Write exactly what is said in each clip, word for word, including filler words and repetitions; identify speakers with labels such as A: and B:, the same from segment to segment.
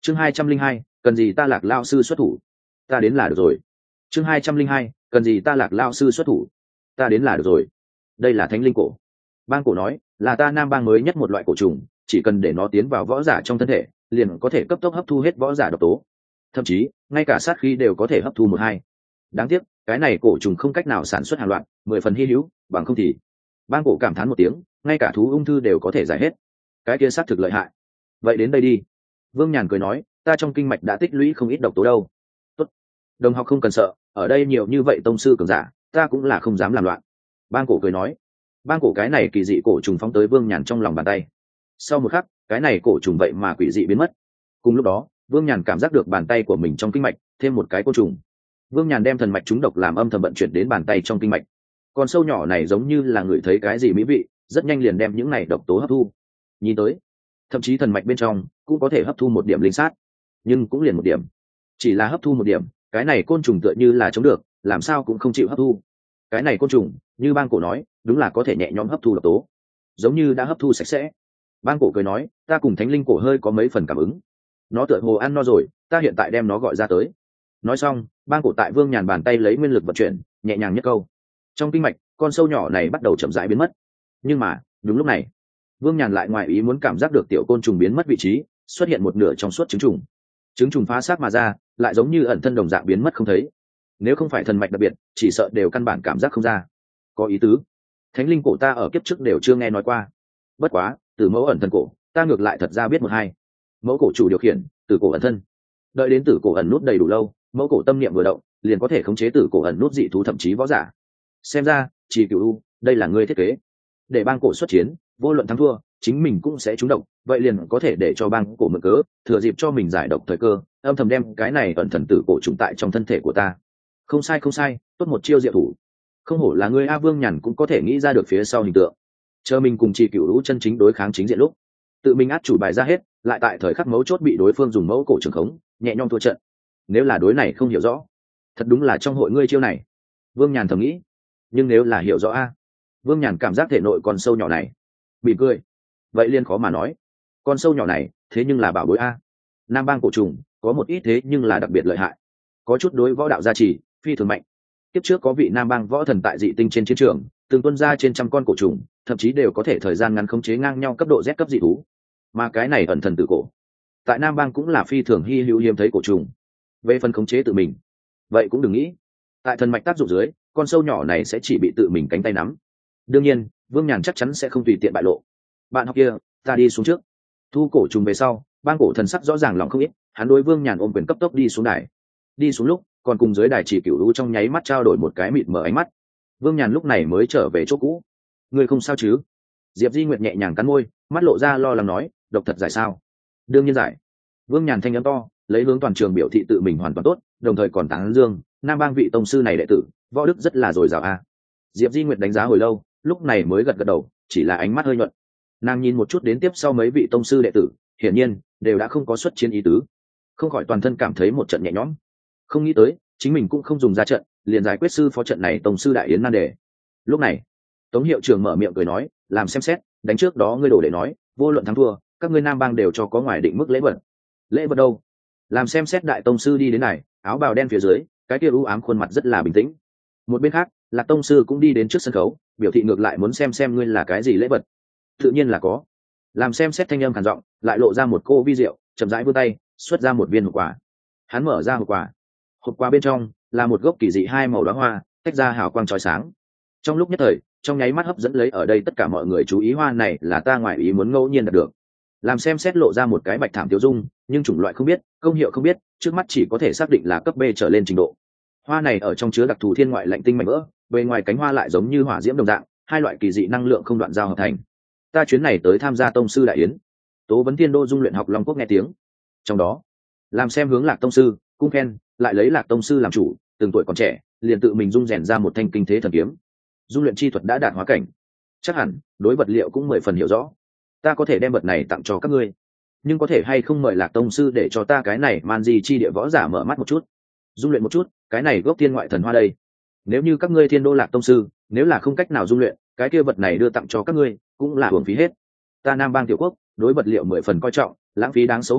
A: chương hai trăm linh hai cần gì ta Lạc lao sư xuất thủ, ta đến là được rồi. chương hai trăm linh hai cần gì ta Lạc lao sư xuất thủ, ta đến là được rồi. Đây là thánh linh cổ. Bang cổ nói là ta Nam Bang mới nhất một loại cổ trùng, chỉ cần để nó tiến vào võ giả trong thân thể liền có thể cấp tốc hấp thu hết võ giả độc tố, thậm chí ngay cả sát khí đều có thể hấp thu một hai. Đáng tiếc cái này cổ trùng không cách nào sản xuất hàng loạt, mười phần hy hữu, bằng không thì bang cổ cảm thán một tiếng, ngay cả thú ung thư đều có thể giải hết. Cái kia xác thực lợi hại. Vậy đến đây đi. Vương Nhàn cười nói, ta trong kinh mạch đã tích lũy không ít độc tố đâu. Tốt, đồng học không cần sợ, ở đây nhiều như vậy tông sư cường giả, ta cũng là không dám làm loạn. Bang cổ cười nói. Bang cổ cái này kỳ dị cổ trùng phóng tới Vương Nhàn trong lòng bàn tay. Sau một khắc, cái này cổ trùng vậy mà quỷ dị biến mất. Cùng lúc đó, Vương Nhàn cảm giác được bàn tay của mình trong kinh mạch thêm một cái côn trùng. Vương Nhàn đem thần mạch trúng độc làm âm thầm vận chuyển đến bàn tay trong kinh mạch. Con sâu nhỏ này giống như là ngửi thấy cái gì mỹ vị, rất nhanh liền đem những này độc tố hấp thu. Nhìn tới, thậm chí thần mạch bên trong cũng có thể hấp thu một điểm linh sát, nhưng cũng liền một điểm. Chỉ là hấp thu một điểm, cái này côn trùng tựa như là chống được, làm sao cũng không chịu hấp thu. Cái này côn trùng, như bang cổ nói, đúng là có thể nhẹ nhõm hấp thu độc tố, giống như đã hấp thu sạch sẽ. Bang cổ cười nói, ta cùng thánh linh cổ hơi có mấy phần cảm ứng. Nó tựa hồ ăn no rồi, ta hiện tại đem nó gọi ra tới. Nói xong, bang cổ tại Vương Nhàn bàn tay lấy nguyên lực vận chuyển, nhẹ nhàng nhất câu. Trong kinh mạch, con sâu nhỏ này bắt đầu chậm rãi biến mất. Nhưng mà, đúng lúc này, Vương Nhàn lại ngoài ý muốn cảm giác được tiểu côn trùng biến mất vị trí, xuất hiện một nửa trong suốt trứng trùng. Trứng trùng phá xác mà ra, lại giống như ẩn thân đồng dạng biến mất không thấy. Nếu không phải thần mạch đặc biệt, chỉ sợ đều căn bản cảm giác không ra. Có ý tứ. Thánh linh cổ ta ở kiếp trước đều chưa nghe nói qua. Bất quá, từ mẫu ẩn thân cổ, ta ngược lại thật ra biết một hai. Mẫu cổ chủ điều khiển, từ cổ ẩn thân. Đợi đến tử cổ ẩn nút đầy đủ lâu, mẫu cổ tâm niệm vừa động, liền có thể khống chế tử cổ ẩn nút dị thú thậm chí võ giả. Xem ra, chỉ cửu u, đây là ngươi thiết kế. Để bang cổ xuất chiến, vô luận thắng thua, chính mình cũng sẽ trúng độc, vậy liền có thể để cho bang cổ mượn cớ, thừa dịp cho mình giải độc thời cơ, âm thầm đem cái này ẩn thần tử cổ trùng tại trong thân thể của ta. Không sai không sai, tốt một chiêu diệu thủ. Không hổ là ngươi A. Vương Nhàn cũng có thể nghĩ ra được phía sau hình tượng. Chờ mình cùng chỉ cửu u chân chính đối kháng chính diện lúc, tự mình át chủ bài ra hết, lại tại thời khắc mấu chốt bị đối phương dùng mẫu cổ trường khống, nhẹ nhõm thua trận. Nếu là đối này không hiểu rõ, thật đúng là trong hội ngươi chiêu này. Vương Nhàn thầm nghĩ. Nhưng nếu là hiểu rõ a, Vương Nhàn cảm giác thể nội con sâu nhỏ này bị cười, vậy liên khó mà nói. Con sâu nhỏ này thế nhưng là bảo bối a. Nam Bang cổ trùng có một ít thế nhưng là đặc biệt lợi hại, có chút đối võ đạo gia trì phi thường mạnh. Tiếp trước có vị Nam Bang võ thần tại dị tinh trên chiến trường từng tuân ra trên trăm con cổ trùng, thậm chí đều có thể thời gian ngắn khống chế ngang nhau cấp độ Z cấp dị thú. Mà cái này ẩn thần tử cổ tại Nam Bang cũng là phi thường hy hữu hiếm thấy cổ trùng. Về phần khống chế tự mình, vậy cũng đừng nghĩ. Tại thần mạch tác dụng dưới, con sâu nhỏ này sẽ chỉ bị tự mình cánh tay nắm. Đương nhiên, Vương Nhàn chắc chắn sẽ không tùy tiện bại lộ. Bạn học kia, ta đi xuống trước. Thu cổ trùng về sau, bang cổ thần sắc rõ ràng lòng không ít, hắn đối Vương Nhàn ôm quyền cấp tốc đi xuống đài. Đi xuống lúc, còn cùng dưới đài chỉ cửu lũ trong nháy mắt trao đổi một cái mịt mở ánh mắt. Vương Nhàn lúc này mới trở về chỗ cũ. Người không sao chứ? Diệp Di Nguyệt nhẹ nhàng cắn môi, mắt lộ ra lo lắng nói, độc thật giải sao? Đương nhiên giải. Vương Nhàn thanh âm to, lấy hướng toàn trường biểu thị tự mình hoàn toàn tốt, đồng thời còn tán dương Nam Bang vị tông sư này đệ tử võ đức rất là dồi dào a. Diệp Di Nguyệt đánh giá hồi lâu, lúc này mới gật gật đầu, chỉ là ánh mắt hơi nhuận. Nàng nhìn một chút đến tiếp sau mấy vị tông sư đệ tử, hiển nhiên đều đã không có xuất chiến ý tứ, không khỏi toàn thân cảm thấy một trận nhẹ nhõm. Không nghĩ tới chính mình cũng không dùng ra trận, liền giải quyết sư phó trận này tông sư đại yến nan đề. Lúc này Tống hiệu trưởng mở miệng cười nói, làm xem xét, đánh trước đó ngươi đổ để nói, vô luận thắng thua, các ngươi Nam Bang đều cho có ngoài định mức lễ vật. Lễ vật đâu? Làm xem xét đại tông sư đi đến này, áo bào đen phía dưới, cái kia u ám khuôn mặt rất là bình tĩnh. Một bên khác, Lạc tông sư cũng đi đến trước sân khấu, biểu thị ngược lại muốn xem xem ngươi là cái gì lễ vật. Tự nhiên là có. Làm xem xét thanh âm khàn giọng, lại lộ ra một cô vi diệu, chậm rãi vươn tay, xuất ra một viên hộp quà. Hắn mở ra hộp quà. Hộp quà bên trong là một gốc kỳ dị hai màu đóa hoa, tách ra hào quang chói sáng. Trong lúc nhất thời, trong nháy mắt hấp dẫn lấy ở đây tất cả mọi người chú ý, hoa này là ta ngoài ý muốn ngẫu nhiên đạt được. Làm xem xét lộ ra một cái bạch thảm tiêu dung, nhưng chủng loại không biết, công hiệu không biết, trước mắt chỉ có thể xác định là cấp B trở lên trình độ. Hoa này ở trong chứa đặc thù thiên ngoại lạnh tinh mảnh vỡ, bề ngoài cánh hoa lại giống như hỏa diễm đồng dạng, hai loại kỳ dị năng lượng không đoạn giao hợp thành. Ta chuyến này tới tham gia tông sư đại yến. Tố vấn Tiên Đô dung luyện học Long Quốc nghe tiếng. Trong đó, làm xem hướng Lạc tông sư, cung khen, lại lấy Lạc tông sư làm chủ, từng tuổi còn trẻ, liền tự mình dung rèn ra một thanh kinh thế thần kiếm. Dung luyện chi thuật đã đạt hóa cảnh, chắc hẳn đối vật liệu cũng mười phần hiểu rõ. Ta có thể đem vật này tặng cho các ngươi, nhưng có thể hay không mời Lạc tông sư để cho ta cái này man di chi địa võ giả mở mắt một chút, dung luyện một chút cái này gốc thiên ngoại thần hoa đây. Nếu như các ngươi Thiên Đô Lạc tông sư nếu là không cách nào dung luyện, cái kia vật này đưa tặng cho các ngươi cũng là uổng phí hết. Ta Nam Bang tiểu quốc đối vật liệu mười phần coi trọng, lãng phí đáng xấu hổ,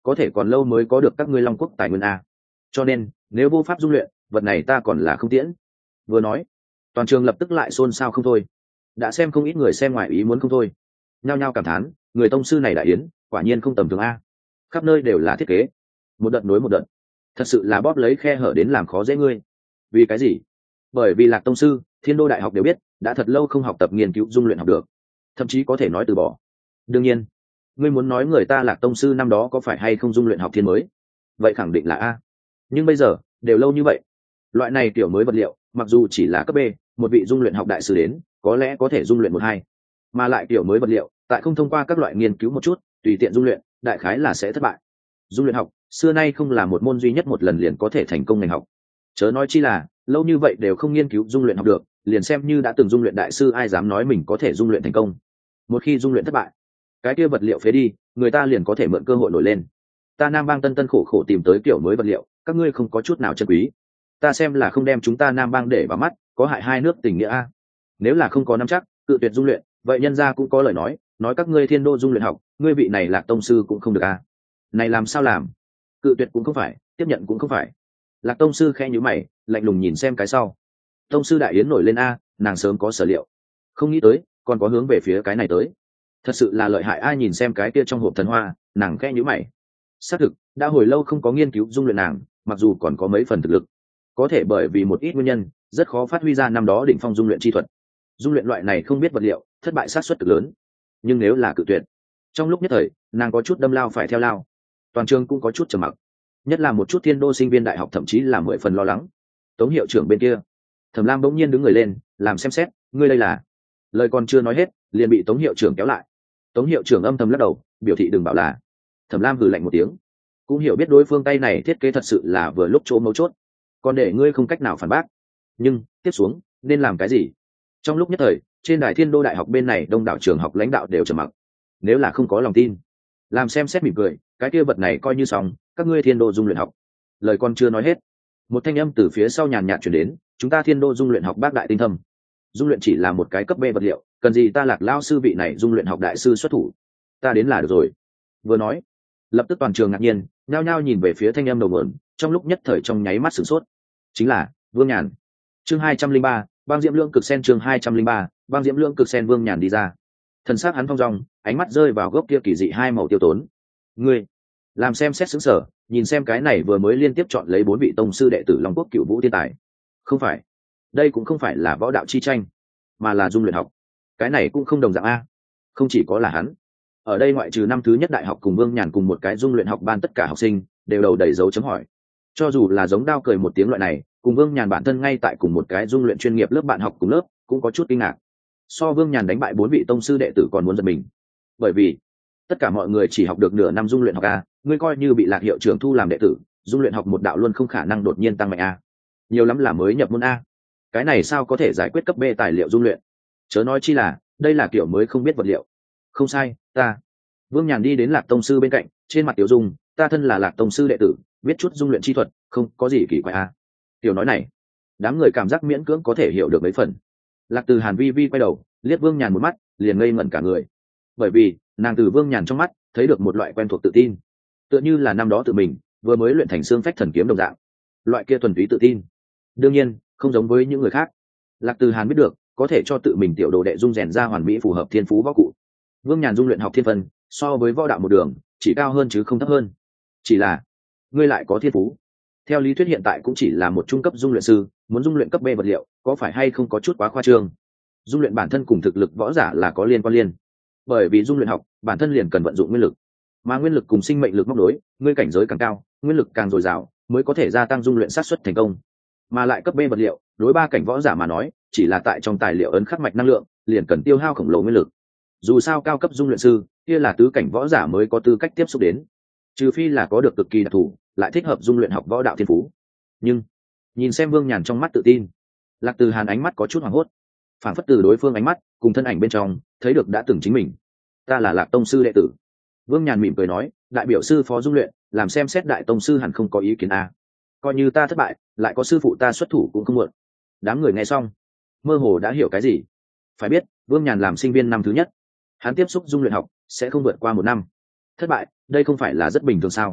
A: có thể còn lâu mới có được các ngươi long quốc tài nguyên a. Cho nên nếu vô pháp dung luyện, vật này ta còn là không tiễn. Vừa nói, toàn trường lập tức lại xôn xao không thôi. Đã xem không ít người xem ngoài ý muốn không thôi, nhao nhao cảm thán, người tông sư này đại yến quả nhiên không tầm thường a. Khắp nơi đều là thiết kế, một đợt nối một đợt, thật sự là bóp lấy khe hở đến làm khó dễ ngươi. Vì cái gì? Bởi vì Lạc tông sư, Thiên Đô đại học đều biết, đã thật lâu không học tập nghiên cứu dung luyện học được, thậm chí có thể nói từ bỏ. Đương nhiên, ngươi muốn nói người ta Lạc tông sư năm đó có phải hay không dung luyện học thiên mới, vậy khẳng định là a. Nhưng bây giờ đều lâu như vậy, loại này kiểu mới vật liệu mặc dù chỉ là cấp B, một vị dung luyện học đại sư đến có lẽ có thể dung luyện một hai, mà lại kiểu mới vật liệu tại không thông qua các loại nghiên cứu một chút tùy tiện dung luyện, đại khái là sẽ thất bại. Dung luyện học xưa nay không là một môn duy nhất một lần liền có thể thành công ngành học, chớ nói chi là lâu như vậy đều không nghiên cứu dung luyện học được, liền xem như đã từng dung luyện đại sư ai dám nói mình có thể dung luyện thành công. Một khi dung luyện thất bại, cái kia vật liệu phế đi, người ta liền có thể mượn cơ hội nổi lên. Ta Nam Bang tân tân khổ khổ tìm tới kiểu mới vật liệu, các ngươi không có chút nào chân quý, ta xem là không đem chúng ta Nam Bang để vào mắt, có hại hai nước tình nghĩa a. Nếu là không có nắm chắc cự tuyệt dung luyện, vậy nhân gia cũng có lời nói, nói các ngươi Thiên Đô dung luyện học, ngươi vị này Lạc tông sư cũng không được a. Này làm sao làm? Cự tuyệt cũng không phải, tiếp nhận cũng không phải. Lạc tông sư khẽ nhíu mày, lạnh lùng nhìn xem cái sau. Tông sư đại yến nổi lên a, nàng sớm có sở liệu, không nghĩ tới còn có hướng về phía cái này tới, thật sự là lợi hại. Ai nhìn xem cái kia trong hộp thần hoa, nàng khẽ nhíu mày. Xác thực đã hồi lâu không có nghiên cứu dung luyện nàng, mặc dù còn có mấy phần thực lực, có thể bởi vì một ít nguyên nhân rất khó phát huy ra năm đó đỉnh phong dung luyện chi thuật. Dung luyện loại này không biết vật liệu, thất bại sát suất cực lớn. Nhưng nếu là cự tuyệt, trong lúc nhất thời nàng có chút đâm lao phải theo lao, toàn trường cũng có chút trầm mặc, nhất là một chút Thiên Đô sinh viên đại học thậm chí là mười phần lo lắng. Tống hiệu trưởng bên kia, Thẩm Lam bỗng nhiên đứng người lên, làm xem xét, ngươi đây là. Lời còn chưa nói hết liền bị Tống hiệu trưởng kéo lại. Tống hiệu trưởng âm thầm lắc đầu, biểu thị đừng bảo là. Thẩm Lam hừ lạnh một tiếng, cũng hiểu biết đối phương tay này thiết kế thật sự là vừa lúc chỗ mấu chốt, còn để ngươi không cách nào phản bác. Nhưng tiếp xuống nên làm cái gì? Trong lúc nhất thời, trên đài Thiên Đô đại học bên này đông đảo trường học lãnh đạo đều trầm mặc. Nếu là không có lòng tin, làm xem xét mỉm cười, cái kia vật này coi như xong, các ngươi Thiên Đô dung luyện học. Lời còn chưa nói hết, một thanh âm từ phía sau nhàn nhạt truyền đến, chúng ta Thiên Đô dung luyện học bác đại tinh thâm, dung luyện chỉ là một cái cấp B vật liệu, cần gì ta Lạc lao sư vị này dung luyện học đại sư xuất thủ, ta đến là được rồi. Vừa nói, lập tức toàn trường ngạc nhiên, nhao nhao nhìn về phía thanh âm đầu nguồn, trong lúc nhất thời trong nháy mắt sửng sốt, chính là Vương Nhàn. Chương hai trăm linh ba, băng diễm lưỡng cực sen. Chương hai trăm linh ba, băng diễm lưỡng cực sen. Vương Nhàn đi ra, thần sắc hắn phong dong, ánh mắt rơi vào gốc kia kỳ dị hai màu tiêu tốn. Ngươi, làm xem xét sững sờ, nhìn xem cái này vừa mới liên tiếp chọn lấy bốn vị tông sư đệ tử Long Quốc Cửu Vũ thiên tài. Không phải, đây cũng không phải là võ đạo chi tranh, mà là dung luyện học. Cái này cũng không đồng dạng a. Không chỉ có là hắn, ở đây ngoại trừ năm thứ nhất đại học cùng Vương Nhàn cùng một cái dung luyện học ban, tất cả học sinh đều đầu đầy dấu chấm hỏi. Cho dù là giống Đao cười một tiếng loại này, cùng Vương Nhàn bản thân ngay tại cùng một cái dung luyện chuyên nghiệp lớp bạn học cùng lớp, cũng có chút kinh ngạc. So Vương Nhàn đánh bại bốn vị tông sư đệ tử còn muốn giật mình, bởi vì tất cả mọi người chỉ học được nửa năm dung luyện học a, ngươi coi như bị Lạc hiệu trưởng thu làm đệ tử, dung luyện học một đạo luôn không khả năng đột nhiên tăng mạnh a, nhiều lắm là mới nhập môn a. Cái này sao có thể giải quyết cấp B tài liệu dung luyện? Chớ nói chi là đây là kiểu mới không biết vật liệu. Không sai, ta. Vương Nhàn đi đến Lạc tông sư bên cạnh, trên mặt tiểu dung, ta thân là Lạc tông sư đệ tử, biết chút dung luyện chi thuật, không có gì kỳ quái a. Tiểu nói này, đám người cảm giác miễn cưỡng có thể hiểu được mấy phần. Lạc Từ Hàn vi vi quay đầu, liếc Vương Nhàn một mắt, liền ngây ngẩn cả người, bởi vì nàng từ Vương Nhàn trong mắt thấy được một loại quen thuộc tự tin, tựa như là năm đó tự mình vừa mới luyện thành xương phách thần kiếm đồng dạng, loại kia thuần túy tự tin. Đương nhiên không giống với những người khác, Lạc Từ Hàn biết được có thể cho tự mình tiểu đồ đệ dung rèn ra hoàn mỹ phù hợp thiên phú võ cụ. Vương Nhàn dung luyện học thiên phân so với võ đạo một đường chỉ cao hơn chứ không thấp hơn, chỉ là ngươi lại có thiên phú. Theo lý thuyết hiện tại cũng chỉ là một trung cấp dung luyện sư, muốn dung luyện cấp B vật liệu có phải hay không có chút quá khoa trương? Dung luyện bản thân cùng thực lực võ giả là có liên quan liên, bởi vì dung luyện học bản thân liền cần vận dụng nguyên lực, mà nguyên lực cùng sinh mệnh lực móc đối, ngươi cảnh giới càng cao, nguyên lực càng dồi dào, mới có thể gia tăng dung luyện xác suất thành công. Mà lại cấp B vật liệu đối ba cảnh võ giả mà nói, chỉ là tại trong tài liệu ấn khắc mạch năng lượng liền cần tiêu hao khổng lồ nguyên lực. Dù sao cao cấp dung luyện sư kia là tứ cảnh võ giả mới có tư cách tiếp xúc đến, trừ phi là có được cực kỳ đặc thù lại thích hợp dung luyện học võ đạo thiên phú. Nhưng nhìn xem Vương Nhàn trong mắt tự tin, Lạc Từ Hàn ánh mắt có chút hoảng hốt, phản phất từ đối phương ánh mắt cùng thân ảnh bên trong thấy được đã từng chính mình. Ta là Lạc tông sư đệ tử. Vương Nhàn mỉm cười nói, đại biểu sư phó dung luyện, làm xem xét đại tông sư hẳn không có ý kiến a. Coi như ta thất bại, lại có sư phụ ta xuất thủ cũng không muộn. Đám người nghe xong mơ hồ đã hiểu cái gì. Phải biết Vương Nhàn làm sinh viên năm thứ nhất, hắn tiếp xúc dung luyện học sẽ không vượt qua một năm. Thất bại đây không phải là rất bình thường sao?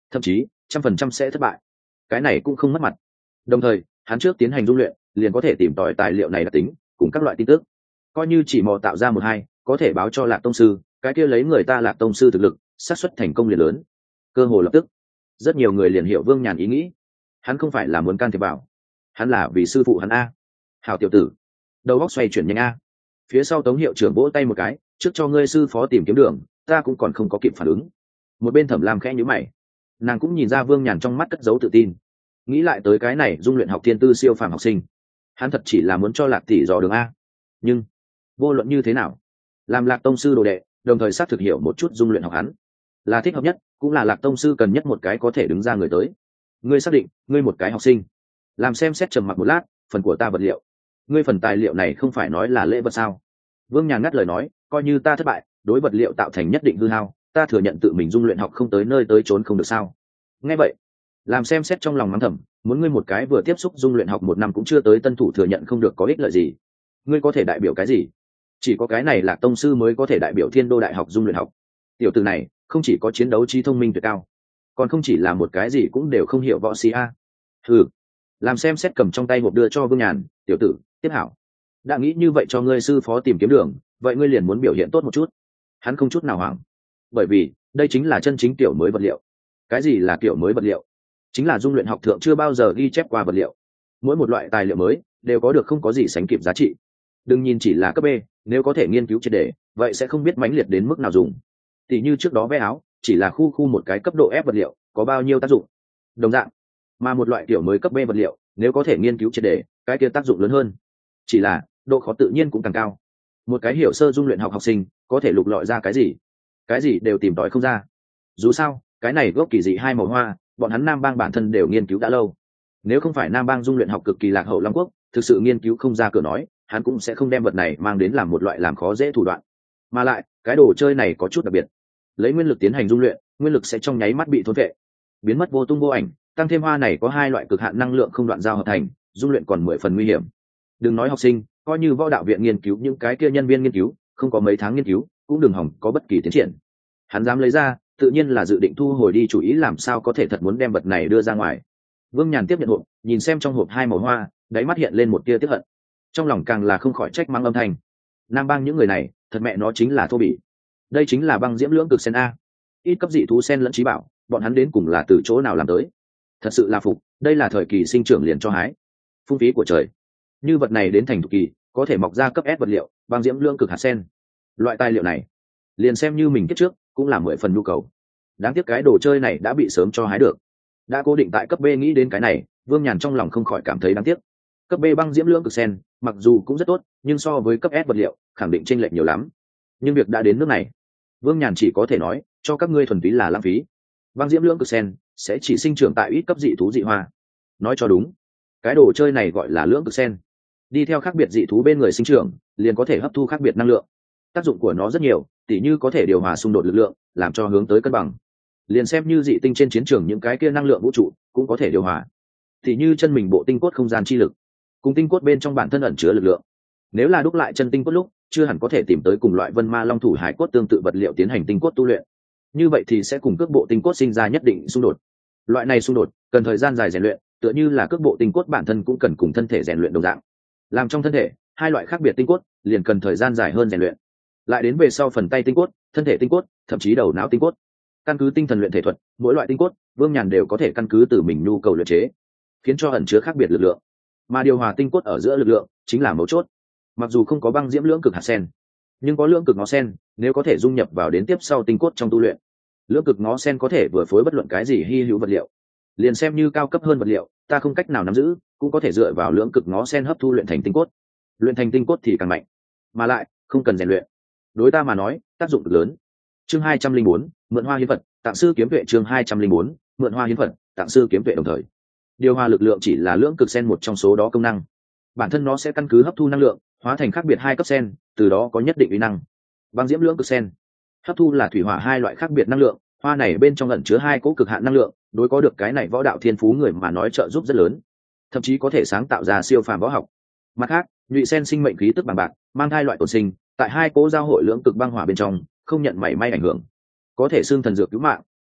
A: thậm chí trăm phần trăm sẽ thất bại. Cái này cũng không mất mặt. Đồng thời hắn trước tiến hành dung luyện liền có thể tìm tòi tài liệu này đặc tính cùng các loại tin tức, coi như chỉ mò tạo ra một hai có thể báo cho Lạc tông sư, cái kia lấy người ta Lạc tông sư thực lực xác suất thành công liền lớn. Cơ hồ lập tức rất nhiều người liền hiểu Vương Nhàn ý nghĩ. Hắn không phải là muốn can thiệp vào, hắn là vì sư phụ hắn a. Hảo tiểu tử, đầu óc xoay chuyển nhanh a. Phía sau Tống hiệu trưởng vỗ tay một cái, trước cho ngươi sư phó tìm kiếm đường, ta cũng còn không có kịp phản ứng. Một bên Thẩm Lam khẽ nhíu mày, nàng cũng nhìn ra Vương Nhàn trong mắt cất giấu tự tin. Nghĩ lại tới cái này dung luyện học thiên tư siêu phàm học sinh, hắn thật chỉ là muốn cho Lạc tỷ dò đường a. Nhưng vô luận như thế nào, làm Lạc tông sư đồ đệ, đồng thời xác thực hiểu một chút dung luyện học hắn, là thích hợp nhất, cũng là Lạc tông sư cần nhất một cái có thể đứng ra người tới. Ngươi xác định, ngươi một cái học sinh, làm xem xét trầm mặc một lát, phần của ta vật liệu, ngươi phần tài liệu này không phải nói là lễ vật sao? Vương Nhàn ngắt lời nói, coi như ta thất bại, đối vật liệu tạo thành nhất định hư hao, ta thừa nhận tự mình dung luyện học không tới nơi tới trốn không được sao? Nghe vậy, làm xem xét trong lòng mắng thầm, muốn ngươi một cái vừa tiếp xúc dung luyện học một năm cũng chưa tới tân thủ thừa nhận không được có ích lợi gì? Ngươi có thể đại biểu cái gì? Chỉ có cái này là tông sư mới có thể đại biểu Thiên Đô Đại học dung luyện học. Tiểu tử này không chỉ có chiến đấu trí thông minh tuyệt cao, còn không chỉ là một cái gì cũng đều không hiểu võ sĩ a. Hừ. Làm xem xét cầm trong tay hộp đưa cho Vương Nhàn, tiểu tử, tiếp hảo. Đã nghĩ như vậy cho ngươi sư phó tìm kiếm đường, vậy ngươi liền muốn biểu hiện tốt một chút. Hắn không chút nào hoảng, bởi vì đây chính là chân chính kiểu mới vật liệu. Cái gì là kiểu mới vật liệu? Chính là dung luyện học thượng chưa bao giờ ghi chép qua vật liệu. Mỗi một loại tài liệu mới đều có được không có gì sánh kịp giá trị. Đừng nhìn chỉ là cấp B, nếu có thể nghiên cứu triệt để, vậy sẽ không biết mãnh liệt đến mức nào dùng. Tỷ như trước đó ve áo, chỉ là khu khu một cái cấp độ F vật liệu, có bao nhiêu tác dụng. Đồng dạng, mà một loại kiểu mới cấp B vật liệu, nếu có thể nghiên cứu triệt để, cái kia tác dụng lớn hơn. Chỉ là độ khó tự nhiên cũng càng cao. Một cái hiểu sơ dung luyện học học sinh có thể lục lọi ra cái gì? Cái gì đều tìm tòi không ra. Dù sao, cái này gốc kỳ dị hai màu hoa, bọn hắn Nam Bang bản thân đều nghiên cứu đã lâu. Nếu không phải Nam Bang dung luyện học cực kỳ lạc hậu Long Quốc, thực sự nghiên cứu không ra cửa nói, hắn cũng sẽ không đem vật này mang đến làm một loại làm khó dễ thủ đoạn. Mà lại, cái đồ chơi này có chút đặc biệt. Lấy nguyên lực tiến hành dung luyện, nguyên lực sẽ trong nháy mắt bị thôn phệ, biến mất vô tung vô ảnh. Tăng thêm hoa này có hai loại cực hạn năng lượng không đoạn giao hợp thành, dung luyện còn mười phần nguy hiểm. Đừng nói học sinh, coi như võ đạo viện nghiên cứu những cái kia nhân viên nghiên cứu, không có mấy tháng nghiên cứu, cũng đừng hỏng có bất kỳ tiến triển. Hắn dám lấy ra, tự nhiên là dự định thu hồi đi chủ ý làm sao có thể thật muốn đem vật này đưa ra ngoài. Vương Nhàn tiếp nhận hộp, nhìn xem trong hộp hai màu hoa, đáy mắt hiện lên một tia tiếc hận. Trong lòng càng là không khỏi trách mắng âm thanh. Nam Bang những người này, thật mẹ nó chính là thô bỉ. Đây chính là băng diễm lưỡng cực sen a. Ít cấp dị thú sen lẫn trí bảo, bọn hắn đến cùng là từ chỗ nào làm tới? Thật sự là phục, đây là thời kỳ sinh trưởng liền cho hái. Phung phí của trời. Như vật này đến thành thục kỳ, có thể mọc ra cấp S vật liệu, băng diễm lưỡng cực hạt sen. Loại tài liệu này, liền xem như mình kết trước, cũng là mười phần nhu cầu. Đáng tiếc cái đồ chơi này đã bị sớm cho hái được. Đã cố định tại cấp B nghĩ đến cái này, Vương Nhàn trong lòng không khỏi cảm thấy đáng tiếc. Cấp B băng diễm lưỡng cực sen, mặc dù cũng rất tốt, nhưng so với cấp S vật liệu, khẳng định chênh lệch nhiều lắm. Nhưng việc đã đến nước này, Vương Nhàn chỉ có thể nói, cho các ngươi thuần túy là lãng phí. Băng diễm lưỡng cực sen sẽ chỉ sinh trưởng tại ít cấp dị thú dị hoa. Nói cho đúng, cái đồ chơi này gọi là lưỡng cực sen. Đi theo khác biệt dị thú bên người sinh trưởng, liền có thể hấp thu khác biệt năng lượng. Tác dụng của nó rất nhiều, tỉ như có thể điều hòa xung đột lực lượng, làm cho hướng tới cân bằng. Liền xem như dị tinh trên chiến trường những cái kia năng lượng vũ trụ cũng có thể điều hòa. Tỉ như chân mình bộ tinh cốt không gian chi lực, cùng tinh cốt bên trong bản thân ẩn chứa lực lượng. Nếu là đúc lại chân tinh cốt lúc, chưa hẳn có thể tìm tới cùng loại vân ma long thủ hải cốt tương tự vật liệu tiến hành tinh cốt tu luyện. Như vậy thì sẽ cùng cước bộ tinh cốt sinh ra nhất định xung đột. Loại này xung đột cần thời gian dài rèn luyện, tựa như là cước bộ tinh cốt bản thân cũng cần cùng thân thể rèn luyện đồng dạng. Làm trong thân thể hai loại khác biệt tinh cốt liền cần thời gian dài hơn rèn luyện. Lại đến về sau phần tay tinh cốt, thân thể tinh cốt, thậm chí đầu não tinh cốt. Căn cứ tinh thần luyện thể thuật, mỗi loại tinh cốt, Vương Nhàn đều có thể căn cứ từ mình nhu cầu luyện chế, khiến cho ẩn chứa khác biệt lực lượng. Mà điều hòa tinh cốt ở giữa lực lượng chính là mấu chốt. Mặc dù không có băng diễm lưỡng cực hạt sen, nhưng có lưỡng cực ngó sen, nếu có thể dung nhập vào đến tiếp sau tinh cốt trong tu luyện, lưỡng cực ngó sen có thể vừa phối bất luận cái gì hy hữu vật liệu. Liền xem như cao cấp hơn vật liệu, ta không cách nào nắm giữ, cũng có thể dựa vào lưỡng cực ngó sen hấp thu luyện thành tinh cốt. Luyện thành tinh cốt thì càng mạnh, mà lại không cần rèn luyện. Đối ta mà nói, tác dụng cực lớn. Chương hai trăm linh bốn, mượn hoa hiến vật, tặng sư kiếm tuệ. Chương hai trăm linh bốn, mượn hoa hiến vật, tặng sư kiếm tuệ. Đồng thời, điều hòa lực lượng chỉ là lưỡng cực sen một trong số đó công năng. Bản thân nó sẽ căn cứ hấp thu năng lượng, hóa thành khác biệt hai cấp sen, từ đó có nhất định uy năng. Băng diễm lưỡng cực sen hấp thu là thủy hỏa hai loại khác biệt năng lượng, hoa này bên trong ẩn chứa hai cỗ cực hạn năng lượng, đối có được cái này võ đạo thiên phú người mà nói trợ giúp rất lớn, thậm chí có thể sáng tạo ra siêu phàm võ học. Mặt khác, nhụy sen sinh mệnh khí tức bằng bạc, mang hai loại tổn sinh, tại hai cỗ giao hội lưỡng cực băng hỏa bên trong, không nhận mảy may ảnh hưởng, có thể xương thần dược cứu mạng,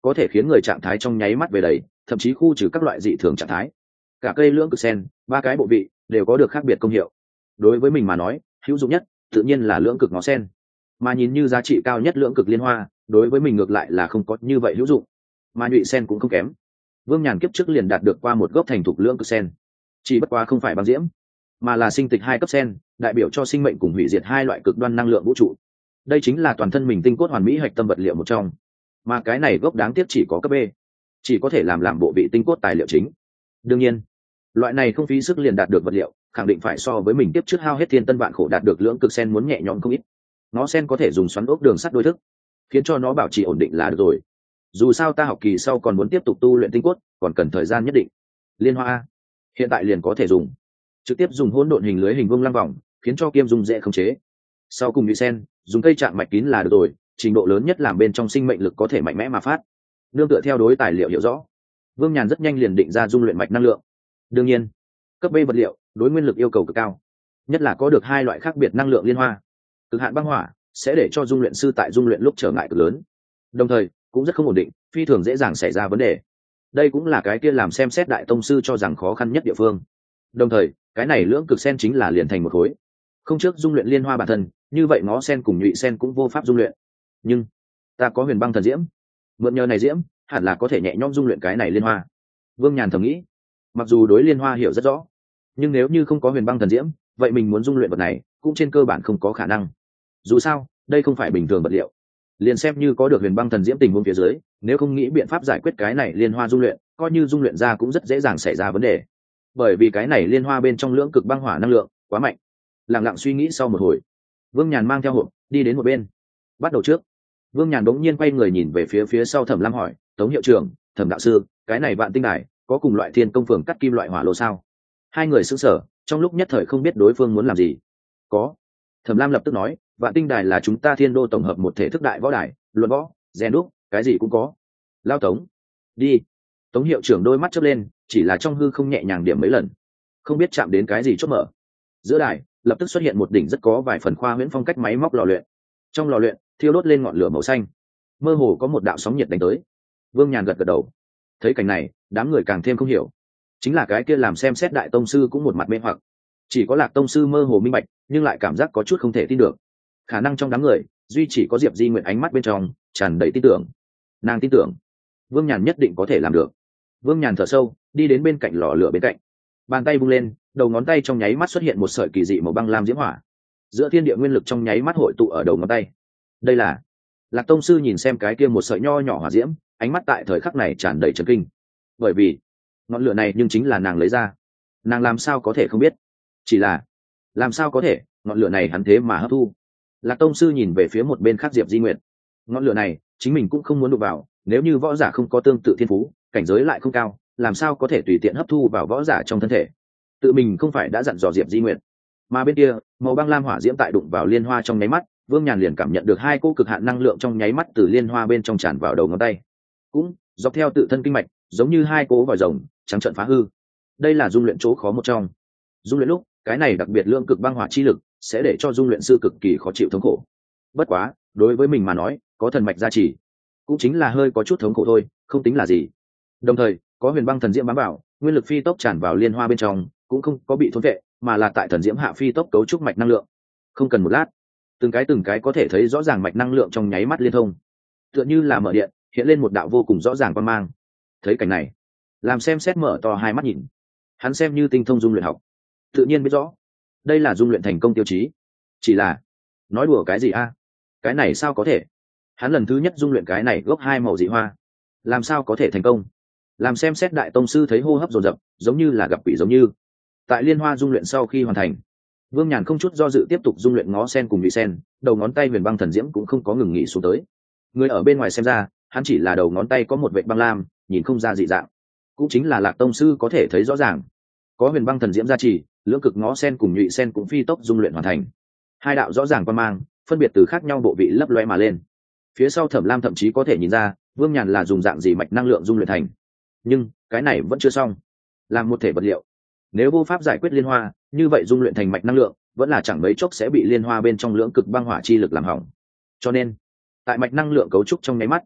A: có thể khiến người trạng thái trong nháy mắt về đầy, thậm chí khu trừ các loại dị thường trạng thái. Cả cây lưỡng cực sen, ba cái bộ vị đều có được khác biệt công hiệu. Đối với mình mà nói, hữu dụng nhất tự nhiên là lưỡng cực ngó sen, mà nhìn như giá trị cao nhất lưỡng cực liên hoa, đối với mình ngược lại là không có như vậy hữu dụng. Mà nhụy sen cũng không kém. Vương Nhàn kiếp trước liền đạt được qua một gốc thành thục lưỡng cực sen, chỉ bất quá không phải băng diễm, mà là sinh tịch hai cấp sen, đại biểu cho sinh mệnh cùng hủy diệt hai loại cực đoan năng lượng vũ trụ. Đây chính là toàn thân mình tinh cốt hoàn mỹ hạch tâm vật liệu một trong, mà cái này gốc đáng tiếc chỉ có cấp B, chỉ có thể làm làm bộ vị tinh cốt tài liệu chính. Đương nhiên, loại này không phí sức liền đạt được vật liệu, khẳng định phải so với mình tiếp trước hao hết thiên tân vạn khổ đạt được lưỡng cực sen muốn nhẹ nhõm không ít. Nó sen có thể dùng xoắn ốc đường sắt đôi thức, khiến cho nó bảo trì ổn định là được rồi. Dù sao ta học kỳ sau còn muốn tiếp tục tu luyện tinh cốt, còn cần thời gian nhất định. Liên hoa hiện tại liền có thể dùng, trực tiếp dùng hỗn độn hình lưới hình vuông lăng vòng, khiến cho Kiêm Dung dễ khống chế. Sau cùng nhụy sen, dùng cây chạm mạch kín là được rồi, trình độ lớn nhất làm bên trong sinh mệnh lực có thể mạnh mẽ mà phát. Nương tựa theo đối tài liệu hiểu rõ, Vương Nhàn rất nhanh liền định ra dung luyện mạch năng lượng. Đương nhiên, cấp B vật liệu đối nguyên lực yêu cầu cực cao, nhất là có được hai loại khác biệt năng lượng liên hoa. Cực hạn băng hỏa sẽ để cho dung luyện sư tại dung luyện lúc trở ngại cực lớn, đồng thời cũng rất không ổn định, phi thường dễ dàng xảy ra vấn đề. Đây cũng là cái kia làm xem xét đại tông sư cho rằng khó khăn nhất địa phương. Đồng thời, cái này lưỡng cực sen chính là liền thành một khối, không trước dung luyện liên hoa bản thân, như vậy ngó sen cùng nhụy sen cũng vô pháp dung luyện. Nhưng ta có huyền băng thần diễm, mượn nhờ này diễm hẳn là có thể nhẹ nhõm dung luyện cái này liên hoa. Vương Nhàn thầm nghĩ, mặc dù đối liên hoa hiểu rất rõ, nhưng nếu như không có huyền băng thần diễm, vậy mình muốn dung luyện vật này cũng trên cơ bản không có khả năng. Dù sao đây không phải bình thường vật liệu, liền xem như có được huyền băng thần diễm tình huống phía dưới, nếu không nghĩ biện pháp giải quyết cái này liên hoa dung luyện, coi như dung luyện ra cũng rất dễ dàng xảy ra vấn đề, bởi vì cái này liên hoa bên trong lưỡng cực băng hỏa năng lượng quá mạnh. Lặng lặng suy nghĩ sau một hồi, Vương Nhàn mang theo hộp đi đến một bên. Bắt đầu trước, Vương Nhàn đống nhiên quay người nhìn về phía phía sau Thẩm Lam hỏi, Tống hiệu trưởng, Thẩm đạo sư, cái này vạn tinh đài có cùng loại thiên công phường cắt kim loại hỏa lô sao? Hai người sững sờ, trong lúc nhất thời không biết đối phương muốn làm gì. Có. Thẩm Lam lập tức nói, vạn tinh đài là chúng ta thiên đô tổng hợp một thể thức đại võ đài, luận võ, rèn đúc, cái gì cũng có. Lao Tống, đi. Tống hiệu trưởng đôi mắt chớp lên, chỉ là trong hư không nhẹ nhàng điểm mấy lần, không biết chạm đến cái gì chốt mở. Giữa đài lập tức xuất hiện một đỉnh rất có vài phần khoa huyễn phong cách máy móc lò luyện. Trong lò luyện thiêu đốt lên ngọn lửa màu xanh, mơ hồ có một đạo sóng nhiệt đánh tới. Vương Nhàn gật gật đầu. Thấy cảnh này, đám người càng thêm không hiểu, chính là cái kia làm xem xét đại tông sư cũng một mặt mê hoặc. Chỉ có Lạc tông sư mơ hồ minh bạch, nhưng lại cảm giác có chút không thể tin được. Khả năng trong đám người duy chỉ có Diệp Di Nguyện ánh mắt bên trong tràn đầy tin tưởng. Nàng tin tưởng Vương Nhàn nhất định có thể làm được. Vương Nhàn thở sâu, đi đến bên cạnh lò lửa bên cạnh, bàn tay vung lên, đầu ngón tay trong nháy mắt xuất hiện một sợi kỳ dị màu băng lam diễm hỏa, giữa thiên địa nguyên lực trong nháy mắt hội tụ ở đầu ngón tay. Đây là Lạc tông sư nhìn xem cái kia một sợi nho nhỏ hỏa diễm, ánh mắt tại thời khắc này tràn đầy chấn kinh, bởi vì ngọn lửa này nhưng chính là nàng lấy ra. Nàng làm sao có thể không biết? Chỉ là làm sao có thể ngọn lửa này hắn thế mà hấp thu? Lạc tông sư nhìn về phía một bên khác Diệp Di Nguyệt, ngọn lửa này chính mình cũng không muốn đụng vào, nếu như võ giả không có tương tự thiên phú, cảnh giới lại không cao, làm sao có thể tùy tiện hấp thu vào võ giả trong thân thể? Tự mình không phải đã dặn dò Diệp Di Nguyệt? Mà bên kia màu băng lam hỏa diễm tại đụng vào liên hoa trong nháy mắt, Vương Nhàn liền cảm nhận được hai cỗ cực hạn năng lượng trong nháy mắt từ liên hoa bên trong tràn vào đầu ngón tay, cũng dọc theo tự thân kinh mạch, giống như hai cỗ vòi rồng trắng trợn phá hư. Đây là dung luyện chỗ khó một trong. Dung luyện lúc, cái này đặc biệt lượng cực băng hỏa chi lực sẽ để cho dung luyện sư cực kỳ khó chịu thống khổ. Bất quá, đối với mình mà nói, có thần mạch gia trì, cũng chính là hơi có chút thống khổ thôi, không tính là gì. Đồng thời, có huyền băng thần diễm bám vào, nguyên lực phi tốc tràn vào liên hoa bên trong, cũng không có bị thốn vệ, mà là tại thần diễm hạ phi tốc cấu trúc mạch năng lượng. Không cần một lát, từng cái từng cái có thể thấy rõ ràng mạch năng lượng trong nháy mắt liên thông, tựa như là mở điện, hiện lên một đạo vô cùng rõ ràng quang mang. Thấy cảnh này, làm xem xét mở to hai mắt nhìn. Hắn xem như tinh thông dung luyện học, tự nhiên biết rõ đây là dung luyện thành công tiêu chí. Chỉ là nói đùa cái gì a? Cái này sao có thể? Hắn lần thứ nhất dung luyện cái này gốc hai màu dị hoa, làm sao có thể thành công? Làm xem xét đại tông sư thấy hô hấp dồn dập, giống như là gặp quỷ giống như. Tại liên hoa dung luyện sau khi hoàn thành, Vương Nhàn không chút do dự tiếp tục dung luyện ngó sen cùng nhụy sen, đầu ngón tay huyền băng thần diễm cũng không có ngừng nghỉ xuống tới. Người ở bên ngoài xem ra, hắn chỉ là đầu ngón tay có một vệt băng lam, nhìn không ra dị dạng. Cũng chính là Lạc tông sư có thể thấy rõ ràng, có huyền băng thần diễm gia trì, lưỡng cực ngó sen cùng nhụy sen cũng phi tốc dung luyện hoàn thành. Hai đạo rõ ràng quan mang, phân biệt từ khác nhau bộ vị lấp loe mà lên. Phía sau Thẩm Lam thậm chí có thể nhìn ra, Vương Nhàn là dùng dạng gì mạch năng lượng dung luyện thành. Nhưng cái này vẫn chưa xong. Làm một thể vật liệu, nếu vô pháp giải quyết liên hoa, như vậy dung luyện thành mạch năng lượng vẫn là chẳng mấy chốc sẽ bị liên hoa bên trong lưỡng cực băng hỏa chi lực làm hỏng. Cho nên, tại mạch năng lượng cấu trúc trong nháy mắt,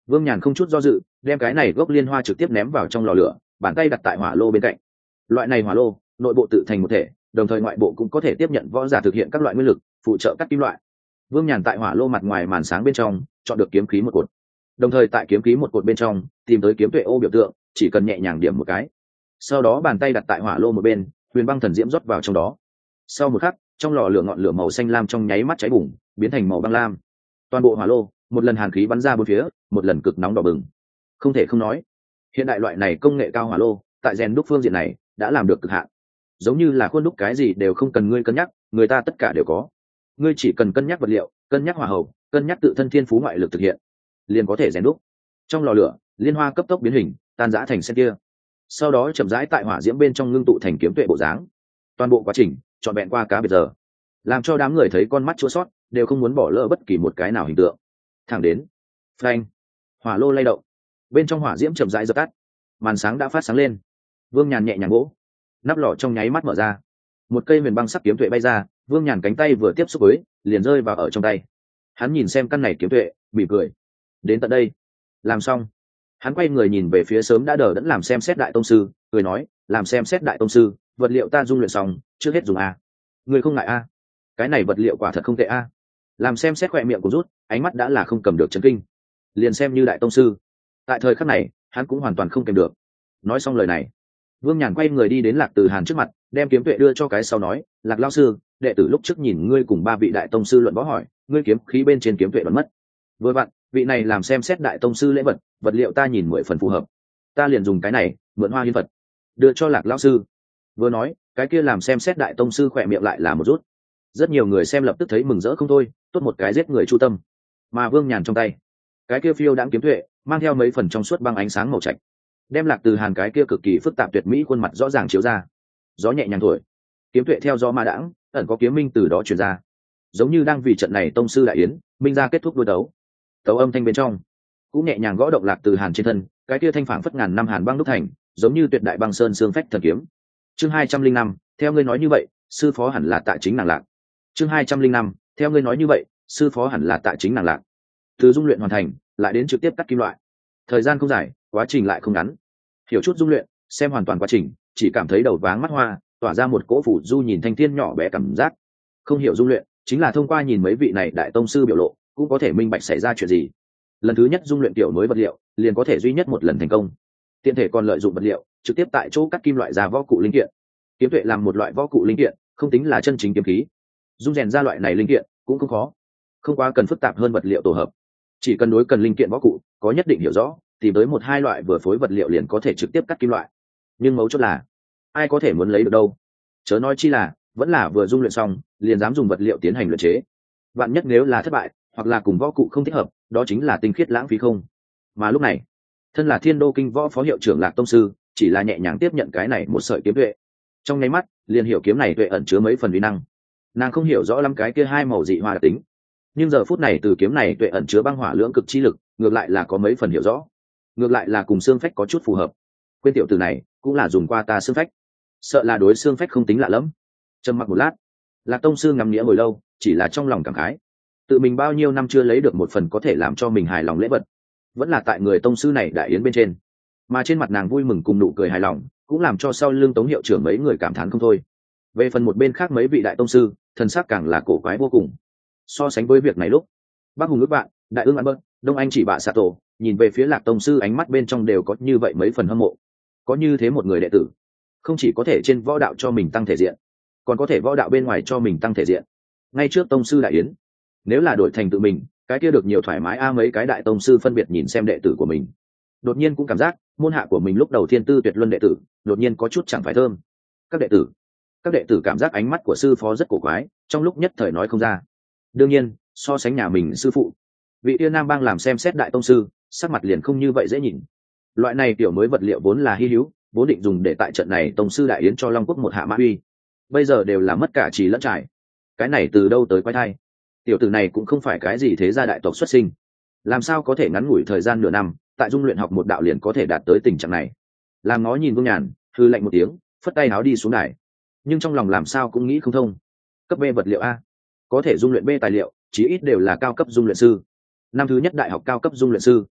A: Vương Nhàn không chút do dự đem cái này gốc liên hoa trực tiếp ném vào trong lò lửa, bàn tay đặt tại hỏa lô bên cạnh. Loại này hỏa lô nội bộ tự thành một thể, đồng thời ngoại bộ cũng có thể tiếp nhận võ giả thực hiện các loại nguyên lực phụ trợ cắt kim loại. Vương Nhàn tại hỏa lô mặt ngoài màn sáng bên trong chọn được kiếm khí một cột, đồng thời tại kiếm khí một cột bên trong tìm tới kiếm tuệ ô biểu tượng, chỉ cần nhẹ nhàng điểm một cái, sau đó bàn tay đặt tại hỏa lô một bên, huyền băng thần diễm rót vào trong đó. Sau một khắc, trong lò lửa ngọn lửa màu xanh lam trong nháy mắt cháy bùng, biến thành màu băng lam. Toàn bộ hỏa lô một lần hàn khí bắn ra bốn phía, một lần cực nóng đỏ bừng. Không thể không nói, hiện đại loại này công nghệ cao hỏa lô tại rèn đúc phương diện này đã làm được cực hạn. Giống như là khuôn đúc cái gì đều không cần ngươi cân nhắc, người ta tất cả đều có. Ngươi chỉ cần cân nhắc vật liệu, cân nhắc hỏa hậu, cân nhắc tự thân thiên phú ngoại lực thực hiện, liền có thể rèn đúc. Trong lò lửa, liên hoa cấp tốc biến hình, tan rã thành sen kia, sau đó chậm rãi tại hỏa diễm bên trong ngưng tụ thành kiếm tuệ bộ dáng. Toàn bộ quá trình trọn vẹn qua cá biệt giờ, làm cho đám người thấy con mắt chua sót, đều không muốn bỏ lỡ bất kỳ một cái nào hình tượng. Thẳng đến phanh, hỏa lô lay động, bên trong hỏa diễm chậm rãi dập tắt, màn sáng đã phát sáng lên. Vương Nhàn nhẹ nhàng gỗ, nắp lò trong nháy mắt mở ra, một cây huyền băng sắc kiếm tuệ bay ra. Vương Nhàn cánh tay vừa tiếp xúc với, liền rơi vào ở trong tay. Hắn nhìn xem căn này kiếm tuệ, mỉm cười. Đến tận đây, làm xong. Hắn quay người nhìn về phía sớm đã đờ đẫn làm xem xét đại tông sư, cười nói, làm xem xét đại tông sư, vật liệu ta dung luyện xong, trước hết dùng a. Người không ngại a? Cái này vật liệu quả thật không tệ a. Làm xem xét khỏe miệng của rút, ánh mắt đã là không cầm được chấn kinh. Liền xem như đại tông sư, tại thời khắc này, hắn cũng hoàn toàn không kèm được. Nói xong lời này, Vương Nhàn quay người đi đến Lạc Từ Hàn trước mặt, đem kiếm tuệ đưa cho cái sau nói, Lạc lão sư, đệ tử lúc trước nhìn ngươi cùng ba vị đại tông sư luận võ hỏi, ngươi kiếm khí bên trên kiếm tuệ vẫn mất. Vừa vặn, vị này làm xem xét đại tông sư lễ vật, vật liệu ta nhìn mười phần phù hợp, ta liền dùng cái này mượn hoa hiên vật đưa cho Lạc lão sư. Vừa nói, cái kia làm xem xét đại tông sư khỏe miệng lại là một rút. Rất nhiều người xem lập tức thấy mừng rỡ không thôi, tốt một cái giết người chu tâm. Mà Vương Nhàn trong tay, cái kia phiêu đãng kiếm tuệ mang theo mấy phần trong suốt băng ánh sáng màu trạch, đem Lạc Từ Hàn cái kia cực kỳ phức tạp tuyệt mỹ khuôn mặt rõ ràng chiếu ra. Gió nhẹ nhàng thổi, kiếm tuệ theo gió ma đãng, ẩn có kiếm minh từ đó truyền ra, giống như đang vì trận này tông sư đại yến minh ra kết thúc đôi đấu. Tấu âm thanh bên trong cũng nhẹ nhàng gõ động Lạc Từ Hàn trên thân, cái kia thanh phảng phất ngàn năm hàn băng đúc thành, giống như tuyệt đại băng sơn xương phách thần kiếm. Chương hai trăm linh năm, theo ngươi nói như vậy, sư phó hẳn là tại chính nàng Lạc. Chương hai trăm linh năm, theo ngươi nói như vậy, sư phó hẳn là tại chính nàng Lạc. Từ dung luyện hoàn thành, lại đến trực tiếp cắt kim loại, thời gian không dài, quá trình lại không ngắn. Hiểu chút dung luyện, xem hoàn toàn quá trình, chỉ cảm thấy đầu váng mắt hoa, tỏa ra một cỗ phủ du nhìn thanh thiên nhỏ bé cảm giác. Không hiểu dung luyện, chính là thông qua nhìn mấy vị này đại tông sư biểu lộ, cũng có thể minh bạch xảy ra chuyện gì. Lần thứ nhất dung luyện tiểu nối vật liệu, liền có thể duy nhất một lần thành công. Tiện thể còn lợi dụng vật liệu, trực tiếp tại chỗ cắt kim loại ra võ cụ linh kiện. Kiếm tuệ làm một loại võ cụ linh kiện, không tính là chân chính kiếm khí. Dung rèn ra loại này linh kiện cũng không khó, không quá cần phức tạp hơn vật liệu tổ hợp. Chỉ cần đối cần linh kiện võ cụ có nhất định hiểu rõ, tìm tới một hai loại vừa phối vật liệu liền có thể trực tiếp cắt kim loại. Nhưng mấu chốt là, ai có thể muốn lấy được đâu? Chớ nói chi là vẫn là vừa dung luyện xong liền dám dùng vật liệu tiến hành luyện chế. Vạn nhất nếu là thất bại, hoặc là cùng võ cụ không thích hợp, đó chính là tinh khiết lãng phí không. Mà lúc này, thân là Thiên Đô Kinh Võ phó hiệu trưởng Lạc tông sư, chỉ là nhẹ nhàng tiếp nhận cái này một sợi kiếm tuệ, trong nháy mắt liền hiểu kiếm này tuệ ẩn chứa mấy phần uy năng. Nàng không hiểu rõ lắm cái kia hai màu dị hoa đặc tính, nhưng giờ phút này từ kiếm này tuệ ẩn chứa băng hỏa lưỡng cực chi lực, ngược lại là có mấy phần hiểu rõ, ngược lại là cùng xương phách có chút phù hợp. Quên tiểu từ này cũng là dùng qua ta xương phách, sợ là đối xương phách không tính lạ lắm. Trầm mặc một lát, Lạc tông sư ngắm nghĩa hồi lâu, chỉ là trong lòng cảm khái, tự mình bao nhiêu năm chưa lấy được một phần có thể làm cho mình hài lòng lễ vật, vẫn là tại người tông sư này đại yến bên trên. Mà trên mặt nàng vui mừng cùng nụ cười hài lòng, cũng làm cho sau lưng Tống hiệu trưởng mấy người cảm thán không thôi. Về phần một bên khác mấy vị đại tông sư, thần sắc càng là cổ quái vô cùng. So sánh với việc này lúc Bác Hùng ước bạn, Đại Ương Ăn Bớt, Đông Anh chỉ bạ xạ tổ, nhìn về phía Lạc tông sư ánh mắt bên trong đều có như vậy mấy phần hâm mộ. Có như thế một người đệ tử, không chỉ có thể trên võ đạo cho mình tăng thể diện, còn có thể võ đạo bên ngoài cho mình tăng thể diện. Ngay trước tông sư đại yến, nếu là đổi thành tự mình, cái kia được nhiều thoải mái a. Mấy cái đại tông sư phân biệt nhìn xem đệ tử của mình, đột nhiên cũng cảm giác môn hạ của mình lúc đầu thiên tư tuyệt luân đệ tử, đột nhiên có chút chẳng phải thơm. Các đệ tử, các đệ tử cảm giác ánh mắt của sư phó rất cổ quái, trong lúc nhất thời nói không ra. Đương nhiên, so sánh nhà mình sư phụ, vị tiên nam bang làm xem xét đại tông sư, sắc mặt liền không như vậy dễ nhìn. Loại này tiểu mới vật liệu vốn là hy hữu, vốn định dùng để tại trận này tông sư đại yến cho Long Quốc một hạ mã uy, bây giờ đều là mất cả trì lẫn trải. Cái này từ đâu tới quái thai? Tiểu tử này cũng không phải cái gì thế gia đại tộc xuất sinh, làm sao có thể ngắn ngủi thời gian nửa năm tại dung luyện học một đạo liền có thể đạt tới tình trạng này? Làm ngó nhìn Vương Nhàn, hư lạnh một tiếng, phất tay áo đi xuống đài. Nhưng trong lòng làm sao cũng nghĩ không thông. Cấp B vật liệu a, có thể dung luyện B tài liệu, chí ít đều là cao cấp dung luyện sư, năm thứ nhất đại học cao cấp dung luyện sư.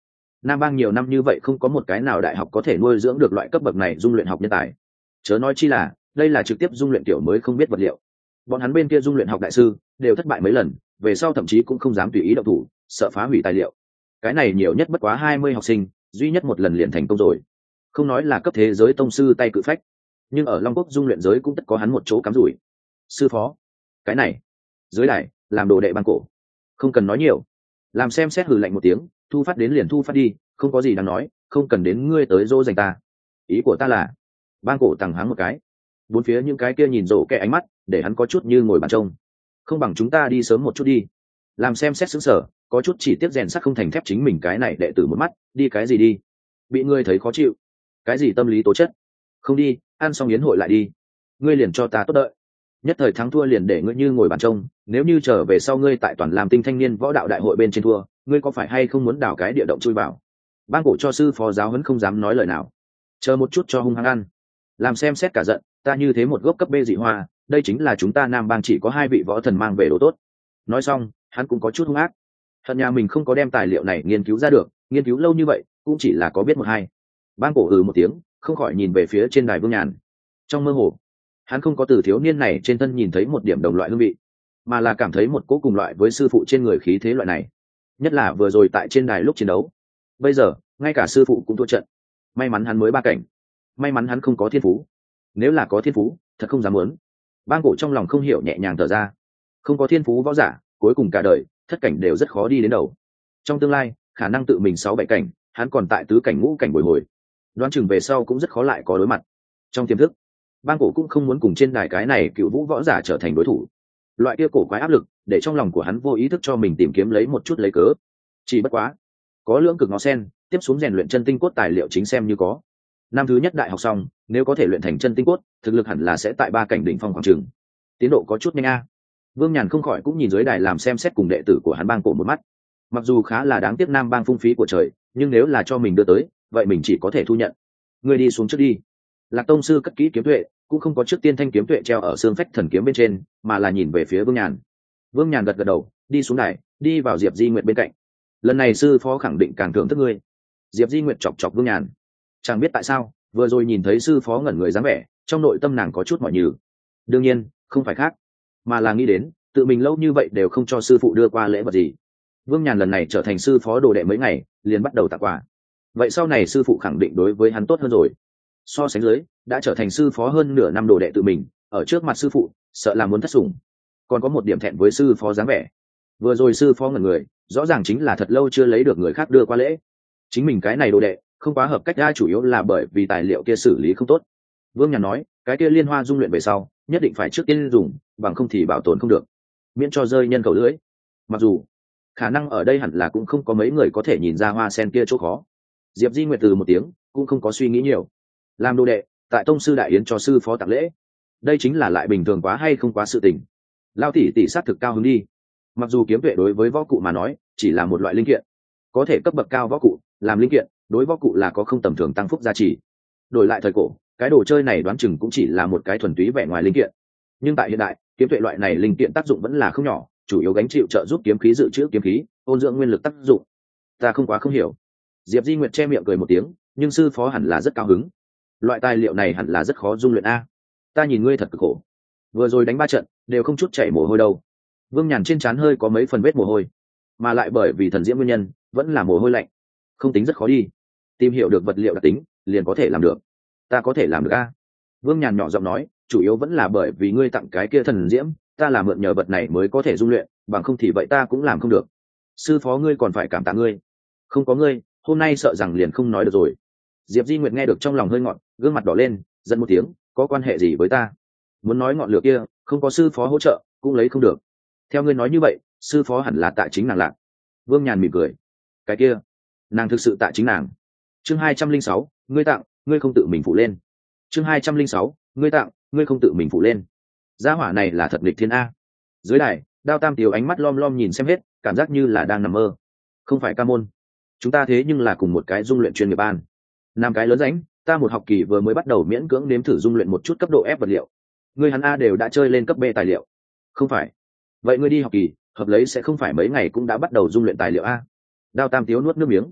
A: Nam bang nhiều năm như vậy không có một cái nào đại học có thể nuôi dưỡng được loại cấp bậc này dung luyện học nhân tài, chớ nói chi là đây là trực tiếp dung luyện kiểu mới không biết vật liệu. Bọn hắn bên kia dung luyện học đại sư đều thất bại mấy lần, về sau thậm chí cũng không dám tùy ý động thủ, sợ phá hủy tài liệu. Cái này nhiều nhất bất quá hai mươi học sinh, duy nhất một lần liền thành công rồi. Không nói là cấp thế giới tông sư tay cự phách, nhưng ở Long Quốc dung luyện giới cũng tất có hắn một chỗ cắm rủi. Sư phó, cái này dưới đài làm đồ đệ Bang Cổ, không cần nói nhiều, làm xem xét hừ lạnh một tiếng, thu phát đến liền thu phát đi, không có gì đáng nói, không cần đến ngươi tới dỗ dành ta. Ý của ta là, Bang Cổ tằng hắng một cái, bốn phía những cái kia nhìn rộ kẻ ánh mắt để hắn có chút như ngồi bàn trông. Không bằng chúng ta đi sớm một chút đi. Làm xem xét xứng sở, có chút chỉ tiếc rèn sắt không thành thép chính mình cái này đệ tử một mắt, đi cái gì đi, bị ngươi thấy khó chịu, cái gì tâm lý tố chất, không đi, ăn xong yến hội lại đi, ngươi liền cho ta tốt đợi, nhất thời thắng thua liền để ngươi như ngồi bàn trông. Nếu như trở về sau ngươi tại toàn làm tinh thanh niên võ đạo đại hội bên trên thua, ngươi có phải hay không muốn đào cái địa động chui vào? Bang Cổ cho sư phó giáo huấn không dám nói lời nào, chờ một chút cho hung hăng ăn. Làm xem xét cả giận, ta như thế một gốc cấp bê dị hoa, đây chính là chúng ta Nam bang chỉ có hai vị võ thần mang về đồ tốt. Nói xong hắn cũng có chút hung ác, hận nhà mình không có đem tài liệu này nghiên cứu ra được, nghiên cứu lâu như vậy cũng chỉ là có biết một hai. Bang Cổ ừ một tiếng, không khỏi nhìn về phía trên đài Vương Nhàn. Trong mơ hồ hắn không có từ thiếu niên này trên thân nhìn thấy một điểm đồng loại hương vị, mà là cảm thấy một cỗ cùng loại với sư phụ trên người khí thế loại này, nhất là vừa rồi tại trên đài lúc chiến đấu. Bây giờ ngay cả sư phụ cũng thua trận, may mắn hắn mới ba cảnh, may mắn hắn không có thiên phú, nếu là có thiên phú thật không dám muốn. Bang Cổ trong lòng không hiểu nhẹ nhàng thở ra, không có thiên phú võ giả cuối cùng cả đời thất cảnh đều rất khó đi đến đầu. Trong tương lai khả năng tự mình sáu bảy cảnh, hắn còn tại tứ cảnh ngũ cảnh bồi hồi, đoán chừng về sau cũng rất khó lại có đối mặt. Trong tiềm thức Bang Cổ cũng không muốn cùng trên đài cái này cựu vũ võ giả trở thành đối thủ. Loại kia cổ quái áp lực để trong lòng của hắn vô ý thức cho mình tìm kiếm lấy một chút lấy cớ. Chỉ bất quá có lưỡng cực ngó sen, tiếp xuống rèn luyện chân tinh cốt tài liệu chính xem như có. Năm thứ nhất đại học xong, nếu có thể luyện thành chân tinh cốt, thực lực hẳn là sẽ tại ba cảnh đỉnh phong khoảng trường. Tiến độ có chút nhanh a. Vương Nhàn không khỏi cũng nhìn dưới đài làm xem xét cùng đệ tử của hắn Bang Cổ một mắt. Mặc dù khá là đáng tiếc Nam bang phung phí của trời, nhưng nếu là cho mình đưa tới, vậy mình chỉ có thể thu nhận. Ngươi đi xuống trước đi. Lạc tông sư cất kỹ kiếm tuệ, cũng không có trước tiên thanh kiếm tuệ treo ở xương phách thần kiếm bên trên, mà là nhìn về phía Vương Nhàn. Vương Nhàn gật gật đầu, đi xuống đài, đi vào Diệp Di Nguyệt bên cạnh. Lần này sư phó khẳng định càng thưởng thức ngươi. Diệp Di Nguyệt chọc chọc Vương Nhàn, chẳng biết tại sao vừa rồi nhìn thấy sư phó ngẩn người dáng vẻ, trong nội tâm nàng có chút mỏi nhừ. Đương nhiên không phải khác, mà là nghĩ đến tự mình lâu như vậy đều không cho sư phụ đưa qua lễ vật gì. Vương Nhàn lần này trở thành sư phó đồ đệ mấy ngày liền bắt đầu tặng quà, vậy sau này sư phụ khẳng định đối với hắn tốt hơn rồi. So sánh dưới, đã trở thành sư phó hơn nửa năm đồ đệ tự mình, ở trước mặt sư phụ sợ là muốn thất sủng. Còn có một điểm thẹn với sư phó dáng vẻ, vừa rồi sư phó ngẩn người rõ ràng chính là thật lâu chưa lấy được người khác đưa qua lễ. Chính mình cái này đồ đệ không quá hợp cách ra, chủ yếu là bởi vì tài liệu kia xử lý không tốt. Vương Nhàn nói cái kia liên hoa dung luyện về sau nhất định phải trước tiên dùng, bằng không thì bảo tồn không được, miễn cho rơi nhân khẩu lưỡi. Mặc dù khả năng ở đây hẳn là cũng không có mấy người có thể nhìn ra hoa sen kia chỗ khó. Diệp Di Nguyệt từ một tiếng cũng không có suy nghĩ nhiều, làm đồ đệ tại tông sư đại yến cho sư phó tặng lễ, đây chính là lại bình thường quá hay không quá sự tình. Lao tỷ tỷ sát thực cao hứng đi. Mặc dù kiếm tuệ đối với võ cụ mà nói chỉ là một loại linh kiện, có thể cấp bậc cao võ cụ làm linh kiện đối võ cụ là có không tầm thường tăng phúc giá trị. Đổi lại thời cổ, cái đồ chơi này đoán chừng cũng chỉ là một cái thuần túy vẻ ngoài linh kiện, nhưng tại hiện đại kiếm tuệ loại này linh kiện tác dụng vẫn là không nhỏ, chủ yếu gánh chịu trợ giúp kiếm khí dự trữ kiếm khí, ôn dưỡng nguyên lực tác dụng. Ta không quá không hiểu. Diệp Di Nguyệt che miệng cười một tiếng, nhưng sư phó hẳn là rất cao hứng. Loại tài liệu này hẳn là rất khó dung luyện a. Ta nhìn ngươi thật cực khổ, vừa rồi đánh ba trận đều không chút chảy mồ hôi đâu. Vương Nhàn trên trán hơi có mấy phần vết mồ hôi, mà lại bởi vì thần diễm nguyên nhân vẫn là mồ hôi lạnh, không tính rất khó đi. Tìm hiểu được vật liệu đặc tính liền có thể làm được. Ta có thể làm được a. Vương Nhàn nhỏ giọng nói, chủ yếu vẫn là bởi vì ngươi tặng cái kia thần diễm, ta là mượn nhờ vật này mới có thể dung luyện, bằng không thì vậy ta cũng làm không được. Sư phó ngươi còn phải cảm tạ ngươi, không có ngươi hôm nay sợ rằng liền không nói được rồi. Diệp Di Nguyệt nghe được trong lòng hơi ngọn, gương mặt đỏ lên, giận một tiếng, có quan hệ gì với ta? Muốn nói ngọn lửa kia không có sư phó hỗ trợ cũng lấy không được. Theo ngươi nói như vậy, sư phó hẳn là tại chính nàng Lạc. Vương Nhàn mỉm cười, cái kia nàng thực sự tại chính nàng. Chương hai trăm linh sáu, ngươi tặng ngươi không tự mình phụ lên. Chương hai trăm linh sáu, ngươi tặng ngươi không tự mình phụ lên. Gia hỏa này là thật nghịch thiên a. Dưới đài Đao Tam Tiếu ánh mắt lom lom nhìn xem hết, cảm giác như là đang nằm mơ. Không phải ca môn, chúng ta thế nhưng là cùng một cái dung luyện chuyên nghiệp ban. Năm cái lớn ránh, ta một học kỳ vừa mới bắt đầu miễn cưỡng nếm thử dung luyện một chút cấp độ F vật liệu, ngươi hắn A đều đã chơi lên cấp B tài liệu. Không phải vậy ngươi đi học kỳ hợp lấy sẽ không phải mấy ngày cũng đã bắt đầu dung luyện tài liệu a. Đao Tam Tiếu nuốt nước miếng,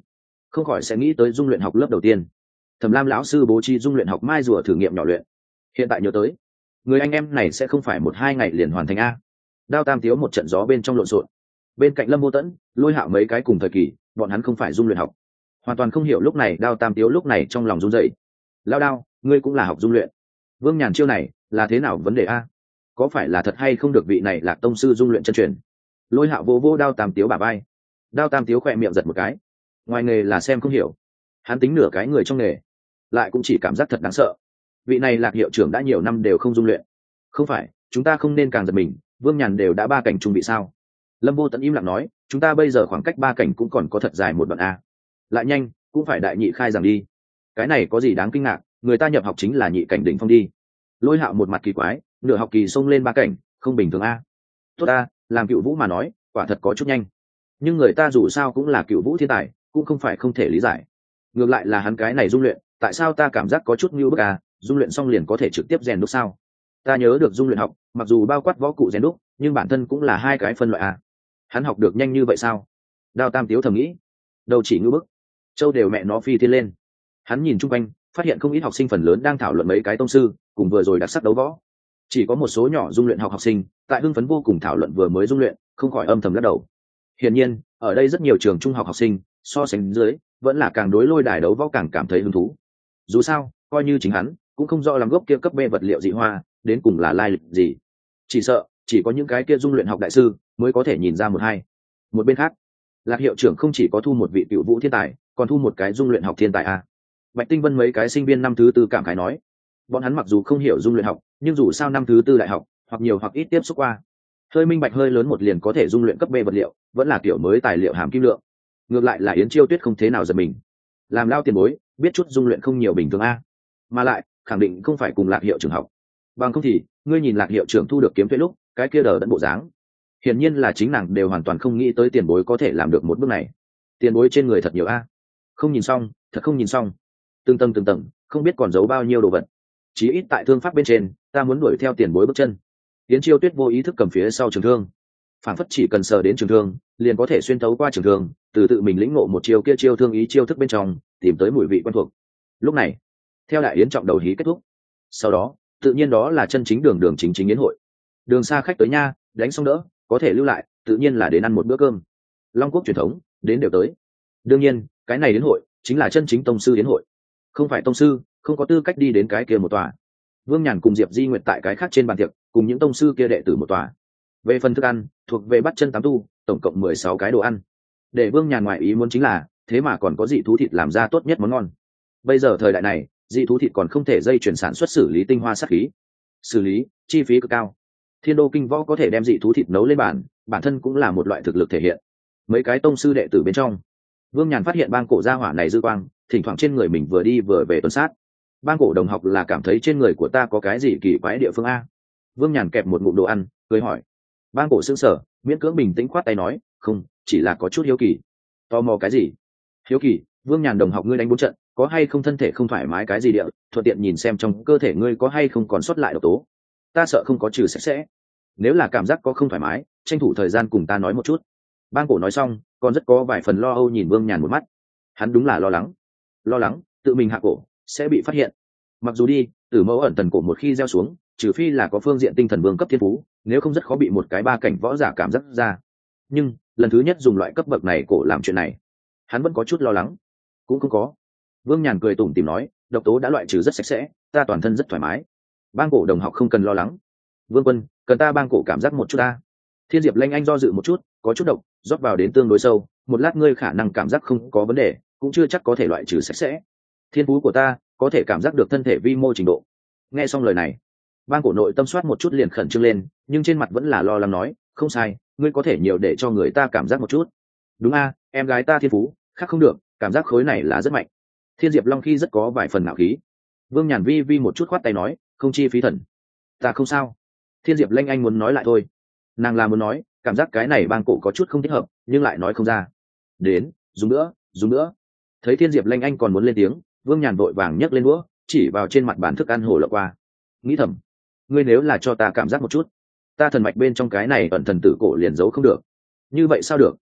A: không khỏi sẽ nghĩ tới dung luyện học lớp đầu tiên. Thẩm Lam lão sư bố trí dung luyện học mai rùa thử nghiệm nhỏ luyện. Hiện tại nhớ tới, người anh em này sẽ không phải một hai ngày liền hoàn thành a. Đao Tam Tiếu một trận gió bên trong lộn xộn. Bên cạnh Lâm Vô Tẫn, Lôi Hạo mấy cái cùng thời kỳ, bọn hắn không phải dung luyện học, hoàn toàn không hiểu lúc này Đao Tam Tiếu lúc này trong lòng run rẩy. Lao Đao, ngươi cũng là học dung luyện. Vương Nhàn chiêu này là thế nào vấn đề a? Có phải là thật hay không được vị này Lạc tông sư dung luyện chân truyền? Lôi Hạo vô vô Đao Tam Tiếu bả vai. Đao Tam Tiếu khỏe miệng giật một cái. Ngoài nghề là xem không hiểu, hắn tính nửa cái người trong nghề, lại cũng chỉ cảm giác thật đáng sợ. Vị này Lạc hiệu trưởng đã nhiều năm đều không dung luyện. Không phải, chúng ta không nên càng giật mình, Vương Nhàn đều đã ba cảnh trung bị sao? Lâm Vô Tẫn im lặng nói, chúng ta bây giờ khoảng cách ba cảnh cũng còn có thật dài một đoạn a. Lại nhanh, cũng phải đại nhị khai giảng đi. Cái này có gì đáng kinh ngạc, người ta nhập học chính là nhị cảnh đỉnh phong đi. Lôi Hạo một mặt kỳ quái, nửa học kỳ xông lên ba cảnh, không bình thường a. Tốt a, làm Cựu Vũ mà nói, quả thật có chút nhanh. Nhưng người ta dù sao cũng là Cựu Vũ thiên tài, cũng không phải không thể lý giải. Ngược lại là hắn cái này dung luyện, tại sao ta cảm giác có chút như bức a, dung luyện xong liền có thể trực tiếp rèn đúc sao? Ta nhớ được dung luyện học, mặc dù bao quát võ cụ rèn đúc, nhưng bản thân cũng là hai cái phân loại a. Hắn học được nhanh như vậy sao? Đao Tam Tiếu thầm nghĩ. Đâu chỉ ngữ bức, châu đều mẹ nó phi thiên lên. Hắn nhìn chung quanh, phát hiện không ít học sinh phần lớn đang thảo luận mấy cái tông sư cùng vừa rồi đặc sắc đấu võ. Chỉ có một số nhỏ dung luyện học học sinh tại hưng phấn vô cùng thảo luận vừa mới dung luyện, không khỏi âm thầm lắc đầu. Hiển nhiên, ở đây rất nhiều trường trung học học sinh so sánh dưới vẫn là càng đối lôi đài đấu võ càng cảm thấy hứng thú. Dù sao, coi như chính hắn cũng không rõ làm gốc kia cấp B vật liệu dị hoa đến cùng là lai lịch gì. Chỉ sợ chỉ có những cái kia dung luyện học đại sư mới có thể nhìn ra một hai. Một bên khác, Lạc hiệu trưởng không chỉ có thu một vị Cựu Vũ thiên tài, còn thu một cái dung luyện học thiên tài a. Bạch Tinh Vân mấy cái sinh viên năm thứ tư cảm khái nói, bọn hắn mặc dù không hiểu dung luyện học, nhưng dù sao năm thứ tư đại học, hoặc nhiều hoặc ít tiếp xúc qua, hơi minh bạch hơi lớn một liền có thể dung luyện cấp B vật liệu, vẫn là kiểu mới tài liệu hàm kim lượng. Ngược lại là Yến Chiêu Tuyết không thế nào giật mình, làm lao tiền bối, biết chút dung luyện không nhiều bình thường a, mà lại khẳng định không phải cùng Lạc hiệu trưởng học. Bằng không thì, ngươi nhìn Lạc hiệu trưởng thu được kiếm thuê lúc, cái kia đờ đẫn bộ dáng, hiển nhiên là chính nàng đều hoàn toàn không nghĩ tới tiền bối có thể làm được một bước này. Tiền bối trên người thật nhiều a, không nhìn xong, thật không nhìn xong, từng tầng từng tầng, không biết còn giấu bao nhiêu đồ vật. Chí ít tại thương pháp bên trên, ta muốn đuổi theo tiền bối bước chân. Yến Chiêu Tuyết vô ý thức cầm phía sau trường thương, phản phất chỉ cần sờ đến trường thương, liền có thể xuyên thấu qua trường thương, từ tự mình lĩnh ngộ một chiêu kia chiêu thương ý chiêu thức bên trong, tìm tới mùi vị quen thuộc. Lúc này, theo đại yến trọng đầu hí kết thúc, sau đó, tự nhiên đó là chân chính đường đường chính chính yến hội. Đường xa khách tới nha, đánh xong đỡ, có thể lưu lại, tự nhiên là đến ăn một bữa cơm. Long Quốc truyền thống, đến đều tới. Đương nhiên, cái này đến hội chính là chân chính tông sư đến hội. Không phải tông sư, không có tư cách đi đến cái kia một tòa. Vương Nhàn cùng Diệp Di Nguyệt tại cái khác trên bàn tiệc, cùng những tông sư kia đệ tử một tòa. Về phần thức ăn, thuộc về bắt chân tám tu, tổng cộng mười sáu cái đồ ăn. Để Vương Nhàn ngoại ý muốn chính là, thế mà còn có dị thú thịt làm ra tốt nhất món ngon. Bây giờ thời đại này, dị thú thịt còn không thể dây chuyển sản xuất xử lý tinh hoa sát khí. Xử lý, chi phí cực cao. Thiên Đô Kinh Võ có thể đem dị thú thịt nấu lên bàn, bản thân cũng là một loại thực lực thể hiện. Mấy cái tông sư đệ tử bên trong, Vương Nhàn phát hiện bang cổ gia hỏa này dư quang, thỉnh thoảng trên người mình vừa đi vừa về tuần sát. Bang cổ đồng học là cảm thấy trên người của ta có cái gì kỳ quái địa phương a? Vương Nhàn kẹp một ngụm đồ ăn, cười hỏi. Bang cổ sững sờ, miễn cưỡng bình tĩnh khoát tay nói, không, chỉ là có chút hiếu kỳ. Tò mò cái gì? Hiếu kỳ, Vương Nhàn đồng học ngươi đánh bốn trận, có hay không thân thể không thoải mái cái gì địa, thuận tiện nhìn xem trong cơ thể ngươi có hay không còn sót lại độc tố. Ta sợ không có trừ sạch sẽ. Nếu là cảm giác có không thoải mái, tranh thủ thời gian cùng ta nói một chút. Bang cổ nói xong, còn rất có vài phần lo âu nhìn Vương Nhàn một mắt. Hắn đúng là lo lắng, lo lắng tự mình hạ cổ sẽ bị phát hiện. Mặc dù đi, tử mẫu ẩn thần cổ một khi gieo xuống, trừ phi là có phương diện tinh thần vương cấp thiên phú, nếu không rất khó bị một cái ba cảnh võ giả cảm giác ra. Nhưng lần thứ nhất dùng loại cấp bậc này cổ làm chuyện này, hắn vẫn có chút lo lắng. Cũng không có. Vương Nhàn cười tủm tỉm nói, độc tố đã loại trừ rất sạch sẽ, ta toàn thân rất thoải mái. Bang cổ đồng học không cần lo lắng. Vương Quân, cần ta bang cổ cảm giác một chút ta. Thiên Diệp Lanh Anh do dự một chút, có chút độc, rót vào đến tương đối sâu, một lát ngươi khả năng cảm giác không có vấn đề, cũng chưa chắc có thể loại trừ sạch sẽ. Thiên phú của ta có thể cảm giác được thân thể vi mô trình độ. Nghe xong lời này, bang cổ nội tâm soát một chút liền khẩn trương lên, nhưng trên mặt vẫn là lo lắng nói, không sai, ngươi có thể nhiều để cho người ta cảm giác một chút. Đúng a, em gái ta thiên phú khác không được, cảm giác khối này là rất mạnh. Thiên Diệp Long khi rất có vài phần nạo khí. Vương Nhàn vi vi một chút khoát tay nói, không chi phí thần. Ta không sao. Thiên Diệp Lanh Anh muốn nói lại thôi. Nàng là muốn nói, cảm giác cái này bang cổ có chút không thích hợp, nhưng lại nói không ra. Đến, dùng nữa, dùng nữa. Thấy Thiên Diệp Lanh Anh còn muốn lên tiếng, Vương Nhàn vội vàng nhấc lên đũa, chỉ vào trên mặt bàn thức ăn hổ lộng qua. Nghĩ thầm, ngươi nếu là cho ta cảm giác một chút, ta thần mạch bên trong cái này ẩn thần tử cổ liền giấu không được. Như vậy sao được?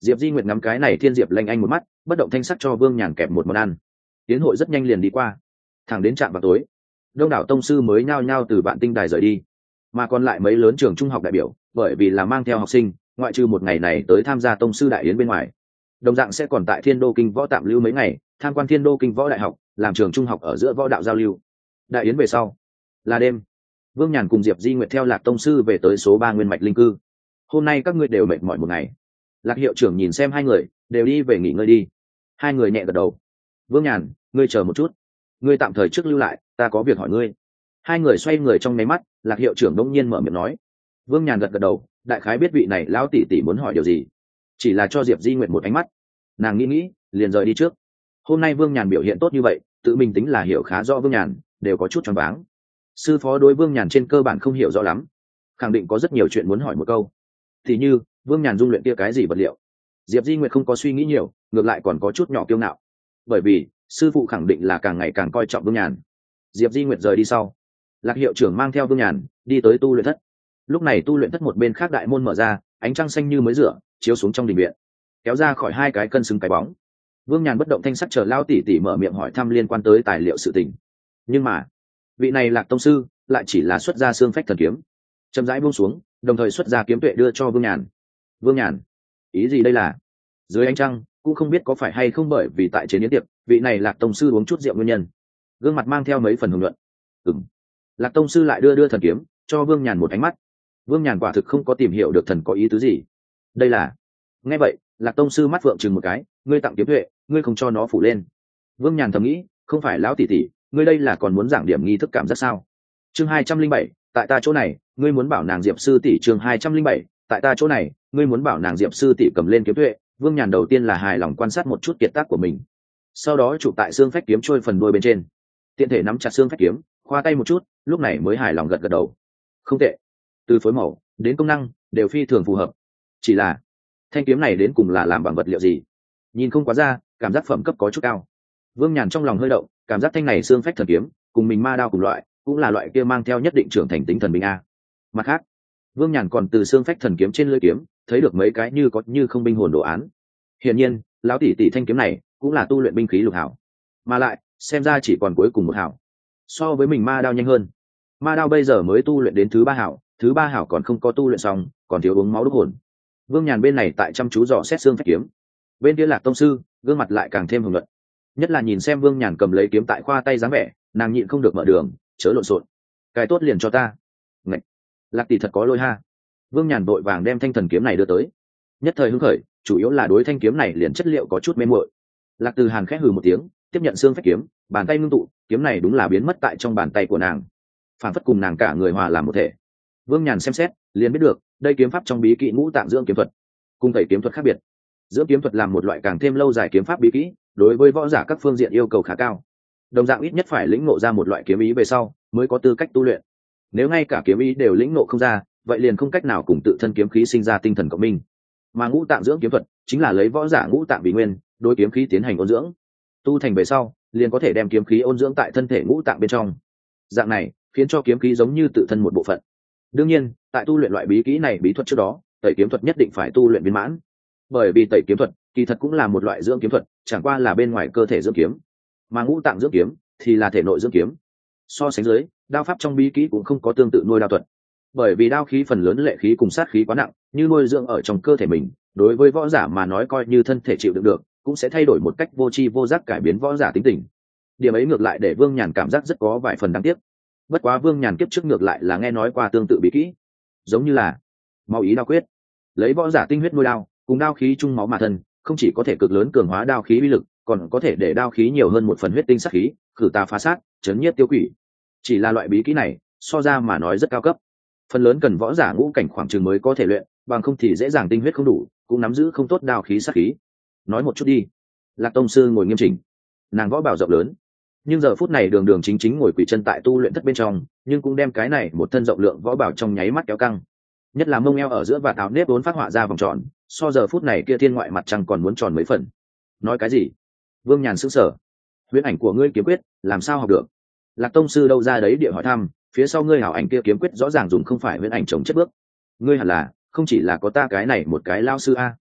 A: Diệp Di Nguyệt ngắm cái này thiên diệp lanh anh một mắt, bất động thanh sắc cho Vương Nhàn kẹp một món ăn. Tiến hội rất nhanh liền đi qua, thẳng đến trạm vào tối, đông đảo tông sư mới nhao nhao từ Vạn Tinh Đài rời đi, mà còn lại mấy lớn trường trung học đại biểu, bởi vì là mang theo học sinh, ngoại trừ một ngày này tới tham gia tông sư đại yến bên ngoài, đồng dạng sẽ còn tại Thiên Đô Kinh Võ tạm lưu mấy ngày, tham quan Thiên Đô Kinh Võ đại học, làm trường trung học ở giữa võ đạo giao lưu. Đại yến về sau là đêm, Vương Nhàn cùng Diệp Di Nguyệt theo Lạc tông sư về tới số ba Nguyên Mạch Linh Cư. Hôm nay các ngươi đều mệt mỏi một ngày. Lạc hiệu trưởng nhìn xem hai người, đều đi về nghỉ ngơi đi. Hai người nhẹ gật đầu. Vương Nhàn, ngươi chờ một chút, ngươi tạm thời trước lưu lại, ta có việc hỏi ngươi. Hai người xoay người trong nháy mắt, Lạc hiệu trưởng đông nhiên mở miệng nói. Vương Nhàn gật gật đầu, đại khái biết vị này lão tỷ tỷ muốn hỏi điều gì, chỉ là cho Diệp Di Nguyệt một ánh mắt, nàng nghĩ nghĩ liền rời đi trước. Hôm nay Vương Nhàn biểu hiện tốt như vậy, tự mình tính là hiểu khá rõ Vương Nhàn, đều có chút choáng váng. Sư phó đối Vương Nhàn trên cơ bản không hiểu rõ lắm, khẳng định có rất nhiều chuyện muốn hỏi một câu. Thì như Vương Nhàn dung luyện kia cái gì vật liệu. Diệp Di Nguyệt không có suy nghĩ nhiều, ngược lại còn có chút nhỏ kiêu ngạo, bởi vì sư phụ khẳng định là càng ngày càng coi trọng Vương Nhàn. Diệp Di Nguyệt rời đi sau, Lạc hiệu trưởng mang theo Vương Nhàn đi tới tu luyện thất. Lúc này tu luyện thất một bên khác đại môn mở ra, ánh trăng xanh như mới rửa chiếu xuống trong đình viện, kéo ra khỏi hai cái cân xứng cái bóng. Vương Nhàn bất động thanh sắc chờ lao tỷ tỷ mở miệng hỏi thăm liên quan tới tài liệu sự tình, nhưng mà vị này Lạc tông sư lại chỉ là xuất ra xương phách thần kiếm, chậm rãi buông xuống, đồng thời xuất ra kiếm tuệ đưa cho Vương Nhàn. Vương Nhàn, ý gì đây là? Dưới ánh trăng cũng không biết có phải hay không bởi vì tại chế yến tiệc, vị này Lạc tông sư uống chút rượu nguyên nhân, gương mặt mang theo mấy phần hưởng luận. Ừm. Lạc tông sư lại đưa đưa thần kiếm cho Vương Nhàn một ánh mắt. Vương Nhàn quả thực không có tìm hiểu được thần có ý tứ gì. Đây là... Nghe vậy, Lạc tông sư mắt vượng chừng một cái, ngươi tặng kiếm tuệ, ngươi không cho nó phủ lên. Vương Nhàn thầm nghĩ, không phải lão tỷ tỷ, ngươi đây là còn muốn giảng điểm nghi thức cảm giác sao? Chương hai trăm linh bảy, tại ta chỗ này, ngươi muốn bảo nàng Diệp sư tỷ. Chương hai trăm linh bảy, tại ta chỗ này, ngươi muốn bảo nàng Diệp sư tỷ cầm lên kiếm tuệ. Vương Nhàn đầu tiên là hài lòng quan sát một chút kiệt tác của mình, sau đó chụp tại xương phách kiếm trôi phần đuôi bên trên, tiện thể nắm chặt xương phách kiếm, khoa tay một chút, lúc này mới hài lòng gật gật đầu. Không tệ, từ phối màu đến công năng đều phi thường phù hợp. Chỉ là thanh kiếm này đến cùng là làm bằng vật liệu gì? Nhìn không quá ra, cảm giác phẩm cấp có chút cao. Vương Nhàn trong lòng hơi động, cảm giác thanh này xương phách thần kiếm cùng mình ma đao cùng loại, cũng là loại kia mang theo nhất định trưởng thành tính thần binh a. Mặt khác, Vương Nhàn còn từ xương phách thần kiếm trên lưỡi kiếm thấy được mấy cái như có như không binh hồn đồ án. Hiển nhiên, lão tỷ tỷ thanh kiếm này cũng là tu luyện binh khí lục hảo, mà lại xem ra chỉ còn cuối cùng một hảo. So với mình ma đao nhanh hơn. Ma đao bây giờ mới tu luyện đến thứ ba hảo, thứ ba hảo còn không có tu luyện xong, còn thiếu uống máu đúc hồn. Vương Nhàn bên này tại chăm chú dò xét xương phách kiếm, bên kia Lạc tông sư gương mặt lại càng thêm hùng luận, nhất là nhìn xem Vương Nhàn cầm lấy kiếm tại khoa tay dáng vẻ, nàng nhịn không được mở đường, chớ lộn xộn, cái tốt liền cho ta. Ngạch, Lạc tỷ thật có lôi ha. Vương Nhàn vội vàng đem thanh thần kiếm này đưa tới, nhất thời hứng khởi, chủ yếu là đối thanh kiếm này liền chất liệu có chút mê muội. Lạc Từ Hàn khẽ hừ một tiếng, tiếp nhận xương phách kiếm, bàn tay ngưng tụ, kiếm này đúng là biến mất tại trong bàn tay của nàng, phản phất cùng nàng cả người hòa làm một thể. Vương Nhàn xem xét liền biết được, đây kiếm pháp trong bí kỹ ngũ tạng dưỡng kiếm thuật, cùng tẩy kiếm thuật khác biệt. Dưỡng kiếm thuật làm một loại càng thêm lâu dài kiếm pháp bí kỹ, đối với võ giả các phương diện yêu cầu khá cao, đồng dạng ít nhất phải lĩnh ngộ ra một loại kiếm ý về sau mới có tư cách tu luyện. Nếu ngay cả kiếm ý đều lĩnh ngộ không ra, vậy liền không cách nào cùng tự thân kiếm khí sinh ra tinh thần cộng minh. Mà ngũ tạng dưỡng kiếm thuật chính là lấy võ giả ngũ tạng vì nguyên, đối kiếm khí tiến hành ôn dưỡng, tu thành về sau liền có thể đem kiếm khí ôn dưỡng tại thân thể ngũ tạng bên trong. Dạng này khiến cho kiếm khí giống như tự thân một bộ phận. Đương nhiên, tại tu luyện loại bí kỹ này bí thuật trước đó, tẩy kiếm thuật nhất định phải tu luyện viên mãn, bởi vì tẩy kiếm thuật kỳ thật cũng là một loại dưỡng kiếm thuật, chẳng qua là bên ngoài cơ thể dưỡng kiếm, mà ngũ tạng dưỡng kiếm thì là thể nội dưỡng kiếm. So sánh dưới, đao pháp trong bí kỹ cũng không có tương tự nuôi đao thuật, bởi vì đao khí phần lớn lệ khí cùng sát khí quá nặng, như nuôi dưỡng ở trong cơ thể mình, đối với võ giả mà nói coi như thân thể chịu đựng được, cũng sẽ thay đổi một cách vô tri vô giác cải biến võ giả tính tình. Điểm ấy ngược lại để Vương Nhàn cảm giác rất có vài phần đáng tiếc. Bất quá Vương Nhàn kiếp trước ngược lại là nghe nói qua tương tự bí kỹ, giống như là Máu Ý Đao Quyết, lấy võ giả tinh huyết nuôi đao, cùng đao khí chung máu mà thân, không chỉ có thể cực lớn cường hóa đao khí uy lực, còn có thể để đao khí nhiều hơn một phần huyết tinh sát khí, khử tà phá sát, chấn nhiếp tiêu quỷ. Chỉ là loại bí kỹ này, so ra mà nói rất cao cấp, phần lớn cần võ giả ngũ cảnh khoảng chừng mới có thể luyện, bằng không thì dễ dàng tinh huyết không đủ, cũng nắm giữ không tốt đao khí sát khí. Nói một chút đi. Lạc tông sư ngồi nghiêm chỉnh, nàng võ bảo rộng lớn, nhưng giờ phút này đường đường chính chính ngồi quỳ chân tại tu luyện thất bên trong, nhưng cũng đem cái này một thân rộng lượng võ bảo trong nháy mắt kéo căng, nhất là mông eo ở giữa và áo nếp vốn phát họa ra vòng tròn, so giờ phút này kia thiên ngoại mặt trăng còn muốn tròn mấy phần. Nói cái gì? Vương Nhàn sững sờ. Huyễn ảnh của ngươi kiếm quyết làm sao học được? Lạc tông sư đâu ra đấy địa hỏi thăm, phía sau ngươi hảo ảnh kia kiếm quyết rõ ràng dùng không phải huyễn ảnh chống chất bước, ngươi hẳn là không chỉ là có ta cái này một cái lao sư a.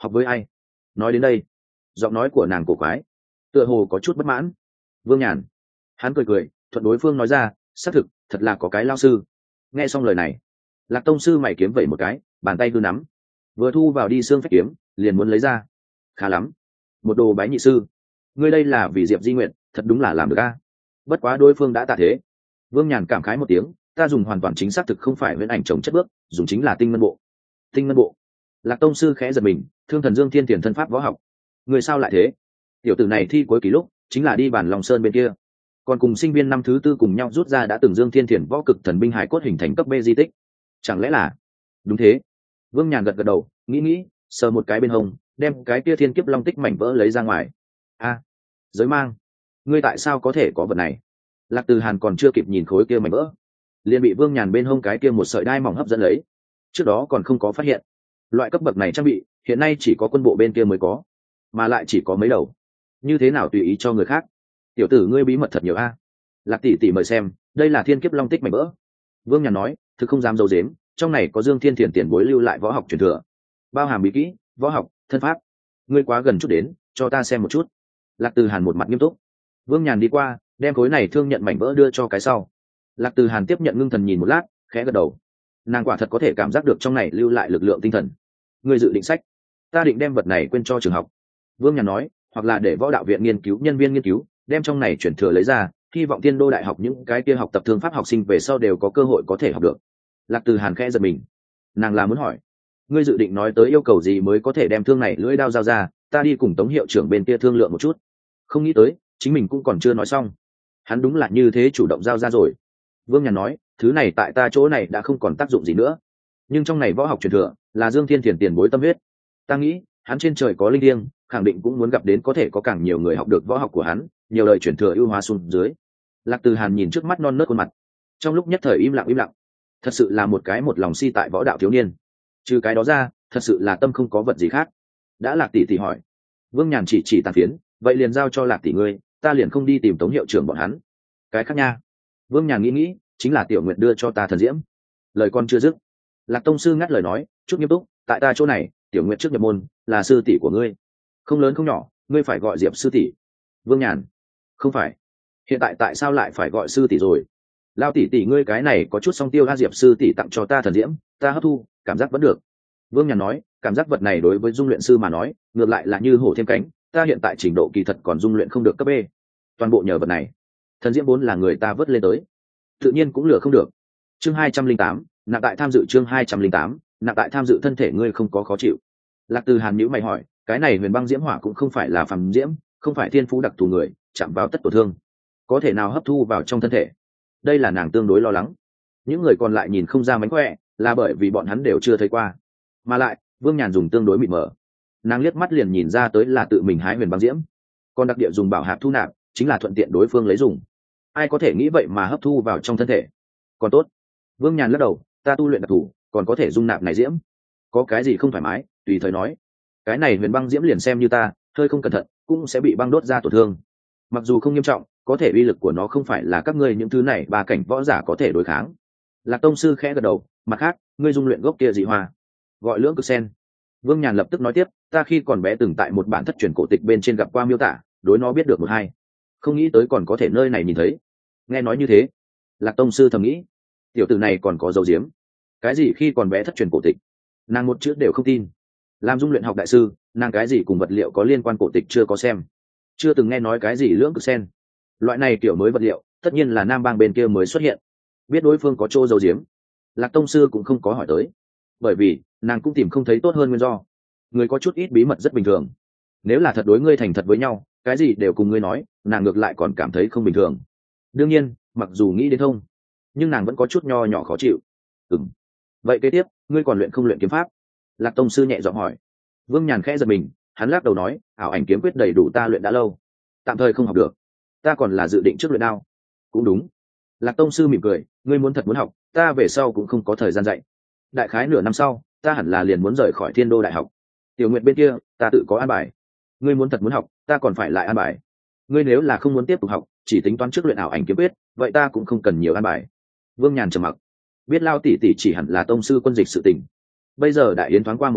A: học với ai? Nói đến đây, giọng nói của nàng cổ quái, tựa hồ có chút bất mãn. Vương Nhàn, hắn cười cười, thuận đối phương nói ra, xác thực, thật là có cái lao sư. Nghe xong lời này, Lạc tông sư mày kiếm vẩy một cái, bàn tay hư nắm, vừa thu vào đi xương phách kiếm, liền muốn lấy ra. Khá lắm, một đồ bái nhị sư, ngươi đây là vì Diệp Di Nguyện, thật đúng là làm được a. Bất quá đối phương đã tạ thế. Vương Nhàn cảm khái một tiếng, ta dùng hoàn toàn chính xác thực không phải huyễn ảnh trồng chất bước, dùng chính là tinh ngân bộ. Tinh ngân bộ. Lạc tông sư khẽ giật mình, thương thần dương thiên tiền thân pháp võ học. Người sao lại thế? Tiểu tử này thi cuối kỳ lúc chính là đi bản lòng sơn bên kia, còn cùng sinh viên năm thứ tư cùng nhau rút ra đã từng dương thiên thiền võ cực thần binh hải cốt hình thành cấp B di tích. Chẳng lẽ là? Đúng thế. Vương Nhàn gật gật đầu, nghĩ nghĩ, sờ một cái bên hông, đem cái kia thiên kiếp long tích mảnh vỡ lấy ra ngoài. A, giới mang, ngươi tại sao có thể có vật này? Lạc Từ Hàn còn chưa kịp nhìn khối kia mảnh vỡ, liền bị Vương Nhàn bên hông cái kia một sợi đai mỏng hấp dẫn lấy. Trước đó còn không có phát hiện, loại cấp bậc này trang bị hiện nay chỉ có quân bộ bên kia mới có, mà lại chỉ có mấy đầu, như thế nào tùy ý cho người khác? Tiểu tử ngươi bí mật thật nhiều a. Lạc tỷ tỷ mời xem, đây là thiên kiếp long tích mảnh vỡ. Vương Nhàn nói, thực không dám dâu dếm, trong này có Dương Thiên Thiền tiền bối lưu lại võ học truyền thừa, bao hàm bí kỹ, võ học, thân pháp. Ngươi quá gần chút đến, cho ta xem một chút. Lạc Từ Hàn một mặt nghiêm túc. Vương Nhàn đi qua, đem khối này thương nhận mảnh vỡ đưa cho cái sau. Lạc Từ Hàn tiếp nhận ngưng thần nhìn một lát, khẽ gật đầu. Nàng quả thật có thể cảm giác được trong này lưu lại lực lượng tinh thần. Ngươi dự định sách? Ta định đem vật này quên cho trường học. Vương Nhàn nói, hoặc là để võ đạo viện nghiên cứu nhân viên nghiên cứu đem trong này chuyển thừa lấy ra, hy vọng Tiên Đô đại học những cái kia học tập thương pháp học sinh về sau đều có cơ hội có thể học được. Lạc Từ Hàn khẽ giật mình, nàng là muốn hỏi, ngươi dự định nói tới yêu cầu gì mới có thể đem thương này lưỡi đao giao ra, ta đi cùng Tống hiệu trưởng bên kia thương lượng một chút. Không nghĩ tới chính mình cũng còn chưa nói xong, hắn đúng là như thế chủ động giao ra rồi. Vương Nhàn nói, thứ này tại ta chỗ này đã không còn tác dụng gì nữa, nhưng trong này võ học truyền thừa là Dương Thiên Thiền tiền bối tâm huyết, ta nghĩ hắn trên trời có linh thiêng, khẳng định cũng muốn gặp đến có thể có càng nhiều người học được võ học của hắn, nhiều lời truyền thừa ưu hóa xuống dưới. Lạc Từ Hàn nhìn trước mắt non nớt khuôn mặt, trong lúc nhất thời im lặng im lặng. Thật sự là một cái một lòng si tại võ đạo thiếu niên. Trừ cái đó ra, thật sự là tâm không có vật gì khác. Đã Lạc tỷ tỷ hỏi, Vương Nhàn chỉ chỉ tàn phiến, vậy liền giao cho Lạc tỷ ngươi, ta liền không đi tìm Tống hiệu trưởng bọn hắn. Cái khác nha. Vương Nhàn nghĩ nghĩ, chính là Tiểu Nguyệt đưa cho ta thần diễm. Lời con chưa dứt, Lạc tông sư ngắt lời nói, chút nghiêm túc, tại ta chỗ này, Tiểu Nguyệt trước nhập môn, là sư tỷ của ngươi, không lớn không nhỏ, ngươi phải gọi Diệp sư tỷ. Vương Nhàn, không phải, hiện tại tại sao lại phải gọi sư tỷ rồi? Lao tỷ tỷ ngươi cái này có chút song tiêu a. Diệp sư tỷ tặng cho ta thần diễm, ta hấp thu, cảm giác vẫn được. Vương Nhàn nói, cảm giác vật này đối với dung luyện sư mà nói, ngược lại là như hổ thêm cánh, ta hiện tại trình độ kỳ thật còn dung luyện không được cấp B, toàn bộ nhờ vật này. Thần diễm vốn là người ta vớt lên tới, tự nhiên cũng lừa không được. Chương hai trăm linh tám, nặng tại tham dự. Chương hai trăm linh tám, nặng tại tham dự. Thân thể ngươi không có khó chịu? Lạc Từ Hàn nhíu mày hỏi, cái này huyền băng diễm hỏa cũng không phải là phàm diễm, không phải thiên phú đặc thù người chạm vào tất tổn thương, có thể nào hấp thu vào trong thân thể? Đây là nàng tương đối lo lắng. Những người còn lại nhìn không ra mánh khỏe, là bởi vì bọn hắn đều chưa thấy qua, mà lại Vương Nhàn dùng tương đối mịt mờ, nàng liếc mắt liền nhìn ra tới là tự mình hái huyền băng diễm, còn đặc địa dùng bảo hạp thu nạp chính là thuận tiện đối phương lấy dùng. Ai có thể nghĩ vậy mà hấp thu vào trong thân thể? Còn tốt. Vương Nhàn lắc đầu, ta tu luyện đặc thù, còn có thể dung nạp này diễm, có cái gì không thoải mái tùy thời nói. Cái này huyền băng diễm liền xem như ta hơi không cẩn thận cũng sẽ bị băng đốt ra tổn thương, mặc dù không nghiêm trọng, có thể uy lực của nó không phải là các ngươi những thứ này ba cảnh võ giả có thể đối kháng. Lạc tông sư khẽ gật đầu, mặt khác, ngươi dung luyện gốc kia dị hoa, gọi lưỡng cực sen. Vương Nhàn lập tức nói tiếp, ta khi còn bé từng tại một bản thất truyền cổ tịch bên trên gặp qua miêu tả, đối nó biết được một hai, không nghĩ tới còn có thể nơi này nhìn thấy. Nghe nói như thế, Lạc tông sư thầm nghĩ, tiểu tử này còn có dấu diếm. Cái gì khi còn bé thất truyền cổ tịch? Nàng một chữ đều không tin. Làm dung luyện học đại sư, nàng cái gì cùng vật liệu có liên quan cổ tịch chưa có xem, chưa từng nghe nói cái gì lưỡng cực sen. Loại này kiểu mới vật liệu, tất nhiên là nam bang bên kia mới xuất hiện. Biết đối phương có chỗ dấu diếm, Lạc tông sư cũng không có hỏi tới, bởi vì nàng cũng tìm không thấy tốt hơn nguyên do. Người có chút ít bí mật rất bình thường, nếu là thật đối ngươi thành thật với nhau, cái gì đều cùng ngươi nói, nàng ngược lại còn cảm thấy không bình thường. Đương nhiên, mặc dù nghĩ đến thông, nhưng nàng vẫn có chút nho nhỏ khó chịu. Ừm, vậy kế tiếp ngươi còn luyện không luyện kiếm pháp? Lạc tông sư nhẹ giọng hỏi. Vương Nhàn khẽ giật mình, hắn lắc đầu nói, ảo ảnh kiếm quyết đầy đủ ta luyện đã lâu, tạm thời không học được, ta còn là dự định trước luyện đao. Cũng đúng. Lạc tông sư mỉm cười, ngươi muốn thật muốn học, ta về sau cũng không có thời gian dạy. Đại khái nửa năm sau, ta hẳn là liền muốn rời khỏi Thiên Đô đại học. Tiểu Nguyệt bên kia, ta tự có an bài. Ngươi muốn thật muốn học, ta còn phải lại an bài. Ngươi nếu là không muốn tiếp tục học, chỉ tính toán trước luyện ảo ảnh kiếm quyết, vậy ta cũng không cần nhiều an bài. Vương Nhàn trầm mặc, biết Lao tỷ tỷ chỉ hẳn là tông sư quân dịch sự tình. Bây giờ đại yến thoáng qua một cái,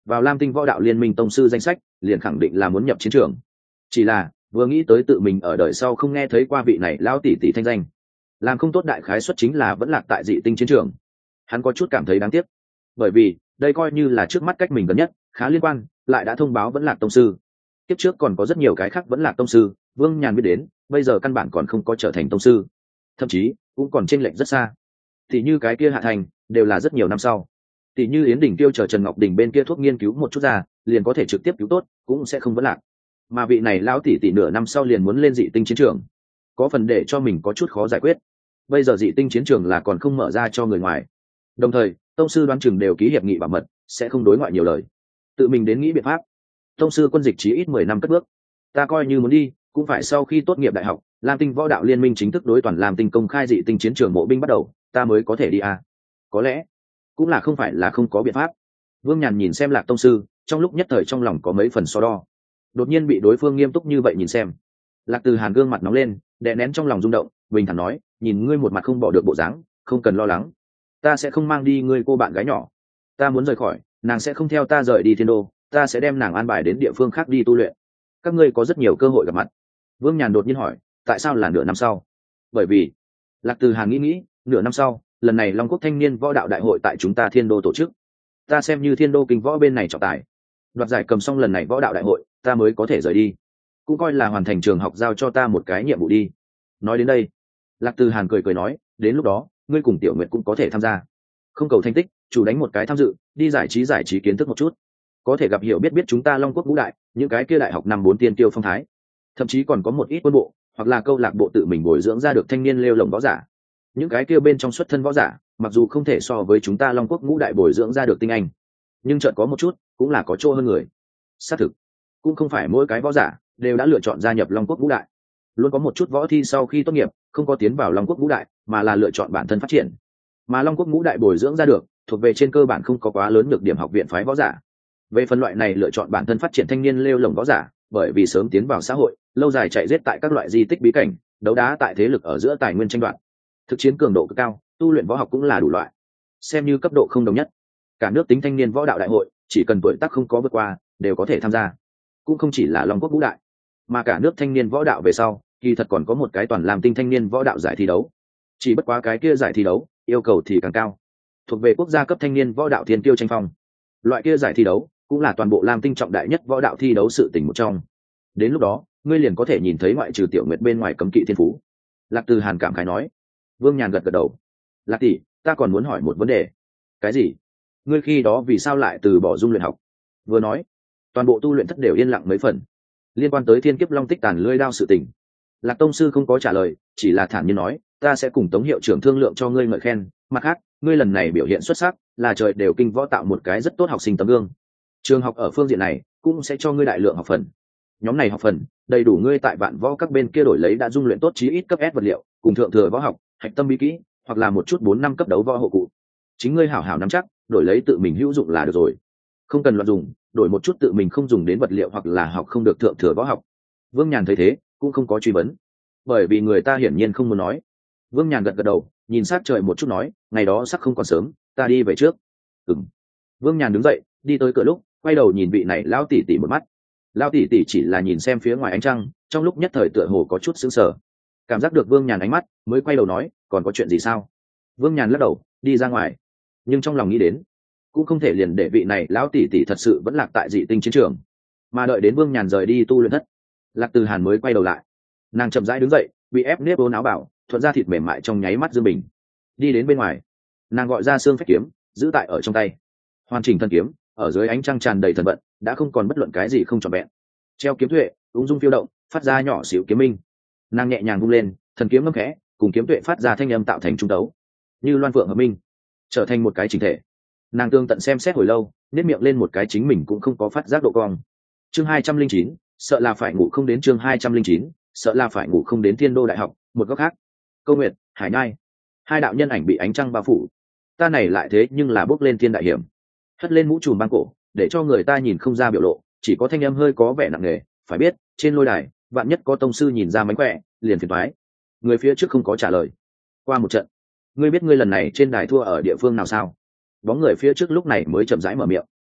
A: vào lam tinh võ đạo liên minh tông sư danh sách liền khẳng định là muốn nhập chiến trường. Chỉ là vừa nghĩ tới tự mình ở đời sau không nghe thấy qua vị này lão tỷ tỷ thanh danh, làm không tốt đại khái suất chính là vẫn lạc tại dị tinh chiến trường. Hắn có chút cảm thấy đáng tiếc, bởi vì đây coi như là trước mắt cách mình gần nhất khá liên quan, lại đã thông báo vẫn lạc tông sư. Tiếp trước còn có rất nhiều cái khác vẫn lạc tông sư, Vương Nhàn biết đến, bây giờ căn bản còn không có trở thành tông sư, thậm chí cũng còn chênh lệch rất xa. Thì như cái kia Hạ Thành đều là rất nhiều năm sau, tỷ như Yến Đình Tiêu chờ Trần Ngọc Đình bên kia thuốc nghiên cứu một chút ra, liền có thể trực tiếp cứu tốt, cũng sẽ không vấn lạc. Mà vị này lão tỷ tỷ nửa năm sau liền muốn lên dị tinh chiến trường, có phần để cho mình có chút khó giải quyết. Bây giờ dị tinh chiến trường là còn không mở ra cho người ngoài, đồng thời tông sư đoán chừng đều ký hiệp nghị bảo mật, sẽ không đối ngoại nhiều lời, tự mình đến nghĩ biện pháp. Tông sư quân dịch chí ít mười năm cất bước, ta coi như muốn đi cũng phải sau khi tốt nghiệp đại học, Lam Tinh Võ Đạo Liên minh chính thức đối toàn Lam Tinh công khai dị tinh chiến trường mộ binh bắt đầu, ta mới có thể đi à. Có lẽ cũng là không phải là không có biện pháp. Vương Nhàn nhìn xem Lạc tông sư, trong lúc nhất thời trong lòng có mấy phần so đo. Đột nhiên bị đối phương nghiêm túc như vậy nhìn xem, Lạc Từ Hàn gương mặt nóng lên, đè nén trong lòng rung động, bình thản nói, nhìn ngươi một mặt không bỏ được bộ dáng, không cần lo lắng, ta sẽ không mang đi ngươi cô bạn gái nhỏ. Ta muốn rời khỏi, nàng sẽ không theo ta rời đi Thiên Đô, ta sẽ đem nàng an bài đến địa phương khác đi tu luyện. Các ngươi có rất nhiều cơ hội gặp mặt. Vương Nhàn đột nhiên hỏi, tại sao là nửa năm sau? Bởi vì Lạc Từ Hàn nghĩ nghĩ, nửa năm sau, lần này Long Quốc thanh niên võ đạo đại hội tại chúng ta Thiên Đô tổ chức, ta xem như Thiên Đô kinh võ bên này trọng tài, đoạt giải cầm xong lần này võ đạo đại hội, ta mới có thể rời đi, cũng coi là hoàn thành trường học giao cho ta một cái nhiệm vụ đi. Nói đến đây, Lạc Từ Hàn cười cười nói, đến lúc đó ngươi cùng Tiểu Nguyệt cũng có thể tham gia, không cầu thành tích, chủ đánh một cái tham dự, đi giải trí giải trí kiến thức một chút, có thể gặp hiểu biết biết chúng ta Long Quốc ngũ đại những cái kia đại học năm bốn tiên tiêu phong thái, thậm chí còn có một ít quân bộ hoặc là câu lạc bộ tự mình bồi dưỡng ra được thanh niên lêu lồng võ giả. Những cái kia bên trong xuất thân võ giả mặc dù không thể so với chúng ta Long Quốc ngũ đại bồi dưỡng ra được tinh anh, nhưng chợt có một chút cũng là có chỗ hơn người. Xác thực cũng không phải mỗi cái võ giả đều đã lựa chọn gia nhập Long Quốc ngũ đại, luôn có một chút võ thi sau khi tốt nghiệp không có tiến vào Long Quốc ngũ đại mà là lựa chọn bản thân phát triển. Mà Long Quốc ngũ đại bồi dưỡng ra được thuộc về trên cơ bản không có quá lớn nhược điểm học viện phái võ giả. Về phần loại này lựa chọn bản thân phát triển thanh niên lêu lồng võ giả, bởi vì sớm tiến vào xã hội, lâu dài chạy giết tại các loại di tích bí cảnh, đấu đá tại thế lực ở giữa tài nguyên tranh đoạt, thực chiến cường độ cực cao, tu luyện võ học cũng là đủ loại, xem như cấp độ không đồng nhất. Cả nước tính thanh niên võ đạo đại hội, chỉ cần tuổi tác không có vượt qua, đều có thể tham gia. Cũng không chỉ là Long Quốc ngũ đại, mà cả nước thanh niên võ đạo về sau, kỳ thật còn có một cái toàn làm tinh thanh niên võ đạo giải thi đấu. Chỉ bất quá cái kia giải thi đấu, yêu cầu thì càng cao, thuộc về quốc gia cấp thanh niên võ đạo thiên kiêu tranh phong. Loại kia giải thi đấu cũng là toàn bộ Lam Tinh trọng đại nhất võ đạo thi đấu sự tình một trong. Đến lúc đó, ngươi liền có thể nhìn thấy ngoại trừ Tiểu Nguyệt bên ngoài cấm kỵ thiên phú. Lạc Từ Hàn cảm khái nói. Vương Nhàn gật gật đầu. Lạc tỷ, ta còn muốn hỏi một vấn đề. Cái gì? Ngươi khi đó vì sao lại từ bỏ dung luyện học? Vừa nói, toàn bộ tu luyện thất đều yên lặng mấy phần. Liên quan tới thiên kiếp long tích tàn lưỡi đao sự tình, Lạc tông sư không có trả lời, chỉ là thản nhiên nói, ta sẽ cùng Tống hiệu trưởng thương lượng cho ngươi ngợi khen. Mặt khác, ngươi lần này biểu hiện xuất sắc, là trời đều kinh võ tạo một cái rất tốt học sinh tấm gương. Trường học ở phương diện này cũng sẽ cho ngươi đại lượng học phần. Nhóm này học phần đầy đủ ngươi tại vạn võ các bên kia đổi lấy đã dung luyện tốt chí ít cấp S vật liệu, cùng thượng thừa võ học, hạch tâm bí kỹ, hoặc là một chút bốn năm cấp đấu võ hộ cụ. Chính ngươi hảo hảo nắm chắc, đổi lấy tự mình hữu dụng là được rồi. Không cần loạn dùng, đổi một chút tự mình không dùng đến vật liệu hoặc là học không được thượng thừa võ học. Vương Nhàn thấy thế, cũng không có truy vấn, bởi vì người ta hiển nhiên không muốn nói. Vương Nhàn gật gật đầu, nhìn sát trời một chút nói, ngày đó sắc không còn sớm, ta đi về trước. Ừm. Vương Nhàn đứng dậy, đi tới cửa lúc, quay đầu nhìn vị này lão tỷ tỷ một mắt. Lão tỷ tỷ chỉ là nhìn xem phía ngoài ánh trăng, trong lúc nhất thời tựa hồ có chút sững sờ, cảm giác được Vương Nhàn ánh mắt, mới quay đầu nói, còn có chuyện gì sao? Vương Nhàn lắc đầu, đi ra ngoài, nhưng trong lòng nghĩ đến, cũng không thể liền để vị này lão tỷ tỷ thật sự vẫn lạc tại dị tinh chiến trường, mà đợi đến Vương Nhàn rời đi tu luyện thất, Lạc Từ Hàn mới quay đầu lại. Nàng chậm rãi đứng dậy, bị ép nếp vốn áo bảo, thuận ra thịt mềm mại trong nháy mắt dương bình, đi đến bên ngoài. Nàng gọi ra xương phách kiếm, giữ tại ở trong tay, hoàn chỉnh thân kiếm ở dưới ánh trăng tràn đầy thần vận, đã không còn bất luận cái gì không trọn vẹn. Treo kiếm tuệ ung dung phiêu động, phát ra nhỏ xíu kiếm minh. Nàng nhẹ nhàng vung lên, thần kiếm ngâm khẽ, cùng kiếm tuệ phát ra thanh âm tạo thành trung tấu, như loan phượng hợp minh, trở thành một cái chỉnh thể. Nàng tương tận xem xét hồi lâu, nếp miệng lên một cái chính mình cũng không có phát giác độ cong. Chương hai trăm linh chín, sợ là phải ngủ không đến. Chương hai trăm linh chín, sợ là phải ngủ không đến. Thiên Đô đại học, một góc khác, Câu Nguyệt, Hải Nhai, hai đạo nhân ảnh bị ánh trăng bao phủ. Ta này lại thế nhưng là bước lên thiên đại hiểm, hất lên mũ trùm băng cổ, để cho người ta nhìn không ra biểu lộ, chỉ có thanh âm hơi có vẻ nặng nề. Phải biết, trên lôi đài, vạn nhất có tông sư nhìn ra mánh khỏe, liền phiền toái. Người phía trước không có trả lời. Qua một trận, ngươi biết ngươi lần này trên đài thua ở địa phương nào sao? Bóng người phía trước lúc này mới chậm rãi mở miệng.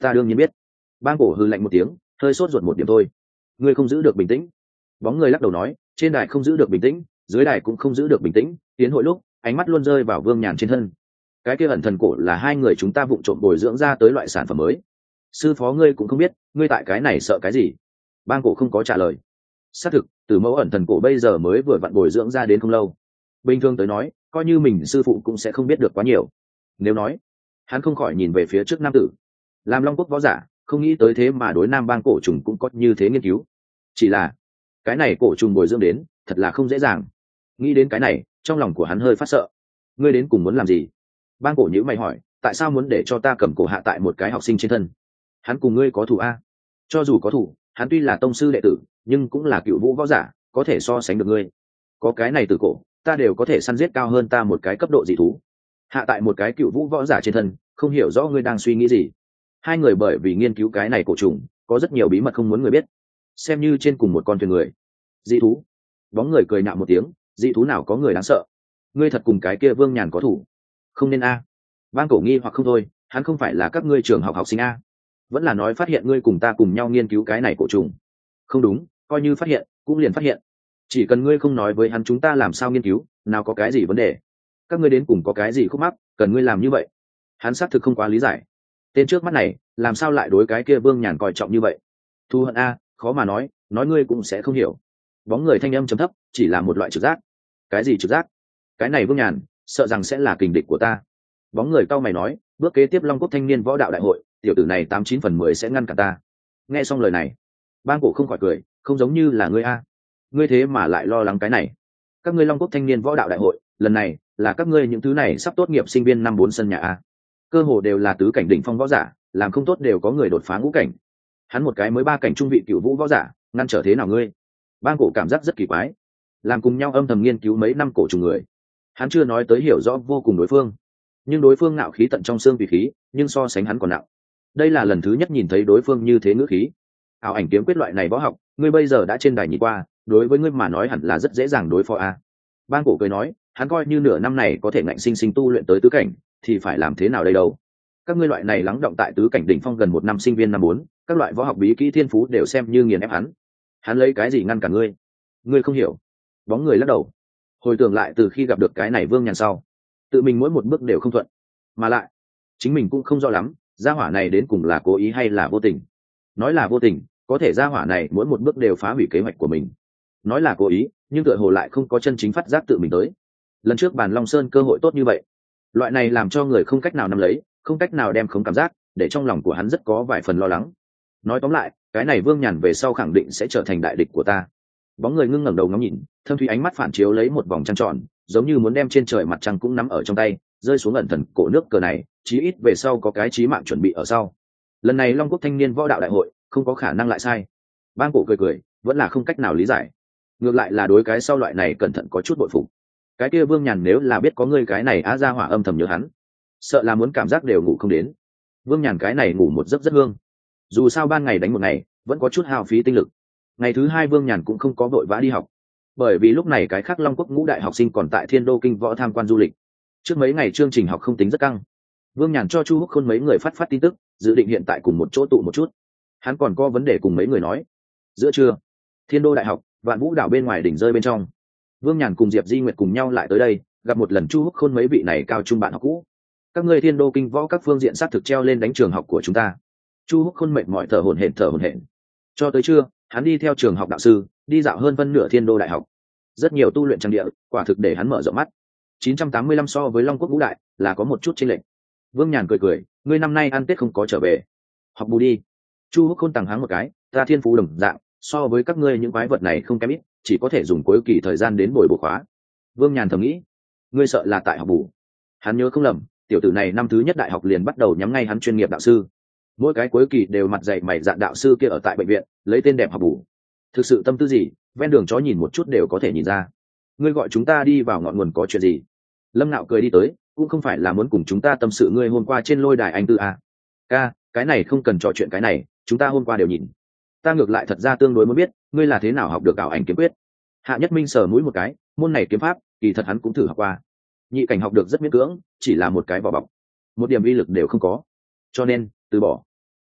A: Ta đương nhiên biết. Bang cổ hư lạnh một tiếng, hơi sốt ruột một điểm thôi. Ngươi không giữ được bình tĩnh. Bóng người lắc đầu nói, trên đài không giữ được bình tĩnh, dưới đài cũng không giữ được bình tĩnh. Tiến hội lúc, ánh mắt luôn rơi vào Vương Nhàn trên thân. Cái kia ẩn thần cổ là hai người chúng ta vụng trộm bồi dưỡng ra tới loại sản phẩm mới. Sư phó ngươi cũng không biết, ngươi tại cái này sợ cái gì? Bang cổ không có trả lời. Xác thực, từ mẫu ẩn thần cổ bây giờ mới vừa vặn bồi dưỡng ra đến không lâu. Bình thường tới nói, coi như mình sư phụ cũng sẽ không biết được quá nhiều. Nếu nói, hắn không khỏi nhìn về phía trước nam tử. Làm Long Quốc võ giả, không nghĩ tới thế mà đối Nam Bang cổ trùng cũng có như thế nghiên cứu. Chỉ là, cái này cổ trùng bồi dưỡng đến, thật là không dễ dàng. Nghĩ đến cái này, trong lòng của hắn hơi phát sợ. Ngươi đến cùng muốn làm gì? Bang cổ nhữ mày hỏi, tại sao muốn để cho ta cầm cổ hạ tại một cái học sinh trên thân? Hắn cùng ngươi có thù a? Cho dù có thù, hắn tuy là tông sư đệ tử, nhưng cũng là cựu vũ võ giả, có thể so sánh được ngươi. Có cái này từ cổ, ta đều có thể săn giết cao hơn ta một cái cấp độ dị thú. Hạ tại một cái cựu vũ võ giả trên thân, không hiểu rõ ngươi đang suy nghĩ gì. Hai người bởi vì nghiên cứu cái này cổ trùng, có rất nhiều bí mật không muốn người biết, xem như trên cùng một con thuyền người. Dị thú? Bóng người cười nạo một tiếng, dị thú nào có người đáng sợ? Ngươi thật cùng cái kia Vương Nhàn có thủ? Không nên a. Bang cổ nghi hoặc không thôi, hắn không phải là các ngươi trường học học sinh a? Vẫn là nói phát hiện ngươi cùng ta cùng nhau nghiên cứu cái này cổ trùng? Không đúng, coi như phát hiện cũng liền phát hiện, chỉ cần ngươi không nói với hắn chúng ta làm sao nghiên cứu, nào có cái gì vấn đề. Các ngươi đến cùng có cái gì khúc mắc cần ngươi làm như vậy? Hắn xác thực không quá lý giải, tên trước mắt này làm sao lại đối cái kia Vương Nhàn coi trọng như vậy. Thu hận a, khó mà nói, nói ngươi cũng sẽ không hiểu. Bóng người thanh âm trầm thấp, chỉ là một loại trực giác. Cái gì trực giác? Cái này Vương Nhàn sợ rằng sẽ là kình địch của ta. Bóng người cau mày nói, bước kế tiếp Long Quốc thanh niên võ đạo đại hội, tiểu tử này tám chín phần mười sẽ ngăn cả ta. Nghe xong lời này, Bang cổ không khỏi cười, không giống như là ngươi a. Ngươi thế mà lại lo lắng cái này? Các ngươi Long Quốc thanh niên võ đạo đại hội lần này là các ngươi những thứ này sắp tốt nghiệp sinh viên năm bốn sân nhà a, cơ hồ đều là tứ cảnh đỉnh phong võ giả, làm không tốt đều có người đột phá ngũ cảnh. Hắn một cái mới ba cảnh trung vị cựu vũ võ giả, ngăn trở thế nào ngươi? Bang cổ cảm giác rất kỳ quái, làm cùng nhau âm thầm nghiên cứu mấy năm cổ trùng người, hắn chưa nói tới hiểu rõ vô cùng đối phương, nhưng đối phương ngạo khí tận trong xương tùy khí, nhưng so sánh hắn còn nặng. Đây là lần thứ nhất nhìn thấy đối phương như thế ngữ khí. Ảo ảnh kiếm quyết loại này võ học, ngươi bây giờ đã trên đài nhìn qua, đối với ngươi mà nói hẳn là rất dễ dàng đối phó a. Bang cổ cười nói, hắn coi như nửa năm này có thể ngạnh sinh sinh tu luyện tới tứ cảnh, thì phải làm thế nào đây đâu? Các ngươi loại này lắng động tại tứ cảnh đỉnh phong gần một năm sinh viên năm bốn, các loại võ học bí kỹ thiên phú đều xem như nghiền ép hắn. Hắn lấy cái gì ngăn cả ngươi? Ngươi không hiểu. Bóng người lắc đầu. Hồi tưởng lại từ khi gặp được cái này Vương Nhàn sau, tự mình mỗi một bước đều không thuận, mà lại chính mình cũng không rõ lắm, gia hỏa này đến cùng là cố ý hay là vô tình. Nói là vô tình, có thể gia hỏa này mỗi một bước đều phá hủy kế hoạch của mình. Nói là cố ý, nhưng tựa hồ lại không có chân chính phát giác tự mình tới. Lần trước bàn Long Sơn cơ hội tốt như vậy, loại này làm cho người không cách nào nắm lấy, không cách nào đem khống cảm giác, để trong lòng của hắn rất có vài phần lo lắng. Nói tóm lại, cái này Vương Nhàn về sau khẳng định sẽ trở thành đại địch của ta. Bóng người ngưng ngẩng đầu ngắm nhìn, thâm thủy ánh mắt phản chiếu lấy một vòng trăng tròn, giống như muốn đem trên trời mặt trăng cũng nắm ở trong tay, rơi xuống ẩn thần cổ nước cờ này, chí ít về sau có cái chí mạng chuẩn bị ở sau. Lần này Long Quốc thanh niên võ đạo đại hội không có khả năng lại sai. Bang cổ cười cười, vẫn là không cách nào lý giải, ngược lại là đối cái sau loại này cẩn thận có chút bội phục. Cái kia Vương Nhàn nếu là biết có ngươi cái này á ra hỏa âm thầm nhớ hắn, sợ là muốn cảm giác đều ngủ không đến. Vương Nhàn cái này ngủ một giấc rất hương, dù sao ban ngày đánh một ngày vẫn có chút hao phí tinh lực. Ngày thứ hai Vương Nhàn cũng không có vội vã đi học, bởi vì lúc này cái khác Long Quốc ngũ đại học sinh còn tại Thiên Đô Kinh Võ tham quan du lịch. Trước mấy ngày chương trình học không tính rất căng, Vương Nhàn cho Chu Húc Khôn mấy người phát phát tin tức, dự định hiện tại cùng một chỗ tụ một chút. Hắn còn có vấn đề cùng mấy người nói. Giữa trưa, Thiên Đô Đại học, Vạn Vũ đảo bên ngoài đỉnh rơi bên trong, Vương Nhàn cùng Diệp Di Nguyệt cùng nhau lại tới đây, gặp một lần Chu Húc Khôn mấy vị này cao trung bạn học cũ. Các ngươi Thiên Đô Kinh Võ các phương diện sát thực treo lên đánh trường học của chúng ta. Chu Húc Khôn mệt mỏi thở hổn hển thở hổn hển. Cho tới trưa, hắn đi theo trường học đạo sư, đi dạo hơn phân nửa Thiên Đô Đại học. Rất nhiều tu luyện trang địa, quả thực để hắn mở rộng mắt. chín trăm tám mươi lăm so với Long Quốc ngũ đại, là có một chút chênh lệch. Vương Nhàn cười cười, ngươi năm nay ăn Tết không có trở về, học bù đi. Chu Húc Khôn tằng háng một cái, ta thiên phú đồng dạng, so với các ngươi những quái vật này không kém ít, chỉ có thể dùng cuối kỳ thời gian đến bồi bổ khóa. Vương Nhàn thầm nghĩ, ngươi sợ là tại học bù. Hắn nhớ không lầm, tiểu tử này năm thứ nhất đại học liền bắt đầu nhắm ngay hắn chuyên nghiệp đạo sư. Mỗi cái cuối kỳ đều mặt dày mày dạn đạo sư kia ở tại bệnh viện, lấy tên đẹp học bù. Thực sự tâm tư gì, ven đường chó nhìn một chút đều có thể nhìn ra. Ngươi gọi chúng ta đi vào ngọn nguồn có chuyện gì? Lâm Nạo cười đi tới, cũng không phải là muốn cùng chúng ta tâm sự ngươi hôm qua trên lôi đài anh tư à. Ca, cái này không cần trò chuyện cái này, chúng ta hôm qua đều nhìn. Ta ngược lại thật ra tương đối muốn biết, ngươi là thế nào học được ảo ảnh kiếm quyết. Hạ Nhất Minh sờ mũi một cái, môn này kiếm pháp, kỳ thật hắn cũng thử học qua. Nhị cảnh học được rất miễn cưỡng, chỉ là một cái vỏ bọc, một điểm uy lực đều không có, cho nên từ bỏ.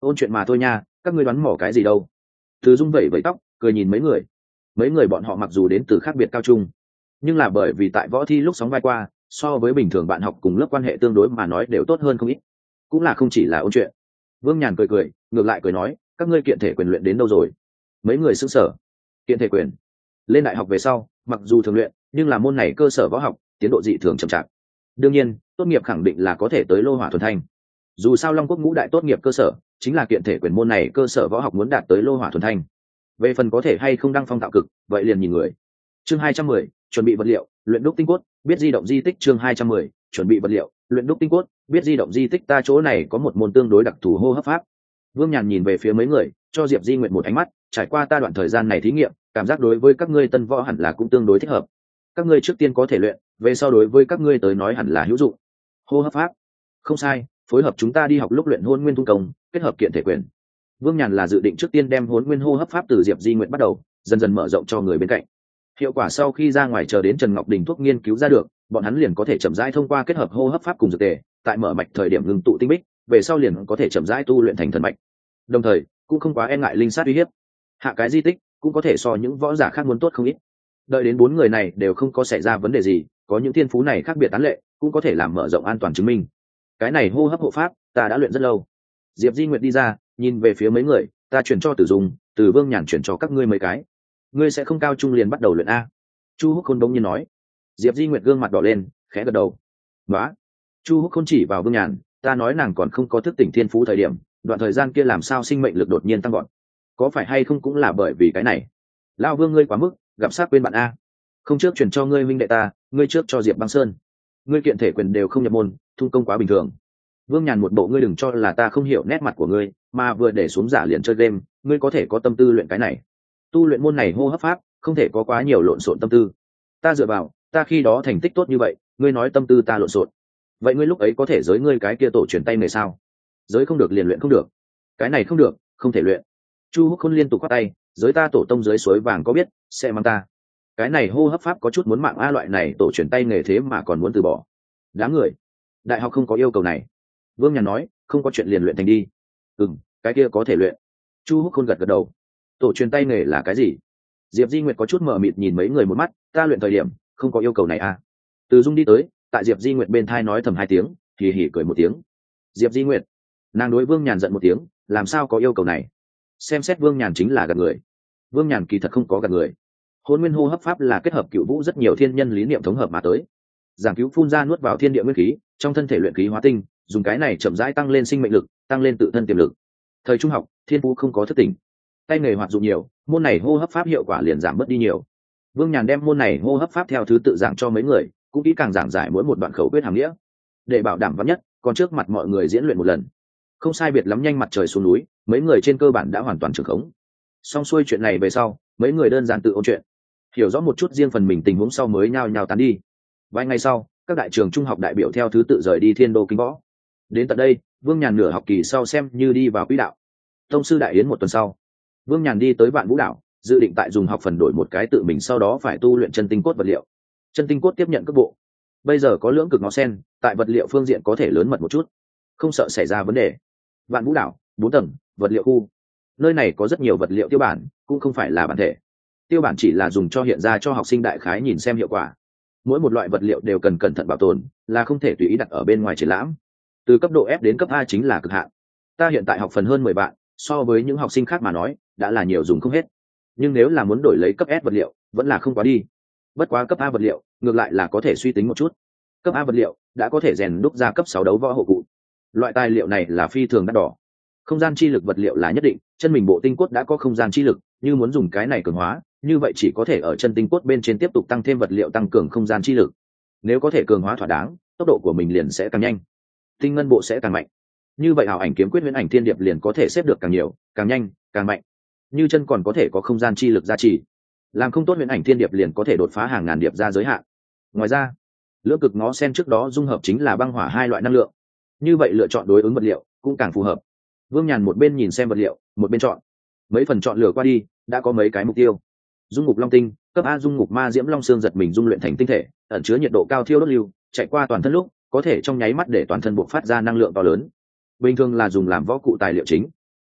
A: Ôn chuyện mà thôi nha, các ngươi đoán mỏ cái gì đâu. Từ Dung vẩy vẩy tóc cười nhìn mấy người. Mấy người bọn họ mặc dù đến từ khác biệt cao trung, nhưng là bởi vì tại võ thi lúc sóng vai qua, so với bình thường bạn học cùng lớp quan hệ tương đối mà nói đều tốt hơn không ít. Cũng là không chỉ là ôn chuyện. Vương Nhàn cười cười ngược lại cười nói, các ngươi kiện thể quyền luyện đến đâu rồi? Mấy người sững sờ. Kiện thể quyền lên đại học về sau mặc dù thường luyện, nhưng là môn này cơ sở võ học tiến độ dị thường chậm chạp. Đương nhiên tốt nghiệp khẳng định là có thể tới lô hỏa thuần thanh. Dù sao Long Quốc ngũ đại tốt nghiệp cơ sở chính là kiện thể quyền môn này cơ sở võ học muốn đạt tới lô hỏa thuần thanh. Về phần có thể hay không đăng phong tạo cực, vậy liền nhìn người. Chương hai trăm mười, chuẩn bị vật liệu, luyện đúc tinh cốt, biết di động di tích. Chương hai trăm mười, chuẩn bị vật liệu, luyện đúc tinh cốt, biết di động di tích. Ta chỗ này có một môn tương đối đặc thù hô hấp pháp. Vương Nhàn nhìn về phía mấy người, cho Diệp Di Nguyệt một ánh mắt, trải qua ta đoạn thời gian này thí nghiệm, cảm giác đối với các ngươi tân võ hẳn là cũng tương đối thích hợp. Các ngươi trước tiên có thể luyện, về sau đối với các ngươi tới nói hẳn là hữu dụng. Hô hấp pháp, không sai, phối hợp chúng ta đi học lúc luyện hôn nguyên tung công, kết hợp kiện thể quyền. Vương Nhàn là dự định trước tiên đem hôn nguyên hô hấp pháp từ Diệp Di Nguyệt bắt đầu, dần dần mở rộng cho người bên cạnh. Hiệu quả sau khi ra ngoài chờ đến Trần Ngọc Đình thuốc nghiên cứu ra được, bọn hắn liền có thể chậm rãi thông qua kết hợp hô hấp pháp cùng dược tề, tại mở mạch thời điểm ngừng tụ tinh bích, về sau liền có thể chậm rãi tu luyện thành thần mạch. Đồng thời, cũng không quá e ngại linh sát uy hiếp. Hạ cái di tích cũng có thể so những võ giả khác muốn tốt không ít. Đợi đến bốn người này đều không có xảy ra vấn đề gì, có những thiên phú này khác biệt tán lệ, cũng có thể làm mở rộng an toàn chứng minh. Cái này hô hấp hộ pháp, ta đã luyện rất lâu. Diệp Di Nguyệt đi ra, nhìn về phía mấy người, ta chuyển cho Tử Dung, từ Vương Nhàn chuyển cho các ngươi mấy cái. Ngươi sẽ không cao trung liền bắt đầu luyện a? Chu Húc Khôn đống nhiên nói. Diệp Di Nguyệt gương mặt đỏ lên, khẽ gật đầu. Đó. Chu Húc Khôn chỉ vào Vương Nhàn, ta nói nàng còn không có thức tỉnh thiên phú thời điểm, đoạn thời gian kia làm sao sinh mệnh lực đột nhiên tăng gọn, có phải hay không cũng là bởi vì cái này. Lão Vương ngươi quá mức, gặp sát quên bạn a. Không trước chuyển cho ngươi minh đệ ta, ngươi trước cho Diệp Băng Sơn. Ngươi kiện thể quyền đều không nhập môn, thung công quá bình thường. Vương Nhàn một bộ ngươi đừng cho là ta không hiểu nét mặt của ngươi, mà vừa để xuống giả liền chơi game, ngươi có thể có tâm tư luyện cái này. Tu luyện môn này hô hấp pháp, không thể có quá nhiều lộn xộn tâm tư. Ta dựa vào, ta khi đó thành tích tốt như vậy, ngươi nói tâm tư ta lộn xộn. Vậy ngươi lúc ấy có thể giới ngươi cái kia tổ truyền tay nghề sao? Giới không được liền luyện không được. Cái này không được, không thể luyện. Chu Húc Khôn liên tục quát tay, giới ta tổ tông dưới suối vàng có biết, sẽ mang ta. Cái này hô hấp pháp có chút muốn mạng a, loại này tổ truyền tay nghề thế mà còn muốn từ bỏ. Đáng người. Đại học không có yêu cầu này. Vương Nhàn nói, không có chuyện liền luyện thành đi. Ừm, cái kia có thể luyện. Chu Húc Khôn gật gật đầu. Tổ truyền tay nghề là cái gì? Diệp Di Nguyệt có chút mờ mịt nhìn mấy người một mắt, ta luyện thời điểm không có yêu cầu này à? Từ Dung đi tới, tại Diệp Di Nguyệt bên thai nói thầm hai tiếng, hì hì cười một tiếng. Diệp Di Nguyệt, nàng đối Vương Nhàn giận một tiếng, làm sao có yêu cầu này? Xem xét Vương Nhàn chính là gạt người. Vương Nhàn kỳ thật không có gạt người. Hôn nguyên hô hấp pháp là kết hợp cựu vũ rất nhiều thiên nhân lý niệm thống hợp mà tới. Giảng cứu phun ra nuốt vào thiên địa nguyên khí, trong thân thể luyện khí hóa tinh, dùng cái này chậm rãi tăng lên sinh mệnh lực, tăng lên tự thân tiềm lực. Thời trung học, thiên phú không có thức tỉnh, tay nghề hoạt dụng nhiều, môn này hô hấp pháp hiệu quả liền giảm bớt đi nhiều. Vương Nhàn đem môn này hô hấp pháp theo thứ tự giảng cho mấy người, cũng kỹ càng giảng giải mỗi một đoạn khẩu quyết hàm nghĩa, để bảo đảm vắn nhất, còn trước mặt mọi người diễn luyện một lần. Không sai biệt lắm nhanh mặt trời xuống núi, mấy người trên cơ bản đã hoàn toàn trường khống. Xong xuôi chuyện này về sau, mấy người đơn giản tự ôn chuyện, hiểu rõ một chút riêng phần mình tình huống sau mới nhao nhao tán đi. Vài ngày sau, các đại trường trung học đại biểu theo thứ tự rời đi Thiên Đô Kinh Võ. Đến tận đây, Vương Nhàn nửa học kỳ sau xem như đi vào quỹ đạo. Tông sư đại yến một tuần sau, Vương Nhàn đi tới Vạn Vũ Đảo, dự định tại dùng học phần đổi một cái tự mình sau đó phải tu luyện chân tinh cốt vật liệu. Chân tinh cốt tiếp nhận cấp bộ. Bây giờ có lưỡng cực ngó sen, tại vật liệu phương diện có thể lớn mật một chút, không sợ xảy ra vấn đề. Vạn Vũ Đảo, bốn tầng, vật liệu khu. Nơi này có rất nhiều vật liệu tiêu bản, cũng không phải là bản thể. Tiêu bản chỉ là dùng cho hiện ra cho học sinh đại khái nhìn xem hiệu quả. Mỗi một loại vật liệu đều cần cẩn thận bảo tồn, là không thể tùy ý đặt ở bên ngoài triển lãm. Từ cấp độ F đến cấp A chính là cực hạn. Ta hiện tại học phần hơn mười bạn, so với những học sinh khác mà nói, đã là nhiều dùng không hết. Nhưng nếu là muốn đổi lấy cấp S vật liệu, vẫn là không quá đi. Bất quá cấp A vật liệu, ngược lại là có thể suy tính một chút. Cấp A vật liệu đã có thể rèn đúc ra cấp sáu đấu võ hộ cụ. Loại tài liệu này là phi thường đắt đỏ. Không gian chi lực vật liệu là nhất định, chân mình bộ tinh cốt đã có không gian chi lực, như muốn dùng cái này cường hóa, như vậy chỉ có thể ở chân tinh cốt bên trên tiếp tục tăng thêm vật liệu tăng cường không gian chi lực. Nếu có thể cường hóa thỏa đáng, tốc độ của mình liền sẽ càng nhanh, tinh ngân bộ sẽ càng mạnh. Như vậy ảo ảnh kiếm quyết huyễn ảnh thiên điệp liền có thể xếp được càng nhiều, càng nhanh, càng mạnh. Như chân còn có thể có không gian chi lực gia trì, làm không tốt huyễn ảnh thiên điệp liền có thể đột phá hàng ngàn điệp ra giới hạn. Ngoài ra, lưỡng cực ngó sen trước đó dung hợp chính là băng hỏa hai loại năng lượng, như vậy lựa chọn đối ứng vật liệu cũng càng phù hợp. Vương Nhàn một bên nhìn xem vật liệu, một bên chọn. Mấy phần chọn lựa qua đi, đã có mấy cái mục tiêu. Dung ngục long tinh, cấp A dung ngục ma diễm long xương giật mình dung luyện thành tinh thể, ẩn chứa nhiệt độ cao thiêu đốt lưu, chạy qua toàn thân lúc, có thể trong nháy mắt để toàn thân bộc phát ra năng lượng to lớn. Bình thường là dùng làm võ cụ tài liệu chính,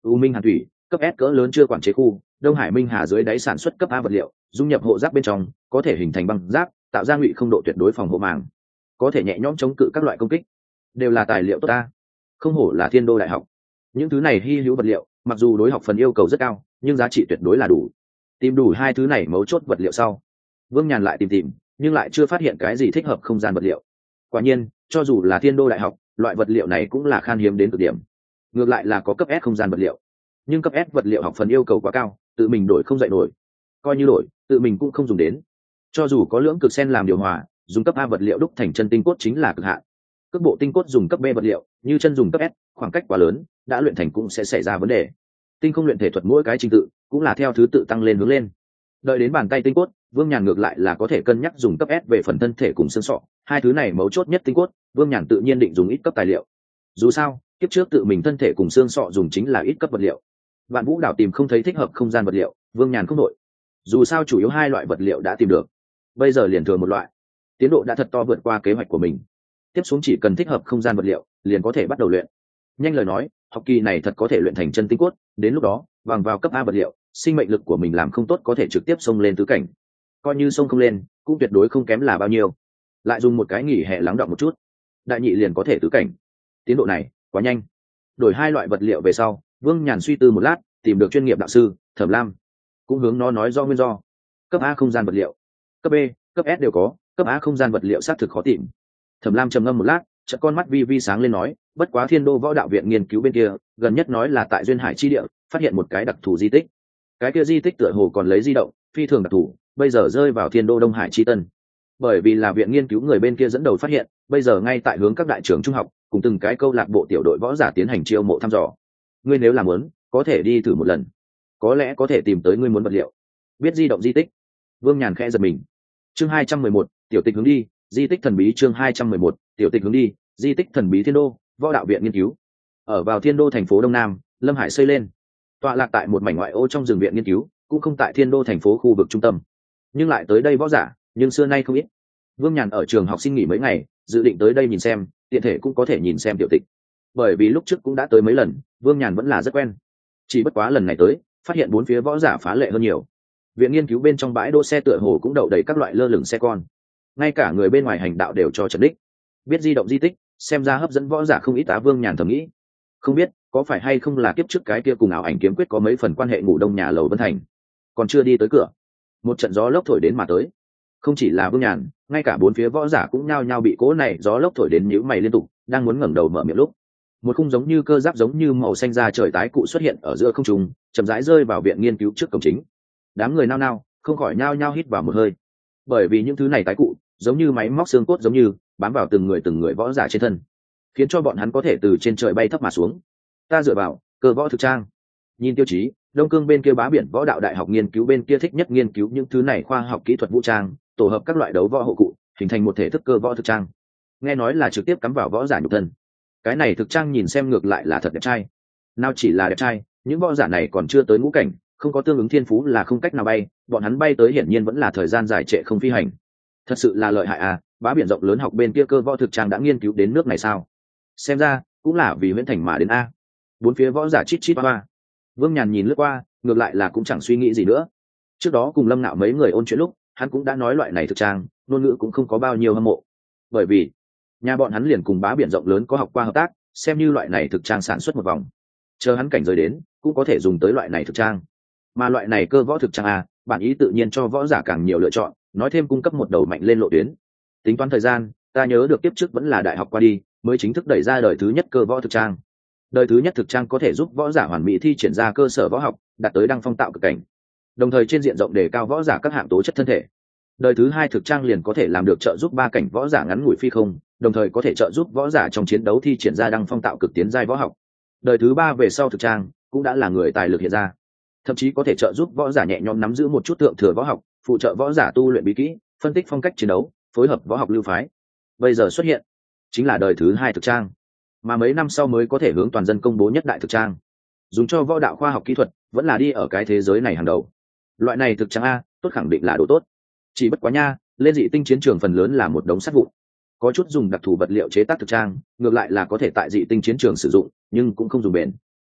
A: u minh hàn thủy cấp S cỡ lớn chưa quản chế khu, Đông Hải Minh Hà dưới đáy sản xuất cấp A vật liệu, dung nhập hộ giáp bên trong, có thể hình thành băng giáp, tạo ra ngụy không độ tuyệt đối phòng hộ màng, có thể nhẹ nhõm chống cự các loại công kích, đều là tài liệu tốt ta. Không hổ là Thiên Đô đại học. Những thứ này hi hữu vật liệu, mặc dù đối học phần yêu cầu rất cao, nhưng giá trị tuyệt đối là đủ. Tìm đủ hai thứ này mấu chốt vật liệu sau, Vương Nhàn lại tìm tìm, nhưng lại chưa phát hiện cái gì thích hợp không gian vật liệu. Quả nhiên, cho dù là Thiên Đô đại học, loại vật liệu này cũng là khan hiếm đến cực điểm. Ngược lại là có cấp S không gian vật liệu, nhưng cấp S vật liệu học phần yêu cầu quá cao, tự mình đổi không dạy nổi. Coi như đổi, tự mình cũng không dùng đến. Cho dù có lưỡng cực sen làm điều hòa, dùng cấp A vật liệu đúc thành chân tinh cốt chính là cực hạn. Cước bộ tinh cốt dùng cấp B vật liệu, như chân dùng cấp S, khoảng cách quá lớn, đã luyện thành cũng sẽ xảy ra vấn đề. Tinh không luyện thể thuật mỗi cái trình tự, cũng là theo thứ tự tăng lên hướng lên. Đợi đến bàn tay tinh cốt, Vương Nhàn ngược lại là có thể cân nhắc dùng cấp S về phần thân thể cùng xương sọ, hai thứ này mấu chốt nhất tinh cốt, Vương Nhàn tự nhiên định dùng ít cấp tài liệu. Dù sao, kiếp trước tự mình thân thể cùng xương sọ dùng chính là ít cấp vật liệu. Vạn Vũ Đảo tìm không thấy thích hợp không gian vật liệu, Vương Nhàn không đội. Dù sao chủ yếu hai loại vật liệu đã tìm được, bây giờ liền thừa một loại. Tiến độ đã thật to vượt qua kế hoạch của mình. Tiếp xuống chỉ cần thích hợp không gian vật liệu, liền có thể bắt đầu luyện. Nhanh lời nói, học kỳ này thật có thể luyện thành chân tinh cốt, đến lúc đó, bằng vào cấp A vật liệu, sinh mệnh lực của mình làm không tốt có thể trực tiếp xông lên tứ cảnh. Coi như xông không lên, cũng tuyệt đối không kém là bao nhiêu. Lại dùng một cái nghỉ hè lắng đọng một chút, đại nhị liền có thể tứ cảnh. Tiến độ này, quá nhanh. Đổi hai loại vật liệu về sau, Vương Nhàn suy tư một lát, tìm được chuyên nghiệp đạo sư Thẩm Lam, cũng hướng nó nói do nguyên do. Cấp A không gian vật liệu, cấp B, cấp S đều có, cấp A không gian vật liệu xác thực khó tìm. Thẩm Lam trầm ngâm một lát, chợt con mắt vi vi sáng lên nói, bất quá Thiên Đô Võ Đạo Viện nghiên cứu bên kia, gần nhất nói là tại Duyên Hải chi địa, phát hiện một cái đặc thù di tích. Cái kia di tích tựa hồ còn lấy di động, phi thường đặc thù, bây giờ rơi vào Thiên Đô Đông Hải chi tân. Bởi vì là viện nghiên cứu người bên kia dẫn đầu phát hiện, bây giờ ngay tại hướng các đại trường trung học, cùng từng cái câu lạc bộ tiểu đội võ giả tiến hành chiêu mộ thăm dò. Ngươi nếu làm muốn, có thể đi thử một lần, có lẽ có thể tìm tới ngươi muốn vật liệu. Biết di động di tích, Vương Nhàn khẽ giật mình. Chương hai trăm mười một, tiểu tịch hướng đi, di tích thần bí. Chương hai trăm mười một, tiểu tịch hướng đi, di tích thần bí Thiên Đô Võ Đạo Viện nghiên cứu. Ở vào Thiên Đô thành phố Đông Nam, Lâm Hải xây lên, tọa lạc tại một mảnh ngoại ô trong rừng viện nghiên cứu, cũng không tại Thiên Đô thành phố khu vực trung tâm, nhưng lại tới đây võ giả, nhưng xưa nay không ít. Vương Nhàn ở trường học xin nghỉ mấy ngày, dự định tới đây nhìn xem, tiện thể cũng có thể nhìn xem tiểu tịch. Bởi vì lúc trước cũng đã tới mấy lần, Vương Nhàn vẫn là rất quen. Chỉ bất quá lần này tới, phát hiện bốn phía võ giả phá lệ hơn nhiều. Viện nghiên cứu bên trong bãi đỗ xe tựa hồ cũng đậu đầy các loại lơ lửng xe con, ngay cả người bên ngoài hành đạo đều cho trật đích. Biết di động di tích, xem ra hấp dẫn võ giả không ít tá. Vương Nhàn thầm nghĩ, không biết có phải hay không là kiếp trước cái kia cùng ảo ảnh kiếm quyết có mấy phần quan hệ. Ngủ đông nhà lầu Vân Thành, còn chưa đi tới cửa, một trận gió lốc thổi đến mà tới. Không chỉ là Vương Nhàn, ngay cả bốn phía võ giả cũng nhao nhao bị cỗ này gió lốc thổi đến nhíu mày liên tục, đang muốn ngẩng đầu mở miệng lúc, một khung giống như cơ giáp giống như màu xanh da trời tái cụ xuất hiện ở giữa không trung, chậm rãi rơi vào viện nghiên cứu trước cổng chính. Đám người nao nao, không khỏi nhao nhao hít vào một hơi, bởi vì những thứ này tái cụ giống như máy móc xương cốt giống như bám vào từng người từng người võ giả trên thân, khiến cho bọn hắn có thể từ trên trời bay thấp mà xuống. Ta dựa vào cơ võ thực trang. Nhìn tiêu chí, Đông Cương bên kia Bá Biển Võ Đạo Đại học nghiên cứu bên kia thích nhất nghiên cứu những thứ này khoa học kỹ thuật vũ trang, tổ hợp các loại đấu võ hộ cụ, hình thành một thể thức cơ võ thực trang. Nghe nói là trực tiếp cắm vào võ giả nhục thân. Cái này thực trang nhìn xem ngược lại là thật đẹp trai. Nào chỉ là đẹp trai, những võ giả này còn chưa tới ngũ cảnh, không có tương ứng thiên phú là không cách nào bay, bọn hắn bay tới hiển nhiên vẫn là thời gian dài trệ không phi hành. Thật sự là lợi hại à, Bá Biển rộng lớn học bên kia cơ võ thực trang đã nghiên cứu đến nước này sao? Xem ra cũng là vì Viễn Thành mà đến a. Bốn phía võ giả chít chít ba. Vương Nhàn nhìn lướt qua, ngược lại là cũng chẳng suy nghĩ gì nữa. Trước đó cùng Lâm Nạo mấy người ôn chuyện lúc, hắn cũng đã nói loại này thực trang, ngôn ngữ cũng không có bao nhiêu hâm mộ. Bởi vì nhà bọn hắn liền cùng Bá Biển rộng lớn có học qua hợp tác, xem như loại này thực trang sản xuất một vòng. Chờ hắn cảnh giới đến, cũng có thể dùng tới loại này thực trang. Mà loại này cơ võ thực trang a, bản ý tự nhiên cho võ giả càng nhiều lựa chọn, nói thêm cung cấp một đầu mạnh lên lộ tuyến. Tính toán thời gian, ta nhớ được tiếp trước vẫn là đại học qua đi, mới chính thức đẩy ra đời thứ nhất cơ võ thực trang. Đời thứ nhất thực trang có thể giúp võ giả hoàn mỹ thi triển ra cơ sở võ học, đạt tới đăng phong tạo cực cảnh, đồng thời trên diện rộng đề cao võ giả các hạng tố chất thân thể. Đời thứ hai thực trang liền có thể làm được trợ giúp ba cảnh võ giả ngắn ngủi phi không, đồng thời có thể trợ giúp võ giả trong chiến đấu thi triển ra đăng phong tạo cực tiến giai võ học. Đời thứ ba về sau thực trang cũng đã là người tài lực hiện ra, thậm chí có thể trợ giúp võ giả nhẹ nhõm nắm giữ một chút thượng thừa võ học, phụ trợ võ giả tu luyện bí kỹ, phân tích phong cách chiến đấu, phối hợp võ học lưu phái. Bây giờ xuất hiện chính là đời thứ hai thực trang, mà mấy năm sau mới có thể hướng toàn dân công bố nhất đại thực trang, dùng cho võ đạo khoa học kỹ thuật vẫn là đi ở cái thế giới này hàng đầu. Loại này thực trang a, tốt khẳng định là đồ tốt. Chỉ bất quá nha, lên dị tinh chiến trường phần lớn là một đống sắt vụn, có chút dùng đặc thù vật liệu chế tác thực trang, ngược lại là có thể tại dị tinh chiến trường sử dụng, nhưng cũng không dùng bền.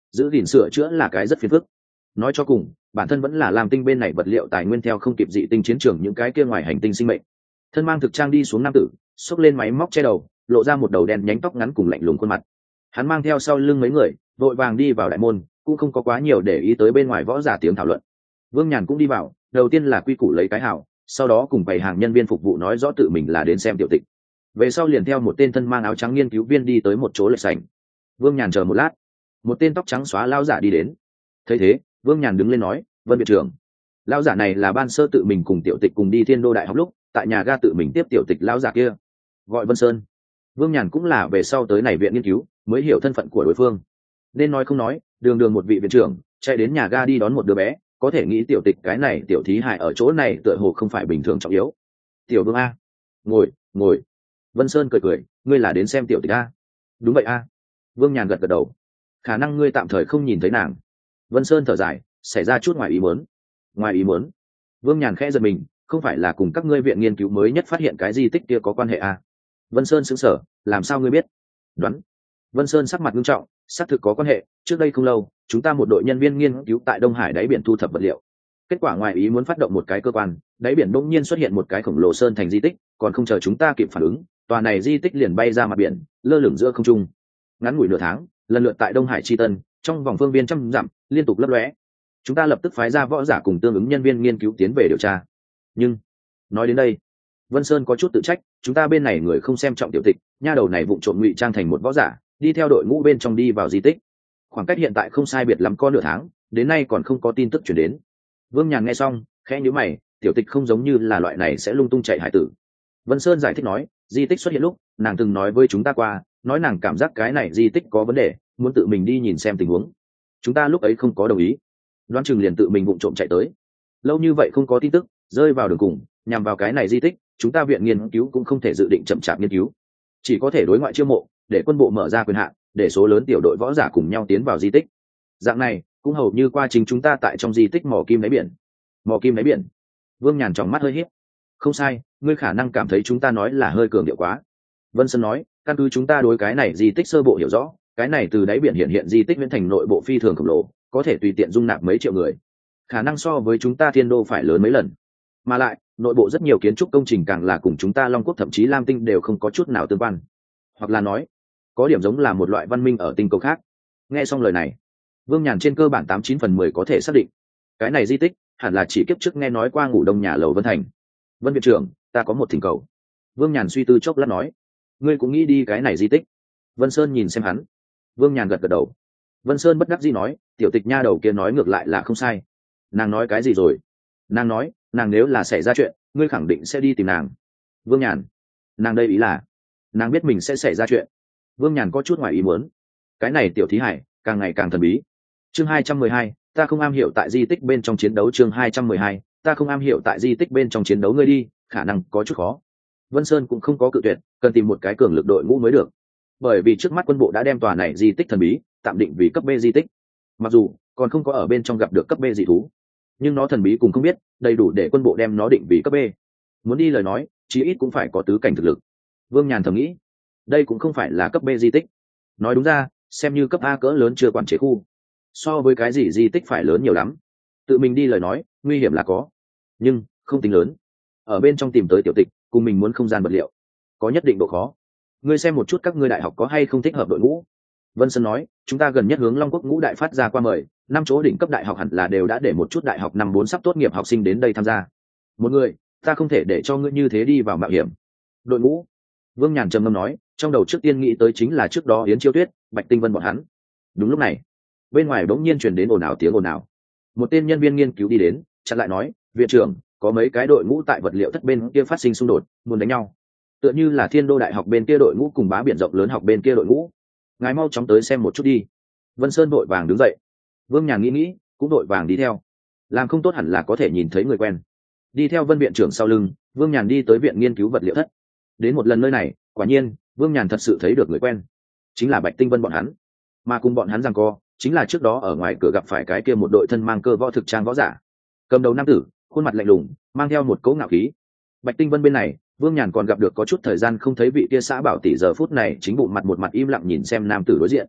A: giữ gìn sửa chữa là cái rất phiền phức. Nói cho cùng, bản thân vẫn là lam tinh bên này vật liệu tài nguyên theo không kịp dị tinh chiến trường những cái kia ngoài hành tinh sinh mệnh. Thân mang thực trang đi xuống nam tử, xốc lên máy móc che đầu, lộ ra một đầu đen nhánh tóc ngắn cùng lạnh lùng khuôn mặt. Hắn mang theo sau lưng mấy người, vội vàng đi vào đại môn, cũng không có quá nhiều để ý tới bên ngoài võ giả tiếng thảo luận. Vương Nhàn cũng đi vào, đầu tiên là quy củ lấy cái hảo, sau đó cùng bày hàng nhân viên phục vụ nói rõ tự mình là đến xem tiểu tịch. Về sau liền theo một tên thân mang áo trắng nghiên cứu viên đi tới một chỗ lệch sảnh. Vương Nhàn chờ một lát, một tên tóc trắng xóa lão giả đi đến. Thấy thế, Vương Nhàn đứng lên nói, "Vân viện trưởng." Lão giả này là ban sơ tự mình cùng tiểu tịch cùng đi Thiên Đô đại học lúc, tại nhà ga tự mình tiếp tiểu tịch lão giả kia, gọi Vân Sơn. Vương Nhàn cũng là về sau tới này viện nghiên cứu, mới hiểu thân phận của đối phương. Nên nói không nói, đường đường một vị viện trưởng, chạy đến nhà ga đi đón một đứa bé, có thể nghĩ tiểu tịch cái này tiểu thí hại ở chỗ này tựa hồ không phải bình thường trọng yếu. "Tiểu Vương a." "Ngồi, ngồi." Vân Sơn cười cười, "Ngươi là đến xem tiểu tịch a?" "Đúng vậy a." Vương Nhàn gật gật đầu. "Khả năng ngươi tạm thời không nhìn thấy nàng." Vân Sơn thở dài, xảy ra chút ngoài ý muốn. "Ngoài ý muốn?" Vương Nhàn khẽ giật mình, "Không phải là cùng các ngươi viện nghiên cứu mới nhất phát hiện cái di tích kia có quan hệ a?" Vân Sơn sững sờ, "Làm sao ngươi biết?" "Đoán." Vân Sơn sắc mặt nghiêm trọng, "Xác thực có quan hệ, trước đây không lâu, chúng ta một đội nhân viên nghiên cứu tại Đông Hải đáy biển thu thập vật liệu. Kết quả ngoài ý muốn phát động một cái cơ quan, đáy biển bỗng nhiên xuất hiện một cái khổng lồ sơn thành di tích, còn không chờ chúng ta kịp phản ứng, tòa này di tích liền bay ra mặt biển, lơ lửng giữa không trung. Ngắn ngủi nửa tháng, lần lượt tại Đông Hải Chi Tân, trong vòng phương viên trăm dặm, liên tục lấp lóe. Chúng ta lập tức phái ra võ giả cùng tương ứng nhân viên nghiên cứu tiến về điều tra. Nhưng, nói đến đây, Vân Sơn có chút tự trách, chúng ta bên này người không xem trọng tiểu tịch, nha đầu này vụng trộm ngụy trang thành một võ giả, đi theo đội ngũ bên trong đi vào di tích. Khoảng cách hiện tại không sai biệt lắm có nửa tháng, đến nay còn không có tin tức chuyển đến." Vương Nhàn nghe xong, khẽ nhíu mày, tiểu tịch không giống như là loại này sẽ lung tung chạy hải tử. Vân Sơn giải thích nói, di tích xuất hiện lúc, nàng từng nói với chúng ta qua, nói nàng cảm giác cái này di tích có vấn đề, muốn tự mình đi nhìn xem tình huống. Chúng ta lúc ấy không có đồng ý, đoán chừng liền tự mình vụng trộm chạy tới. Lâu như vậy không có tin tức, rơi vào đường cùng, nhằm vào cái này di tích, chúng ta viện nghiên cứu cũng không thể dự định chậm chạp nghiên cứu, chỉ có thể đối ngoại chiêu mộ, để quân bộ mở ra quyền hạn, để số lớn tiểu đội võ giả cùng nhau tiến vào di tích. Dạng này cũng hầu như qua chính chúng ta tại trong di tích mỏ kim đáy biển. Mỏ kim đáy biển? Vương Nhàn tròng mắt hơi híp. "Không sai, ngươi khả năng cảm thấy chúng ta nói là hơi cường điệu quá." Vân Sơn nói, "Căn cứ chúng ta đối cái này di tích sơ bộ hiểu rõ, cái này từ đáy biển hiện hiện di tích viễn thành nội bộ phi thường khổng lồ, có thể tùy tiện dung nạp mấy triệu người, khả năng so với chúng ta Thiên Đô phải lớn mấy lần. Mà lại, nội bộ rất nhiều kiến trúc công trình càng là cùng chúng ta Long Quốc thậm chí Lam Tinh đều không có chút nào tương quan. Hoặc là nói, có điểm giống là một loại văn minh ở tinh cầu khác." Nghe xong lời này, Vương Nhàn trên cơ bản tám chín phần mười có thể xác định, cái này di tích hẳn là chỉ kiếp trước nghe nói qua ngủ đông nhà lầu Vân Thành. "Vân viện trưởng, ta có một thỉnh cầu." Vương Nhàn suy tư chốc lát nói, "Ngươi cũng nghĩ đi cái này di tích?" Vân Sơn nhìn xem hắn. Vương Nhàn gật gật đầu. Vân Sơn bất đắc dĩ nói, "Tiểu tịch nha đầu kia nói ngược lại là không sai." "Nàng nói cái gì rồi?" "Nàng nói, nàng nếu là xảy ra chuyện, ngươi khẳng định sẽ đi tìm nàng." Vương Nhàn, nàng đây ý là nàng biết mình sẽ xảy ra chuyện. Vương Nhàn có chút ngoài ý muốn. Cái này tiểu thí hải càng ngày càng thần bí. Chương hai trăm mười hai, ta không am hiểu tại di tích bên trong chiến đấu. Chương hai trăm mười hai, ta không am hiểu tại di tích bên trong chiến đấu. Ngươi đi, khả năng có chút khó. Vân Sơn cũng không có cự tuyệt, cần tìm một cái cường lực đội ngũ mới được. Bởi vì trước mắt quân bộ đã đem tòa này di tích thần bí tạm định vì cấp B di tích. Mặc dù còn không có ở bên trong gặp được cấp B dị thú, nhưng nó thần bí cùng không biết, đầy đủ để quân bộ đem nó định vì cấp B. Muốn đi lời nói, chí ít cũng phải có tứ cảnh thực lực. Vương Nhàn thầm nghĩ, đây cũng không phải là cấp B di tích. Nói đúng ra, xem như cấp A cỡ lớn chưa quản chế khu. So với cái gì di tích phải lớn nhiều lắm. Tự mình đi lời nói, nguy hiểm là có, nhưng không tính lớn. Ở bên trong tìm tới tiểu tịch, cùng mình muốn không gian vật liệu, có nhất định độ khó. Ngươi xem một chút các ngươi đại học có hay không thích hợp đội ngũ. Vân Sơn nói, chúng ta gần nhất hướng Long Quốc ngũ đại phát ra qua mời, năm chỗ đỉnh cấp đại học hẳn là đều đã để một chút đại học năm bốn sắp tốt nghiệp học sinh đến đây tham gia. Một người, ta không thể để cho ngươi như thế đi vào mạo hiểm. Đội ngũ. Vương Nhàn trầm ngâm nói, trong đầu trước tiên nghĩ tới chính là trước đó Yến Chiêu Tuyết, Bạch Tinh Vân bọn hắn. Đúng lúc này, bên ngoài bỗng nhiên truyền đến ồn ào tiếng ồn ào. Một tên nhân viên nghiên cứu đi đến, chặn lại nói, viện trưởng, có mấy cái đội ngũ tại vật liệu thất bên kia phát sinh xung đột, muốn đánh nhau. Tựa như là Thiên Đô đại học bên kia đội ngũ cùng Bá biển rộng lớn học bên kia đội ngũ. Ngài mau chóng tới xem một chút đi. Vân Sơn vội vàng đứng dậy. Vương Nhàn nghĩ nghĩ, cũng vội vàng đi theo. Làm không tốt hẳn là có thể nhìn thấy người quen. Đi theo Vân viện trưởng sau lưng, Vương Nhàn đi tới viện nghiên cứu vật liệu thất. Đến một lần nơi này, quả nhiên, Vương Nhàn thật sự thấy được người quen, chính là Bạch Tinh Vân bọn hắn. Mà cùng bọn hắn giằng co, chính là trước đó ở ngoài cửa gặp phải cái kia một đội thân mang cơ võ thực trang võ giả. Cầm đầu nam tử, khuôn mặt lạnh lùng, mang theo một cỗ ngạo khí. Bạch Tinh Vân bên này, Vương Nhàn còn gặp được có chút thời gian không thấy vị kia xã bảo tỷ giờ phút này chính bụng mặt một mặt im lặng nhìn xem nam tử đối diện.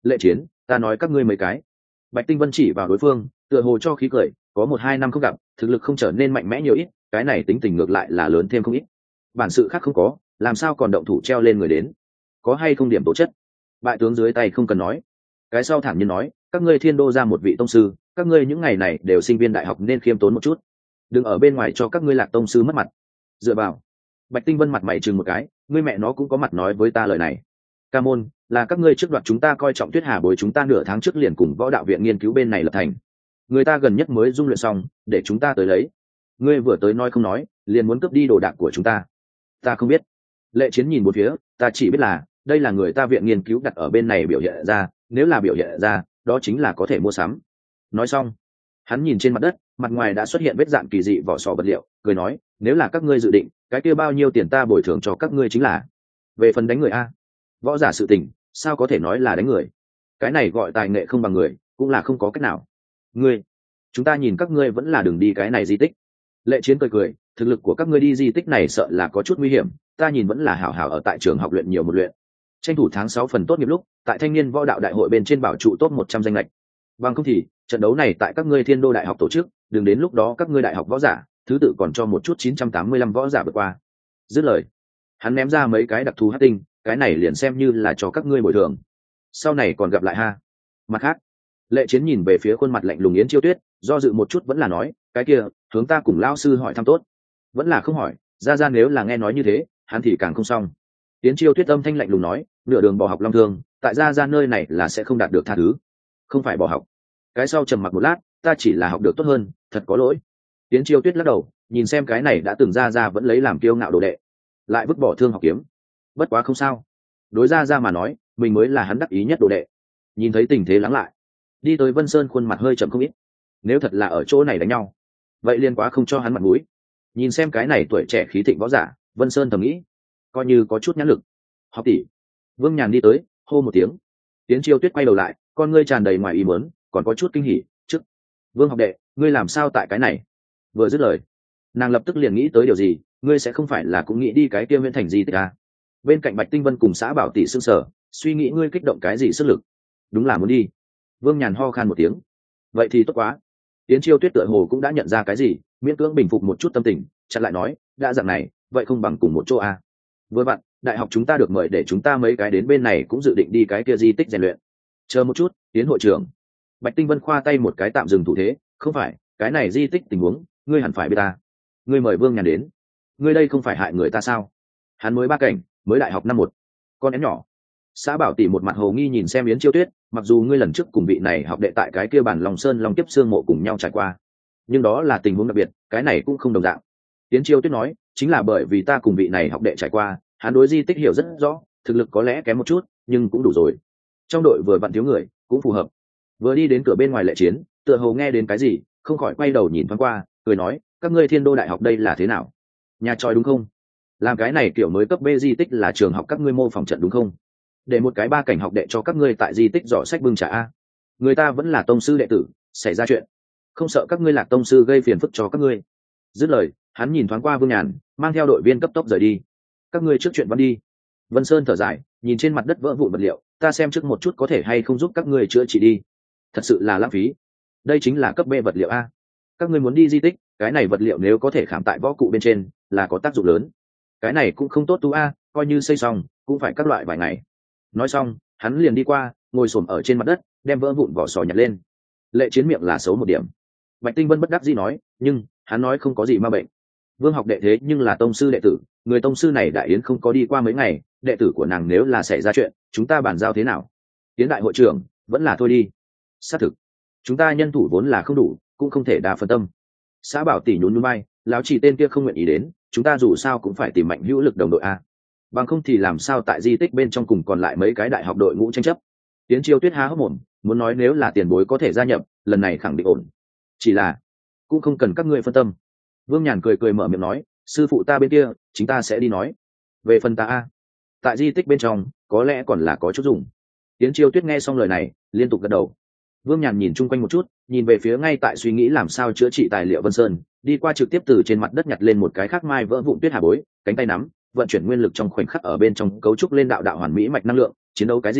A: Lệ Chiến, ta nói các ngươi mấy cái. Bạch Tinh Vân chỉ vào đối phương, tựa hồ cho khí cười, có một hai năm không gặp, thực lực không trở nên mạnh mẽ nhiều ít, cái này tính tình ngược lại là lớn thêm không ít. Bản sự khác không có, làm sao còn động thủ treo lên người đến? Có hay không điểm tố chất? Bại tướng dưới tay không cần nói. Cái sau thản nhiên nói, các ngươi Thiên Đô ra một vị tông sư, các ngươi những ngày này đều sinh viên đại học nên khiêm tốn một chút, đừng ở bên ngoài cho các ngươi Lạc tông sư mất mặt. Dựa vào. Bạch Tinh Vân mặt mày chừng một cái, ngươi mẹ nó cũng có mặt nói với ta lời này. Ca môn, là các ngươi trước đoạt chúng ta coi trọng Tuyết Hà bối chúng ta nửa tháng trước liền cùng võ đạo viện nghiên cứu bên này lập thành, người ta gần nhất mới dung luyện xong, để chúng ta tới lấy. Ngươi vừa tới nói không nói, liền muốn cướp đi đồ đạc của chúng ta. Ta không biết. Lệ Chiến nhìn một phía, ta chỉ biết là đây là người ta viện nghiên cứu đặt ở bên này biểu hiện ra, nếu là biểu hiện ra, đó chính là có thể mua sắm. Nói xong, hắn nhìn trên mặt đất, mặt ngoài đã xuất hiện vết dạn kỳ dị vỏ sò vật liệu, cười nói, nếu là các ngươi dự định, cái kia bao nhiêu tiền ta bồi thường cho các ngươi chính là. Về phần đánh người a, võ giả sự tình, sao có thể nói là đánh người? Cái này gọi tài nghệ không bằng người, cũng là không có cách nào. Ngươi, chúng ta nhìn các ngươi vẫn là đừng đi cái này di tích. Lệ Chiến cười cười, thực lực của các ngươi đi di tích này sợ là có chút nguy hiểm, ta nhìn vẫn là hảo hảo ở tại trường học luyện nhiều một luyện, tranh thủ tháng sáu phần tốt nghiệp lúc tại thanh niên võ đạo đại hội bên trên bảo trụ top một trăm danh lệch. Bằng không thì trận đấu này tại các ngươi Thiên Đô đại học tổ chức, đừng đến lúc đó các ngươi đại học võ giả thứ tự còn cho một chút chín trăm tám mươi lăm võ giả vượt qua. Dứt lời, hắn ném ra mấy cái đặc thù hắc tinh, cái này liền xem như là cho các ngươi bồi thường, sau này còn gặp lại ha. Mặt khác, Lệ Chiến nhìn về phía khuôn mặt lạnh lùng Yến Chiêu Tuyết, do dự một chút vẫn là nói, cái kia hướng ta cùng lao sư hỏi thăm tốt. Vẫn là không hỏi, ra ra nếu là nghe nói như thế, hắn thì càng không xong. Yến Chiêu Tuyết âm thanh lạnh lùng nói, nửa đường bỏ học long thương, tại ra ra nơi này là sẽ không đạt được tha thứ. Không phải bỏ học. Cái sau trầm mặc một lát, ta chỉ là học được tốt hơn, thật có lỗi. Yến Chiêu Tuyết lắc đầu, nhìn xem cái này đã từng ra ra vẫn lấy làm kiêu ngạo đồ đệ, lại vứt bỏ thương học kiếm. Bất quá không sao, đối ra ra mà nói, mình mới là hắn đắc ý nhất đồ đệ. Nhìn thấy tình thế lắng lại, đi tới Vân Sơn khuôn mặt hơi chậm không ít. Nếu thật là ở chỗ này đánh nhau, vậy liên quá không cho hắn mặt mũi. Nhìn xem cái này tuổi trẻ khí thịnh võ giả, Vân Sơn thầm nghĩ, coi như có chút nhãn lực. Học tỷ. Vương Nhàn đi tới, hô một tiếng. Tiến Chiêu Tuyết quay đầu lại, con ngươi tràn đầy ngoài ý muốn, còn có chút kinh hỉ. Trước, Vương học đệ, ngươi làm sao tại cái này? Vừa dứt lời, nàng lập tức liền nghĩ tới điều gì, ngươi sẽ không phải là cũng nghĩ đi cái kia Viễn Thành gì tích à? Bên cạnh Bạch Tinh Vân cùng xã Bảo tỷ sương sở, suy nghĩ ngươi kích động cái gì sức lực? Đúng là muốn đi. Vương Nhàn ho khan một tiếng. Vậy thì tốt quá. Tiến Chiêu Tuyết tựa hồ cũng đã nhận ra cái gì, miễn cưỡng bình phục một chút tâm tình, chặn lại nói, đã dạng này, vậy không bằng cùng một chỗ à? Vừa bạn, đại học chúng ta được mời để chúng ta mấy cái đến bên này cũng dự định đi cái kia di tích rèn luyện. Chờ một chút, Tiến hội trưởng. Bạch Tinh Vân khoa tay một cái tạm dừng thủ thế, không phải, cái này di tích tình huống, ngươi hẳn phải biết ta. Ngươi mời Vương Nhàn đến, ngươi đây không phải hại người ta sao? Hắn mới ba cảnh, mới đại học năm một, con én nhỏ. Xã Bảo tỷ một mặt hồ nghi nhìn xem Yến Chiêu Tuyết, mặc dù ngươi lần trước cùng vị này học đệ tại cái kia bản Long Sơn Long Kiếp Xương Mộ cùng nhau trải qua, nhưng đó là tình huống đặc biệt, cái này cũng không đồng dạng. Yến Chiêu Tuyết nói, chính là bởi vì ta cùng vị này học đệ trải qua, hắn đối di tích hiểu rất rõ, thực lực có lẽ kém một chút, nhưng cũng đủ rồi. Trong đội vừa vặn thiếu người, cũng phù hợp. Vừa đi đến cửa bên ngoài Lệ Chiến, tựa hồ nghe đến cái gì, không khỏi quay đầu nhìn thoáng qua, cười nói, các ngươi Thiên Đô đại học đây là thế nào? Nhà tròi đúng không? Làm cái này kiểu mới cấp B di tích là trường học các ngươi mô phỏng trận đúng không? Để một cái ba cảnh học đệ cho các ngươi tại di tích dò sách bưng trả a. Người ta vẫn là tông sư đệ tử, xảy ra chuyện, không sợ các ngươi Lạc tông sư gây phiền phức cho các ngươi. Dứt lời, hắn nhìn thoáng qua Vương Nhàn, mang theo đội viên cấp tốc rời đi. Các ngươi trước chuyện văn đi. Vân Sơn thở dài, nhìn trên mặt đất vỡ vụn vật liệu, ta xem trước một chút có thể hay không giúp các ngươi chữa trị đi. Thật sự là lãng phí. Đây chính là cấp B vật liệu a. Các ngươi muốn đi di tích, cái này vật liệu nếu có thể khảm tại võ cụ bên trên, là có tác dụng lớn. Cái này cũng không tốt tu a, coi như xây xong, cũng phải các loại vài ngày. Nói xong, hắn liền đi qua, ngồi xổm ở trên mặt đất, đem vỡ vụn vỏ sò nhặt lên. Lệ Chiến miệng là xấu một điểm. Bạch Tinh Vân bất đắc dĩ nói, nhưng hắn nói không có gì ma bệnh. Vương học đệ thế nhưng là tông sư đệ tử, người tông sư này đại yến không có đi qua mấy ngày, đệ tử của nàng nếu là xảy ra chuyện, chúng ta bàn giao thế nào? Tiến đại hội trưởng, vẫn là thôi đi. Xác thực, chúng ta nhân thủ vốn là không đủ, cũng không thể đa phân tâm. Xã Bảo tỷ nhún nhún vai, lão chỉ tên kia không nguyện ý đến, chúng ta dù sao cũng phải tìm mạnh hữu lực đồng đội a. Bằng không thì làm sao tại di tích bên trong cùng còn lại mấy cái đại học đội ngũ tranh chấp. Tiến Chiêu Tuyết há hốc mồm, muốn nói nếu là tiền bối có thể gia nhập, lần này khẳng định ổn. Chỉ là, cũng không cần các ngươi phân tâm. Vương Nhàn cười cười mở miệng nói, sư phụ ta bên kia, chúng ta sẽ đi nói. Về phần ta a, tại di tích bên trong, có lẽ còn là có chút dùng. Tiến Chiêu Tuyết nghe xong lời này, liên tục gật đầu. Vương Nhàn nhìn chung quanh một chút, nhìn về phía ngay tại suy nghĩ làm sao chữa trị tài liệu Vân Sơn, đi qua trực tiếp từ trên mặt đất nhặt lên một cái khác mai vỡ vụn tuyết hà bối, cánh tay nắm, vận chuyển nguyên lực trong khoảnh khắc ở bên trong cấu trúc lên đạo đạo hoàn mỹ mạch năng lượng, chiến đấu cái gì,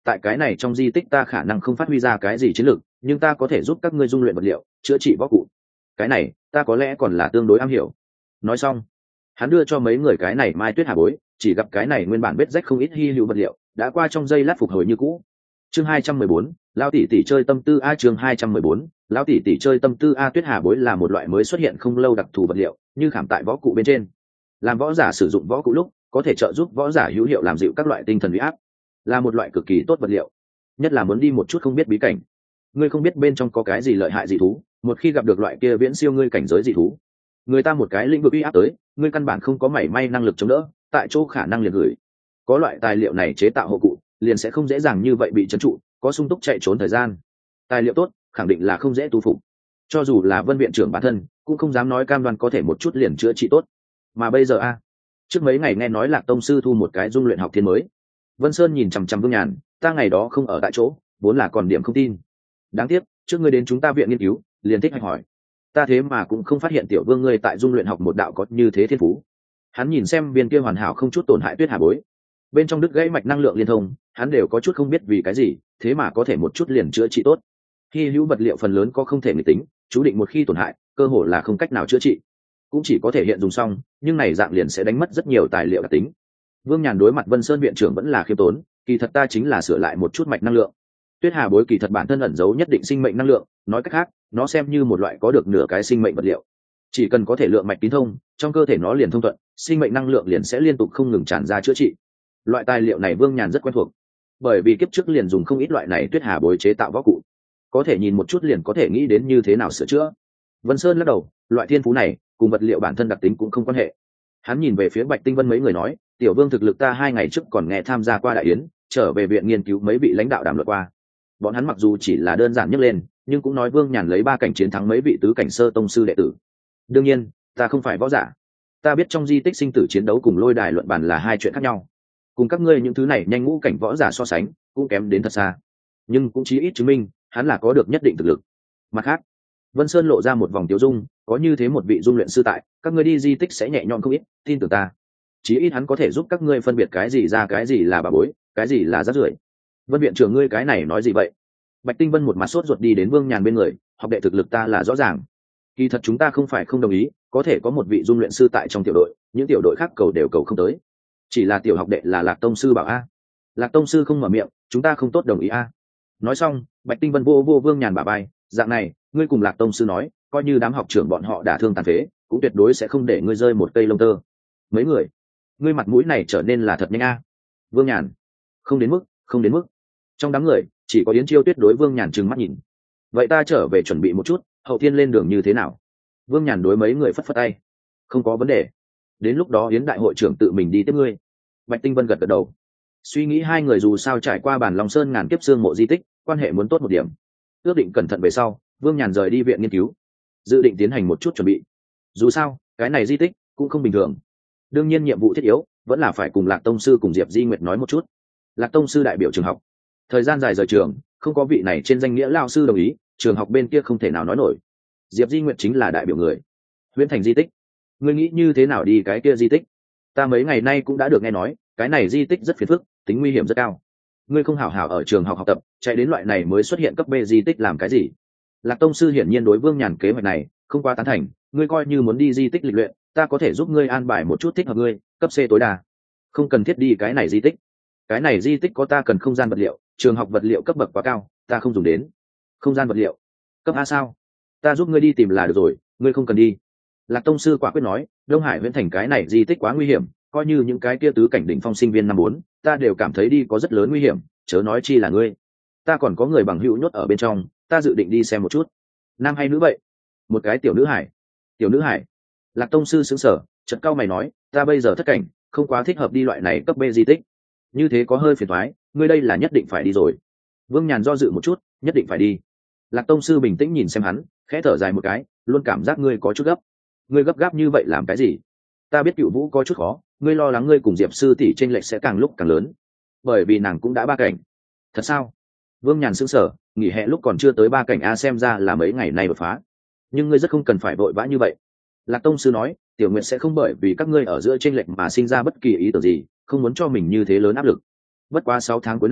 A: tại cái này trong di tích ta khả năng không phát huy ra cái gì chiến lược, nhưng ta có thể giúp các ngươi dung luyện vật liệu, chữa trị võ cụ. Cái này ta có lẽ còn là tương đối am hiểu. Nói xong, hắn đưa cho mấy người cái này mai tuyết hà bối, chỉ gặp cái này nguyên bản vết rách không ít hy hữu vật liệu đã qua trong giây lát phục hồi như cũ. Chương hai trăm mười bốn, lão tỷ tỷ chơi tâm tư a. Chương hai trăm mười bốn, lão tỷ tỷ chơi tâm tư a. Tuyết hà bối là một loại mới xuất hiện không lâu đặc thù vật liệu, như khảm tại võ cụ bên trên. Làm võ giả sử dụng võ cụ lúc, có thể trợ giúp võ giả hữu hiệu làm dịu các loại tinh thần uy áp, là một loại cực kỳ tốt vật liệu. Nhất là muốn đi một chút không biết bí cảnh, ngươi không biết bên trong có cái gì lợi hại dị thú, một khi gặp được loại kia viễn siêu ngươi cảnh giới dị thú, người ta một cái lĩnh vực uy áp tới, ngươi căn bản không có mảy may năng lực chống đỡ, tại chỗ khả năng liệt gửi. Có loại tài liệu này chế tạo hộ cụ, liền sẽ không dễ dàng như vậy bị trấn trụ, có sung túc chạy trốn thời gian. Tài liệu tốt, khẳng định là không dễ tu phục. Cho dù là Vân viện trưởng bản thân, cũng không dám nói cam đoan có thể một chút liền chữa trị tốt. Mà bây giờ a, trước mấy ngày nghe nói Lạc tông sư thu một cái dung luyện học thiên mới. Vân Sơn nhìn chằm chằm Vương Nhàn, ta ngày đó không ở tại chỗ, vốn là còn điểm không tin. Đáng tiếc, trước ngươi đến chúng ta viện nghiên cứu, liền thích hạch hỏi. Ta thế mà cũng không phát hiện tiểu Vương ngươi tại dung luyện học một đạo có như thế thiên phú. Hắn nhìn xem viên kia hoàn hảo không chút tổn hại tuyết hà bối, bên trong đứt gãy mạch năng lượng liên thông, hắn đều có chút không biết vì cái gì, thế mà có thể một chút liền chữa trị tốt. Hy hữu vật liệu phần lớn có không thể nghịch tính, chú định một khi tổn hại, cơ hội là không cách nào chữa trị, cũng chỉ có thể hiện dùng xong, nhưng này dạng liền sẽ đánh mất rất nhiều tài liệu đặc tính. Vương Nhàn đối mặt Vân Sơn viện trưởng vẫn là khiêm tốn, kỳ thật ta chính là sửa lại một chút mạch năng lượng. Tuyết hà bối kỳ thật bản thân ẩn giấu nhất định sinh mệnh năng lượng, nói cách khác, nó xem như một loại có được nửa cái sinh mệnh vật liệu. Chỉ cần có thể lượng mạch tín thông, trong cơ thể nó liền thông thuận, sinh mệnh năng lượng liền sẽ liên tục không ngừng tràn ra chữa trị. Loại tài liệu này Vương Nhàn rất quen thuộc, bởi vì kiếp trước liền dùng không ít loại này tuyết hà bối chế tạo võ cụ, có thể nhìn một chút liền có thể nghĩ đến như thế nào sửa chữa. Vân Sơn lắc đầu, loại thiên phú này cùng vật liệu bản thân đặc tính cũng không quan hệ. Hắn nhìn về phía Bạch Tinh Vân mấy người nói, tiểu Vương thực lực ta hai ngày trước còn nghe tham gia qua đại yến, trở về viện nghiên cứu mấy vị lãnh đạo đàm luận qua. Bọn hắn mặc dù chỉ là đơn giản nhấc lên, nhưng cũng nói Vương Nhàn lấy ba cảnh chiến thắng mấy vị tứ cảnh sơ tông sư đệ tử. Đương nhiên, ta không phải võ giả, ta biết trong di tích sinh tử chiến đấu cùng lôi đài luận bàn là hai chuyện khác nhau, cùng các ngươi những thứ này nhanh ngũ cảnh võ giả so sánh cũng kém đến thật xa, nhưng cũng chí ít chứng minh hắn là có được nhất định thực lực. Mặt khác, Vân Sơn lộ ra một vòng tiêu dung, có như thế một vị dung luyện sư tại, các ngươi đi di tích sẽ nhẹ nhõm không ít, tin tưởng ta. Chí ít hắn có thể giúp các ngươi phân biệt cái gì ra cái gì là bà bối, cái gì là rác rưởi. Vân viện trưởng ngươi cái này nói gì vậy? Bạch Tinh Vân một mặt sốt ruột đi đến Vương Nhàn bên người, học đệ thực lực ta là rõ ràng, kỳ thật chúng ta không phải không đồng ý, có thể có một vị dung luyện sư tại trong tiểu đội, những tiểu đội khác cầu đều cầu không tới. Chỉ là tiểu học đệ là Lạc tông sư bảo a. Lạc tông sư không mở miệng, chúng ta không tốt đồng ý a. Nói xong, Bạch Tinh Vân vô vô Vương Nhàn bả vai, dạng này, ngươi cùng Lạc tông sư nói, coi như đám học trưởng bọn họ đả thương tàn phế, cũng tuyệt đối sẽ không để ngươi rơi một cây lông tơ. Mấy người, ngươi mặt mũi này trở nên là thật nhanh a. Vương Nhàn, không đến mức, không đến mức. Trong đám người, chỉ có Yến Chiêu Tuyết đối Vương Nhàn trừng mắt nhìn. Vậy ta trở về chuẩn bị một chút, hậu thiên lên đường như thế nào? Vương Nhàn đối mấy người phất phất tay, không có vấn đề, đến lúc đó Yến đại hội trưởng tự mình đi tiếp ngươi. Bạch Tinh Vân gật gật đầu, suy nghĩ hai người dù sao trải qua bản Long Sơn ngàn kiếp xương mộ di tích, quan hệ muốn tốt một điểm. Ước định cẩn thận về sau, Vương Nhàn rời đi viện nghiên cứu, dự định tiến hành một chút chuẩn bị. Dù sao, cái này di tích cũng không bình thường. Đương nhiên nhiệm vụ thiết yếu vẫn là phải cùng Lạc tông sư cùng Diệp Di Nguyệt nói một chút. Lạc tông sư đại biểu trường học, thời gian dài rời trường, không có vị này trên danh nghĩa lao sư đồng ý, trường học bên kia không thể nào nói nổi. Diệp Di Nguyệt chính là đại biểu người Huyễn Thành di tích, ngươi nghĩ như thế nào đi cái kia di tích? Ta mấy ngày nay cũng đã được nghe nói, cái này di tích rất phiền phức, tính nguy hiểm rất cao. Ngươi không hảo hảo ở trường học học tập, chạy đến loại này mới xuất hiện cấp B di tích làm cái gì? Lạc tông sư hiển nhiên đối Vương Nhàn kế hoạch này không quá tán thành, ngươi coi như muốn đi di tích lịch luyện, ta có thể giúp ngươi an bài một chút thích hợp ngươi, cấp C tối đa. Không cần thiết đi cái này di tích. Cái này di tích có ta cần không gian vật liệu, trường học vật liệu cấp bậc quá cao, ta không dùng đến. Không gian vật liệu cấp A sao? Ta giúp ngươi đi tìm là được rồi, ngươi không cần đi. Lạc tông sư quả quyết nói, Đông Hải Huyễn Thành cái này di tích quá nguy hiểm, coi như những cái kia tứ cảnh đỉnh phong sinh viên năm bốn, ta đều cảm thấy đi có rất lớn nguy hiểm, chớ nói chi là ngươi. Ta còn có người bằng hữu nhốt ở bên trong, ta dự định đi xem một chút. Nam hay nữ vậy? Một cái tiểu nữ hải. Tiểu nữ hải? Lạc tông sư sững sờ, chợt cau mày nói, ta bây giờ thất cảnh, không quá thích hợp đi loại này cấp B di tích. Như thế có hơi phiền toái, ngươi đây là nhất định phải đi rồi. Vương Nhàn do dự một chút, nhất định phải đi. Lạc tông sư bình tĩnh nhìn xem hắn, khẽ thở dài một cái, luôn cảm giác ngươi có chút gấp. Ngươi gấp gáp như vậy làm cái gì? Ta biết Cựu Vũ có chút khó, ngươi lo lắng ngươi cùng Diệp sư tỷ chênh lệch sẽ càng lúc càng lớn, bởi vì nàng cũng đã ba cảnh. Thật sao? Vương Nhàn sững sờ, nghỉ hè lúc còn chưa tới ba cảnh a, xem ra là mấy ngày nay đột phá. Nhưng ngươi rất không cần phải vội vã như vậy. Lạc tông sư nói, Tiểu Nguyệt sẽ không bởi vì các ngươi ở giữa chênh lệch mà sinh ra bất kỳ ý tưởng gì, không muốn cho mình như thế lớn áp lực. Bất quá sáu tháng cuối năm,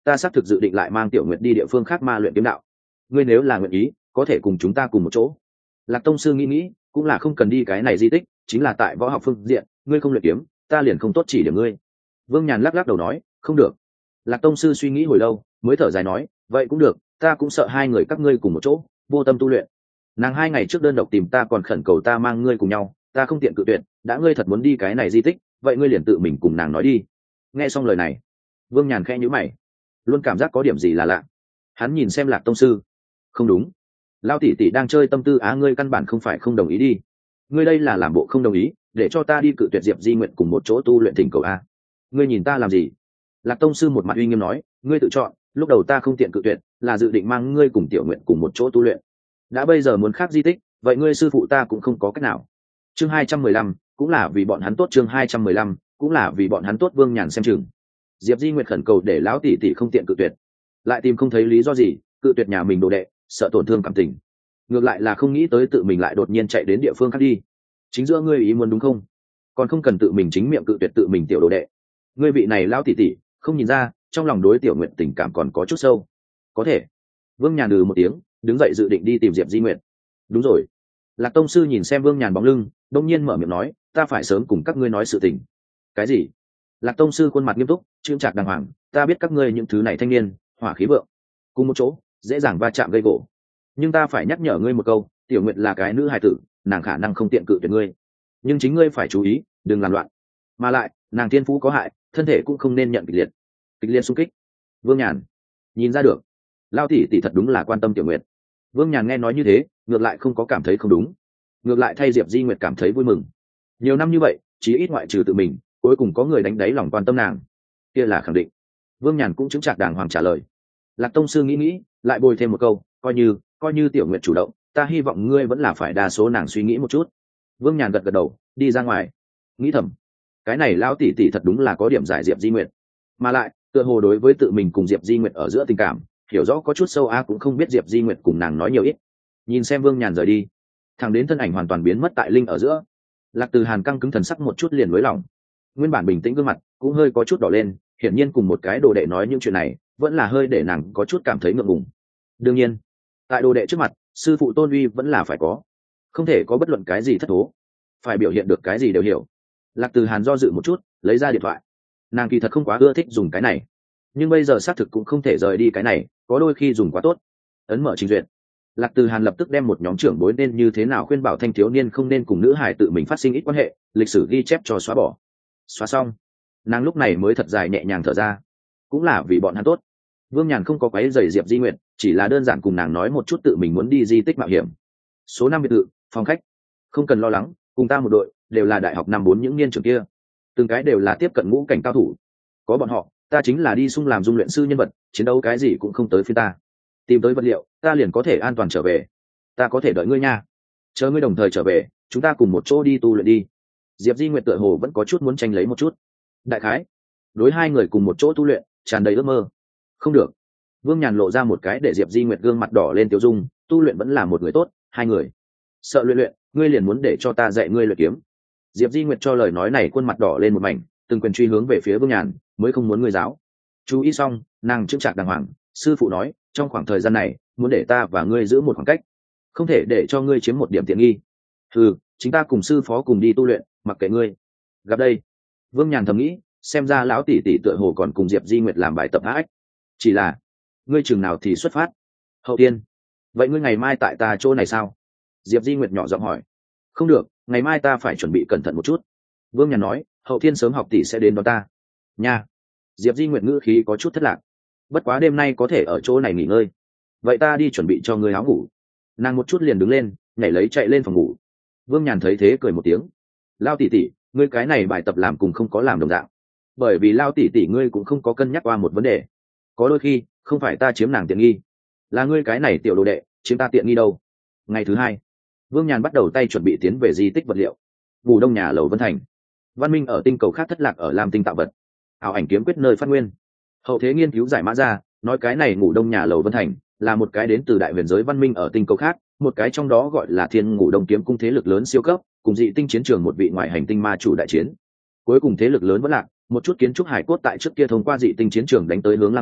A: ta xác thực dự định lại mang Tiểu Nguyệt đi địa phương khác ma luyện kiếm đạo. Ngươi nếu là nguyện ý có thể cùng chúng ta cùng một chỗ. Lạc tông sư nghĩ nghĩ, cũng là không cần đi cái này di tích, chính là tại võ học phương diện, ngươi không luyện kiếm, ta liền không tốt chỉ điểm ngươi. Vương Nhàn lắc lắc đầu nói, không được. Lạc tông sư suy nghĩ hồi lâu, mới thở dài nói, vậy cũng được, ta cũng sợ hai người các ngươi cùng một chỗ vô tâm tu luyện. Nàng hai ngày trước đơn độc tìm ta còn khẩn cầu ta mang ngươi cùng nhau, ta không tiện cự tuyệt, đã ngươi thật muốn đi cái này di tích, vậy ngươi liền tự mình cùng nàng nói đi. Nghe xong lời này, Vương Nhàn khẽ nhíu mày, luôn cảm giác có điểm gì là lạ. Hắn nhìn xem Lạc tông sư, không đúng, lao tỷ tỷ đang chơi tâm tư á, ngươi căn bản không phải không đồng ý đi, ngươi đây là làm bộ không đồng ý để cho ta đi cự tuyệt Diệp Di Nguyện cùng một chỗ tu luyện thỉnh cầu a. Ngươi nhìn ta làm gì? Lạc tông sư một mặt uy nghiêm nói, ngươi tự chọn, lúc đầu ta không tiện cự tuyệt, là dự định mang ngươi cùng Tiểu Nguyện cùng một chỗ tu luyện, đã bây giờ muốn khác di tích, vậy ngươi sư phụ ta cũng không có cách nào. Chương hai trăm mười lăm, cũng là vì bọn hắn tốt. Chương hai trăm mười lăm, cũng là vì bọn hắn tốt. Vương Nhàn xem chừng Diệp Di Nguyệt khẩn cầu để lão tỷ tỷ không tiện cự tuyệt, lại tìm không thấy lý do gì cự tuyệt nhà mình đồ đệ, sợ tổn thương cảm tình, ngược lại là không nghĩ tới tự mình lại đột nhiên chạy đến địa phương khác đi. Chính giữa ngươi ý muốn đúng không? Còn không cần tự mình chính miệng cự tuyệt tự mình tiểu đồ đệ. Ngươi vị này lão tỷ tỷ không nhìn ra trong lòng đối Tiểu Nguyệt tình cảm còn có chút sâu. Có thể. Vương Nhàn ừ một tiếng, đứng dậy dự định đi tìm Diệp Di Nguyệt. Đúng rồi. Lạc tông sư nhìn xem Vương Nhàn bóng lưng, đông nhiên mở miệng nói, ta phải sớm cùng các ngươi nói sự tình. Cái gì? Lạc tông sư khuôn mặt nghiêm túc, trương trạc đàng hoàng, ta biết các ngươi những thứ này thanh niên hỏa khí vượng, cùng một chỗ dễ dàng va chạm gây gỗ, nhưng ta phải nhắc nhở ngươi một câu, Tiểu Nguyệt là cái nữ hài tử, nàng khả năng không tiện cự tuyệt ngươi, nhưng chính ngươi phải chú ý đừng làm loạn, mà lại nàng thiên phú có hại, thân thể cũng không nên nhận kịch liệt kịch liệt xung kích. Vương Nhàn nhìn ra được lao tỷ tỷ thật đúng là quan tâm Tiểu Nguyệt. Vương Nhàn nghe nói như thế, ngược lại không có cảm thấy không đúng, ngược lại thay Diệp Di Nguyệt cảm thấy vui mừng. Nhiều năm như vậy chí ít ngoại trừ tự mình, cuối cùng có người đánh đáy lòng quan tâm nàng, kia là khẳng định. Vương Nhàn cũng chứng chạc đàng hoàng trả lời. Lạc tông sư nghĩ nghĩ, lại bồi thêm một câu, coi như coi như Tiểu Nguyệt chủ động, ta hy vọng ngươi vẫn là phải đa số nàng suy nghĩ một chút. Vương Nhàn gật gật đầu, đi ra ngoài, nghĩ thầm, cái này lão tỷ tỷ thật đúng là có điểm giải Diệp Di Nguyệt, mà lại tựa hồ đối với tự mình cùng Diệp Di Nguyệt ở giữa tình cảm hiểu rõ có chút sâu a, cũng không biết Diệp Di Nguyệt cùng nàng nói nhiều ít. Nhìn xem Vương Nhàn rời đi, thẳng đến thân ảnh hoàn toàn biến mất tại linh ở giữa, Lạc Từ Hàn căng cứng thần sắc một chút liền nới lỏng, nguyên bản bình tĩnh gương mặt cũng hơi có chút đỏ lên, hiển nhiên cùng một cái đồ đệ nói những chuyện này vẫn là hơi để nàng có chút cảm thấy ngượng ngùng. Đương nhiên tại đồ đệ trước mặt, sư phụ tôn uy vẫn là phải có, không thể có bất luận cái gì thất thố, phải biểu hiện được cái gì đều hiểu. Lạc Từ Hàn do dự một chút, lấy ra điện thoại. Nàng kỳ thật không quá ưa thích dùng cái này, nhưng bây giờ xác thực cũng không thể rời đi cái này, có đôi khi dùng quá tốt. Ấn mở trình duyệt, Lạc Từ Hàn lập tức đem một nhóm trưởng bối nên như thế nào khuyên bảo thanh thiếu niên không nên cùng nữ hải tự mình phát sinh ít quan hệ, lịch sử ghi chép cho xóa bỏ. Xóa xong, nàng lúc này mới thật dài nhẹ nhàng thở ra, cũng là vì bọn hắn tốt. Vương Nhàn không có quấy rầy Diệp Di Nguyệt, chỉ là đơn giản cùng nàng nói một chút tự mình muốn đi di tích mạo hiểm. Số năm biệt thự, phòng khách, không cần lo lắng, cùng ta một đội, đều là đại học năm bốn những niên trưởng kia, từng cái đều là tiếp cận ngũ cảnh cao thủ, có bọn họ ta chính là đi sung làm dung luyện sư nhân vật, chiến đấu cái gì cũng không tới phía ta, tìm tới vật liệu ta liền có thể an toàn trở về, ta có thể đợi ngươi nha, chờ ngươi đồng thời trở về chúng ta cùng một chỗ đi tu luyện đi. Diệp Di Nguyệt tựa hồ vẫn có chút muốn tranh lấy một chút, đại khái đối hai người cùng một chỗ tu luyện tràn đầy ước mơ. Không được. Vương Nhàn lộ ra một cái để Diệp Di Nguyệt gương mặt đỏ lên tiêu dung, tu luyện vẫn là một người tốt, hai người sợ luyện luyện, ngươi liền muốn để cho ta dạy ngươi luyện kiếm. Diệp Di Nguyệt cho lời nói này khuôn mặt đỏ lên một mảnh, từng quyền truy hướng về phía Vương Nhàn, mới không muốn ngươi giáo. Chú ý xong, nàng chững chạc đàng hoàng, sư phụ nói trong khoảng thời gian này muốn để ta và ngươi giữ một khoảng cách, không thể để cho ngươi chiếm một điểm tiện nghi. Ừ, chính ta cùng sư phó cùng đi tu luyện, mặc kệ ngươi. Gặp đây, Vương Nhàn thầm nghĩ, xem ra lão tỷ tỷ tựa hồ còn cùng Diệp Di Nguyệt làm bài tập ác. Chỉ là ngươi chừng nào thì xuất phát? Hậu tiên. Vậy ngươi ngày mai tại ta chỗ này sao? Diệp Di Nguyệt nhỏ giọng hỏi. Không được, ngày mai ta phải chuẩn bị cẩn thận một chút. Vương Nhàn nói, hậu thiên sớm học tỷ sẽ đến đón ta nha. Diệp Di Nguyệt ngữ khí có chút thất lạc, bất quá đêm nay có thể ở chỗ này nghỉ ngơi, vậy ta đi chuẩn bị cho ngươi áo ngủ. Nàng một chút liền đứng lên, nhảy lấy chạy lên phòng ngủ. Vương Nhàn thấy thế cười một tiếng, lao tỷ tỷ, ngươi cái này bài tập làm cùng không có làm đồng dạng, bởi vì lao tỷ tỷ ngươi cũng không có cân nhắc qua một vấn đề, có đôi khi không phải ta chiếm nàng tiện nghi, là ngươi cái này tiểu đồ đệ chiếm ta tiện nghi đâu. Ngày thứ hai, Vương Nhàn bắt đầu tay chuẩn bị tiến về di tích vật liệu. Ngủ đông nhà lầu Vân Thành, văn minh ở tinh cầu khác thất lạc ở Lam Tinh tạo vật, ảo ảnh kiếm quyết nơi phát nguyên. Hậu thế nghiên cứu giải mã ra, nói cái này ngủ đông nhà lầu Vân Thành là một cái đến từ đại huyền giới văn minh ở tinh cầu khác, một cái trong đó gọi là Thiên Ngủ Đông kiếm cung thế lực lớn siêu cấp, cùng dị tinh chiến trường một vị ngoại hành tinh ma chủ đại chiến. Cuối cùng thế lực lớn vẫn lạc, một chút kiến trúc hải cốt tại trước kia thông qua dị tinh chiến trường đánh tới hướng Lam Tinh,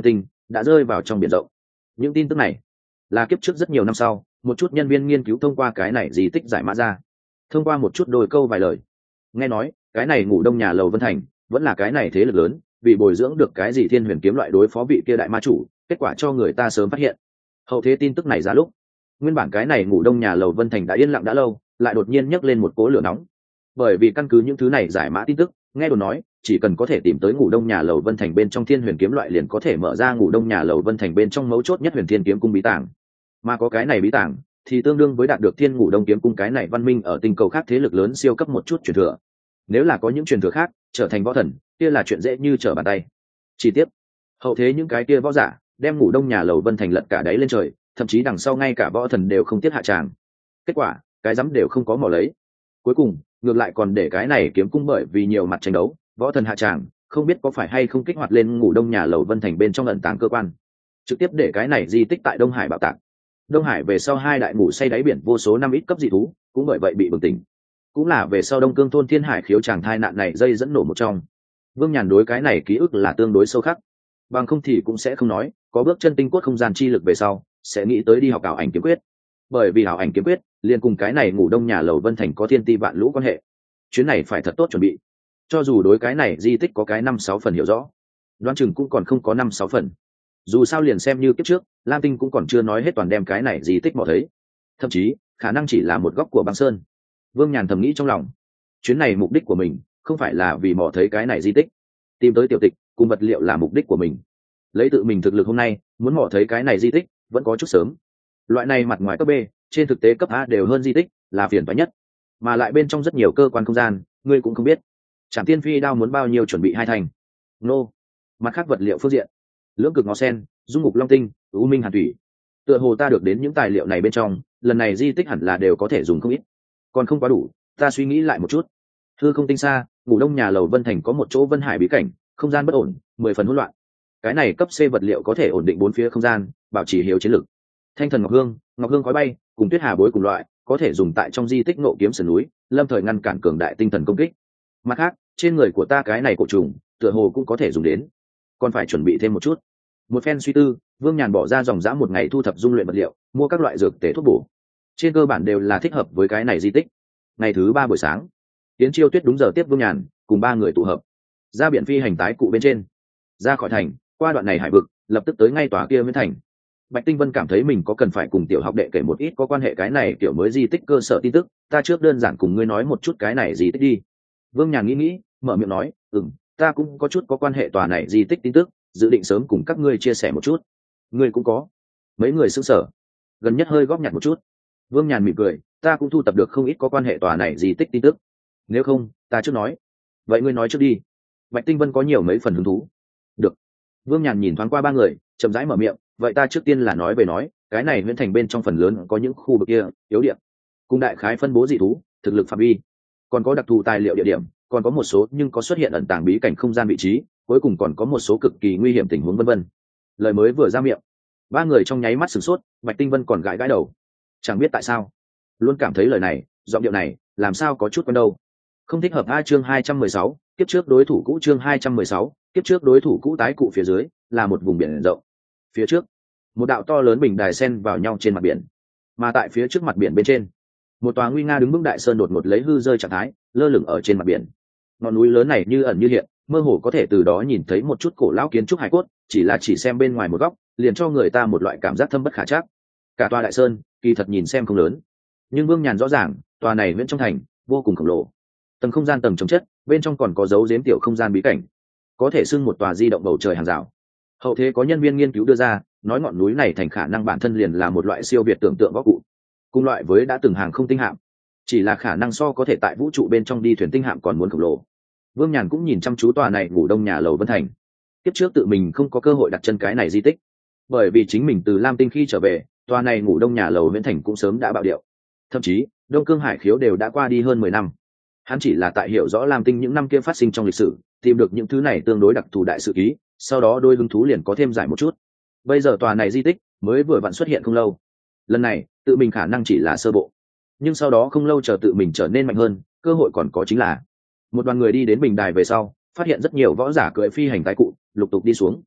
A: đã rơi vào trong biển rộng. Những tin tức này là kiếp trước rất nhiều năm sau một chút nhân viên nghiên cứu thông qua cái này di tích giải mã ra, thông qua một chút đôi câu vài lời nghe nói cái này ngủ đông nhà lầu Vân Thành vẫn là cái này thế lực lớn vì bồi dưỡng được cái gì thiên huyền kiếm loại đối phó vị kia đại ma chủ, kết quả cho người ta sớm phát hiện. Hậu thế tin tức này ra lúc, nguyên bản cái này ngủ đông nhà lầu Vân Thành đã yên lặng đã lâu, lại đột nhiên nhấc lên một cỗ lửa nóng. Bởi vì căn cứ những thứ này giải mã tin tức, nghe đồn nói chỉ cần có thể tìm tới ngủ đông nhà lầu Vân Thành bên trong thiên huyền kiếm loại liền có thể mở ra ngủ đông nhà lầu Vân Thành bên trong mấu chốt nhất huyền thiên kiếm cung bí tàng. Mà có cái này bí tàng thì tương đương với đạt được thiên ngủ đông kiếm cung cái này văn minh ở tinh cầu khác thế lực lớn siêu cấp một chút truyền thừa. Nếu là có những truyền thừa khác trở thành võ thần, kia là chuyện dễ như trở bàn tay. Chi tiết, hậu thế những cái kia võ giả đem ngủ đông nhà lầu Vân Thành lật cả đáy lên trời, thậm chí đằng sau ngay cả võ thần đều không tiếc hạ tràng. Kết quả cái dám đều không có mò lấy, cuối cùng ngược lại còn để cái này kiếm cung bởi vì nhiều mặt tranh đấu võ thần hạ tràng, không biết có phải hay không kích hoạt lên ngủ đông nhà lầu Vân Thành bên trong ẩn tàng cơ quan, trực tiếp để cái này di tích tại Đông Hải bạo tạc. Đông Hải về sau hai đại ngủ say đáy biển vô số năm ít cấp dị thú cũng bởi vậy bị bừng tỉnh, cũng là về sau Đông Cương thôn Thiên Hải khiếu tràng thai nạn này dây dẫn nổ một trong. Vương Nhàn đối cái này ký ức là tương đối sâu khắc, bằng không thì cũng sẽ không nói có bước chân tinh cốt không gian chi lực về sau sẽ nghĩ tới đi học ảo ảnh kiếm quyết, bởi vì ảo ảnh kiếm quyết liền cùng cái này ngủ đông nhà lầu Vân Thành có thiên ti vạn lũ quan hệ. Chuyến này phải thật tốt chuẩn bị, cho dù đối cái này di tích có cái năm sáu phần hiểu rõ, đoán chừng cũng còn không có năm sáu phần. Dù sao liền xem như kiếp trước Lam Tinh cũng còn chưa nói hết toàn đem cái này di tích mò thấy, thậm chí khả năng chỉ là một góc của băng sơn. Vương Nhàn thầm nghĩ trong lòng, chuyến này mục đích của mình không phải là vì mò thấy cái này di tích, tìm tới tiểu tịch cùng vật liệu là mục đích của mình. Lấy tự mình thực lực hôm nay muốn mò thấy cái này di tích vẫn có chút sớm. Loại này mặt ngoài cấp B, trên thực tế cấp A đều hơn di tích là phiền toái nhất, mà lại bên trong rất nhiều cơ quan không gian ngươi cũng không biết. Trảm Tiên Phi đao muốn bao nhiêu chuẩn bị hai thành nô. Mặt khác vật liệu phương diện, lưỡng cực ngó sen, dung ngục long tinh, u minh hàn thủy, tựa hồ ta được đến những tài liệu này bên trong lần này di tích hẳn là đều có thể dùng không ít, còn không quá đủ, ta suy nghĩ lại một chút. Hư không tinh xa, ngủ đông nhà lầu Vân Thành có một chỗ Vân Hải bí cảnh, không gian bất ổn, mười phần hỗn loạn. Cái này cấp C vật liệu có thể ổn định bốn phía không gian, bảo trì hiếu chiến lực. Thanh thần ngọc hương, ngọc hương khói bay, cùng tuyết hà bối cùng loại, có thể dùng tại trong di tích Ngộ Kiếm Sườn núi, lâm thời ngăn cản cường đại tinh thần công kích. Mặt khác, trên người của ta cái này cổ trùng, tựa hồ cũng có thể dùng đến, còn phải chuẩn bị thêm một chút. Một phen suy tư, Vương Nhàn bỏ ra dòng dã một ngày thu thập dung luyện vật liệu, mua các loại dược tề thuốc bổ, trên cơ bản đều là thích hợp với cái này di tích. Ngày thứ ba buổi sáng, Tiến Chiêu Tuyết đúng giờ tiếp Vương Nhàn cùng ba người tụ hợp ra biển phi hành tái cụ bên trên, ra khỏi thành, qua đoạn này hải vực, lập tức tới ngay tòa kia Viễn Thành. Bạch Tinh Vân cảm thấy mình có cần phải cùng tiểu học đệ kể một ít có quan hệ cái này kiểu mới di tích cơ sở tin tức, ta trước đơn giản cùng ngươi nói một chút cái này di tích đi. Vương Nhàn nghĩ nghĩ, mở miệng nói, ừm, ta cũng có chút có quan hệ tòa này di tích tin tức, dự định sớm cùng các ngươi chia sẻ một chút. Ngươi cũng có? Mấy người sững sờ, gần nhất hơi góp nhặt một chút. Vương Nhàn mỉm cười, ta cũng thu tập được không ít có quan hệ tòa này di tích tin tức. Nếu không, ta trước nói. Vậy ngươi nói trước đi. Bạch Tinh Vân có nhiều mấy phần hứng thú. Được. Vương Nhàn nhìn thoáng qua ba người, chậm rãi mở miệng, vậy ta trước tiên là nói về nói, cái này Viễn Thành bên trong phần lớn có những khu vực kia yếu điểm, cùng đại khái phân bố dị thú, thực lực phạm vi, còn có đặc thù tài liệu địa điểm, còn có một số nhưng có xuất hiện ẩn tàng bí cảnh không gian vị trí, cuối cùng còn có một số cực kỳ nguy hiểm tình huống vân vân. Lời mới vừa ra miệng, ba người trong nháy mắt sửng sốt, Bạch Tinh Vân còn gãi gãi đầu, chẳng biết tại sao, luôn cảm thấy lời này, giọng điệu này, làm sao có chút quen đâu. Không thích hợp. A chương hai trăm mười sáu, kiếp trước đối thủ cũ chương hai trăm mười sáu, kiếp trước đối thủ cũ tái cụ phía dưới là một vùng biển rộng. Phía trước, một đạo to lớn bình đài xen vào nhau trên mặt biển, mà tại phía trước mặt biển bên trên, một tòa nguy nga đứng vững đại sơn đột ngột lấy hư rơi trạng thái, lơ lửng ở trên mặt biển. Ngọn núi lớn này như ẩn như hiện, mơ hồ có thể từ đó nhìn thấy một chút cổ lão kiến trúc hải cốt, chỉ là chỉ xem bên ngoài một góc, liền cho người ta một loại cảm giác thâm bất khả trắc. Cả tòa đại sơn, kỳ thật nhìn xem không lớn, nhưng Vương Nhàn rõ ràng, tòa này viễn trong thành vô cùng khổng lồ. Tầng không gian tầng chống chất, bên trong còn có dấu giếm tiểu không gian bí cảnh, có thể xưng một tòa di động bầu trời hàng rào. Hậu thế có nhân viên nghiên cứu đưa ra, nói ngọn núi này thành khả năng bản thân liền là một loại siêu việt tưởng tượng võ cụ, cùng loại với đã từng hàng không tinh hạm, chỉ là khả năng so có thể tại vũ trụ bên trong đi thuyền tinh hạm còn muốn khổng lồ. Vương Nhàn cũng nhìn chăm chú tòa này ngủ đông nhà lầu Vân Thành. Kiếp trước tự mình không có cơ hội đặt chân cái này di tích, bởi vì chính mình từ Lam Tinh khi trở về, tòa này ngủ đông nhà lầu Viễn Thành cũng sớm đã bạo điệu, thậm chí Đông Cương Hải khiếu đều đã qua đi hơn mười năm. Hắn chỉ là tại hiểu rõ Lam Tinh những năm kia phát sinh trong lịch sử, tìm được những thứ này tương đối đặc thù đại sự ký, sau đó đôi hứng thú liền có thêm giải một chút. Bây giờ tòa này di tích mới vừa vặn xuất hiện không lâu, lần này tự mình khả năng chỉ là sơ bộ, nhưng sau đó không lâu chờ tự mình trở nên mạnh hơn, cơ hội còn có chính là một đoàn người đi đến bình đài về sau, phát hiện rất nhiều võ giả cưỡi phi hành tái cụ lục tục đi xuống.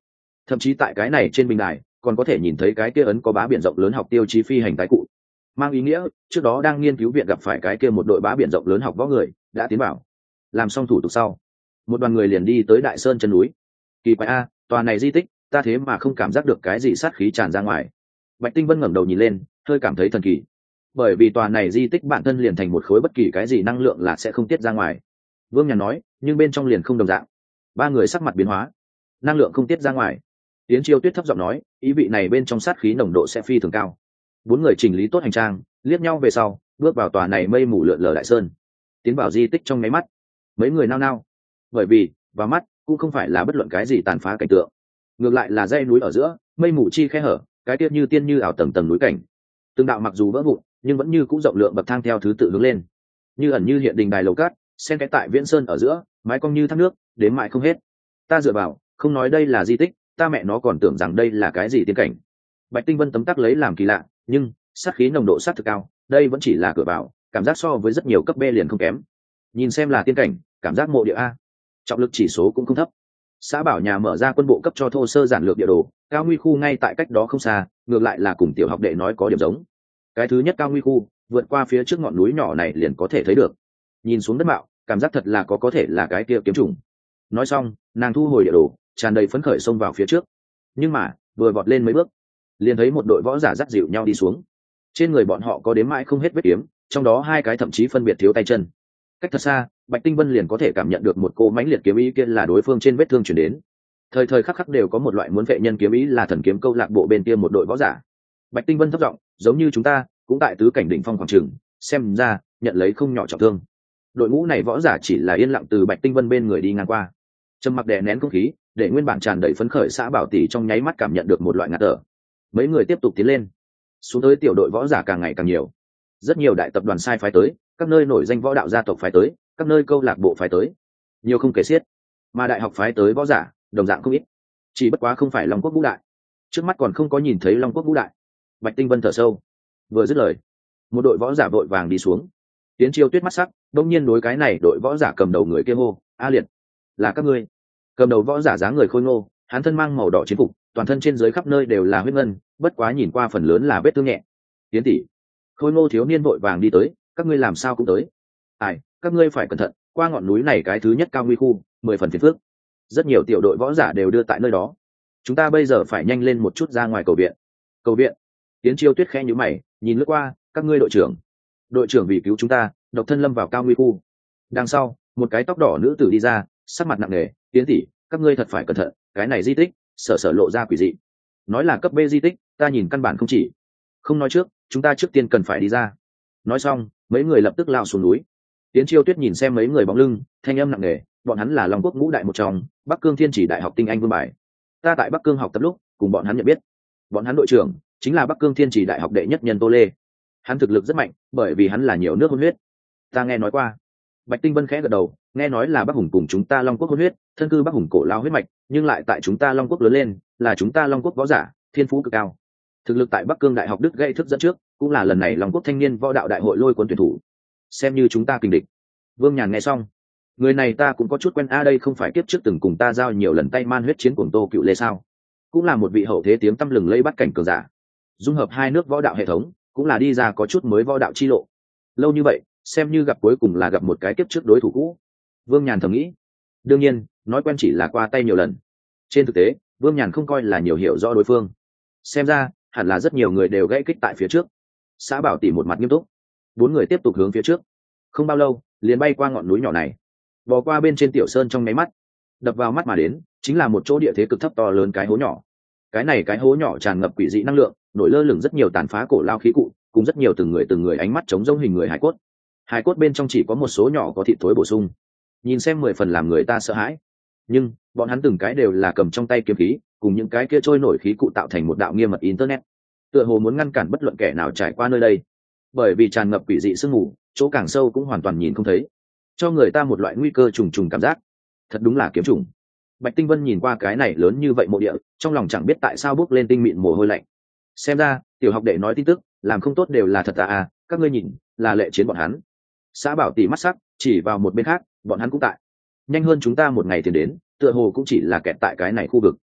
A: thậm chí tại cái này trên bình đài còn có thể nhìn thấy cái kia ấn có bá biển rộng lớn học tiêu chí phi hành tái cụ, mang ý nghĩa trước đó đang nghiên cứu viện gặp phải cái kia một đội bá biển rộng lớn học võ người đã tiến vào. Làm xong thủ tục sau, một đoàn người liền đi tới đại sơn chân núi. Kỳ quái a, tòa này di tích ta thế mà không cảm giác được cái gì sát khí tràn ra ngoài. Bạch Tinh Vân ngẩng đầu nhìn lên, hơi cảm thấy thần kỳ, bởi vì tòa này di tích bản thân liền thành một khối, bất kỳ cái gì năng lượng là sẽ không tiết ra ngoài. Vương Nhàn nói, nhưng bên trong liền không đồng dạng. Ba người sắc mặt biến hóa. Năng lượng không tiết ra ngoài. Yến Chiêu Tuyết thấp giọng nói, ý vị này bên trong sát khí nồng độ sẽ phi thường cao. Bốn người chỉnh lý tốt hành trang, liếc nhau về sau, bước vào tòa này mây mù lượn lờ đại sơn. Tiến vào di tích trong mấy mắt, mấy người nao nao, bởi vì vào mắt cũng không phải là bất luận cái gì tàn phá cảnh tượng, ngược lại là dãy núi ở giữa mây mù chi khe hở, cái tiết như tiên như ảo tầng tầng núi cảnh, từng đạo mặc dù vỡ vụn nhưng vẫn như cũng rộng lượng bậc thang theo thứ tự hướng lên, như ẩn như hiện đình đài lầu cát xen cái tại viễn sơn ở giữa, mái cong như thác nước đến mãi không hết. Ta dựa vào, không nói đây là di tích, ta mẹ nó còn tưởng rằng đây là cái gì tiên cảnh. Bạch Tinh Vân tấm tắc lấy làm kỳ lạ, nhưng sát khí nồng độ sát thực cao, đây vẫn chỉ là cửa vào, cảm giác so với rất nhiều cấp B liền không kém. Nhìn xem là tiên cảnh, cảm giác mộ địa a, trọng lực chỉ số cũng không thấp. Xã Bảo nhà mở ra quân bộ cấp cho thô sơ giản lược địa đồ, cao nguy khu ngay tại cách đó không xa, ngược lại là cùng tiểu học đệ nói có điểm giống. Cái thứ nhất cao nguy khu vượt qua phía trước ngọn núi nhỏ này liền có thể thấy được. Nhìn xuống đất mạo, cảm giác thật là có có thể là cái kia kiếm trùng. Nói xong, nàng thu hồi địa đồ, tràn đầy phấn khởi xông vào phía trước. Nhưng mà vừa vọt lên mấy bước, liền thấy một đội võ giả dắt dịu nhau đi xuống. Trên người bọn họ có đếm mãi không hết vết kiếm, trong đó hai cái thậm chí phân biệt thiếu tay chân. Cách thật xa, Bạch Tinh Vân liền có thể cảm nhận được một cô mãnh liệt kiếm ý kia là đối phương trên vết thương chuyển đến. Thời thời khắc khắc đều có một loại muốn vệ nhân kiếm ý là thần kiếm câu lạc bộ bên kia một đội võ giả. Bạch Tinh Vân thấp giọng, giống như chúng ta cũng tại tứ cảnh đỉnh phong khoảng trường, xem ra nhận lấy không nhỏ trọng thương. Đội ngũ này võ giả chỉ là yên lặng từ Bạch Tinh Vân bên người đi ngang qua, trầm mặc đè nén không khí, để nguyên bản tràn đầy phấn khởi xã Bảo tỷ trong nháy mắt cảm nhận được một loại ngạt thở. Mấy người tiếp tục tiến lên, xuống tới tiểu đội võ giả càng ngày càng nhiều, rất nhiều đại tập đoàn sai phái tới, các nơi nổi danh võ đạo gia tộc phái tới, các nơi câu lạc bộ phái tới, nhiều không kể xiết. Mà đại học phái tới võ giả đồng dạng không ít, chỉ bất quá không phải Long Quốc Vũ Đại, trước mắt còn không có nhìn thấy Long Quốc Vũ Đại. Bạch Tinh Vân thở sâu, vừa dứt lời, một đội võ giả vội vàng đi xuống. Tiến Chiêu Tuyết mắt sắc, đông nhiên đối cái này đội võ giả cầm đầu người kia hô, a liệt, là các ngươi. Cầm đầu võ giả dáng người khôi ngô, hắn thân mang màu đỏ chiến phục, toàn thân trên dưới khắp nơi đều là huyết ngân, bất quá nhìn qua phần lớn là vết thương nhẹ. Tiến tỷ. Khôi ngô thiếu niên vội vàng đi tới, các ngươi làm sao cũng tới. Ai, các ngươi phải cẩn thận, qua ngọn núi này cái thứ nhất cao nguy khu, mười phần phiền phức. Rất nhiều tiểu đội võ giả đều đưa tại nơi đó. Chúng ta bây giờ phải nhanh lên một chút ra ngoài cầu viện. Cầu viện? Tiến Chiêu Tuyết khẽ nhíu mày, nhìn lướt qua, các ngươi đội trưởng. Đội trưởng vì cứu chúng ta, độc thân lâm vào cao nguy khu. Đằng sau, một cái tóc đỏ nữ tử đi ra, sắc mặt nặng nề, Tiến tỷ, các ngươi thật phải cẩn thận, cái này di tích, sợ sợ lộ ra quỷ dị. Nói là cấp B di tích, ta nhìn căn bản không chỉ. Không nói trước, chúng ta trước tiên cần phải đi ra. Nói xong, mấy người lập tức lao xuống núi. Tiến Chiêu Tuyết nhìn xem mấy người bóng lưng, thanh âm nặng nề, bọn hắn là Long Quốc Ngũ Đại một trong, Bắc Cương Thiên Chỉ Đại học tinh anh vương bài. Ta tại Bắc Cương học tập lúc, cùng bọn hắn nhận biết. Bọn hắn đội trưởng chính là Bắc Cương Thiên Chỉ Đại học đệ nhất nhân Tô Lê. Hắn thực lực rất mạnh, bởi vì hắn là nhiều nước hôn huyết. Ta nghe nói qua. Bạch Tinh Vân khẽ gật đầu, nghe nói là Bắc Hùng cùng chúng ta Long Quốc hôn huyết, thân cư Bắc Hùng cổ lao huyết mạch, nhưng lại tại chúng ta Long Quốc lớn lên, là chúng ta Long Quốc võ giả, thiên phú cực cao. Thực lực tại Bắc Cương Đại học Đức gây thức dẫn trước, cũng là lần này Long Quốc thanh niên võ đạo đại hội lôi cuốn tuyển thủ. Xem như chúng ta kình địch. Vương Nhàn nghe xong, người này ta cũng có chút quen a, đây không phải kiếp trước từng cùng ta giao nhiều lần tay man huyết chiến cuồng Tô Cựu Lê sao? Cũng là một vị hậu thế tiếng tăm lừng lẫy bắt cảnh cường giả. Dung hợp hai nước võ đạo hệ thống, cũng là đi ra có chút mới võ đạo chi lộ. Lâu như vậy, xem như gặp cuối cùng là gặp một cái kiếp trước đối thủ cũ. Vương Nhàn thầm nghĩ. Đương nhiên, nói quen chỉ là qua tay nhiều lần. Trên thực tế, Vương Nhàn không coi là nhiều hiểu rõ đối phương. Xem ra, hẳn là rất nhiều người đều gãy kích tại phía trước. Xã Bảo tỷ một mặt nghiêm túc. Bốn người tiếp tục hướng phía trước. Không bao lâu, liền bay qua ngọn núi nhỏ này, bò qua bên trên tiểu sơn, trong nháy mắt đập vào mắt mà đến chính là một chỗ địa thế cực thấp to lớn cái hố nhỏ. Cái này cái hố nhỏ tràn ngập quỷ dị năng lượng, nổi lơ lửng rất nhiều tàn phá cổ lao khí cụ, cùng rất nhiều từng người từng người ánh mắt chống rông hình người hải cốt. Hải cốt bên trong chỉ có một số nhỏ có thịt thối bổ sung, nhìn xem mười phần làm người ta sợ hãi. Nhưng bọn hắn từng cái đều là cầm trong tay kiếm khí, cùng những cái kia trôi nổi khí cụ tạo thành một đạo nghiêm mật internet, tựa hồ muốn ngăn cản bất luận kẻ nào trải qua nơi đây. Bởi vì tràn ngập quỷ dị sương mù, chỗ càng sâu cũng hoàn toàn nhìn không thấy, cho người ta một loại nguy cơ trùng trùng cảm giác. Thật đúng là kiếm trùng. Bạch Tinh Vân nhìn qua cái này lớn như vậy mộ địa, trong lòng chẳng biết tại sao bước lên tinh mịn mồ hôi lạnh. Xem ra tiểu học đệ nói tin tức làm không tốt đều là thật à, các ngươi nhìn, là lệ chiến bọn hắn. Xã Bảo tỷ mắt sắc chỉ vào một bên khác, bọn hắn cũng tại. Nhanh hơn chúng ta một ngày tiền đến, tựa hồ cũng chỉ là kẹt tại cái này khu vực.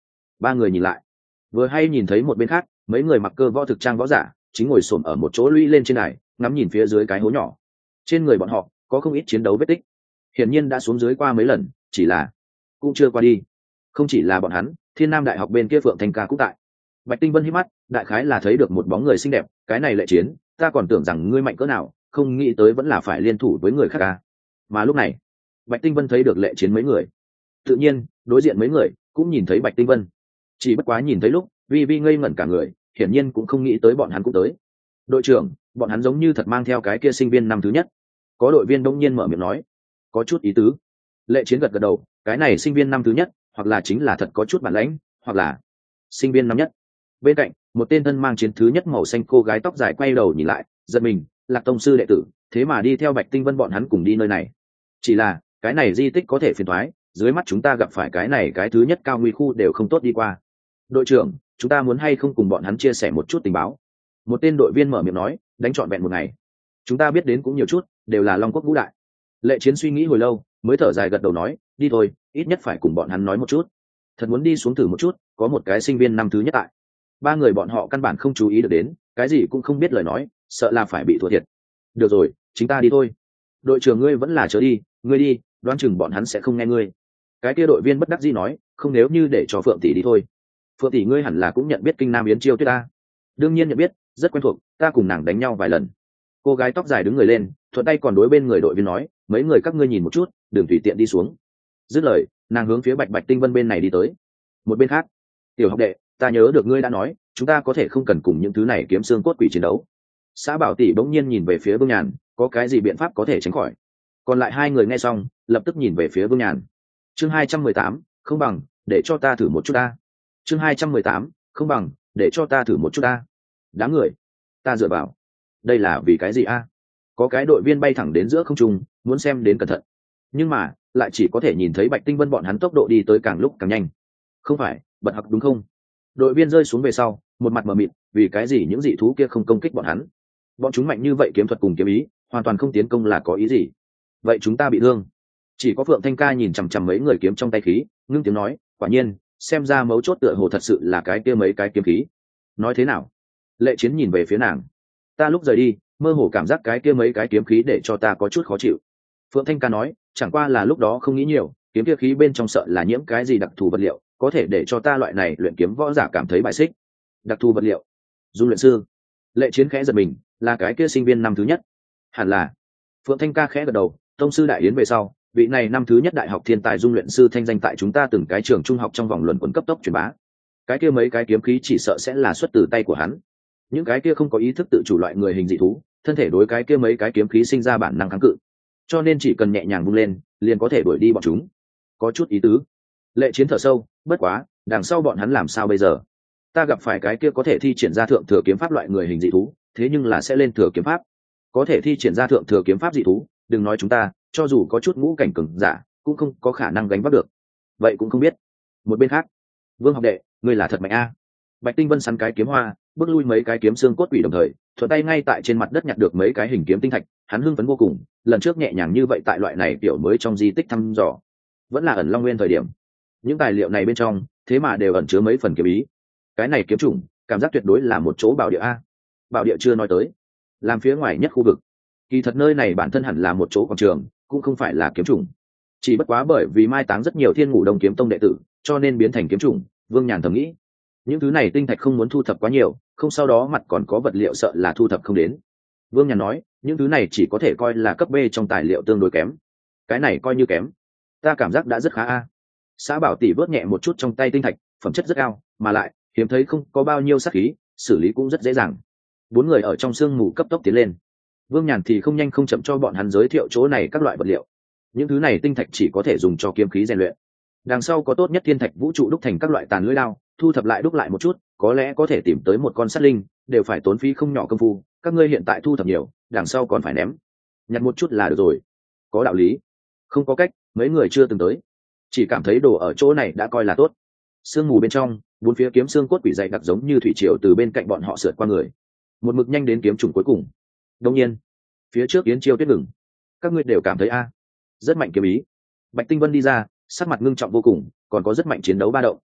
A: Ba người nhìn lại, vừa hay nhìn thấy một bên khác mấy người mặc cơ võ thực trang võ giả chính ngồi xổm ở một chỗ lũy lên trên đài, ngắm nhìn phía dưới cái hố nhỏ. Trên người bọn họ có không ít chiến đấu vết tích, hiển nhiên đã xuống dưới qua mấy lần, chỉ là cũng chưa qua đi. Không chỉ là bọn hắn, Thiên Nam Đại học bên kia Phượng Thanh Ca cũng tại. Bạch Tinh Vân hít mắt, đại khái là thấy được một bóng người xinh đẹp, cái này Lệ Chiến, ta còn tưởng rằng ngươi mạnh cỡ nào, không nghĩ tới vẫn là phải liên thủ với người khác ca. Mà lúc này, Bạch Tinh Vân thấy được Lệ Chiến mấy người. Tự nhiên, đối diện mấy người cũng nhìn thấy Bạch Tinh Vân. Chỉ bất quá nhìn thấy lúc, Vi Vi ngây ngẩn cả người, hiển nhiên cũng không nghĩ tới bọn hắn cũng tới. Đội trưởng, bọn hắn giống như thật mang theo cái kia sinh viên năm thứ nhất. Có đội viên đông nhiên mở miệng nói, có chút ý tứ. Lệ Chiến gật gật đầu, cái này sinh viên năm thứ nhất, hoặc là chính là thật có chút bản lãnh, hoặc là sinh viên năm nhất. Bên cạnh, một tên thân mang chiến thứ nhất màu xanh cô gái tóc dài quay đầu nhìn lại, giật mình, Lạc tông sư đệ tử, thế mà đi theo Bạch Tinh Vân bọn hắn cùng đi nơi này. Chỉ là, cái này di tích có thể phiền toái, dưới mắt chúng ta gặp phải cái này cái thứ nhất cao nguy khu đều không tốt đi qua. Đội trưởng, chúng ta muốn hay không cùng bọn hắn chia sẻ một chút tình báo? Một tên đội viên mở miệng nói, đánh trọn vẹn một ngày. Chúng ta biết đến cũng nhiều chút, đều là Long Quốc Vũ Đại. Lệ Chiến suy nghĩ hồi lâu, mới thở dài gật đầu nói, đi thôi, ít nhất phải cùng bọn hắn nói một chút. Thật muốn đi xuống thử một chút, có một cái sinh viên năm thứ nhất tại. Ba người bọn họ căn bản không chú ý được đến, cái gì cũng không biết lời nói, sợ là phải bị thua thiệt. Được rồi, chúng ta đi thôi. Đội trưởng ngươi vẫn là chớ đi, ngươi đi, đoán chừng bọn hắn sẽ không nghe ngươi. Cái kia đội viên bất đắc dĩ nói, không nếu như để cho Phượng tỷ đi thôi. Phượng tỷ ngươi hẳn là cũng nhận biết kinh Nam Yến Chiêu Tuyết ta. Đương nhiên nhận biết, rất quen thuộc, ta cùng nàng đánh nhau vài lần. Cô gái tóc dài đứng người lên, thuận tay còn đối bên người đội viên nói, mấy người các ngươi nhìn một chút, đừng tùy tiện đi xuống. Dứt lời, nàng hướng phía Bạch Bạch Tinh Vân bên này đi tới. Một bên khác, tiểu học đệ, ta nhớ được ngươi đã nói, chúng ta có thể không cần cùng những thứ này kiếm xương cốt quỷ chiến đấu. Xã Bảo tỷ bỗng nhiên nhìn về phía Vương Nhàn, có cái gì biện pháp có thể tránh khỏi? Còn lại hai người nghe xong, lập tức nhìn về phía Vương Nhàn. Chương hai trăm mười tám, không bằng, để cho ta thử một chút ta. Chương hai trăm mười tám, không bằng, để cho ta thử một chút ta. Đám người, ta dựa vào. Đây là vì cái gì a? Có cái đội viên bay thẳng đến giữa không trung, muốn xem đến cẩn thận. Nhưng mà, lại chỉ có thể nhìn thấy Bạch Tinh Vân bọn hắn tốc độ đi tới càng lúc càng nhanh. Không phải, bật học đúng không? Đội viên rơi xuống về sau, một mặt mờ mịt, vì cái gì những dị thú kia không công kích bọn hắn? Bọn chúng mạnh như vậy, kiếm thuật cùng kiếm ý, hoàn toàn không tiến công là có ý gì? Vậy chúng ta bị thương. Chỉ có Phượng Thanh Ca nhìn chằm chằm mấy người kiếm trong tay khí, ngưng tiếng nói, quả nhiên, xem ra mấu chốt tựa hồ thật sự là cái kia mấy cái kiếm khí. Nói thế nào? Lệ Chiến nhìn về phía nàng. Ta lúc rời đi, mơ hồ cảm giác cái kia mấy cái kiếm khí để cho ta có chút khó chịu. Phượng Thanh Ca nói, chẳng qua là lúc đó không nghĩ nhiều, kiếm kia khí bên trong sợ là nhiễm cái gì đặc thù vật liệu, có thể để cho ta loại này luyện kiếm võ giả cảm thấy bài xích. Đặc thù vật liệu? Dung luyện sư? Lệ Chiến khẽ giật mình, là cái kia sinh viên năm thứ nhất. Hẳn là. Phượng Thanh Ca khẽ gật đầu, tông sư đại yến về sau, vị này năm thứ nhất đại học thiên tài dung luyện sư thanh danh tại chúng ta từng cái trường trung học trong vòng luận quẩn cấp tốc truyền bá. Cái kia mấy cái kiếm khí chỉ sợ sẽ là xuất từ tay của hắn. Những cái kia không có ý thức tự chủ loại người hình dị thú, thân thể đối cái kia mấy cái kiếm khí sinh ra bản năng kháng cự, cho nên chỉ cần nhẹ nhàng vung lên, liền có thể đuổi đi bọn chúng. Có chút ý tứ. Lệ Chiến thở sâu, bất quá, đằng sau bọn hắn làm sao bây giờ? Ta gặp phải cái kia có thể thi triển ra thượng thừa kiếm pháp loại người hình dị thú, thế nhưng là sẽ lên thừa kiếm pháp. Có thể thi triển ra thượng thừa kiếm pháp dị thú, đừng nói chúng ta, cho dù có chút ngũ cảnh cường giả, cũng không có khả năng gánh vác được. Vậy cũng không biết. Một bên khác, Vương học đệ, ngươi là thật mạnh a. Bạch Tinh Vân săn cái kiếm hoa, bước lui mấy cái kiếm xương cốt quỷ đồng thời, thuận tay ngay tại trên mặt đất nhặt được mấy cái hình kiếm tinh thạch, hắn hưng phấn vô cùng, lần trước nhẹ nhàng như vậy tại loại này kiểu mới trong di tích thăm dò, vẫn là ẩn Long Nguyên thời điểm. Những tài liệu này bên trong, thế mà đều ẩn chứa mấy phần kiếm ý. Cái này kiếm chủng, cảm giác tuyệt đối là một chỗ bảo địa a. Bảo địa chưa nói tới, làm phía ngoài nhất khu vực. Kỳ thật nơi này bản thân hẳn là một chỗ quảng trường, cũng không phải là kiếm chủng. Chỉ bất quá bởi vì mai táng rất nhiều Thiên Ngũ Đông kiếm tông đệ tử, cho nên biến thành kiếm chủng. Vương Nhàn thầm nghĩ, những thứ này tinh thạch không muốn thu thập quá nhiều, không sau đó mặt còn có vật liệu sợ là thu thập không đến. Vương Nhàn nói, những thứ này chỉ có thể coi là cấp B trong tài liệu tương đối kém. Cái này coi như kém, ta cảm giác đã rất khá a. Xã Bảo tỷ vớt nhẹ một chút trong tay tinh thạch, phẩm chất rất cao, mà lại hiếm thấy không có bao nhiêu sát khí, xử lý cũng rất dễ dàng. Bốn người ở trong sương mù cấp tốc tiến lên. Vương Nhàn thì không nhanh không chậm cho bọn hắn giới thiệu chỗ này các loại vật liệu. Những thứ này tinh thạch chỉ có thể dùng cho kiếm khí rèn luyện. Đằng sau có tốt nhất thiên thạch vũ trụ đúc thành các loại tàn lưỡi đao, thu thập lại đúc lại một chút, có lẽ có thể tìm tới một con sát linh, đều phải tốn phí không nhỏ công phu. Các ngươi hiện tại thu thập nhiều, đằng sau còn phải ném, nhặt một chút là được rồi. Có đạo lý. Không có cách, mấy người chưa từng tới, chỉ cảm thấy đồ ở chỗ này đã coi là tốt. Sương mù bên trong, bốn phía kiếm xương cốt quỷ dày đặc giống như thủy triều từ bên cạnh bọn họ sượt qua người, một mực nhanh đến kiếm trùng cuối cùng. Đông nhiên, phía trước Yến Chiêu Tuyết ngừng. Các ngươi đều cảm thấy a, rất mạnh kiếm ý. Bạch Tinh Vân đi ra, sắc mặt ngưng trọng vô cùng, còn có rất mạnh chiến đấu ba động.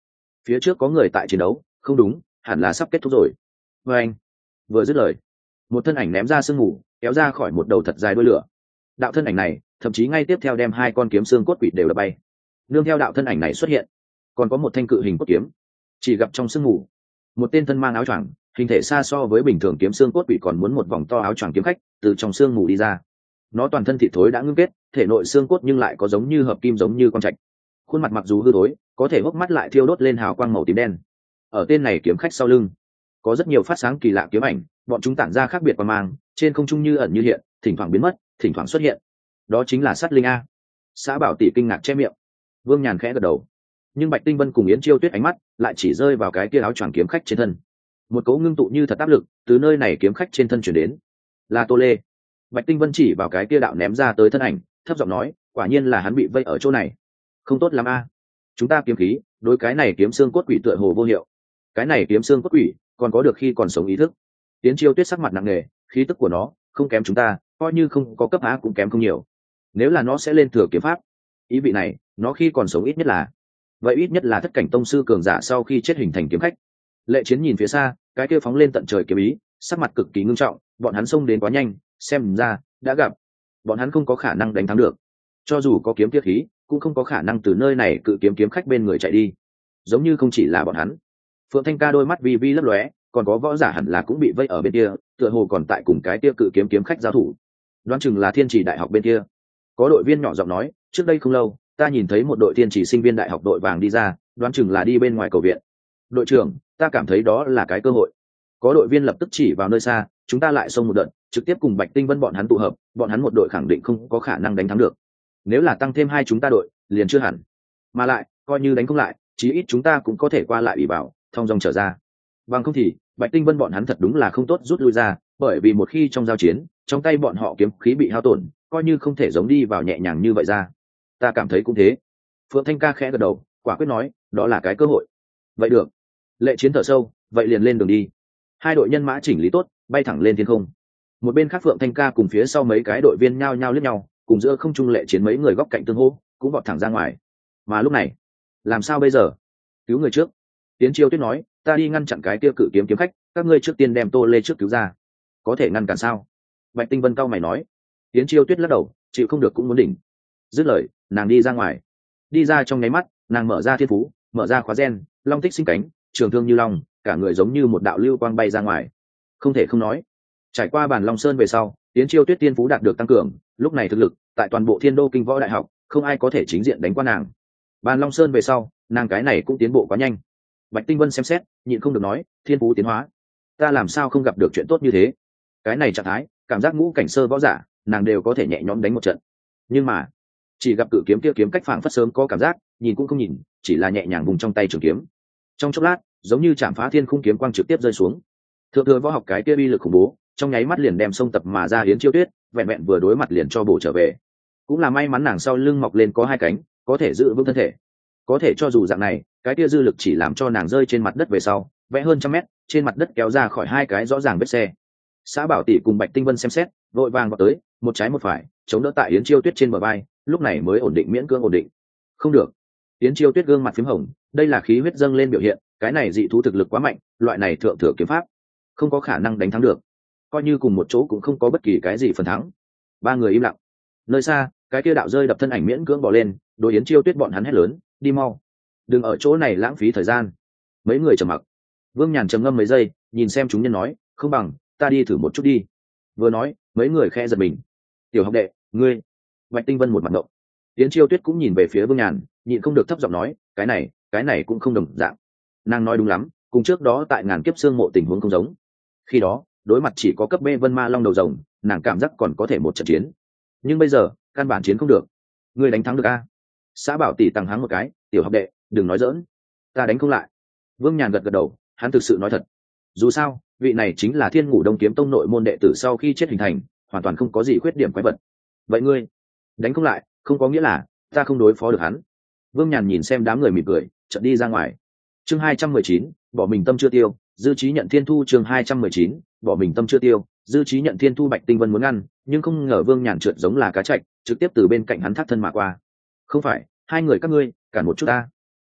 A: phía trước có người tại chiến đấu, không đúng, hẳn là sắp kết thúc rồi. Và anh vừa dứt lời, một thân ảnh ném ra sương mù, kéo ra khỏi một đầu thật dài đuôi lửa. Đạo thân ảnh này thậm chí ngay tiếp theo đem hai con kiếm xương cốt quỷ đều đập bay. Nương theo đạo thân ảnh này xuất hiện, còn có một thanh cự hình cốt kiếm. Chỉ gặp trong sương mù, một tên thân mang áo choàng, hình thể xa so với bình thường kiếm xương cốt quỷ còn muốn một vòng to áo choàng kiếm khách từ trong sương mù đi ra. Nó toàn thân thịt thối đã ngưng kết, thể nội xương cốt nhưng lại có giống như hợp kim, giống như con trạch. Khuôn mặt mặc dù hư thối, có thể hốc mắt lại thiêu đốt lên hào quang màu tím đen. Ở tên này kiếm khách sau lưng có rất nhiều phát sáng kỳ lạ kiếm ảnh, bọn chúng tản ra khác biệt quang mang, trên không trung như ẩn như hiện, thỉnh thoảng biến mất, thỉnh thoảng xuất hiện. Đó chính là sát linh a. Xã Bảo Tỷ kinh ngạc che miệng. Vương Nhàn khẽ gật đầu, nhưng Bạch Tinh Vân cùng Yến Chiêu Tuyết ánh mắt lại chỉ rơi vào cái kia áo choàng kiếm khách trên thân. Một cỗ ngưng tụ như thật áp lực từ nơi này kiếm khách trên thân chuyển đến. Là Tô Lê. Bạch Tinh Vân chỉ vào cái kia đạo ném ra tới thân ảnh, thấp giọng nói, quả nhiên là hắn bị vây ở chỗ này. Không tốt lắm a. Chúng ta kiếm khí đối cái này kiếm xương cốt quỷ tựa hồ vô hiệu. Cái này kiếm xương cốt quỷ còn có được khi còn sống ý thức. Yến Chiêu Tuyết sắc mặt nặng nề, khí tức của nó không kém chúng ta, coi như không có cấp á cũng kém không nhiều. Nếu là nó sẽ lên thừa kiếm pháp, ý vị này nó khi còn sống ít nhất là vậy ít nhất là thất cảnh tông sư cường giả sau khi chết hình thành kiếm khách. Lệ Chiến nhìn phía xa, cái kia phóng lên tận trời kiếm ý, sắc mặt cực kỳ ngưng trọng, bọn hắn xông đến quá nhanh, xem ra đã gặp, bọn hắn không có khả năng đánh thắng được. Cho dù có kiếm tiết khí, cũng không có khả năng từ nơi này cự kiếm kiếm khách bên người chạy đi. Giống như không chỉ là bọn hắn. Phượng Thanh Ca đôi mắt vi vi lấp lóe, còn có võ giả hẳn là cũng bị vây ở bên kia, tựa hồ còn tại cùng cái kia cự kiếm kiếm khách giao thủ. Đoán chừng là Thiên Chỉ đại học bên kia. Có đội viên nhỏ giọng nói, trước đây không lâu, ta nhìn thấy một đội Thiên Chỉ sinh viên đại học đội vàng đi ra, đoán chừng là đi bên ngoài cầu viện. Đội trưởng, ta cảm thấy đó là cái cơ hội. Có đội viên lập tức chỉ vào nơi xa, chúng ta lại xông một đợt, trực tiếp cùng Bạch Tinh Vân bọn hắn tụ hợp, bọn hắn một đội khẳng định không có khả năng đánh thắng được. Nếu là tăng thêm hai chúng ta đội, liền chưa hẳn. Mà lại, coi như đánh không lại, chí ít chúng ta cũng có thể qua lại ủy bảo, thông dong trở ra. Bằng không thì, Bạch Tinh Vân bọn hắn thật đúng là không tốt rút lui ra, bởi vì một khi trong giao chiến, trong tay bọn họ kiếm khí bị hao tổn, coi như không thể giống đi vào nhẹ nhàng như vậy ra. Ta cảm thấy cũng thế. Phượng Thanh Ca khẽ gật đầu, quả quyết nói, đó là cái cơ hội. Vậy được. Lệ Chiến thở sâu, vậy liền lên đường đi. Hai đội nhân mã chỉnh lý tốt, bay thẳng lên thiên không. Một bên khác Phượng Thanh Ca cùng phía sau mấy cái đội viên nhao nhao liếc nhau, cùng giữa không trung Lệ Chiến mấy người góc cạnh tương hỗ, cũng vọt thẳng ra ngoài. Mà lúc này, làm sao bây giờ? Cứu người trước. Tiến Chiêu Tuyết nói, ta đi ngăn chặn cái kia cự kiếm kiếm khách, các ngươi trước tiên đem Tô Lê trước cứu ra. Có thể ngăn cản sao? Bạch Tinh Vân cao mày nói. Tiến Chiêu Tuyết lắc đầu, chịu không được cũng muốn đỉnh. Dứt lời, nàng đi ra ngoài. Đi ra trong nháy mắt, nàng mở ra thiên phú, mở ra khóa gen, long tích sinh cánh, trường thương như long, cả người giống như một đạo lưu quang bay ra ngoài. Không thể không nói, trải qua bản Long Sơn về sau, Tiến Chiêu Tuyết tiên phú đạt được tăng cường, lúc này thực lực tại toàn bộ Thiên Đô Kinh Võ Đại học, không ai có thể chính diện đánh qua nàng. Bản Long Sơn về sau, nàng cái này cũng tiến bộ quá nhanh. Bạch Tinh Vân xem xét, nhịn không được nói, thiên phú tiến hóa, ta làm sao không gặp được chuyện tốt như thế? Cái này trạng thái, cảm giác ngũ cảnh sơ võ giả, nàng đều có thể nhẹ nhõm đánh một trận. Nhưng mà, chỉ gặp cự kiếm kia kiếm cách phảng phất sớm có cảm giác, nhìn cũng không nhìn, chỉ là nhẹ nhàng vùng trong tay trường kiếm. Trong chốc lát, giống như chạm phá thiên khung kiếm quang trực tiếp rơi xuống. Thượng thừa võ học cái kia uy lực khủng bố, trong nháy mắt liền đem sông tập mà ra Yến Chiêu Tuyết, vẹn vẹn vừa đối mặt liền cho bổ trở về. Cũng là may mắn nàng sau lưng mọc lên có hai cánh, có thể giữ vững thân thể. Có thể cho dù dạng này, cái kia dư lực chỉ làm cho nàng rơi trên mặt đất về sau, vẽ hơn trăm mét, trên mặt đất kéo ra khỏi hai cái rõ ràng vết xe. Xã Bảo Tỷ cùng Bạch Tinh Vân xem xét, vội vàng vào tới, một trái một phải, chống đỡ tại Yến Chiêu Tuyết trên bờ vai, lúc này mới ổn định, miễn cưỡng ổn định. Không được. Yến Chiêu Tuyết gương mặt phím hồng, đây là khí huyết dâng lên biểu hiện, cái này dị thú thực lực quá mạnh, loại này thượng thừa kiếm pháp, không có khả năng đánh thắng được. Coi như cùng một chỗ cũng không có bất kỳ cái gì phần thắng. Ba người im lặng. Nơi xa, cái kia đạo rơi đập thân ảnh miễn cưỡng bỏ lên, đối Yến Chiêu Tuyết bọn hắn hét lớn, đi mau, đừng ở chỗ này lãng phí thời gian. Mấy người trầm mặc. Vương Nhàn trầm ngâm mấy giây, nhìn xem chúng nhân nói, không bằng ta đi thử một chút đi. Vừa nói, mấy người khẽ giật mình. Tiểu học đệ, ngươi. Bạch Tinh Vân một mặt động. Yến Chiêu Tuyết cũng nhìn về phía Vương Nhàn, nhịn không được thấp giọng nói, cái này, cái này cũng không đồng dạng. Nàng nói đúng lắm, cùng trước đó tại ngàn kiếp xương mộ tình huống không giống. Khi đó, đối mặt chỉ có cấp B Vân Ma Long đầu rồng, nàng cảm giác còn có thể một trận chiến. Nhưng bây giờ, căn bản chiến không được. Ngươi đánh thắng được a? Xã Bảo Tỷ tăng hắng một cái, tiểu học đệ, đừng nói giỡn, ta đánh không lại. Vương Nhàn gật gật đầu, hắn thực sự nói thật. Dù sao, vị này chính là Thiên Ngũ Đông Kiếm Tông nội môn đệ tử sau khi chết hình thành, hoàn toàn không có gì khuyết điểm quái vật. Vậy ngươi đánh không lại, không có nghĩa là ta không đối phó được hắn. Vương Nhàn nhìn xem đám người mỉm cười, chợt đi ra ngoài. Chương hai trăm mười chín, bỏ mình tâm chưa tiêu, dư trí nhận thiên thu. Chương hai trăm mười chín, bỏ mình tâm chưa tiêu, dư trí nhận thiên thu. Bạch Tinh Vân muốn ngăn, nhưng không ngờ Vương Nhàn trượt giống là cá chạch, trực tiếp từ bên cạnh hắn thắt thân mà qua. Không phải, hai người các ngươi cản một chút ta.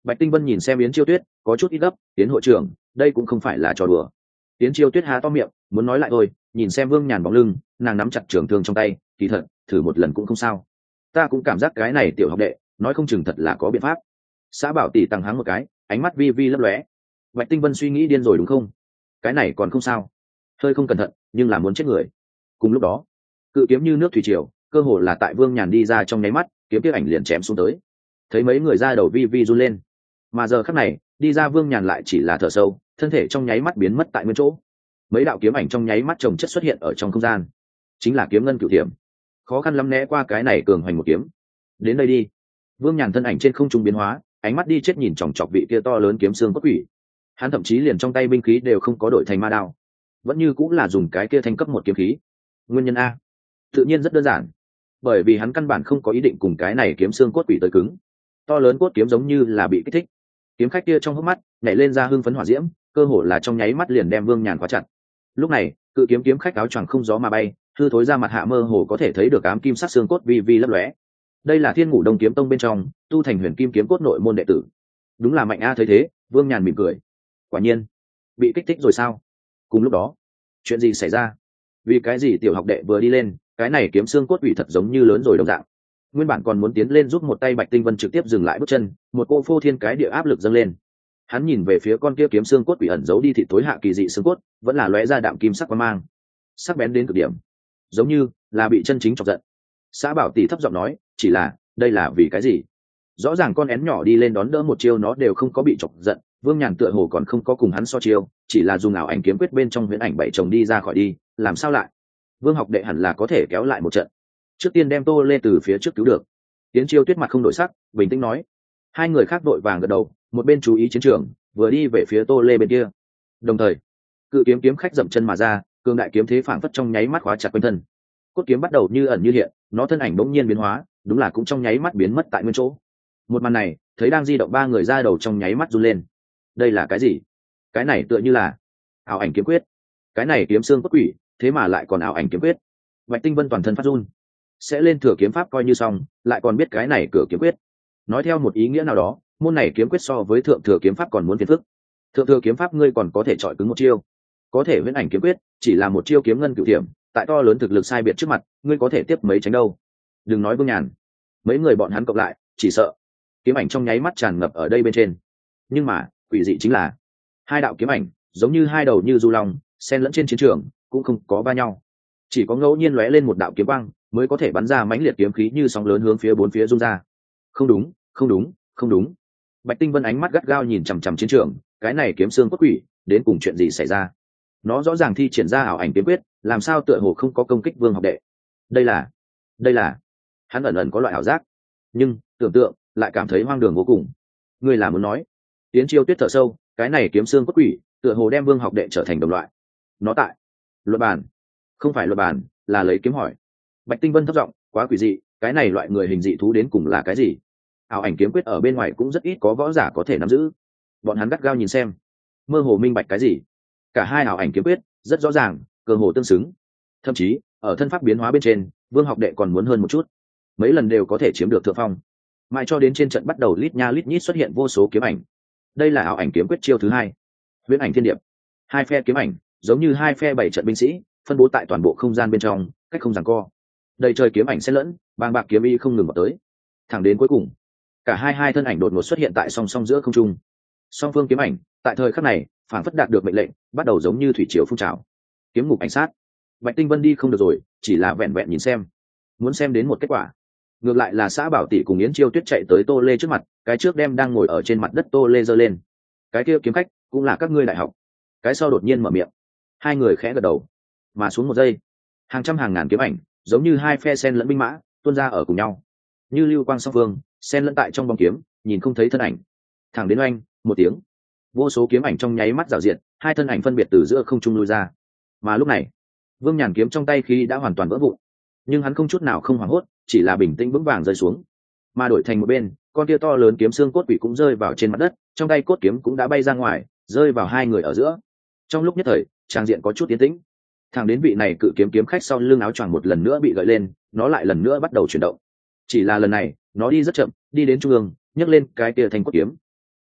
A: Bạch Tinh Vân nhìn xem Yến Chiêu Tuyết có chút ít gấp. Yến hội trưởng, đây cũng không phải là trò đùa. Yến Chiêu Tuyết há to miệng muốn nói lại thôi, nhìn xem Vương Nhàn bóng lưng, nàng nắm chặt trường thương trong tay. Kỳ thật, thử một lần cũng không sao. Ta cũng cảm giác cái này tiểu học đệ nói không chừng thật là có biện pháp. Xã Bảo tỷ tăng háng một cái, ánh mắt vi vi lấp lóe. Bạch Tinh Vân suy nghĩ điên rồi đúng không? Cái này còn không sao, hơi không cẩn thận nhưng là muốn chết người. Cùng lúc đó, cự kiếm như nước thủy triều, cơ hồ là tại Vương Nhàn đi ra trong nháy mắt, kiếm tiếp ảnh liền chém xuống tới. Thấy mấy người ra đầu vi vi run lên, mà giờ khắc này đi ra Vương Nhàn lại chỉ là thở sâu, thân thể trong nháy mắt biến mất tại nguyên chỗ. Mấy đạo kiếm ảnh trong nháy mắt chồng chất xuất hiện ở trong không gian, chính là kiếm ngân cửu thiểm. Khó khăn lắm né qua cái này cường hoành một kiếm. Đến đây đi. Vương Nhàn thân ảnh trên không trung biến hóa, ánh mắt đi chết nhìn chòng chọc vị kia to lớn kiếm xương cốt quỷ. Hắn thậm chí liền trong tay binh khí đều không có đổi thành ma đao, vẫn như cũng là dùng cái kia thanh cấp một kiếm khí. Nguyên nhân a, tự nhiên rất đơn giản, bởi vì hắn căn bản không có ý định cùng cái này kiếm xương cốt quỷ tới cứng. To lớn cốt kiếm giống như là bị kích thích, kiếm khách kia trong hốc mắt nhảy lên ra hưng phấn hỏa diễm, cơ hồ là trong nháy mắt liền đem Vương Nhàn khóa chặt. Lúc này cự kiếm kiếm khách áo choàng không gió mà bay, hư thối ra mặt hạ mơ hồ có thể thấy được ám kim sắc xương cốt vi vi lấp lóe. Đây là Thiên Ngũ Đông kiếm tông bên trong tu thành huyền kim kiếm cốt nội môn đệ tử. Đúng là mạnh a. Thấy thế Vương Nhàn mỉm cười. Quả nhiên bị kích thích rồi sao? Cùng lúc đó chuyện gì xảy ra? Vì cái gì tiểu học đệ vừa đi lên, cái này kiếm xương cốt quỷ thật giống như lớn rồi đồng dạng. Nguyên bản còn muốn tiến lên giúp một tay Bạch Tinh Vân trực tiếp dừng lại bước chân, một cô phô thiên cái địa áp lực dâng lên. Hắn nhìn về phía con kia kiếm xương cốt quỷ ẩn giấu đi thịt tối hạ kỳ dị xương cốt, vẫn là lóe ra đạm kim sắc quang mang, sắc bén đến cực điểm, giống như là bị chân chính chọc giận. Xã Bảo tỷ thấp giọng nói, chỉ là đây là vì cái gì? Rõ ràng con én nhỏ đi lên đón đỡ một chiêu nó đều không có bị chọc giận, Vương Nhàn tựa hồ còn không có cùng hắn so chiêu, chỉ là dùng ảo ảnh kiếm quyết bên trong huyễn ảnh bảy chồng đi ra khỏi đi, làm sao lại? Vương học đệ hẳn là có thể kéo lại một trận. Trước tiên đem Tô Lê từ phía trước cứu được. Tiến Chiêu Tuyết mặt không đổi sắc, bình tĩnh nói. Hai người khác đội vàng gật đầu, một bên chú ý chiến trường, vừa đi về phía Tô Lê bên kia. Đồng thời, cự kiếm kiếm khách dậm chân mà ra, cường đại kiếm thế phảng phất trong nháy mắt khóa chặt quanh thân. Cốt kiếm bắt đầu như ẩn như hiện, nó thân ảnh bỗng nhiên biến hóa, đúng là cũng trong nháy mắt biến mất tại nguyên chỗ. Một màn này, thấy đang di động ba người ra đầu trong nháy mắt run lên. Đây là cái gì? Cái này tựa như là ảo ảnh kiếm quyết. Cái này kiếm xương cốt quỷ, thế mà lại còn ảo ảnh kiếm quyết. Bạch Tinh Vân toàn thân phát run. Sẽ lên thừa kiếm pháp coi như xong, lại còn biết cái này cửa kiếm quyết. Nói theo một ý nghĩa nào đó, môn này kiếm quyết so với thượng thừa kiếm pháp còn muốn phiền phức. Thượng thừa kiếm pháp ngươi còn có thể chọi cứng một chiêu, có thể huyễn ảnh kiếm quyết chỉ là một chiêu kiếm ngân cửu thiểm, tại to lớn thực lực sai biệt trước mặt, ngươi có thể tiếp mấy tránh đâu. Đừng nói Vương Nhàn, mấy người bọn hắn cộng lại, chỉ sợ kiếm ảnh trong nháy mắt tràn ngập ở đây bên trên. Nhưng mà quỷ dị chính là hai đạo kiếm ảnh giống như hai đầu như du long xen lẫn trên chiến trường, cũng không có va nhau, chỉ có ngẫu nhiên lóe lên một đạo kiếm băng mới có thể bắn ra mãnh liệt kiếm khí như sóng lớn hướng phía bốn phía rung ra. Không đúng, không đúng, không đúng. Bạch Tinh Vân ánh mắt gắt gao nhìn chằm chằm chiến trường, cái này kiếm xương cốt quỷ đến cùng chuyện gì xảy ra? Nó rõ ràng thi triển ra ảo ảnh kiếm quyết, làm sao tựa hồ không có công kích Vương học đệ? Đây là, đây là, hắn ẩn ẩn có loại ảo giác, nhưng tưởng tượng lại cảm thấy hoang đường vô cùng. Ngươi là muốn nói? Tiến Chiêu Tuyết thở sâu, cái này kiếm xương cốt quỷ tựa hồ đem Vương học đệ trở thành đồng loại. Nó tại luật bàn, không phải luật bàn, là lấy kiếm hỏi. Bạch Tinh Vân thấp giọng, quá quỷ dị, cái này loại người hình dị thú đến cùng là cái gì? Ảo ảnh kiếm quyết ở bên ngoài cũng rất ít có võ giả có thể nắm giữ. Bọn hắn gắt gao nhìn xem, mơ hồ minh bạch cái gì. Cả hai ảo ảnh kiếm quyết rất rõ ràng, cơ hồ tương xứng. Thậm chí ở thân pháp biến hóa bên trên, Vương học đệ còn muốn hơn một chút, mấy lần đều có thể chiếm được thượng phong. Mãi cho đến trên trận bắt đầu lít nha lít nhít xuất hiện vô số kiếm ảnh. Đây là ảo ảnh kiếm quyết chiêu thứ hai, huyễn ảnh thiên điệp. Hai phe kiếm ảnh giống như hai phe bảy trận binh sĩ, phân bố tại toàn bộ không gian bên trong, cách không giằng co. Đầy trời kiếm ảnh xen lẫn, bàng bạc kiếm y không ngừng vào tới. Thẳng đến cuối cùng, cả hai hai thân ảnh đột ngột xuất hiện tại song song giữa không trung. Song phương kiếm ảnh tại thời khắc này phản phất đạt được mệnh lệnh, bắt đầu giống như thủy triều phun trào. Kiếm ngục ảnh sát. Bạch Tinh Vân đi không được rồi, chỉ là vẹn vẹn nhìn xem, muốn xem đến một kết quả. Ngược lại là Xã Bảo tỷ cùng Yến Chiêu Tuyết chạy tới Tô Lê trước mặt, cái trước đem đang ngồi ở trên mặt đất Tô Lê giơ lên. Cái kia kiếm khách cũng là các ngươi đại học. Cái sau đột nhiên mở miệng. Hai người khẽ gật đầu, mà xuống một giây, hàng trăm hàng ngàn kiếm ảnh giống như hai phe sen lẫn binh mã tuôn ra ở cùng nhau, như lưu quang song phương sen lẫn tại trong bóng kiếm, nhìn không thấy thân ảnh. Thẳng đến oanh một tiếng, vô số kiếm ảnh trong nháy mắt rào diện, hai thân ảnh phân biệt từ giữa không trung lui ra. Mà lúc này Vương Nhàn kiếm trong tay khi đã hoàn toàn vỡ vụn, nhưng hắn không chút nào không hoảng hốt, chỉ là bình tĩnh vững vàng rơi xuống. Mà đổi thành một bên, con kia to lớn kiếm xương cốt quỷ cũng rơi vào trên mặt đất, trong tay cốt kiếm cũng đã bay ra ngoài, rơi vào hai người ở giữa. Trong lúc nhất thời trang diện có chút tiến tĩnh. Thẳng đến vị này cự kiếm kiếm khách sau lưng áo choàng một lần nữa bị gợi lên, nó lại lần nữa bắt đầu chuyển động. Chỉ là lần này nó đi rất chậm, đi đến trung ương, nhấc lên cái tia thanh cốt kiếm.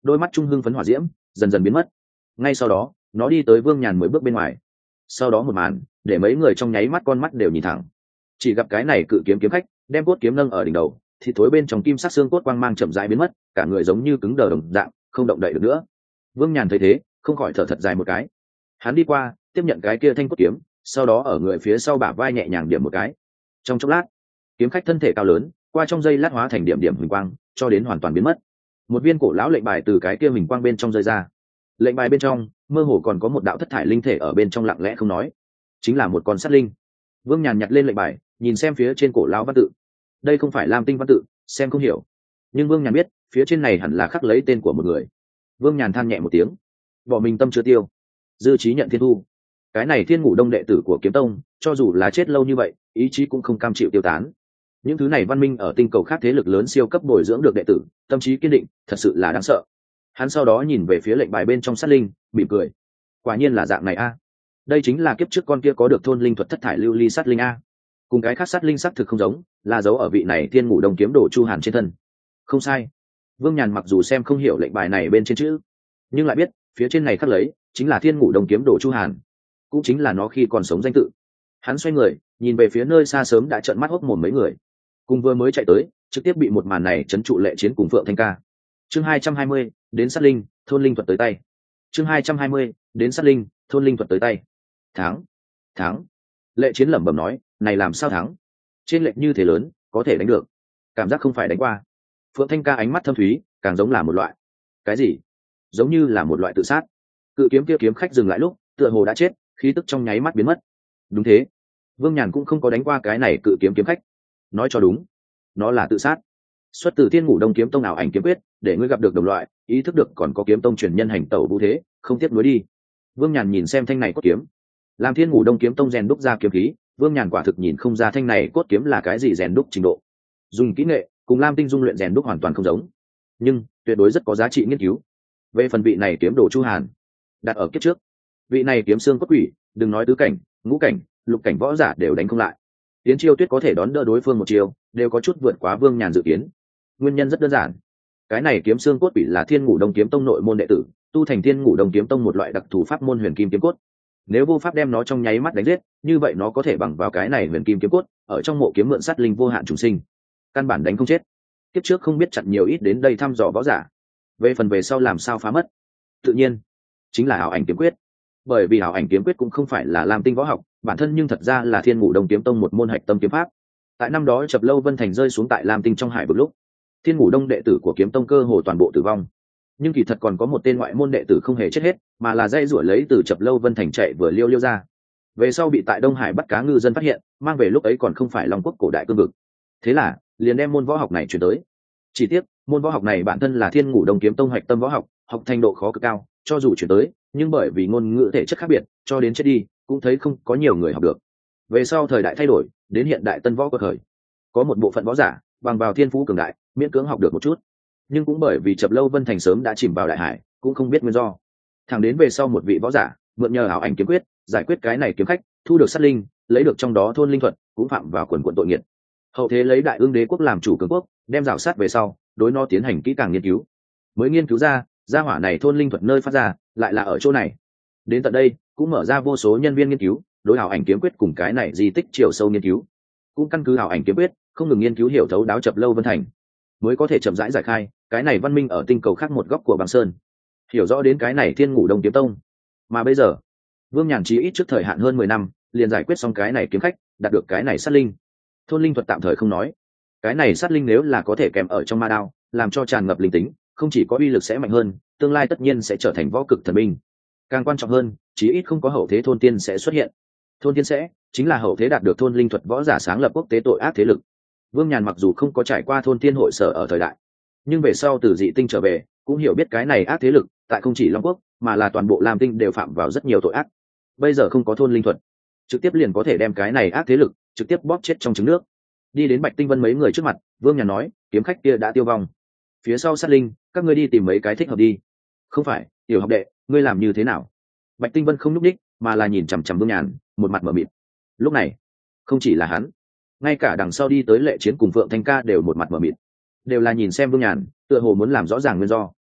A: đôi mắt trung hưng phấn hỏa diễm dần dần biến mất. Ngay sau đó nó đi tới Vương Nhàn mới bước bên ngoài. Sau đó một màn để mấy người trong nháy mắt con mắt đều nhìn thẳng. Chỉ gặp cái này cự kiếm kiếm khách đem cốt kiếm nâng ở đỉnh đầu, thì thối bên trong kim sắc xương cốt quang mang chậm rãi biến mất, cả người giống như cứng đờ đồng dạng, không động đậy được nữa. Vương Nhàn thấy thế không khỏi thở thật dài một cái. Hắn đi qua tiếp nhận cái kia thanh cốt kiếm, sau đó ở người phía sau bả vai nhẹ nhàng điểm một cái. Trong chốc lát, kiếm khách thân thể cao lớn qua trong dây lát hóa thành điểm điểm huỳnh quang, cho đến hoàn toàn biến mất. Một viên cổ lão lệnh bài từ cái kia huỳnh quang bên trong rơi ra. Lệnh bài bên trong mơ hồ còn có một đạo thất thải linh thể ở bên trong lặng lẽ không nói, chính là một con sát linh. Vương Nhàn nhặt lên lệnh bài, nhìn xem phía trên cổ lão văn tự. Đây không phải Lam Tinh văn tự, xem không hiểu, nhưng Vương Nhàn biết phía trên này hẳn là khắc lấy tên của một người. Vương Nhàn than nhẹ một tiếng, bỏ mình tâm chưa tiêu, dư trí nhận thiên thu. Cái này Thiên Ngủ Đông đệ tử của Kiếm Tông, cho dù là chết lâu như vậy, ý chí cũng không cam chịu tiêu tán. Những thứ này văn minh ở tinh cầu khác thế lực lớn siêu cấp bồi dưỡng được đệ tử, tâm trí kiên định, thật sự là đáng sợ. Hắn sau đó nhìn về phía lệnh bài bên trong sát linh, mỉm cười. Quả nhiên là dạng này a. Đây chính là kiếp trước con kia có được thôn linh thuật thất thải lưu ly sát linh a. Cùng cái khác sát linh sắc thực không giống, là dấu ở vị này Thiên Ngủ Đông kiếm đồ Chu Hàn trên thân. Không sai. Vương Nhàn mặc dù xem không hiểu lệnh bài này bên trên chữ, nhưng lại biết phía trên này khắc lấy chính là Thiên Ngủ Đông kiếm đồ Chu Hàn, cũng chính là nó khi còn sống danh tự. Hắn xoay người nhìn về phía nơi xa sớm đã trợn mắt hốc mồm mấy người, cùng vừa mới chạy tới trực tiếp bị một màn này chấn trụ Lệ Chiến cùng Phượng Thanh Ca. Chương hai trăm hai mươi, đến sát linh, thôn linh thuật tới tay. Chương hai trăm hai mươi, đến sát linh, thôn linh thuật tới tay. Thắng, thắng. Lệ Chiến lẩm bẩm nói, này làm sao thắng? Trên lệnh như thế lớn, có thể đánh được, cảm giác không phải đánh qua. Phượng Thanh Ca ánh mắt thâm thúy, càng giống là một loại cái gì? Giống như là một loại tự sát. Cự kiếm kia kiếm khách dừng lại lúc, tựa hồ đã chết, khí tức trong nháy mắt biến mất. Đúng thế, Vương Nhàn cũng không có đánh qua cái này cự kiếm kiếm khách. Nói cho đúng, nó là tự sát. Xuất từ Thiên Ngủ Đông kiếm tông ảo ảnh kiếm quyết, để ngươi gặp được đồng loại, ý thức được còn có kiếm tông truyền nhân hành tẩu vũ thế, không tiếp nối đi. Vương Nhàn nhìn xem thanh này cốt kiếm, làm Thiên Ngủ Đông kiếm tông rèn đúc ra kiếm khí, Vương Nhàn quả thực nhìn không ra thanh này cốt kiếm là cái gì rèn đúc trình độ. Dùng kỹ nghệ cùng Lam Tinh dung luyện rèn đúc hoàn toàn không giống, nhưng tuyệt đối rất có giá trị nghiên cứu. Về phần vị này kiếm đồ Chu Hàn, đặt ở kiếp trước, vị này kiếm xương cốt quỷ, đừng nói tứ cảnh, ngũ cảnh, lục cảnh võ giả đều đánh không lại. Tiến Chiêu Tuyết có thể đón đỡ đối phương một chiêu, đều có chút vượt quá Vương Nhàn dự kiến. Nguyên nhân rất đơn giản, cái này kiếm xương cốt quỷ là Thiên Ngủ Đông kiếm tông nội môn đệ tử, tu thành Thiên Ngủ Đông kiếm tông một loại đặc thù pháp môn huyền kim kiếm cốt. Nếu vô pháp đem nó trong nháy mắt đánh giết, như vậy nó có thể bằng vào cái này huyền kim kiếm cốt, ở trong mộ kiếm mượn sát linh vô hạn trùng sinh, căn bản đánh không chết. Kiếp trước không biết chặn nhiều ít đến đây thăm dò võ giả, về phần về sau làm sao phá mất, tự nhiên chính là ảo ảnh kiếm quyết. Bởi vì ảo ảnh kiếm quyết cũng không phải là Lam Tinh võ học, bản thân nhưng thật ra là Thiên Ngủ Đông kiếm tông một môn hạch tâm kiếm pháp. Tại năm đó Chập Lâu Vân Thành rơi xuống tại Lam Tinh trong hải vực lúc, Thiên Ngủ Đông đệ tử của kiếm tông cơ hồ toàn bộ tử vong, nhưng kỳ thật còn có một tên ngoại môn đệ tử không hề chết hết, mà là dây rủi lấy từ Chập Lâu Vân Thành chạy vừa liêu liêu ra, về sau bị tại Đông Hải bắt cá ngư dân phát hiện, mang về lúc ấy còn không phải Long Quốc cổ đại cương vực. Thế là liền đem môn võ học này chuyển tới. Chỉ tiếc môn võ học này bản thân là Thiên Ngủ Đông kiếm tông hạch tâm võ học, học thành độ khó cực cao, cho dù chuyển tới, nhưng bởi vì ngôn ngữ thể chất khác biệt, cho đến chết đi cũng thấy không có nhiều người học được. Về sau thời đại thay đổi, đến hiện đại tân võ quật khởi, có một bộ phận võ giả bằng vào thiên phú cường đại, miễn cưỡng học được một chút, nhưng cũng bởi vì Chập Lâu Vân Thành sớm đã chìm vào đại hải, cũng không biết nguyên do. Thẳng đến về sau một vị võ giả mượn nhờ ảo ảnh kiếm quyết giải quyết cái này kiếm khách, thu được sát linh, lấy được trong đó thôn linh thuật, cũng phạm vào quần quận tội nghiệt. Hậu thế lấy Đại Ương Đế quốc làm chủ cường quốc, đem rào sát về sau, đối nó tiến hành kỹ càng nghiên cứu, mới nghiên cứu ra gia hỏa này thôn linh thuật nơi phát ra lại là ở chỗ này. Đến tận đây cũng mở ra vô số nhân viên nghiên cứu đối ảo ảnh kiếm quyết cùng cái này di tích chiều sâu nghiên cứu, cũng căn cứ ảo ảnh kiếm quyết không ngừng nghiên cứu hiểu thấu đáo Chập Lâu Vân Thành, mới có thể chậm rãi giải khai cái này văn minh ở tinh cầu khác một góc của băng sơn, hiểu rõ đến cái này Thiên Ngủ Đông kiếm tông. Mà bây giờ Vương Nhàn chí ít trước thời hạn hơn mười năm liền giải quyết xong cái này kiếm khách, đạt được cái này sát linh. Thôn linh thuật tạm thời không nói, cái này sát linh nếu là có thể kèm ở trong ma đao, làm cho tràn ngập linh tính, không chỉ có uy lực sẽ mạnh hơn, tương lai tất nhiên sẽ trở thành võ cực thần binh. Càng quan trọng hơn, chí ít không có hậu thế thôn tiên sẽ xuất hiện. Thôn tiên sẽ chính là hậu thế đạt được thôn linh thuật võ giả sáng lập quốc tế tội ác thế lực. Vương Nhàn mặc dù không có trải qua thôn tiên hội sở ở thời đại, nhưng về sau từ dị tinh trở về, cũng hiểu biết cái này ác thế lực tại không chỉ Long Quốc, mà là toàn bộ Lam Tinh đều phạm vào rất nhiều tội ác. Bây giờ không có thôn linh thuật, trực tiếp liền có thể đem cái này ác thế lực trực tiếp bóp chết trong trứng nước. Đi đến Bạch Tinh Vân mấy người trước mặt, Vương Nhàn nói, kiếm khách kia đã tiêu vong, phía sau sát linh, các ngươi đi tìm mấy cái thích hợp đi. Không phải, tiểu học đệ, ngươi làm như thế nào? Bạch Tinh Vân không nhúc đích, mà là nhìn chằm chằm Vương Nhàn, một mặt mở mịt. Lúc này không chỉ là hắn, ngay cả đằng sau đi tới Lệ Chiến cùng Phượng Thanh Ca đều một mặt mở mịt, đều là nhìn xem Vương Nhàn, tựa hồ muốn làm rõ ràng nguyên do.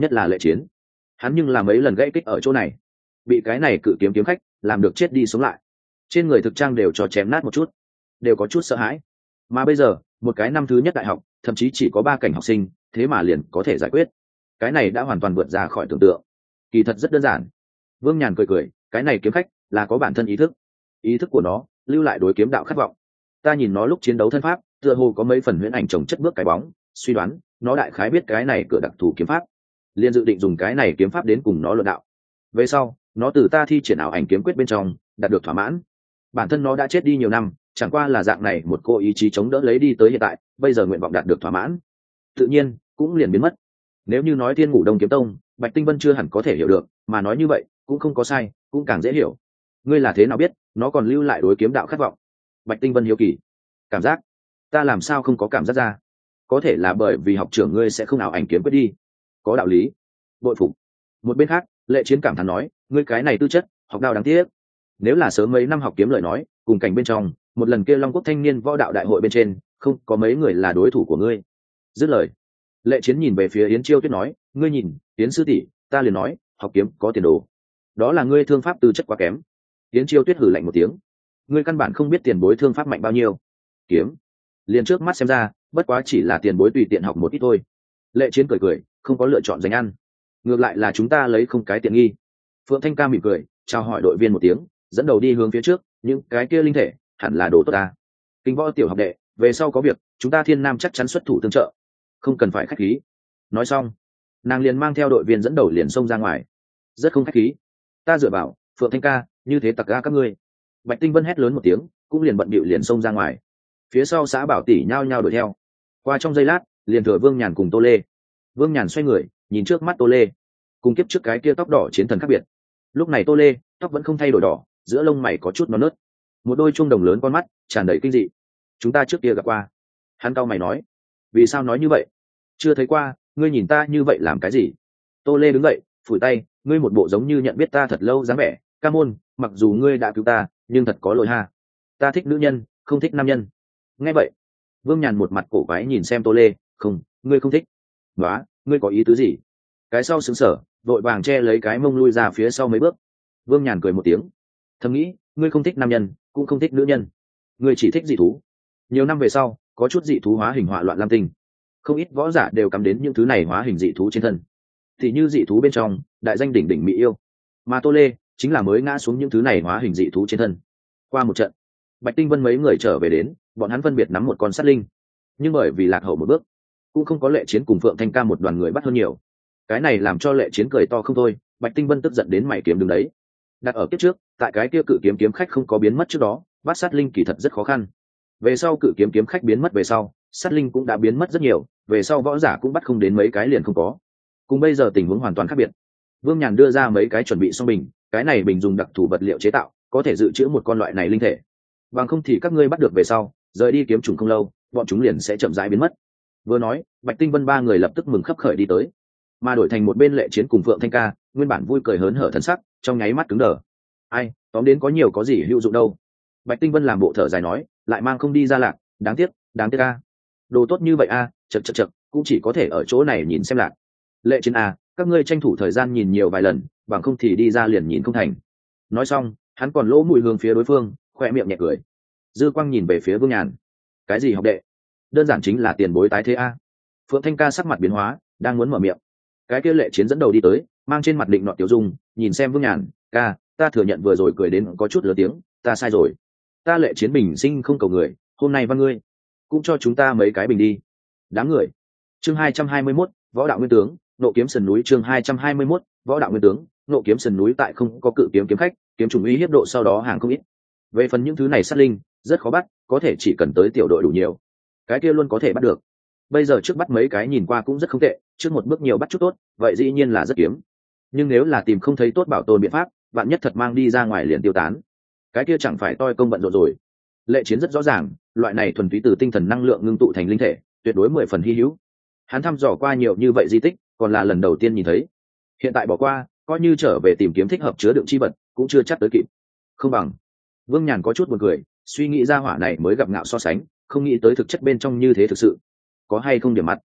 A: nhất là Lệ Chiến, hắn nhưng là mấy lần gãy kích ở chỗ này, bị cái này cự kiếm kiếm khách làm được chết đi sống lại, trên người thực trang đều cho chém nát một chút, đều có chút sợ hãi. Mà bây giờ một cái năm thứ nhất đại học, thậm chí chỉ có ba cảnh học sinh, thế mà liền có thể giải quyết, cái này đã hoàn toàn vượt ra khỏi tưởng tượng. Kỳ thật rất đơn giản. Vương Nhàn cười cười, cái này kiếm khách là có bản thân ý thức, ý thức của nó lưu lại đối kiếm đạo khát vọng. Ta nhìn nó lúc chiến đấu thân pháp, tựa hồ có mấy phần huyễn ảnh chồng chất bước cái bóng, suy đoán nó đại khái biết cái này cửa đặc thù kiếm pháp, liền dự định dùng cái này kiếm pháp đến cùng nó luận đạo. Về sau nó từ ta thi triển ảo ảnh kiếm quyết bên trong đạt được thỏa mãn. Bản thân nó đã chết đi nhiều năm, chẳng qua là dạng này một cô ý chí chống đỡ lấy đi tới hiện tại, bây giờ nguyện vọng đạt được thỏa mãn, tự nhiên cũng liền biến mất. Nếu như nói Thiên Ngũ Đông kiếm tông, Bạch Tinh Vân chưa hẳn có thể hiểu được, mà nói như vậy cũng không có sai, cũng càng dễ hiểu. Ngươi là thế nào biết nó còn lưu lại đối kiếm đạo khát vọng? Bạch Tinh Vân hiếu kỳ. Cảm giác? Ta làm sao không có cảm giác ra? Có thể là bởi vì học trưởng ngươi sẽ không ảo ảnh kiếm quyết đi. Có đạo lý. Bội phục. Một bên khác, Lệ Chiến cảm thán nói, ngươi cái này tư chất, học đạo đáng tiếc. Nếu là sớm mấy năm học kiếm lời nói, cùng cảnh bên trong, một lần kia Long Quốc thanh niên võ đạo đại hội bên trên, không có mấy người là đối thủ của ngươi. Dứt lời, Lệ Chiến nhìn về phía Yến Chiêu Tuyết nói, ngươi nhìn, Yến sư tỷ, ta liền nói, học kiếm có tiền đồ. Đó là ngươi thương pháp tư chất quá kém. Yến Chiêu Tuyết hừ lạnh một tiếng, ngươi căn bản không biết tiền bối thương pháp mạnh bao nhiêu. Kiếm, liền trước mắt xem ra, bất quá chỉ là tiền bối tùy tiện học một ít thôi. Lệ Chiến cười cười, không có lựa chọn giành ăn, ngược lại là chúng ta lấy không cái tiện nghi. Phượng Thanh Ca mỉm cười, chào hỏi đội viên một tiếng, dẫn đầu đi hướng phía trước, những cái kia linh thể hẳn là đồ tốt ta. Kinh võ tiểu học đệ, về sau có việc chúng ta Thiên Nam chắc chắn xuất thủ tương trợ, không cần phải khách khí. Nói xong, nàng liền mang theo đội viên dẫn đầu liền xông ra ngoài. Rất không khách khí, ta dựa vào Phượng Thanh Ca, như thế tặc ga các ngươi. Bạch Tinh Vân hét lớn một tiếng, cũng liền bận bịu liền xông ra ngoài. Phía sau xã Bảo tỷ nhao nhao đuổi theo. Qua trong giây lát, liền thừa Vương Nhàn cùng Tô Lê. Vương Nhàn xoay người, nhìn trước mắt Tô Lê, cùng kiếp trước cái kia tóc đỏ chiến thần khác biệt. Lúc này Tô Lê tóc vẫn không thay đổi đỏ, giữa lông mày có chút non nớt, một đôi chuông đồng lớn con mắt tràn đầy kinh dị. Chúng ta trước kia gặp qua. Hắn cau mày nói, vì sao nói như vậy? Chưa thấy qua, ngươi nhìn ta như vậy làm cái gì? Tô Lê đứng dậy, phủi tay, ngươi một bộ giống như nhận biết ta thật lâu dáng vẻ. Ca môn, mặc dù ngươi đã cứu ta, nhưng thật có lỗi ha. Ta thích nữ nhân, không thích nam nhân. Nghe vậy, Vương Nhàn một mặt cổ quái nhìn xem Tô Lê, không, ngươi không thích. Nóa, ngươi có ý tứ gì? Cái sau sững sờ, vội vàng che lấy cái mông lui ra phía sau mấy bước. Vương Nhàn cười một tiếng, thầm nghĩ, ngươi không thích nam nhân, cũng không thích nữ nhân, ngươi chỉ thích dị thú. Nhiều năm về sau, có chút dị thú hóa hình họa loạn lam tinh, không ít võ giả đều cắm đến những thứ này hóa hình dị thú trên thân. Thì như dị thú bên trong, đại danh đỉnh đỉnh mỹ yêu, mà Tô Lê chính là mới ngã xuống những thứ này hóa hình dị thú trên thân. Qua một trận, Bạch Tinh Vân mấy người trở về đến, bọn hắn phân biệt nắm một con sát linh, nhưng bởi vì lạc hậu một bước, cũng không có Lệ Chiến cùng Phượng Thanh Ca một đoàn người bắt hơn nhiều. Cái này làm cho Lệ Chiến cười to không thôi. Bạch Tinh Vân tức giận đến mày kiếm đứng đấy. Đặt ở kiếp trước, tại cái kia cự kiếm kiếm khách không có biến mất trước đó, bắt sát linh kỳ thật rất khó khăn. Về sau cự kiếm kiếm khách biến mất về sau, sát linh cũng đã biến mất rất nhiều, về sau võ giả cũng bắt không đến mấy cái liền không có. Cùng bây giờ tình huống hoàn toàn khác biệt. Vương Nhàn đưa ra mấy cái chuẩn bị xong bình, cái này bình dùng đặc thù vật liệu chế tạo, có thể dự trữ một con loại này linh thể. Bằng không thì các ngươi bắt được về sau, rời đi kiếm trùng không lâu, bọn chúng liền sẽ chậm rãi biến mất. Vừa nói, Bạch Tinh Vân ba người lập tức mừng khấp khởi đi tới, mà đổi thành một bên Lệ Chiến cùng Phượng Thanh Ca, nguyên bản vui cười hớn hở thân sắc, trong nháy mắt cứng đờ. Ai, tóm đến có nhiều có gì hữu dụng đâu. Bạch Tinh Vân làm bộ thở dài nói, lại mang không đi ra lạc, đáng tiếc, đáng tiếc a. Đồ tốt như vậy a, chật chật chật, cũng chỉ có thể ở chỗ này nhìn xem lạc. Lệ Chiến a, các ngươi tranh thủ thời gian nhìn nhiều vài lần, bằng không thì đi ra liền nhìn không thành. Nói xong, hắn còn lỗ mũi hướng phía đối phương, khoe miệng nhẹ cười. Dư Quang nhìn về phía Vương Nhàn, cái gì học đệ? Đơn giản chính là tiền bối tái thế a. Phượng Thanh Ca sắc mặt biến hóa, đang muốn mở miệng, cái kia Lệ Chiến dẫn đầu đi tới, mang trên mặt định nọ tiểu dung, nhìn xem Vương Nhàn, ca, ta thừa nhận vừa rồi cười đến có chút lớn tiếng, ta sai rồi. Ta Lệ Chiến bình sinh không cầu người, hôm nay văn ngươi cũng cho chúng ta mấy cái bình đi. Đám người. Chương hai trăm hai mươi mốt, võ đạo nguyên tướng, nộ kiếm sườn núi. Chương hai trăm hai mươi mốt, võ đạo nguyên tướng, nộ kiếm sườn núi. Tại không có cự kiếm kiếm khách, kiếm trùng uy hiếp độ sau đó hàng không ít. Về phần những thứ này sát linh, rất khó bắt, có thể chỉ cần tới tiểu đội đủ nhiều, cái kia luôn có thể bắt được. Bây giờ trước bắt mấy cái nhìn qua cũng rất không tệ, trước một bước nhiều bắt chút tốt, vậy dĩ nhiên là rất kiếm. Nhưng nếu là tìm không thấy tốt bảo tồn biện pháp, bạn nhất thật mang đi ra ngoài liền tiêu tán, cái kia chẳng phải toi công bận rộn rồi. Lệ Chiến rất rõ ràng, loại này thuần túy từ tinh thần năng lượng ngưng tụ thành linh thể, tuyệt đối mười phần hy hữu. Hắn thăm dò qua nhiều như vậy di tích, còn là lần đầu tiên nhìn thấy. Hiện tại bỏ qua, coi như trở về tìm kiếm thích hợp chứa đựng chi vật, cũng chưa chắc tới kịp. Không bằng. Vương Nhàn có chút buồn cười, suy nghĩ ra hỏa này mới gặp ngạo so sánh, không nghĩ tới thực chất bên trong như thế thực sự. Có hay không điểm mặt?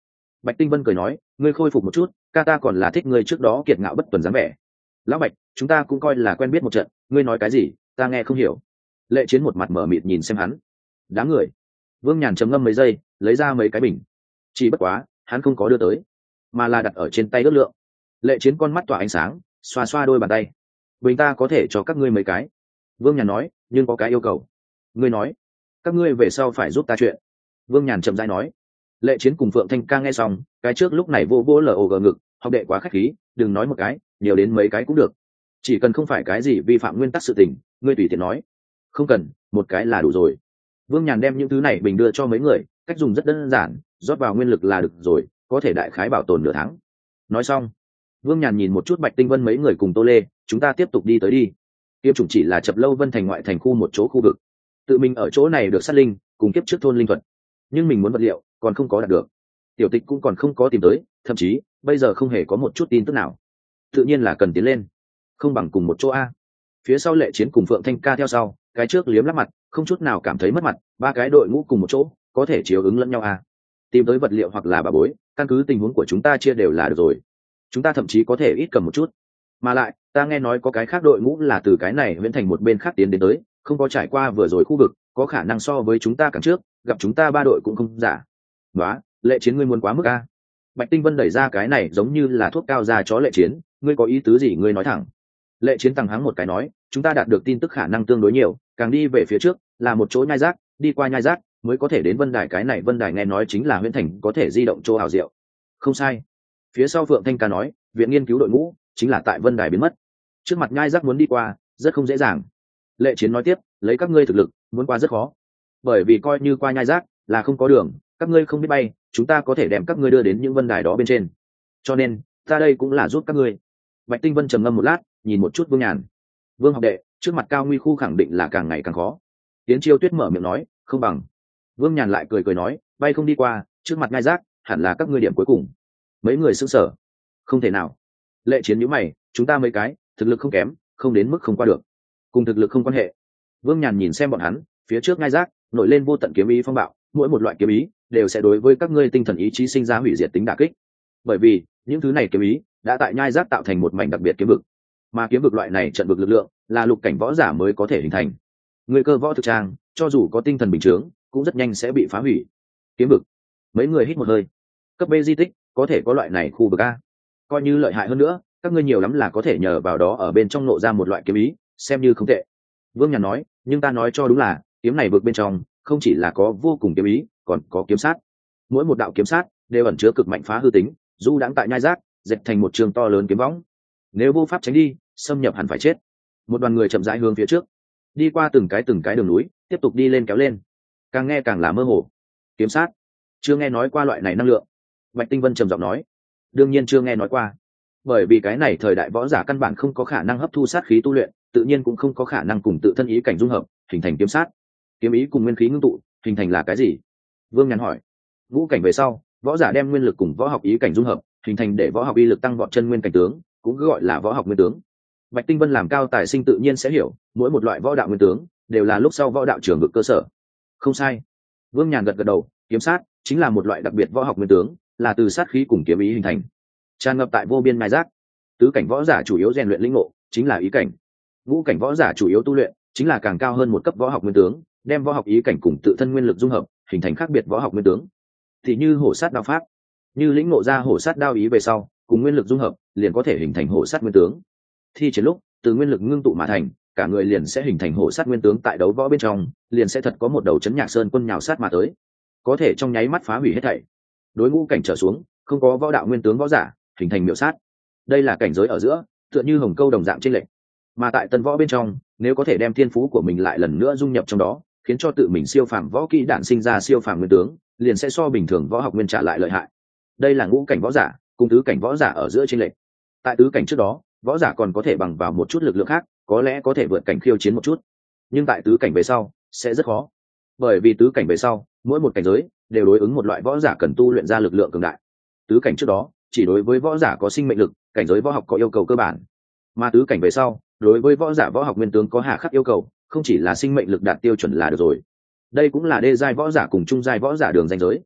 A: Bạch Tinh Vân cười nói, ngươi khôi phục một chút, ca ta còn là thích ngươi trước đó kiệt ngạo bất tuần dáng vẻ. Lão Bạch, chúng ta cũng coi là quen biết một trận, ngươi nói cái gì ta nghe không hiểu. Lệ Chiến một mặt mở mịt nhìn xem hắn. Đám người. Vương Nhàn trầm ngâm mấy giây, lấy ra mấy cái bình. Chỉ bất quá hắn không có đưa tới, mà là đặt ở trên tay ước lượng. Lệ Chiến con mắt tỏa ánh sáng, xoa xoa đôi bàn tay. Bình ta có thể cho các ngươi mấy cái. Vương Nhàn nói, nhưng có cái yêu cầu. Ngươi nói, các ngươi về sau phải giúp ta chuyện. Vương Nhàn chậm rãi nói. Lệ Chiến cùng Phượng Thanh ca nghe xong, cái trước lúc này vô vô log ngực, học đệ quá khách khí, đừng nói một cái, nhiều đến mấy cái cũng được. Chỉ cần không phải cái gì vi phạm nguyên tắc sự tình, ngươi tùy tiện nói. Không cần, một cái là đủ rồi. Vương Nhàn đem những thứ này bình đưa cho mấy người, cách dùng rất đơn giản, rót vào nguyên lực là được rồi, có thể đại khái bảo tồn nửa tháng. Nói xong, Vương Nhàn nhìn một chút Bạch Tinh Vân mấy người cùng Tô Lê, chúng ta tiếp tục đi tới đi. Kiếp chủng chỉ là Chập Lâu Vân thành ngoại thành khu một chỗ khu vực, tự mình ở chỗ này được sát linh, cùng kiếp trước thôn linh thuật, nhưng mình muốn vật liệu còn không có đạt được, tiểu tịch cũng còn không có tìm tới, thậm chí bây giờ không hề có một chút tin tức nào, tự nhiên là cần tiến lên, không bằng cùng một chỗ a. Phía sau Lệ Chiến cùng Phượng Thanh ca theo sau, cái trước liếm lắp mặt, không chút nào cảm thấy mất mặt, ba cái đội ngũ cùng một chỗ có thể chiếu ứng lẫn nhau a. Tìm tới vật liệu hoặc là bà bối, căn cứ tình huống của chúng ta chia đều là được rồi, chúng ta thậm chí có thể ít cầm một chút. Mà lại ta nghe nói có cái khác đội ngũ là từ cái này huyễn thành một bên khác tiến đến tới, không có trải qua vừa rồi khu vực, có khả năng so với chúng ta càng trước, gặp chúng ta ba đội cũng không giả. Đó, Lệ Chiến ngươi muốn quá mức a. Bạch Tinh Vân đẩy ra cái này giống như là thuốc cao ra chó Lệ Chiến, ngươi có ý tứ gì ngươi nói thẳng. Lệ Chiến tăng hắng một cái nói, chúng ta đạt được tin tức khả năng tương đối nhiều, càng đi về phía trước là một chỗ nhai rác, đi qua nhai rác mới có thể đến Vân Đài, cái này Vân Đài nghe nói chính là huyễn thành có thể di động chỗ ảo diệu. Không sai. Phía sau Phượng Thanh ca nói, viện nghiên cứu đội ngũ chính là tại Vân Đài biến mất, trước mặt nhai rác muốn đi qua rất không dễ dàng. Lệ Chiến nói tiếp, lấy các ngươi thực lực muốn qua rất khó, bởi vì coi như qua nhai rác là không có đường, các ngươi không biết bay, chúng ta có thể đem các ngươi đưa đến những vân đài đó bên trên, cho nên ta đây cũng là giúp các ngươi. Bạch Tinh Vân trầm ngâm một lát, nhìn một chút Vương Nhàn. Vương học đệ, trước mặt cao nguy khu khẳng định là càng ngày càng khó. Tiến Chiêu Tuyết mở miệng nói, không bằng. Vương Nhàn lại cười cười nói, bay không đi qua, trước mặt nhai rác hẳn là các ngươi điểm cuối cùng. Mấy người sững sờ. Không thể nào. Lệ Chiến nhíu mày, chúng ta mấy cái thực lực không kém, không đến mức không qua được, cùng thực lực không quan hệ. Vương Nhàn nhìn xem bọn hắn, phía trước nhai rác nổi lên vô tận kiếm ý phong bạo, mỗi một loại kiếm ý đều sẽ đối với các ngươi tinh thần ý chí sinh ra hủy diệt tính đả kích, bởi vì những thứ này kiếm ý đã tại nhai rác tạo thành một mảnh đặc biệt kiếm vực, mà kiếm vực loại này trận vực lực lượng là lục cảnh võ giả mới có thể hình thành. Người cơ võ thực trang cho dù có tinh thần bình thường cũng rất nhanh sẽ bị phá hủy. Kiếm vực. Mấy người hít một hơi. Cấp B di tích có thể có loại này khu vực a, coi như lợi hại hơn nữa, các ngươi nhiều lắm là có thể nhờ vào đó ở bên trong nộ ra một loại kiếm ý, xem như không tệ. Vương Nhàn nói, nhưng ta nói cho đúng là kiếm này vực bên trong không chỉ là có vô cùng kiếm ý, còn có kiếm sát. Mỗi một đạo kiếm sát đều ẩn chứa cực mạnh phá hư tính, du đãng tại nhai rác dệt thành một trường to lớn kiếm võng, nếu vô pháp tránh đi, xâm nhập hẳn phải chết. Một đoàn người chậm rãi hướng phía trước, đi qua từng cái từng cái đường núi, tiếp tục đi lên kéo lên, càng nghe càng là mơ hồ. Kiếm sát, chưa nghe nói qua loại này năng lượng. Bạch Tinh Vân trầm giọng nói, đương nhiên chưa nghe nói qua, bởi vì cái này thời đại võ giả căn bản không có khả năng hấp thu sát khí tu luyện, tự nhiên cũng không có khả năng cùng tự thân ý cảnh dung hợp hình thành kiếm sát. Kiếm ý cùng nguyên khí ngưng tụ hình thành là cái gì? Vương Nhàn hỏi. Ngũ cảnh về sau, võ giả đem nguyên lực cùng võ học ý cảnh dung hợp hình thành để võ học uy lực tăng vọt chân nguyên cảnh tướng, cũng gọi là võ học nguyên tướng. Bạch Tinh Vân làm cao tài sinh tự nhiên sẽ hiểu, mỗi một loại võ đạo nguyên tướng đều là lúc sau võ đạo trường vực cơ sở. Không sai. Vương Nhàn gật gật đầu, kiếm sát chính là một loại đặc biệt võ học nguyên tướng, là từ sát khí cùng kiếm ý hình thành, tràn ngập tại vô biên nhai rác. Tứ cảnh võ giả chủ yếu rèn luyện linh ngộ chính là ý cảnh, ngũ cảnh võ giả chủ yếu tu luyện chính là càng cao hơn một cấp võ học nguyên tướng, đem võ học ý cảnh cùng tự thân nguyên lực dung hợp hình thành khác biệt võ học nguyên tướng. Thì như hổ sát đao pháp, như lĩnh ngộ ra hổ sát đao ý về sau cùng nguyên lực dung hợp liền có thể hình thành hổ sát nguyên tướng. Thi chiến lúc từ nguyên lực ngưng tụ mà thành, cả người liền sẽ hình thành hổ sát nguyên tướng, tại đấu võ bên trong liền sẽ thật có một đầu chấn nhạc sơn quân nhào sát mà tới, có thể trong nháy mắt phá hủy hết thảy. Đối ngũ cảnh trở xuống không có võ đạo nguyên tướng võ giả hình thành miểu sát, đây là cảnh giới ở giữa, tựa như hồng câu đồng dạng trên lệnh. Mà tại tân võ bên trong, nếu có thể đem thiên phú của mình lại lần nữa dung nhập trong đó, khiến cho tự mình siêu phàm võ kỹ đản sinh ra siêu phàm nguyên tướng, liền sẽ so bình thường võ học nguyên trả lại lợi hại. Đây là ngũ cảnh võ giả cùng tứ cảnh võ giả ở giữa trên lệnh. Tại tứ cảnh trước đó, võ giả còn có thể bằng vào một chút lực lượng khác, có lẽ có thể vượt cảnh khiêu chiến một chút, nhưng tại tứ cảnh về sau sẽ rất khó, bởi vì tứ cảnh về sau mỗi một cảnh giới đều đối ứng một loại võ giả cần tu luyện ra lực lượng cường đại. Tứ cảnh trước đó chỉ đối với võ giả có sinh mệnh lực, cảnh giới võ học có yêu cầu cơ bản, mà tứ cảnh về sau đối với võ giả võ học nguyên tướng có hà khắc yêu cầu, không chỉ là sinh mệnh lực đạt tiêu chuẩn là được rồi. Đây cũng là đê giai võ giả cùng trung giai võ giả đường ranh giới.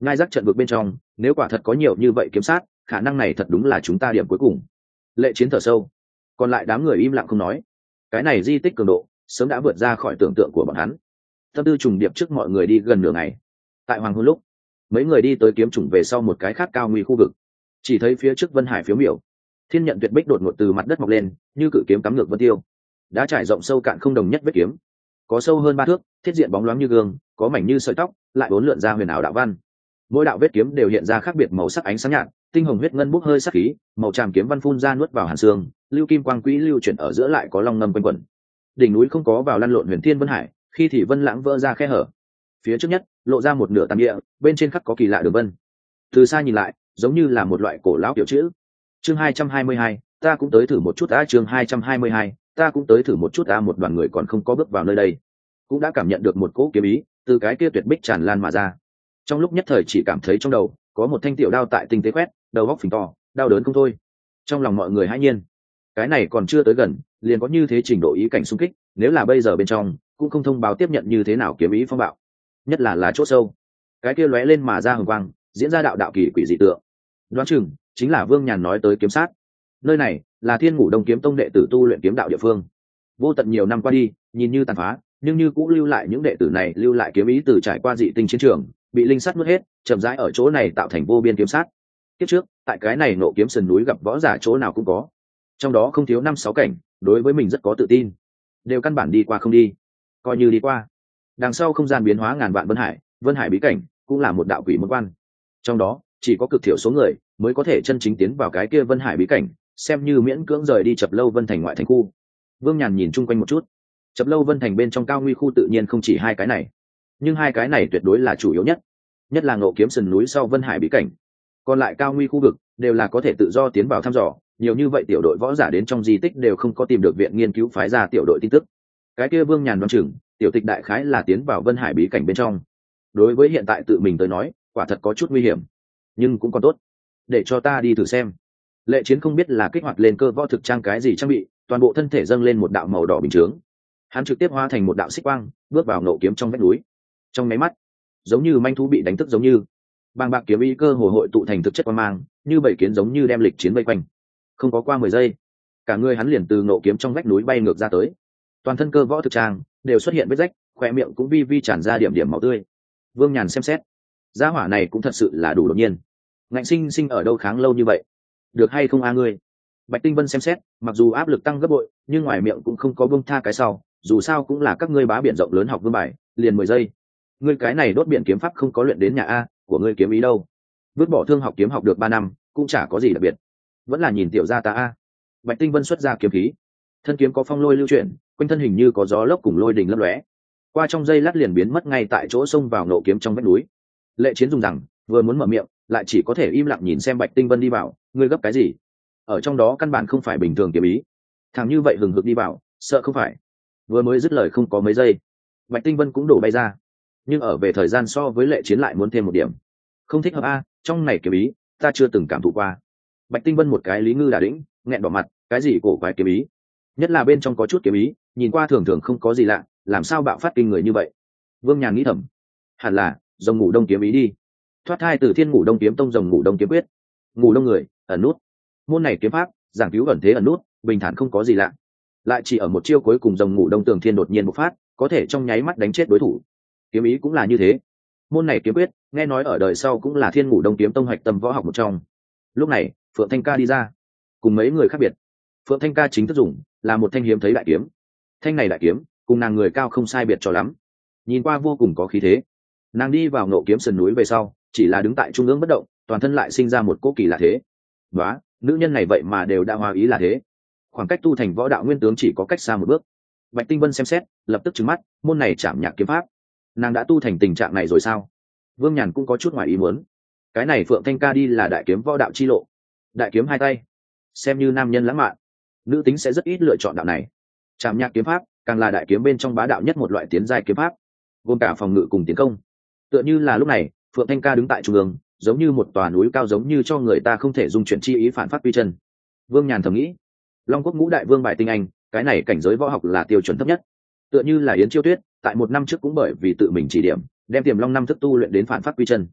A: ngai rắc trận vực bên trong nếu quả thật có nhiều như vậy kiếm sát, khả năng này thật đúng là chúng ta điểm cuối cùng. Lệ Chiến thở sâu, còn lại đám người im lặng không nói. Cái này di tích cường độ sớm đã vượt ra khỏi tưởng tượng của bọn hắn. Tâm tư trùng điệp trước mọi người đi gần nửa ngày. Tại hoàng hôn lúc, mấy người đi tới kiếm trùng về sau một cái khác cao nguy khu vực, chỉ thấy phía trước Vân Hải phiếu miểu, thiên nhận tuyệt bích đột ngột từ mặt đất mọc lên, như cự kiếm cắm ngược vân tiêu, đã trải rộng sâu cạn không đồng nhất vết kiếm, có sâu hơn ba thước, thiết diện bóng loáng như gương, có mảnh như sợi tóc, lại uốn lượn ra huyền ảo đạo văn. Mỗi đạo vết kiếm đều hiện ra khác biệt màu sắc ánh sáng nhạt, tinh hồng huyết ngân bốc hơi sắc khí, màu tràm kiếm văn phun ra nuốt vào hàn xương, lưu kim quang quỹ lưu chuyển ở giữa lại có long ngâm quanh quẩn. Đỉnh núi không có vào lăn lộn huyền thiên vân hải, khi thì vân lãng vỡ ra khe hở. Phía trước nhất lộ ra một nửa tàn địa, bên trên khắc có kỳ lạ đường vân. Từ xa nhìn lại, giống như là một loại cổ lão kiểu chữ. Chương hai trăm hai mươi hai, ta cũng tới thử một chút a. Chương hai trăm hai mươi hai, ta cũng tới thử một chút a. Một đoàn người còn không có bước vào nơi đây, cũng đã cảm nhận được một cỗ kiếm ý từ cái kia tuyệt bích tràn lan mà ra. Trong lúc nhất thời chỉ cảm thấy trong đầu có một thanh tiểu đao tại tinh tế quét, đầu góc phình to, đau đớn không thôi. Trong lòng mọi người hãi nhiên, cái này còn chưa tới gần liền có như thế trình độ ý cảnh xung kích, nếu là bây giờ bên trong cũng không thông báo tiếp nhận như thế nào kiếm ý phong bạo, nhất là lá chỗ sâu cái kia lóe lên mà ra hồng quang, diễn ra đạo đạo kỳ quỷ dị tượng. Đoán chừng chính là Vương Nhàn nói tới kiếm sát. Nơi này là Thiên Ngũ Đông kiếm tông đệ tử tu luyện kiếm đạo địa phương. Vô tận nhiều năm qua đi, nhìn như tàn phá, nhưng như cũng lưu lại những đệ tử này lưu lại kiếm ý từ trải qua dị tinh chiến trường, bị linh sắt nuốt hết, chậm rãi ở chỗ này tạo thành vô biên kiếm sát. Kiếp trước, tại cái này nộ kiếm sườn núi gặp võ giả chỗ nào cũng có, trong đó không thiếu năm sáu cảnh, đối với mình rất có tự tin, đều căn bản đi qua không đi, coi như đi qua. Đằng sau không gian biến hóa ngàn vạn vân hải, vân hải bí cảnh cũng là một đạo quỷ môn quan. Trong đó chỉ có cực thiểu số người mới có thể chân chính tiến vào cái kia vân hải bí cảnh, xem như miễn cưỡng rời đi Chập Lâu Vân Thành ngoại thành khu. Vương Nhàn nhìn chung quanh một chút, Chập Lâu Vân Thành bên trong cao nguy khu tự nhiên không chỉ hai cái này, nhưng hai cái này tuyệt đối là chủ yếu nhất, nhất là Ngộ Kiếm sườn núi sau vân hải bí cảnh. Còn lại cao nguy khu vực đều là có thể tự do tiến vào thăm dò, nhiều như vậy tiểu đội võ giả đến trong di tích đều không có tìm được viện nghiên cứu phái ra tiểu đội tin tức. Cái kia Vương Nhàn đoán chừng tiểu tịch đại khái là tiến vào vân hải bí cảnh bên trong. Đối với hiện tại tự mình tới nói, quả thật có chút nguy hiểm, nhưng cũng còn tốt, để cho ta đi thử xem. Lệ Chiến không biết là kích hoạt lên cơ võ thực trang cái gì trang bị, toàn bộ thân thể dâng lên một đạo màu đỏ bình chướng, hắn trực tiếp hóa thành một đạo xích quang, bước vào nộ kiếm trong vách núi. Trong máy mắt, giống như manh thú bị đánh thức giống như, bàng bạc kiếm ý cơ hồ hội tụ thành thực chất quang mang, như bảy kiến giống như đem lịch chiến vây quanh. Không có qua mười giây, cả người hắn liền từ nộ kiếm trong vách núi bay ngược ra tới, toàn thân cơ võ thực trang đều xuất hiện vết rách, khóe miệng cũng vi vi tràn ra điểm điểm máu tươi. Vương Nhàn xem xét, gia hỏa này cũng thật sự là đủ đột nhiên, ngạnh sinh sinh ở đâu kháng lâu như vậy, được hay không a ngươi? Bạch Tinh Vân xem xét, mặc dù áp lực tăng gấp bội, nhưng ngoài miệng cũng không có buông tha cái sau, dù sao cũng là các ngươi bá biển rộng lớn học vương bài, liền mười giây. Ngươi cái này đốt biển kiếm pháp không có luyện đến nhà a, của ngươi kiếm ý đâu? Vứt bỏ thương học kiếm học được ba năm, cũng chả có gì đặc biệt, vẫn là nhìn tiểu gia ta a. Bạch Tinh Vân xuất ra kiếm khí, thân kiếm có phong lôi lưu chuyển, quanh thân hình như có gió lốc cùng lôi đình lấp lóe, qua trong giây lát liền biến mất ngay tại chỗ, xông vào nộ kiếm trong vách núi. Lệ Chiến dùng rằng vừa muốn mở miệng, lại chỉ có thể im lặng nhìn xem Bạch Tinh Vân đi vào. Ngươi gấp cái gì? Ở trong đó căn bản không phải bình thường kiếm ý, thằng như vậy hừng hực đi vào, sợ không phải? Vừa mới dứt lời không có mấy giây, Bạch Tinh Vân cũng đổ bay ra, nhưng ở về thời gian so với Lệ Chiến lại muốn thêm một điểm, không thích hợp a, trong này kiếm ý ta chưa từng cảm thụ qua. Bạch Tinh Vân một cái lý ngư đả đĩnh, nghẹn đỏ mặt, cái gì cổ quái kiếm ý, nhất là bên trong có chút kiếm ý nhìn qua thường thường không có gì lạ, làm sao bạo phát kinh người như vậy? Vương Nhàn nghĩ thầm, hẳn là Rồng Ngủ Đông kiếm ý đi, thoát thai từ Thiên Ngũ Đông kiếm tông Rồng Ngủ Đông kiếm quyết. Ngủ đông người ẩn nút, môn này kiếm pháp giảng cứu ẩn thế ẩn nút, bình thản không có gì lạ, lại chỉ ở một chiêu cuối cùng Rồng Ngủ Đông tường thiên đột nhiên bộc phát, có thể trong nháy mắt đánh chết đối thủ. Kiếm ý cũng là như thế, môn này kiếm quyết nghe nói ở đời sau cũng là Thiên Ngũ Đông kiếm tông hạch tâm võ học một trong. Lúc này Phượng Thanh Ca đi ra, cùng mấy người khác biệt, Phượng Thanh Ca chính thức dùng là một thanh hiếm thấy đại kiếm. Thanh này đại kiếm cùng nàng người cao không sai biệt cho lắm, nhìn qua vô cùng có khí thế. Nàng đi vào nộ kiếm sườn núi về sau, chỉ là đứng tại trung ương bất động, toàn thân lại sinh ra một cỗ kỳ lạ thế. Đó, nữ nhân này vậy mà đều đã hòa ý là thế, khoảng cách tu thành võ đạo nguyên tướng chỉ có cách xa một bước. Bạch Tinh Vân xem xét, lập tức trừng mắt, môn này chạm nhạc kiếm pháp, nàng đã tu thành tình trạng này rồi sao? Vương Nhàn cũng có chút ngoài ý muốn, cái này Phượng Thanh Ca đi là đại kiếm võ đạo chi lộ, đại kiếm hai tay, xem như nam nhân lãng mạn, nữ tính sẽ rất ít lựa chọn đạo này. Chạm nhạc kiếm pháp càng là đại kiếm bên trong bá đạo nhất một loại tiến giai kiếm pháp, gồm cả phòng ngự cùng tiến công. Tựa như là lúc này Phượng Thanh Ca đứng tại trung ương, giống như một tòa núi cao, giống như cho người ta không thể dung chuyển chi ý phản phát quy chân. Vương Nhàn thầm nghĩ, Long Quốc ngũ đại vương bài tinh anh, cái này cảnh giới võ học là tiêu chuẩn thấp nhất. Tựa như là Yến Chiêu Tuyết tại một năm trước cũng bởi vì tự mình chỉ điểm, đem Tiềm Long năm thức tu luyện đến phản phát quy chân.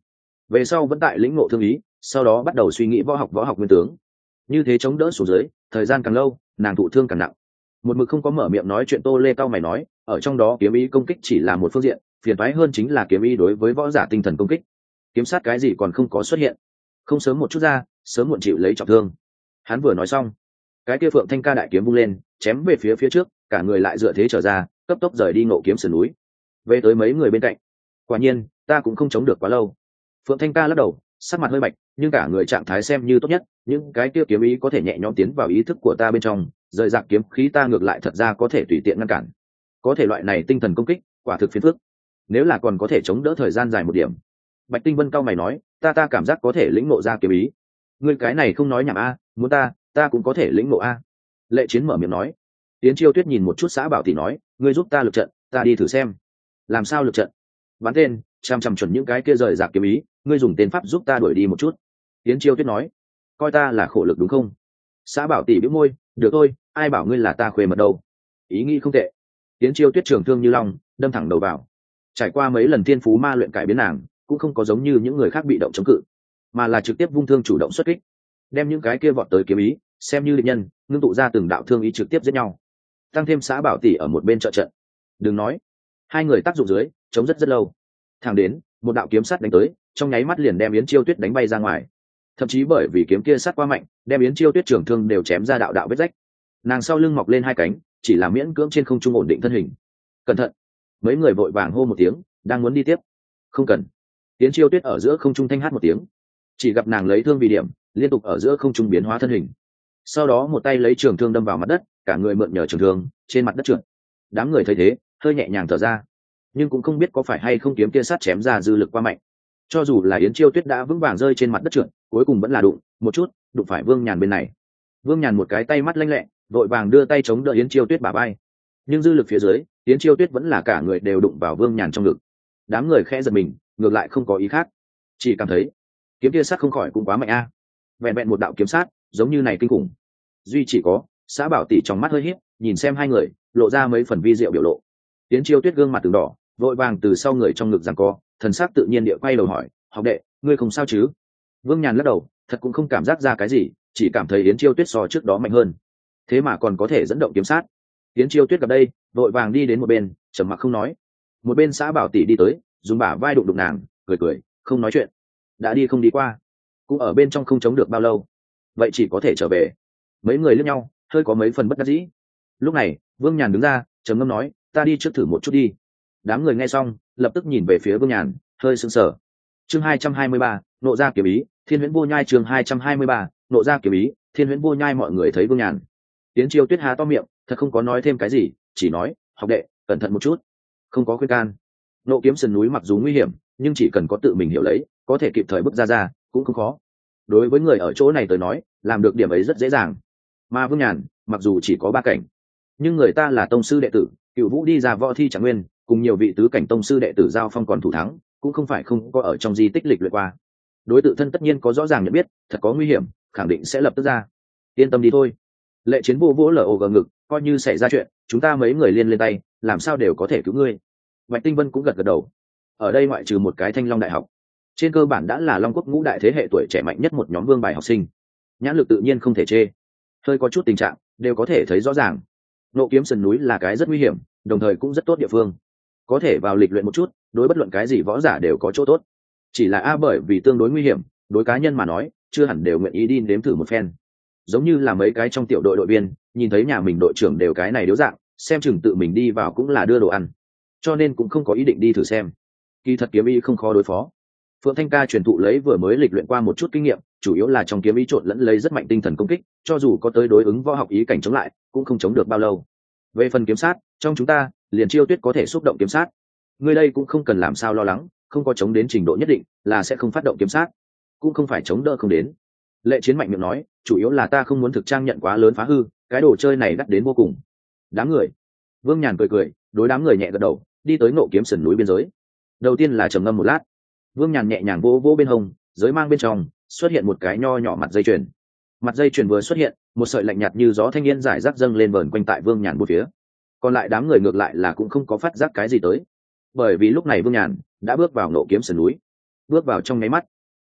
A: về sau vẫn tại lĩnh ngộ thương ý, sau đó bắt đầu suy nghĩ võ học võ học nguyên tướng. Như thế chống đỡ xuống dưới, thời gian càng lâu nàng thụ thương càng nặng. Một mực không có mở miệng nói chuyện Tô Lê cao mày nói, ở trong đó kiếm ý công kích chỉ là một phương diện, phiền toái hơn chính là kiếm ý đối với võ giả tinh thần công kích. Kiếm sát cái gì còn không có xuất hiện, không sớm một chút ra, sớm muộn chịu lấy trọng thương. Hắn vừa nói xong, cái kia Phượng Thanh Ca đại kiếm vung lên, chém về phía phía trước, cả người lại dựa thế trở ra, cấp tốc rời đi Ngộ Kiếm sườn núi. Về tới mấy người bên cạnh, quả nhiên ta cũng không chống được quá lâu. Phượng Thanh Ca lắc đầu, sắc mặt hơi bạch, nhưng cả người trạng thái xem như tốt nhất, những cái kia kiếm ý có thể nhẹ nhõm tiến vào ý thức của ta bên trong, rời rạc kiếm khí ta ngược lại thật ra có thể tùy tiện ngăn cản. Có thể loại này tinh thần công kích, quả thực phiền phức. Nếu là còn có thể chống đỡ thời gian dài một điểm. Bạch Tinh Vân cao mày nói, ta ta cảm giác có thể lĩnh ngộ ra kiếm ý. Ngươi cái này không nói nhảm a, muốn ta, ta cũng có thể lĩnh ngộ a. Lệ Chiến mở miệng nói. Tiến Chiêu Tuyết nhìn một chút Xã Bảo tỷ nói, ngươi giúp ta lực trận, ta đi thử xem. Làm sao lực trận? Bắn tên, chăm chăm chuẩn những cái kia rời rạc kiếm ý, ngươi dùng tên pháp giúp ta đuổi đi một chút. Tiến Chiêu Tuyết nói, coi ta là khổ lực đúng không? Xã Bảo tỷ bĩu môi, được thôi, ai bảo ngươi là ta khuê mật đâu. Ý nghĩ không tệ. Tiến Chiêu Tuyết trường thương như long, đâm thẳng đầu vào. Trải qua mấy lần thiên phú ma luyện cải biến nàng, cũng không có giống như những người khác bị động chống cự, mà là trực tiếp vung thương chủ động xuất kích, đem những cái kia vọt tới kiếm ý xem như địch nhân, ngưng tụ ra từng đạo thương ý trực tiếp giết nhau. Tăng thêm Xã Bảo tỷ ở một bên trợ trận, đừng nói, hai người tác dụng dưới chống rất rất lâu, thẳng đến một đạo kiếm sắt đánh tới, trong nháy mắt liền đem Yến Chiêu Tuyết đánh bay ra ngoài. Thậm chí bởi vì kiếm kia sắt quá mạnh, đem Yến Chiêu Tuyết trường thương đều chém ra đạo đạo vết rách. Nàng sau lưng mọc lên hai cánh, chỉ là miễn cưỡng trên không trung ổn định thân hình. Cẩn thận! Mấy người vội vàng hô một tiếng, đang muốn đi tiếp. Không cần. Yến Chiêu Tuyết ở giữa không trung thanh hát một tiếng, chỉ gặp nàng lấy thương vì điểm, liên tục ở giữa không trung biến hóa thân hình. Sau đó một tay lấy trường thương đâm vào mặt đất, cả người mượn nhờ trường thương trên mặt đất trượt. Đám người thấy thế hơi nhẹ nhàng thở ra, nhưng cũng không biết có phải hay không kiếm kia sát chém ra dư lực quá mạnh. Cho dù là Yến Chiêu Tuyết đã vững vàng rơi trên mặt đất trượt, cuối cùng vẫn là đụng một chút, đụng phải Vương Nhàn bên này. Vương Nhàn một cái tay mắt lanh lẹ, vội vàng đưa tay chống đỡ Yến Chiêu Tuyết bả vai, nhưng dư lực phía dưới, Yến Chiêu Tuyết vẫn là cả người đều đụng vào Vương Nhàn trong ngực. Đám người khẽ giật mình, ngược lại không có ý khác, chỉ cảm thấy kiếm kia sát không khỏi cũng quá mạnh a. À. Vẹn vẹn một đạo kiếm sát, giống như này kinh khủng. Duy chỉ có Xã Bảo tỷ trong mắt hơi híp, nhìn xem hai người, lộ ra mấy phần vi diệu biểu lộ. Yến Chiêu Tuyết gương mặt từng đỏ, vội vàng từ sau người trong ngực giằng co, thần sắc tự nhiên địa quay đầu hỏi, học đệ, ngươi không sao chứ? Vương Nhàn lắc đầu, thật cũng không cảm giác ra cái gì, chỉ cảm thấy Yến Chiêu Tuyết so trước đó mạnh hơn, thế mà còn có thể dẫn động kiếm sát. Yến Chiêu Tuyết gặp đây, vội vàng đi đến một bên, trầm mặc không nói. Một bên Xã Bảo tỷ đi tới, dùng bả vai đụng đụng nàng, cười cười, không nói chuyện. Đã đi không đi qua, cũng ở bên trong không chống được bao lâu, vậy chỉ có thể trở về. Mấy người liếc nhau, hơi có mấy phần bất đắc dĩ. Lúc này Vương Nhàn đứng ra, trầm ngâm nói, ta đi trước thử một chút đi. Đám người nghe xong, lập tức nhìn về phía Vương Nhàn, hơi sững sờ. Chương hai trăm hai mươi ba, nộ ra kiếm ý, Thiên Huyễn Vô Nhai. Chương hai trăm hai mươi ba, nộ ra kiếm ý, Thiên Huyễn Vô Nhai. Mọi người thấy Vương Nhàn, Tiến Chiêu Tuyết há to miệng, thật không có nói thêm cái gì, chỉ nói, học đệ, cẩn thận một chút, không có khuyên can. Nộ kiếm sườn núi mặc dù nguy hiểm, nhưng chỉ cần có tự mình hiểu lấy, có thể kịp thời bước ra ra, cũng không khó. Đối với người ở chỗ này tới nói, làm được điểm ấy rất dễ dàng. Mà Vương Nhàn, mặc dù chỉ có ba cảnh, nhưng người ta là tông sư đệ tử, Cựu Vũ đi ra võ thi Trạng Nguyên, cùng nhiều vị tứ cảnh tông sư đệ tử giao phong còn thủ thắng, cũng không phải không có ở trong di tích lịch luyện qua. Đối tự thân tất nhiên có rõ ràng nhận biết, thật có nguy hiểm, khẳng định sẽ lập tức ra. Yên tâm đi thôi. Lệ Chiến vô vỗ lở ồ gờ ngực, coi như xảy ra chuyện, chúng ta mấy người liên lên tay, làm sao đều có thể cứu ngươi. Bạch Tinh Vân cũng gật gật đầu. Ở đây ngoại trừ một cái Thanh Long đại học, trên cơ bản đã là Long Quốc ngũ đại thế hệ tuổi trẻ mạnh nhất một nhóm vương bài học sinh, nhãn lực tự nhiên không thể chê. Hơi có chút tình trạng, đều có thể thấy rõ ràng. Nộ kiếm sườn núi là cái rất nguy hiểm, đồng thời cũng rất tốt địa phương, có thể vào lịch luyện một chút, đối bất luận cái gì võ giả đều có chỗ tốt. Chỉ là a bởi vì tương đối nguy hiểm, đối cá nhân mà nói, chưa hẳn đều nguyện ý đi nếm thử một phen. Giống như là mấy cái trong tiểu đội đội viên, nhìn thấy nhà mình đội trưởng đều cái này điếu dạng, xem chừng tự mình đi vào cũng là đưa đồ ăn, cho nên cũng không có ý định đi thử xem. Kỳ thật kiếm ý không khó đối phó. Phượng Thanh Ca truyền thụ lấy vừa mới lịch luyện qua một chút kinh nghiệm, chủ yếu là trong kiếm ý trộn lẫn lấy rất mạnh tinh thần công kích, cho dù có tới đối ứng võ học ý cảnh chống lại, cũng không chống được bao lâu. Về phần kiếm sát, trong chúng ta, liền Chiêu Tuyết có thể xúc động kiếm sát. Người đây cũng không cần làm sao lo lắng, không có chống đến trình độ nhất định, là sẽ không phát động kiếm sát, cũng không phải chống đỡ không đến. Lệ Chiến mạnh miệng nói, chủ yếu là ta không muốn thực trang nhận quá lớn phá hư, cái đồ chơi này đắt đến vô cùng. Đám người. Vương Nhàn cười cười, đối đám người nhẹ gật đầu, đi tới Nộ kiếm sườn núi biên giới. Đầu tiên là trầm ngâm một lát, Vương Nhàn nhẹ nhàng vỗ vỗ bên hông, giới mang bên trong xuất hiện một cái nho nhỏ mặt dây chuyền. Mặt dây chuyền vừa xuất hiện, một sợi lạnh nhạt như gió thanh niên giải rác dâng lên vờn quanh tại Vương Nhàn bốn phía. Còn lại đám người ngược lại là cũng không có phát giác cái gì tới, bởi vì lúc này Vương Nhàn đã bước vào Nộ kiếm sườn núi. Bước vào trong nháy mắt,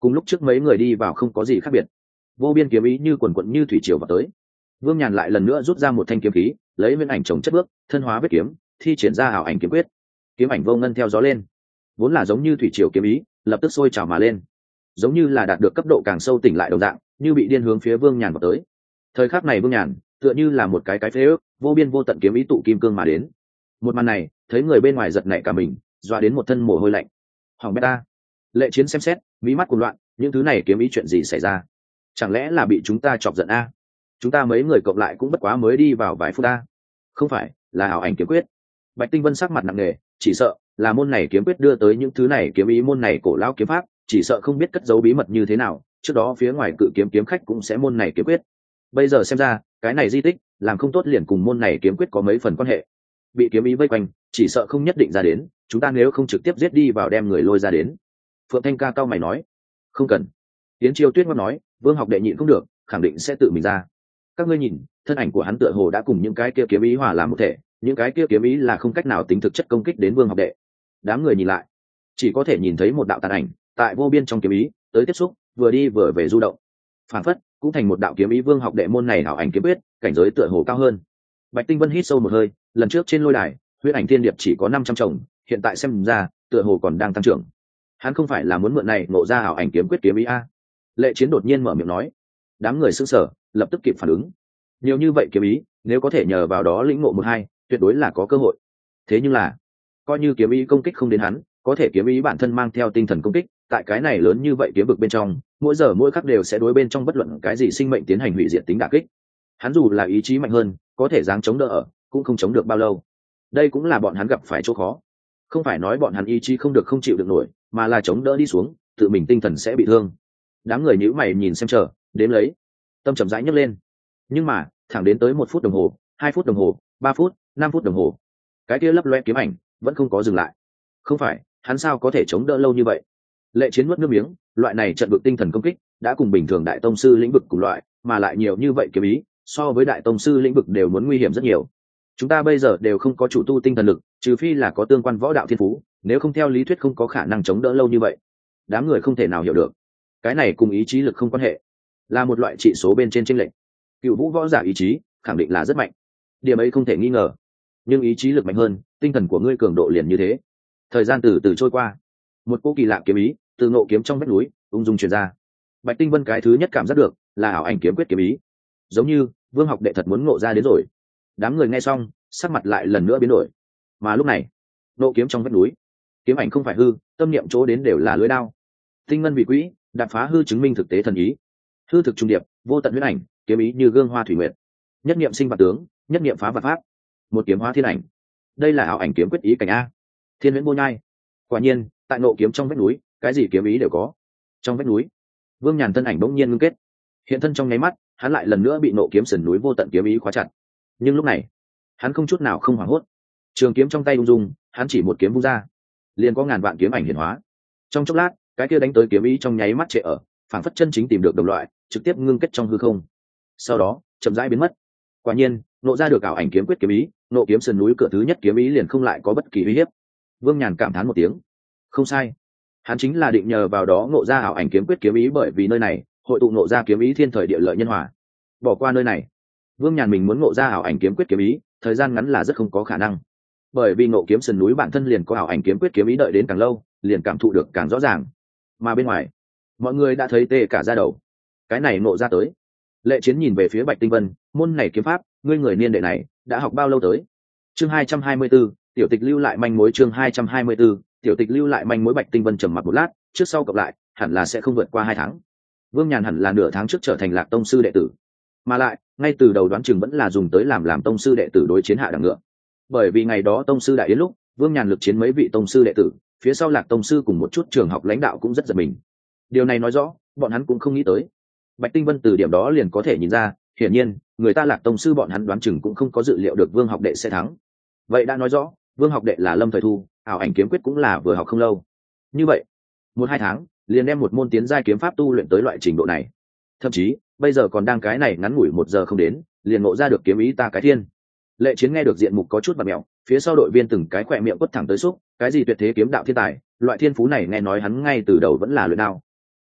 A: cùng lúc trước mấy người đi vào không có gì khác biệt. Vô biên kiếm ý như quần quận như thủy triều vào tới. Vương Nhàn lại lần nữa rút ra một thanh kiếm khí, lấy viên ảnh trồng chất bước, thân hóa vết kiếm, thi triển ra ảo ảnh kiếm quyết. Kiếm ảnh vô ngân theo gió lên, vốn là giống như thủy triều kiếm ý, lập tức sôi trào mà lên, giống như là đạt được cấp độ càng sâu tỉnh lại đồng dạng, như bị điên hướng phía Vương Nhàn vào tới. Thời khắc này Vương Nhàn tựa như là một cái cái phế ước, vô biên vô tận kiếm ý tụ kim cương mà đến. Một màn này, thấy người bên ngoài giật nảy cả mình, dọa đến một thân mồ hôi lạnh. Hỏng bét ta. Lệ Chiến xem xét, mí mắt cuồng loạn, những thứ này kiếm ý chuyện gì xảy ra? Chẳng lẽ là bị chúng ta chọc giận a? Chúng ta mấy người cộng lại cũng bất quá mới đi vào vài phút a. Không phải, là ảo ảnh kiếm quyết. Bạch Tinh Vân sắc mặt nặng nề, chỉ sợ là môn này kiếm quyết đưa tới những thứ này kiếm ý môn này cổ lão kiếm pháp, chỉ sợ không biết cất giấu bí mật như thế nào, trước đó phía ngoài cự kiếm kiếm khách cũng sẽ môn này kiếm quyết. Bây giờ xem ra, cái này di tích, làm không tốt liền cùng môn này kiếm quyết có mấy phần quan hệ. Bị kiếm ý vây quanh, chỉ sợ không nhất định ra đến, chúng ta nếu không trực tiếp giết đi vào đem người lôi ra đến. Phượng Thanh ca cao mày nói, không cần. Tiến Chiêu Tuyết ngắt nói, Vương học đệ nhịn không được, khẳng định sẽ tự mình ra. Các ngươi nhìn, thân ảnh của hắn tựa hồ đã cùng những cái kia kiếm ý hòa làm một thể, những cái kia kiếm ý là không cách nào tính thực chất công kích đến Vương học đệ. Đám người nhìn lại, chỉ có thể nhìn thấy một đạo tàn ảnh tại vô biên trong kiếm ý tới tiếp xúc, vừa đi vừa về du động, phản phất cũng thành một đạo kiếm ý Vương học đệ môn này ảo ảnh kiếm quyết, cảnh giới tựa hồ cao hơn. Bạch Tinh Vân hít sâu một hơi, lần trước trên lôi đài, huyết ảnh thiên điệp chỉ có năm trăm chồng, hiện tại xem ra, tựa hồ còn đang tăng trưởng. Hắn không phải là muốn mượn này ngộ ra ảo ảnh kiếm quyết kiếm ý a? Lệ Chiến đột nhiên mở miệng nói. Đám người sững sờ, lập tức kịp phản ứng. Nhiều như vậy kiếm ý, nếu có thể nhờ vào đó lĩnh ngộ một hai, tuyệt đối là có cơ hội. Thế nhưng là, coi như kiếm ý công kích không đến hắn, có thể kiếm ý bản thân mang theo tinh thần công kích, tại cái này lớn như vậy kiếm vực bên trong, mỗi giờ mỗi khắc đều sẽ đối bên trong bất luận cái gì sinh mệnh tiến hành hủy diệt tính đả kích. Hắn dù là ý chí mạnh hơn, có thể dáng chống đỡ ở, cũng không chống được bao lâu. Đây cũng là bọn hắn gặp phải chỗ khó. Không phải nói bọn hắn ý chí không được không chịu được nổi, mà là chống đỡ đi xuống, tự mình tinh thần sẽ bị thương. Đám người nhíu mày nhìn xem chờ, đếm lấy, tâm chậm rãi nhấc lên. Nhưng mà, thẳng đến tới một phút đồng hồ, hai phút đồng hồ, ba phút, năm phút đồng hồ, cái kia lấp loe kiếm ảnh vẫn không có dừng lại. Không phải, hắn sao có thể chống đỡ lâu như vậy? Lệ Chiến nuốt nước miếng, loại này trận vực tinh thần công kích đã cùng bình thường đại tông sư lĩnh vực cùng loại, mà lại nhiều như vậy kiếm ý, so với đại tông sư lĩnh vực đều muốn nguy hiểm rất nhiều. Chúng ta bây giờ đều không có chủ tu tinh thần lực, trừ phi là có tương quan võ đạo thiên phú, nếu không theo lý thuyết không có khả năng chống đỡ lâu như vậy. Đám người không thể nào hiểu được, cái này cùng ý chí lực không quan hệ, là một loại trị số bên trên chênh lệch. Cựu vũ võ giả ý chí khẳng định là rất mạnh, điểm ấy không thể nghi ngờ, nhưng ý chí lực mạnh hơn, tinh thần của ngươi cường độ liền như thế. Thời gian từ từ trôi qua, một cỗ kỳ lạ kiếm ý từ ngộ kiếm trong vách núi ung dung truyền ra. Bạch Tinh Vân cái thứ nhất cảm giác được là ảo ảnh kiếm quyết kiếm ý, giống như Vương học đệ thật muốn ngộ ra đến rồi. Đám người nghe xong, sắc mặt lại lần nữa biến đổi. Mà lúc này, ngộ kiếm trong vách núi, kiếm ảnh không phải hư, tâm niệm chỗ đến đều là lưỡi đao. Tinh ngân vị quỹ, đạp phá hư chứng minh thực tế thần ý. Hư thực trung điệp, vô tận huyết ảnh, kiếm ý như gương hoa thủy nguyệt. Nhất niệm sinh vạn tướng, nhất niệm phá vạn pháp. Một kiếm hóa thiên ảnh. Đây là ảo ảnh kiếm quyết ý cảnh a. Thiên huyễn vô nhai. Quả nhiên, tại ngộ kiếm trong vách núi, cái gì kiếm ý đều có. Trong vách núi, Vương Nhàn thân ảnh bỗng nhiên ngưng kết, hiện thân trong nháy mắt, hắn lại lần nữa bị ngộ kiếm sườn núi vô tận kiếm ý khóa chặt. Nhưng lúc này, hắn không chút nào không hoảng hốt. Trường kiếm trong tay ung dung, hắn chỉ một kiếm vung ra, liền có ngàn vạn kiếm ảnh hiển hóa. Trong chốc lát, cái kia đánh tới kiếm ý trong nháy mắt trệ ở, phản phất chân chính tìm được đồng loại, trực tiếp ngưng kết trong hư không. Sau đó, chậm rãi biến mất. Quả nhiên, nộ ra được ảo ảnh kiếm quyết kiếm ý, nộ kiếm sườn núi cửa thứ nhất kiếm ý liền không lại có bất kỳ uy hiếp. Vương Nhàn cảm thán một tiếng, không sai, hắn chính là định nhờ vào đó ngộ ra ảo ảnh kiếm quyết kiếm ý, bởi vì nơi này hội tụ ngộ ra kiếm ý thiên thời địa lợi nhân hòa. Bỏ qua nơi này, Vương Nhàn mình muốn ngộ ra ảo ảnh kiếm quyết kiếm ý, thời gian ngắn là rất không có khả năng, bởi vì ngộ kiếm sườn núi bản thân liền có ảo ảnh kiếm quyết kiếm ý, đợi đến càng lâu liền cảm thụ được càng rõ ràng. Mà bên ngoài, mọi người đã thấy tê cả da đầu. Cái này ngộ ra tới. Lệ Chiến nhìn về phía Bạch Tinh Vân, môn này kiếm pháp, ngươi người niên đệ này đã học bao lâu tới? Chương hai trăm hai mươi bốn, tiểu tịch lưu lại manh mối. Chương hai trăm hai mươi bốn, tiểu tịch lưu lại manh mối. Bạch Tinh Vân trầm mặc một lát, trước sau cộng lại hẳn là sẽ không vượt qua hai tháng. Vương Nhàn hẳn là nửa tháng trước trở thành Lạc tông sư đệ tử, mà lại ngay từ đầu đoán chừng vẫn là dùng tới làm làm tông sư đệ tử đối chiến hạ đẳng ngựa. Bởi vì ngày đó tông sư đại yến lúc, Vương Nhàn lực chiến mấy vị tông sư đệ tử, phía sau Lạc tông sư cùng một chút trường học lãnh đạo cũng rất giật mình. Điều này nói rõ, bọn hắn cũng không nghĩ tới. Bạch Tinh Vân từ điểm đó liền có thể nhìn ra, hiển nhiên, người ta Lạc tông sư bọn hắn đoán chừng cũng không có dự liệu được Vương học đệ sẽ thắng. Vậy đã nói rõ, Vương học đệ là Lâm Thời Thu, ảo ảnh kiếm quyết cũng là vừa học không lâu. Như vậy, một hai tháng, liền đem một môn tiến giai kiếm pháp tu luyện tới loại trình độ này. Thậm chí, bây giờ còn đang cái này ngắn ngủi một giờ không đến, liền ngộ ra được kiếm ý ta cái thiên. Lệ Chiến nghe được diện mục có chút bặm mèo, phía sau đội viên từng cái khỏe miệng quất thẳng tới xúc, cái gì tuyệt thế kiếm đạo thiên tài, loại thiên phú này nghe nói hắn ngay từ đầu vẫn là luyện đao.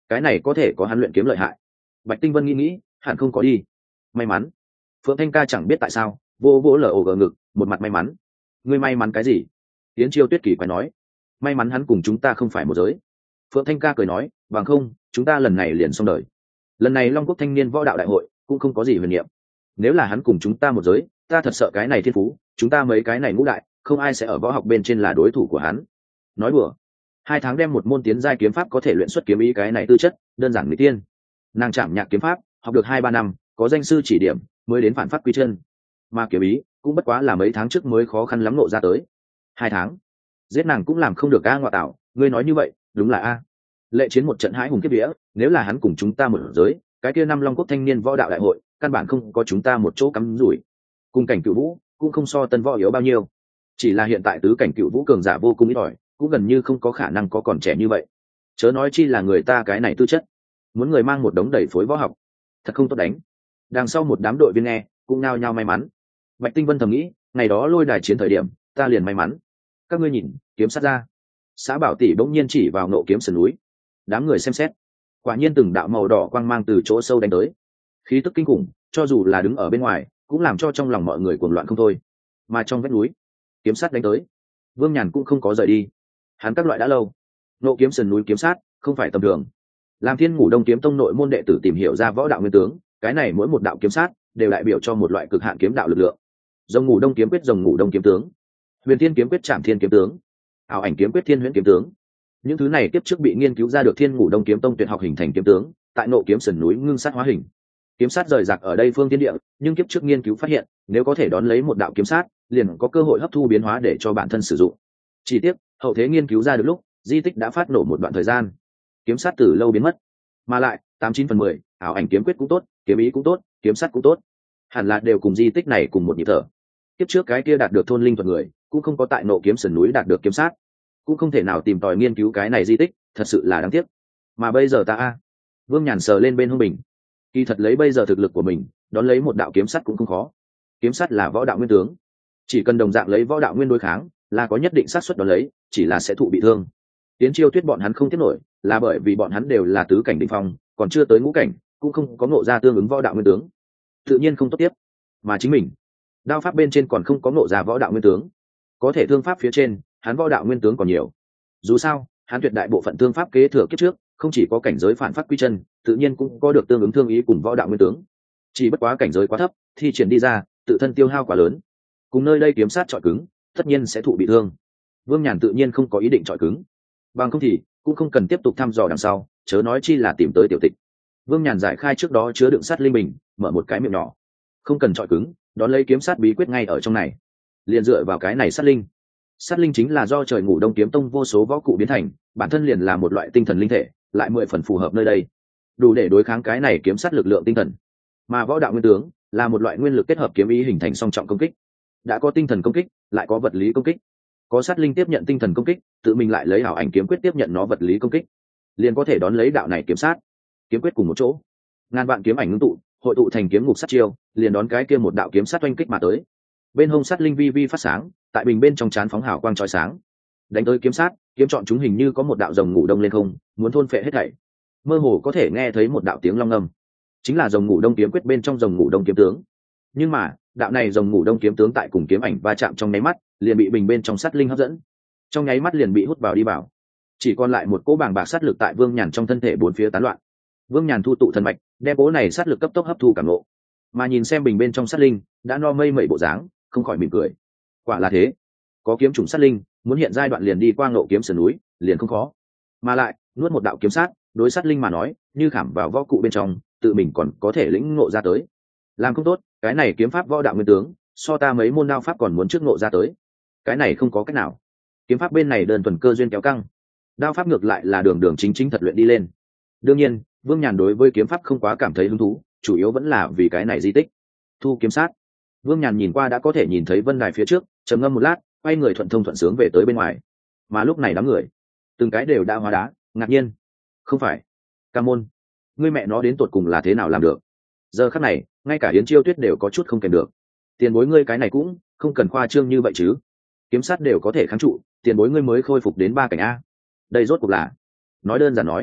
A: cái này có thể có hắn luyện kiếm lợi hại. Bạch Tinh Vân nghĩ nghĩ, hẳn không có đi. May mắn. Phượng Thanh Ca chẳng biết tại sao vô vỗ lở ổ gờ ngực, một mặt may mắn. Ngươi may mắn cái gì? Tiến Chiêu Tuyết kỳ quái nói. May mắn hắn cùng chúng ta không phải một giới. Phượng Thanh Ca cười nói, bằng không chúng ta lần này liền xong đời. Lần này Long Quốc thanh niên võ đạo đại hội cũng không có gì huyền niệm. Nếu là hắn cùng chúng ta một giới, ta thật sợ cái này thiên phú, chúng ta mấy cái này ngũ đại, không ai sẽ ở võ học bên trên là đối thủ của hắn. Nói đùa. Hai tháng đem một môn tiến giai kiếm pháp có thể luyện xuất kiếm ý, cái này tư chất đơn giản mỹ tiên. Nàng chạm nhạc kiếm pháp học được hai ba năm, có danh sư chỉ điểm mới đến phản phát quy chân, mà kiếm ý cũng bất quá là mấy tháng trước mới khó khăn lắm nộ ra tới. Hai tháng giết nàng cũng làm không được. A ngoại tạo, ngươi nói như vậy đúng là a. Lệ Chiến một trận hãi hùng kiếp vía, nếu là hắn cùng chúng ta một giới, cái kia năm Long Quốc thanh niên võ đạo đại hội căn bản không có chúng ta một chỗ cắm rủi. Cùng cảnh Cựu Vũ cũng không so tân võ yếu bao nhiêu, chỉ là hiện tại tứ cảnh Cựu Vũ cường giả vô cùng ít ỏi, cũng gần như không có khả năng có còn trẻ như vậy, chớ nói chi là người ta cái này tư chất, muốn người mang một đống đầy phối võ học thật không tốt đánh. Đằng sau một đám đội viên nghe cũng nao nhao may mắn. Bạch Tinh Vân thầm nghĩ, ngày đó lôi đài chiến thời điểm ta liền may mắn. Các ngươi nhìn, kiếm sát ra. Xã Bảo Tỷ bỗng nhiên chỉ vào nộ kiếm sườn núi. Đám người xem xét, quả nhiên từng đạo màu đỏ quang mang từ chỗ sâu đánh tới, khí tức kinh khủng, cho dù là đứng ở bên ngoài cũng làm cho trong lòng mọi người cuồng loạn không thôi. Mà trong vách núi, kiếm sát đánh tới, Vương Nhàn cũng không có rời đi. Hắn các loại đã lâu, nộ kiếm sườn núi kiếm sát không phải tầm thường. Làm Thiên Ngũ Đông kiếm tông nội môn đệ tử tìm hiểu ra võ đạo nguyên tướng, cái này mỗi một đạo kiếm sát đều đại biểu cho một loại cực hạn kiếm đạo lực lượng. Rồng Ngũ Đông kiếm quyết, Rồng Ngũ Đông kiếm tướng; Huyền Thiên kiếm quyết, Trảm Thiên kiếm tướng; Ảo Ảnh kiếm quyết, Thiên Huyễn kiếm tướng. Những thứ này tiếp trước bị nghiên cứu ra được Thiên Ngũ Đông kiếm tông tuyệt học hình thành kiếm tướng, tại nộ kiếm sườn núi ngưng sát hóa hình. Kiếm sát rời rạc ở đây phương thiên địa, nhưng kiếp trước nghiên cứu phát hiện, nếu có thể đón lấy một đạo kiếm sát, liền có cơ hội hấp thu biến hóa để cho bản thân sử dụng. Chỉ tiếc, hậu thế nghiên cứu ra được lúc, di tích đã phát nổ một đoạn thời gian, kiếm sát từ lâu biến mất. Mà lại, tám chín phần mười, ảo ảnh kiếm quyết cũng tốt, kiếm ý cũng tốt, kiếm sát cũng tốt, hẳn là đều cùng di tích này cùng một nhịp thở. Kiếp trước cái kia đạt được thôn linh thuật người, cũng không có tại nộ kiếm sườn núi đạt được kiếm sát, cũng không thể nào tìm tòi nghiên cứu cái này di tích, thật sự là đáng tiếc. Mà bây giờ ta a, Vương Nhàn sờ lên bên hông mình, kỳ thật lấy bây giờ thực lực của mình, đón lấy một đạo kiếm sắt cũng không khó. Kiếm sắt là võ đạo nguyên tướng, chỉ cần đồng dạng lấy võ đạo nguyên đối kháng, là có nhất định xác suất đón lấy, chỉ là sẽ thụ bị thương. Tiến Chiêu Tuyết bọn hắn không tiếp nổi, là bởi vì bọn hắn đều là tứ cảnh đỉnh phong, còn chưa tới ngũ cảnh, cũng không có ngộ ra tương ứng võ đạo nguyên tướng, tự nhiên không tốt tiếp. Mà chính mình, đao pháp bên trên còn không có ngộ ra võ đạo nguyên tướng, có thể thương pháp phía trên, hắn võ đạo nguyên tướng còn nhiều. Dù sao, hắn tuyệt đại bộ phận thương pháp kế thừa kiếp trước, không chỉ có cảnh giới phản phát quy chân, tự nhiên cũng có được tương ứng thương ý cùng võ đạo nguyên tướng. Chỉ bất quá cảnh giới quá thấp, thi triển đi ra, tự thân tiêu hao quá lớn. Cùng nơi đây kiếm sát chọi cứng, tất nhiên sẽ thụ bị thương. Vương Nhàn tự nhiên không có ý định chọi cứng, bằng không thì cũng không cần tiếp tục thăm dò đằng sau, chớ nói chi là tìm tới tiểu tịch. Vương Nhàn giải khai trước đó chứa đựng sát linh bình, mở một cái miệng nhỏ, không cần chọi cứng, đón lấy kiếm sát bí quyết ngay ở trong này, liền dựa vào cái này sát linh. Sát linh chính là do Trời Ngũ Đông kiếm tông vô số võ cụ biến thành, bản thân liền là một loại tinh thần linh thể, lại mười phần phù hợp nơi đây, đủ để đối kháng cái này kiếm sát lực lượng tinh thần. Mà võ đạo nguyên tướng là một loại nguyên lực kết hợp kiếm ý hình thành song trọng công kích, đã có tinh thần công kích, lại có vật lý công kích. Có sát linh tiếp nhận tinh thần công kích, tự mình lại lấy ảo ảnh kiếm quyết tiếp nhận nó vật lý công kích, liền có thể đón lấy đạo này kiếm sát. Kiếm quyết cùng một chỗ, ngàn vạn kiếm ảnh ngưng tụ, hội tụ thành kiếm ngục sát chiêu, liền đón cái kia một đạo kiếm sát oanh kích mà tới. Bên hông sát linh vi vi phát sáng, tại bình bên trong chán phóng hào quang chói sáng, đánh tới kiếm sát, kiếm chọn chúng hình như có một đạo rồng ngủ đông lên không, muốn thôn phệ hết thảy. Mơ hồ có thể nghe thấy một đạo tiếng long ngâm, chính là rồng ngủ đông kiếm quyết bên trong rồng ngủ đông kiếm tướng. Nhưng mà đạo này rồng ngủ đông kiếm tướng tại cùng kiếm ảnh va chạm trong nháy mắt, liền bị bình bên trong sát linh hấp dẫn, trong nháy mắt liền bị hút vào đi vào, chỉ còn lại một cỗ bàng bạc sát lực tại Vương Nhàn trong thân thể bốn phía tán loạn. Vương Nhàn thu tụ thần mạch, đem cỗ này sát lực cấp tốc hấp thu cảm ngộ, mà nhìn xem bình bên trong sát linh đã no mây mẩy bộ dáng, không khỏi mỉm cười. Quả là thế, có kiếm trùng sát linh, muốn hiện giai đoạn liền đi qua ngộ kiếm sườn núi, liền không khó. Mà lại nuốt một đạo kiếm sát, đối sát linh mà nói, như khảm vào võ cụ bên trong, tự mình còn có thể lĩnh ngộ ra tới. Làm không tốt, cái này kiếm pháp võ đạo nguyên tướng, so ta mấy môn đao pháp còn muốn trước ngộ ra tới. Cái này không có cách nào. Kiếm pháp bên này đơn thuần cơ duyên kéo căng, đao pháp ngược lại là đường đường chính chính thật luyện đi lên. Đương nhiên, Vương Nhàn đối với kiếm pháp không quá cảm thấy hứng thú, chủ yếu vẫn là vì cái này di tích. Thu kiếm sát, Vương Nhàn nhìn qua đã có thể nhìn thấy vân đài phía trước, trầm ngâm một lát, quay người thuận thông thuận sướng về tới bên ngoài. Mà lúc này đám người, từng cái đều đã hóa đá, ngạc nhiên. Không phải, Ca Môn, ngươi mẹ nó đến tột cùng là thế nào làm được? Giờ khắc này, ngay cả Yến Chiêu Tuyết đều có chút không kèm được. Tiền bối ngươi cái này cũng không cần khoa trương như vậy chứ? Kiếm sát đều có thể kháng trụ, tiền bối ngươi mới khôi phục đến ba cảnh a. Đây rốt cuộc là, nói đơn giản nói,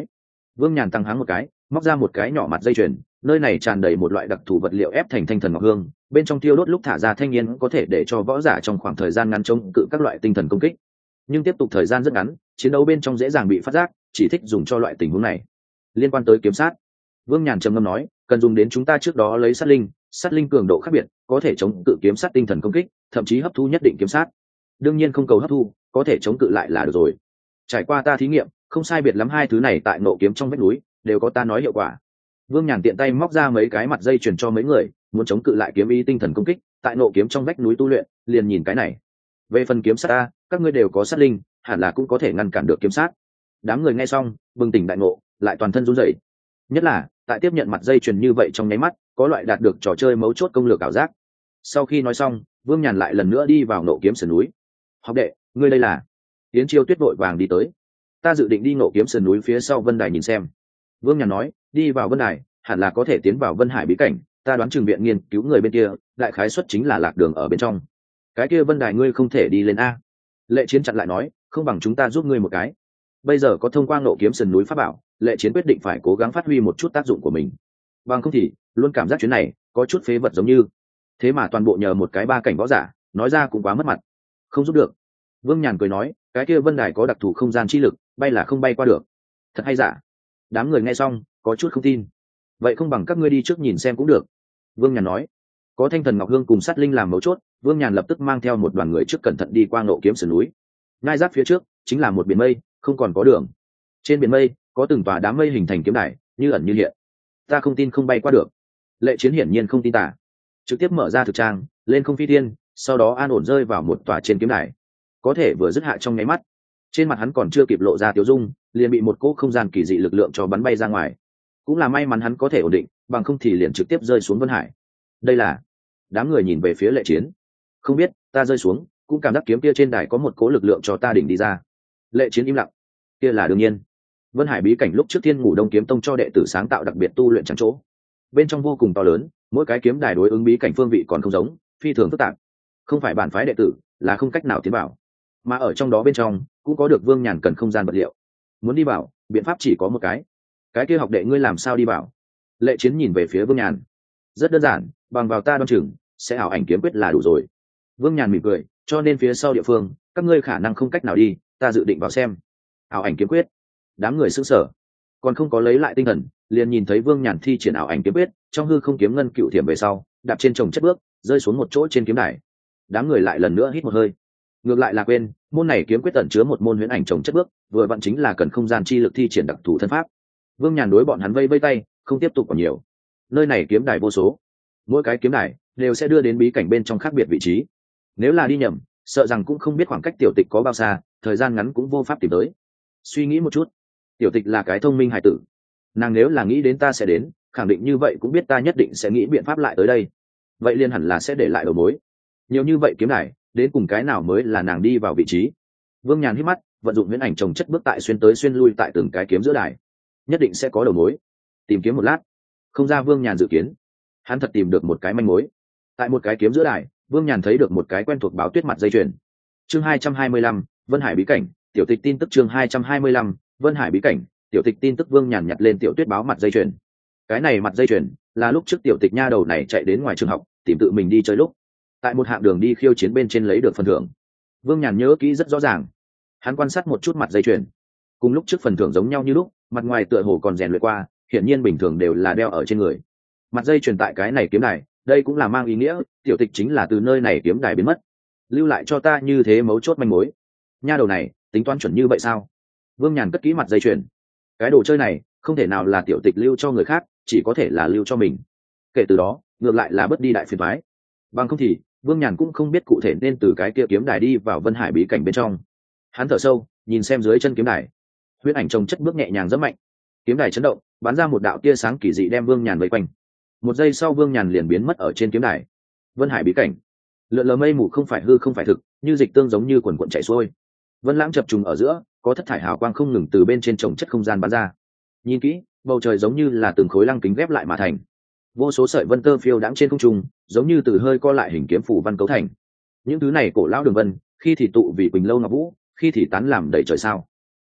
A: Vương Nhàn tăng háng một cái, móc ra một cái nhỏ mặt dây chuyền, nơi này tràn đầy một loại đặc thù vật liệu ép thành thanh thần ngọc hương, bên trong tiêu đốt lúc thả ra thanh niên có thể để cho võ giả trong khoảng thời gian ngắn chống cự các loại tinh thần công kích, nhưng tiếp tục thời gian rất ngắn, chiến đấu bên trong dễ dàng bị phát giác, chỉ thích dùng cho loại tình huống này. Liên quan tới kiếm sát, Vương Nhàn trầm ngâm nói, cần dùng đến chúng ta trước đó lấy sát linh, sát linh cường độ khác biệt, có thể chống cự kiếm sát tinh thần công kích, thậm chí hấp thu nhất định kiếm sát. Đương nhiên không cầu hấp thu, có thể chống cự lại là được rồi. Trải qua ta thí nghiệm, không sai biệt lắm hai thứ này tại nộ kiếm trong vách núi đều có ta nói hiệu quả. Vương Nhàn tiện tay móc ra mấy cái mặt dây truyền cho mấy người, muốn chống cự lại kiếm ý tinh thần công kích, tại nộ kiếm trong vách núi tu luyện, liền nhìn cái này. Về phần kiếm sát ta, các ngươi đều có sát linh, hẳn là cũng có thể ngăn cản được kiếm sát. Đám người nghe xong, bừng tỉnh đại ngộ, lại toàn thân run rẩy. Nhất là, tại tiếp nhận mặt dây truyền như vậy trong nháy mắt, có loại đạt được trò chơi mấu chốt công lược ảo giác. Sau khi nói xong, Vương Nhàn lại lần nữa đi vào nộ kiếm sườn núi. Học đệ, ngươi đây là? Yến Chiêu Tuyết vội vàng đi tới. Ta dự định đi nộ kiếm sườn núi phía sau Vân Đài nhìn xem. Vương Nhàn nói, đi vào Vân Đài, hẳn là có thể tiến vào Vân Hải bí cảnh. Ta đoán trường viện nghiên cứu người bên kia, đại khái suất chính là lạc đường ở bên trong. Cái kia Vân Đài ngươi không thể đi lên a. Lệ Chiến chặn lại nói, không bằng chúng ta giúp ngươi một cái. Bây giờ có thông qua nộ kiếm sườn núi pháp bảo, Lệ Chiến quyết định phải cố gắng phát huy một chút tác dụng của mình. Bằng không thì, luôn cảm giác chuyến này có chút phế vật giống như. Thế mà toàn bộ nhờ một cái ba cảnh võ giả, nói ra cũng quá mất mặt. Không giúp được. Vương Nhàn cười nói, cái kia Vân Đài có đặc thù không gian chi lực, bay là không bay qua được. Thật hay giả? Đám người nghe xong, có chút không tin. Vậy không bằng các ngươi đi trước nhìn xem cũng được. Vương Nhàn nói, có thanh thần ngọc hương cùng sát linh làm mấu chốt, Vương Nhàn lập tức mang theo một đoàn người trước cẩn thận đi qua nộ kiếm sườn núi. Ngay giáp phía trước chính là một biển mây, không còn có đường. Trên biển mây có từng tòa đám mây hình thành kiếm đài, như ẩn như hiện. Ta không tin không bay qua được. Lệ Chiến hiển nhiên không tin tả, trực tiếp mở ra thực trang, lên không phi tiên, sau đó an ổn rơi vào một tòa trên kiếm đài. Có thể vừa dứt hạ trong nháy mắt, trên mặt hắn còn chưa kịp lộ ra tiêu dung, liền bị một cỗ không gian kỳ dị lực lượng cho bắn bay ra ngoài. Cũng là may mắn hắn có thể ổn định, bằng không thì liền trực tiếp rơi xuống Vân Hải. Đây là? Đám người nhìn về phía Lệ Chiến. Không biết, ta rơi xuống, cũng cảm giác kiếm kia trên đài có một cỗ lực lượng cho ta đỉnh đi ra. Lệ Chiến im lặng. Kia là đương nhiên. Vân Hải bí cảnh lúc trước Thiên Ngủ Đông kiếm tông cho đệ tử sáng tạo đặc biệt tu luyện chẳng chỗ. Bên trong vô cùng to lớn, mỗi cái kiếm đài đối ứng bí cảnh phương vị còn không giống, phi thường phức tạp. Không phải bản phái đệ tử, là không cách nào tiến vào. Mà ở trong đó bên trong, cũng có được Vương Nhàn cần không gian vật liệu. Muốn đi vào, biện pháp chỉ có một cái. Cái kia học đệ ngươi làm sao đi vào? Lệ Chiến nhìn về phía Vương Nhàn. Rất đơn giản, bằng vào ta đoan chừng, sẽ ảo ảnh kiếm quyết là đủ rồi. Vương Nhàn mỉm cười, cho nên phía sau địa phương, các ngươi khả năng không cách nào đi, ta dự định vào xem. Ảo ảnh kiếm quyết. Đám người sững sờ, còn không có lấy lại tinh thần, liền nhìn thấy Vương Nhàn thi triển ảo ảnh kiếm quyết, trong hư không kiếm ngân cựu thiểm về sau, đạp trên chồng chất bước, rơi xuống một chỗ trên kiếm đài. Đám người lại lần nữa hít một hơi. Ngược lại là quên, môn này kiếm quyết tẩn chứa một môn huyễn ảnh chồng chất bước, vừa vặn chính là cần không gian chi lực thi triển đặc thù thân pháp. Vương Nhàn đối bọn hắn vây vây tay, không tiếp tục còn nhiều. Nơi này kiếm đài vô số, mỗi cái kiếm đài đều sẽ đưa đến bí cảnh bên trong khác biệt vị trí. Nếu là đi nhầm, sợ rằng cũng không biết khoảng cách tiểu tịch có bao xa, thời gian ngắn cũng vô pháp tìm tới. Suy nghĩ một chút, tiểu tịch là cái thông minh hài tử, nàng nếu là nghĩ đến ta sẽ đến, khẳng định như vậy cũng biết ta nhất định sẽ nghĩ biện pháp lại tới đây, vậy liên hẳn là sẽ để lại đầu mối. Nhiều như vậy kiếm đài, đến cùng cái nào mới là nàng đi vào vị trí. Vương Nhàn hít mắt, vận dụng huyễn ảnh trồng chất bước tại xuyên tới xuyên lui tại từng cái kiếm giữa đài, nhất định sẽ có đầu mối. Tìm kiếm một lát, không ra Vương Nhàn dự kiến, hắn thật tìm được một cái manh mối. Tại một cái kiếm giữa đài, Vương Nhàn thấy được một cái quen thuộc báo tuyết mặt dây chuyền. Chương hai trăm hai mươi lăm, Vân Hải bí cảnh, tiểu tịch tin tức. Chương hai trăm hai mươi lăm, Vân Hải bí cảnh, tiểu tịch tin tức. Vương Nhàn nhặt lên tiểu tuyết báo mặt dây chuyền. Cái này mặt dây chuyền là lúc trước tiểu tịch nha đầu này chạy đến ngoài trường học, tìm tự mình đi chơi lúc, tại một hạng đường đi khiêu chiến bên trên lấy được phần thưởng. Vương Nhàn nhớ kỹ rất rõ ràng, hắn quan sát một chút mặt dây chuyền, cùng lúc trước phần thưởng giống nhau như lúc, mặt ngoài tựa hồ còn rèn luyện qua, hiển nhiên bình thường đều là đeo ở trên người. Mặt dây chuyền tại cái này kiếm đài, đây cũng là mang ý nghĩa tiểu tịch chính là từ nơi này kiếm đài biến mất, lưu lại cho ta như thế mấu chốt manh mối. Nha đầu này tính toán chuẩn như vậy sao? Vương Nhàn cất kỹ mặt dây chuyền, cái đồ chơi này không thể nào là tiểu tịch lưu cho người khác, chỉ có thể là lưu cho mình. Kể từ đó ngược lại là bớt đi đại phiền toái. Bằng không thì Vương Nhàn cũng không biết cụ thể nên từ cái kia kiếm đài đi vào Vân Hải bí cảnh bên trong. Hắn thở sâu, nhìn xem dưới chân kiếm đài, huyễn ảnh trồng chất bước nhẹ nhàng rất mạnh, kiếm đài chấn động, bắn ra một đạo tia sáng kỳ dị đem Vương Nhàn vây quanh. Một giây sau Vương Nhàn liền biến mất ở trên kiếm đài. Vân Hải bí cảnh, lượn lờ mây mù không phải hư không phải thực, như dịch tương giống như quần quần chảy xuôi. Vân lãng chập trùng ở giữa, có thất thải hào quang không ngừng từ bên trên trồng chất không gian bắn ra. Nhìn kỹ, bầu trời giống như là từng khối lăng kính ghép lại mà thành. Vô số sợi vân tơ phiêu đãng trên không trung, giống như từ hơi co lại hình kiếm phủ văn cấu thành. Những thứ này cổ lão đường vân, khi thì tụ vì quỳnh lâu ngọc vũ, khi thì tán làm đầy trời sao.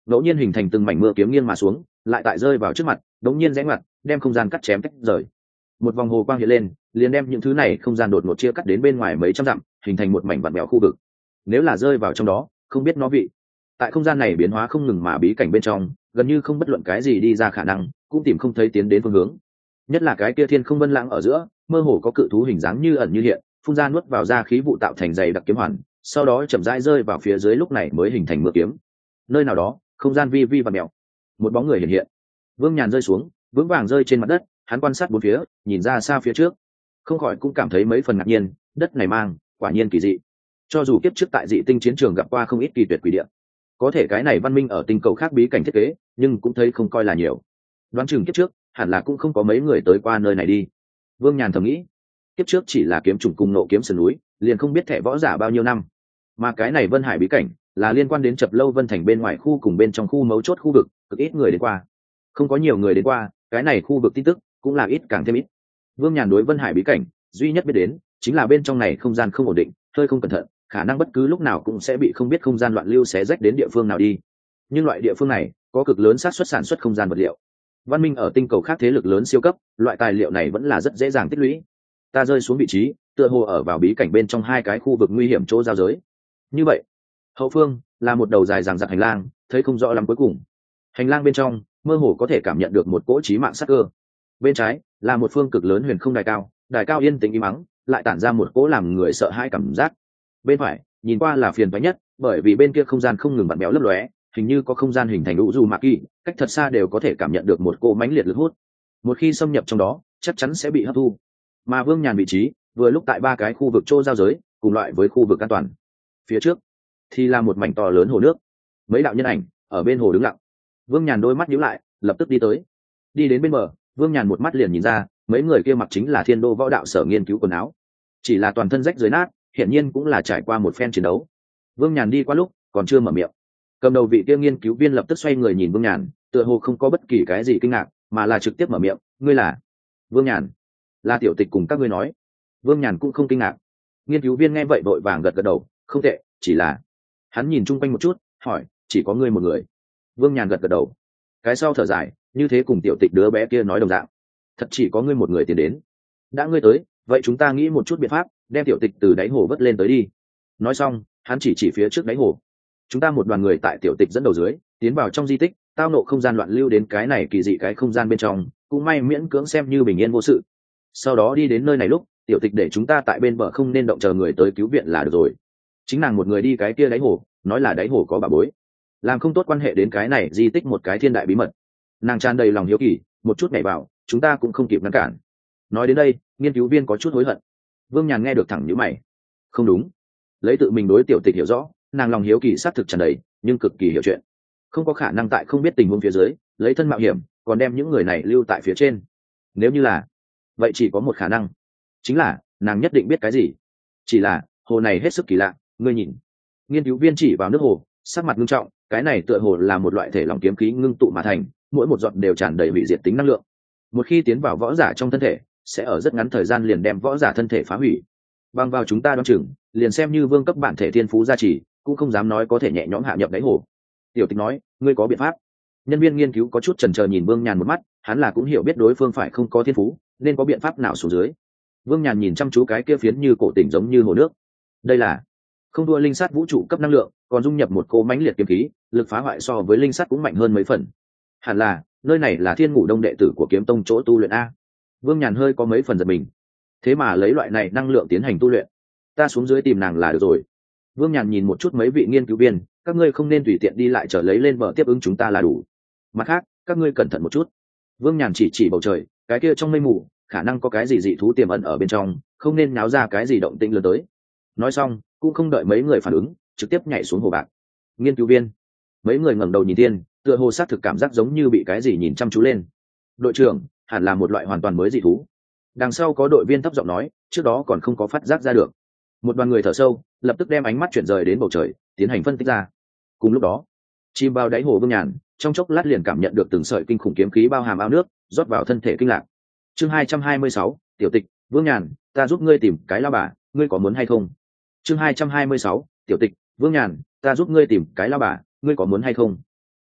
A: ngẫu nhiên hình thành từng mảnh mưa kiếm nghiêng mà xuống, lại tại rơi vào trước mặt đống nhiên rẽ ngoặt, đem không gian cắt chém tách rời. Một vòng hồ quang hiện lên, liền đem những thứ này không gian đột ngột chia cắt đến bên ngoài mấy trăm dặm, hình thành một mảnh vặn vẹo khu vực. Nếu là rơi vào trong đó, không biết nó vị. Tại không gian này biến hóa không ngừng mà bí cảnh bên trong, gần như không bất luận cái gì đi ra khả năng, cũng tìm không thấy tiến đến phương hướng. Nhất là cái kia thiên không vân lãng ở giữa, mơ hồ có cự thú hình dáng như ẩn như hiện, phun ra nuốt vào ra khí vụ tạo thành dày đặc kiếm hoàn, sau đó chậm rãi rơi vào phía dưới, lúc này mới hình thành mưa kiếm. Nơi nào đó, không gian vi vi và mèo, một bóng người hiện hiện. Vương Nhàn rơi xuống, vững vàng rơi trên mặt đất, hắn quan sát bốn phía, nhìn ra xa phía trước, không khỏi cũng cảm thấy mấy phần ngạc nhiên, đất này mang, quả nhiên kỳ dị. Cho dù kiếp trước tại dị tinh chiến trường gặp qua không ít kỳ tuyệt quỷ địa, có thể cái này văn minh ở tinh cầu khác bí cảnh thiết kế, nhưng cũng thấy không coi là nhiều. Đoán chừng kiếp trước, hẳn là cũng không có mấy người tới qua nơi này đi. Vương Nhàn thầm nghĩ, kiếp trước chỉ là kiếm trùng cùng nộ kiếm sườn núi, liền không biết thẻ võ giả bao nhiêu năm, mà cái này Vân Hải bí cảnh là liên quan đến Chập Lâu Vân Thành bên ngoài khu cùng bên trong khu mấu chốt khu vực, cực ít người đến qua. Không có nhiều người đến qua, cái này khu vực tin tức cũng là ít càng thêm ít. Vương Nhàn đối Vân Hải bí cảnh duy nhất biết đến chính là bên trong này không gian không ổn định, hơi không cẩn thận, khả năng bất cứ lúc nào cũng sẽ bị không biết không gian loạn lưu xé rách đến địa phương nào đi. Nhưng loại địa phương này có cực lớn xác suất sản xuất không gian vật liệu. Văn minh ở tinh cầu khác thế lực lớn siêu cấp, loại tài liệu này vẫn là rất dễ dàng tích lũy. Ta rơi xuống vị trí, tựa hồ ở vào bí cảnh bên trong hai cái khu vực nguy hiểm chỗ giao giới. Như vậy, hậu phương là một đầu dài dằng dặc hành lang, thấy không rõ lắm cuối cùng. Hành lang bên trong, mơ hồ có thể cảm nhận được một cỗ chí mạng sát cơ. Bên trái là một phương cực lớn huyền không đài cao, đài cao yên tĩnh im mắng, lại tản ra một cỗ làm người sợ hãi cảm giác. Bên phải, nhìn qua là phiền toái nhất, bởi vì bên kia không gian không ngừng vặn vẹo lấp lóe, hình như có không gian hình thành u du mạ kỳ, cách thật xa đều có thể cảm nhận được một cỗ mãnh liệt lực hút. Một khi xâm nhập trong đó, chắc chắn sẽ bị hấp thu. Mà Vương Nhàn vị trí, vừa lúc tại ba cái khu vực chỗ giao giới, cùng loại với khu vực an toàn. Phía trước thì là một mảnh to lớn hồ nước, mấy đạo nhân ảnh ở bên hồ đứng lặng. Vương Nhàn đôi mắt nhíu lại, lập tức đi tới. Đi đến bên bờ, Vương Nhàn một mắt liền nhìn ra, mấy người kia mặc chính là Thiên Đô Võ Đạo Sở nghiên cứu quần áo, chỉ là toàn thân rách rưới nát, hiển nhiên cũng là trải qua một phen chiến đấu. Vương Nhàn đi qua lúc còn chưa mở miệng, cầm đầu vị kia nghiên cứu viên lập tức xoay người nhìn Vương Nhàn, tựa hồ không có bất kỳ cái gì kinh ngạc, mà là trực tiếp mở miệng, ngươi là? Vương Nhàn, là tiểu tịch cùng các ngươi nói. Vương Nhàn cũng không kinh ngạc. Nghiên cứu viên nghe vậy vội vàng gật gật đầu, không tệ, chỉ là. Hắn nhìn chung quanh một chút, hỏi, chỉ có ngươi một người? Vương Nhàn gật gật đầu. Cái sau thở dài, như thế cùng tiểu tịch đứa bé kia nói đồng dạng, thật chỉ có ngươi một người tiến đến. Đã ngươi tới, vậy chúng ta nghĩ một chút biện pháp, đem tiểu tịch từ đáy hồ vớt lên tới đi. Nói xong, hắn chỉ chỉ phía trước đáy hồ. Chúng ta một đoàn người tại tiểu tịch dẫn đầu dưới, tiến vào trong di tích, tao nộ không gian loạn lưu đến cái này kỳ dị cái không gian bên trong, cũng may miễn cưỡng xem như bình yên vô sự. Sau đó đi đến nơi này lúc, tiểu tịch để chúng ta tại bên bờ không nên động chờ người tới cứu viện là được rồi. Chính nàng một người đi cái kia đáy hồ, nói là đáy hồ có bà bối, làm không tốt quan hệ đến cái này di tích một cái thiên đại bí mật. Nàng tràn đầy lòng hiếu kỳ, một chút nhảy vào, chúng ta cũng không kịp ngăn cản. Nói đến đây, nghiên cứu viên có chút hối hận. Vương Nhàn nghe được thẳng nhíu mày. Không đúng, lấy tự mình đối tiểu tịch hiểu rõ, nàng lòng hiếu kỳ xác thực tràn đầy, nhưng cực kỳ hiểu chuyện, không có khả năng tại không biết tình huống phía dưới lấy thân mạo hiểm, còn đem những người này lưu tại phía trên. Nếu như là vậy, chỉ có một khả năng, chính là nàng nhất định biết cái gì. Chỉ là hồ này hết sức kỳ lạ, ngươi nhìn. Nghiên cứu viên chỉ vào nước hồ, sắc mặt nghiêm trọng, cái này tựa hồ là một loại thể lỏng kiếm khí ngưng tụ mà thành, mỗi một giọt đều tràn đầy hủy diệt tính năng lượng. Một khi tiến vào võ giả trong thân thể, sẽ ở rất ngắn thời gian liền đem võ giả thân thể phá hủy. Bằng vào chúng ta đoán chừng, liền xem như vương cấp bản thể thiên phú gia trì, cũng không dám nói có thể nhẹ nhõm hạ nhập đáy hồ. Tiểu tịch nói, ngươi có biện pháp? Nhân viên nghiên cứu có chút chần chờ nhìn Vương Nhàn một mắt, hắn là cũng hiểu biết đối phương phải không có thiên phú, nên có biện pháp nào xuống dưới. Vương Nhàn nhìn chăm chú cái kia phiến như cổ tỉnh giống như hồ nước. Đây là không đua linh sắt vũ trụ cấp năng lượng, còn dung nhập một cỗ mãnh liệt kiếm khí, lực phá hoại so với linh sắt cũng mạnh hơn mấy phần. Hẳn là nơi này là Thiên Ngủ Đông đệ tử của Kiếm Tông chỗ tu luyện a. Vương Nhàn hơi có mấy phần giật mình, thế mà lấy loại này năng lượng tiến hành tu luyện, ta xuống dưới tìm nàng là được rồi. Vương Nhàn nhìn một chút mấy vị nghiên cứu viên, các ngươi không nên tùy tiện đi lại trở lấy lên bờ tiếp ứng chúng ta là đủ. Mặt khác, các ngươi cẩn thận một chút. Vương Nhàn chỉ chỉ bầu trời, cái kia trong mây mù khả năng có cái gì dị thú tiềm ẩn ở bên trong, không nên náo ra cái gì động tĩnh lớn tới. Nói xong, cũng không đợi mấy người phản ứng, trực tiếp nhảy xuống hồ bạc. Nghiên cứu viên, mấy người ngẩng đầu nhìn thiên, tựa hồ xác thực cảm giác giống như bị cái gì nhìn chăm chú lên. Đội trưởng, hẳn là một loại hoàn toàn mới dị thú. Đằng sau có đội viên thấp giọng nói, trước đó còn không có phát giác ra được. Một đoàn người thở sâu, lập tức đem ánh mắt chuyển rời đến bầu trời, tiến hành phân tích ra. Cùng lúc đó, chìm vào đáy hồ Vương Nhàn, trong chốc lát liền cảm nhận được từng sợi kinh khủng kiếm khí bao hàm ao nước, rót vào thân thể kinh lạc. Chương hai trăm hai mươi sáu, tiểu tịch, Vương Nhàn, ta giúp ngươi tìm cái lao bà, ngươi có muốn hay không? Chương hai trăm hai mươi sáu, tiểu tịch, Vương Nhàn, ta giúp ngươi tìm cái lao bà, ngươi có muốn hay không?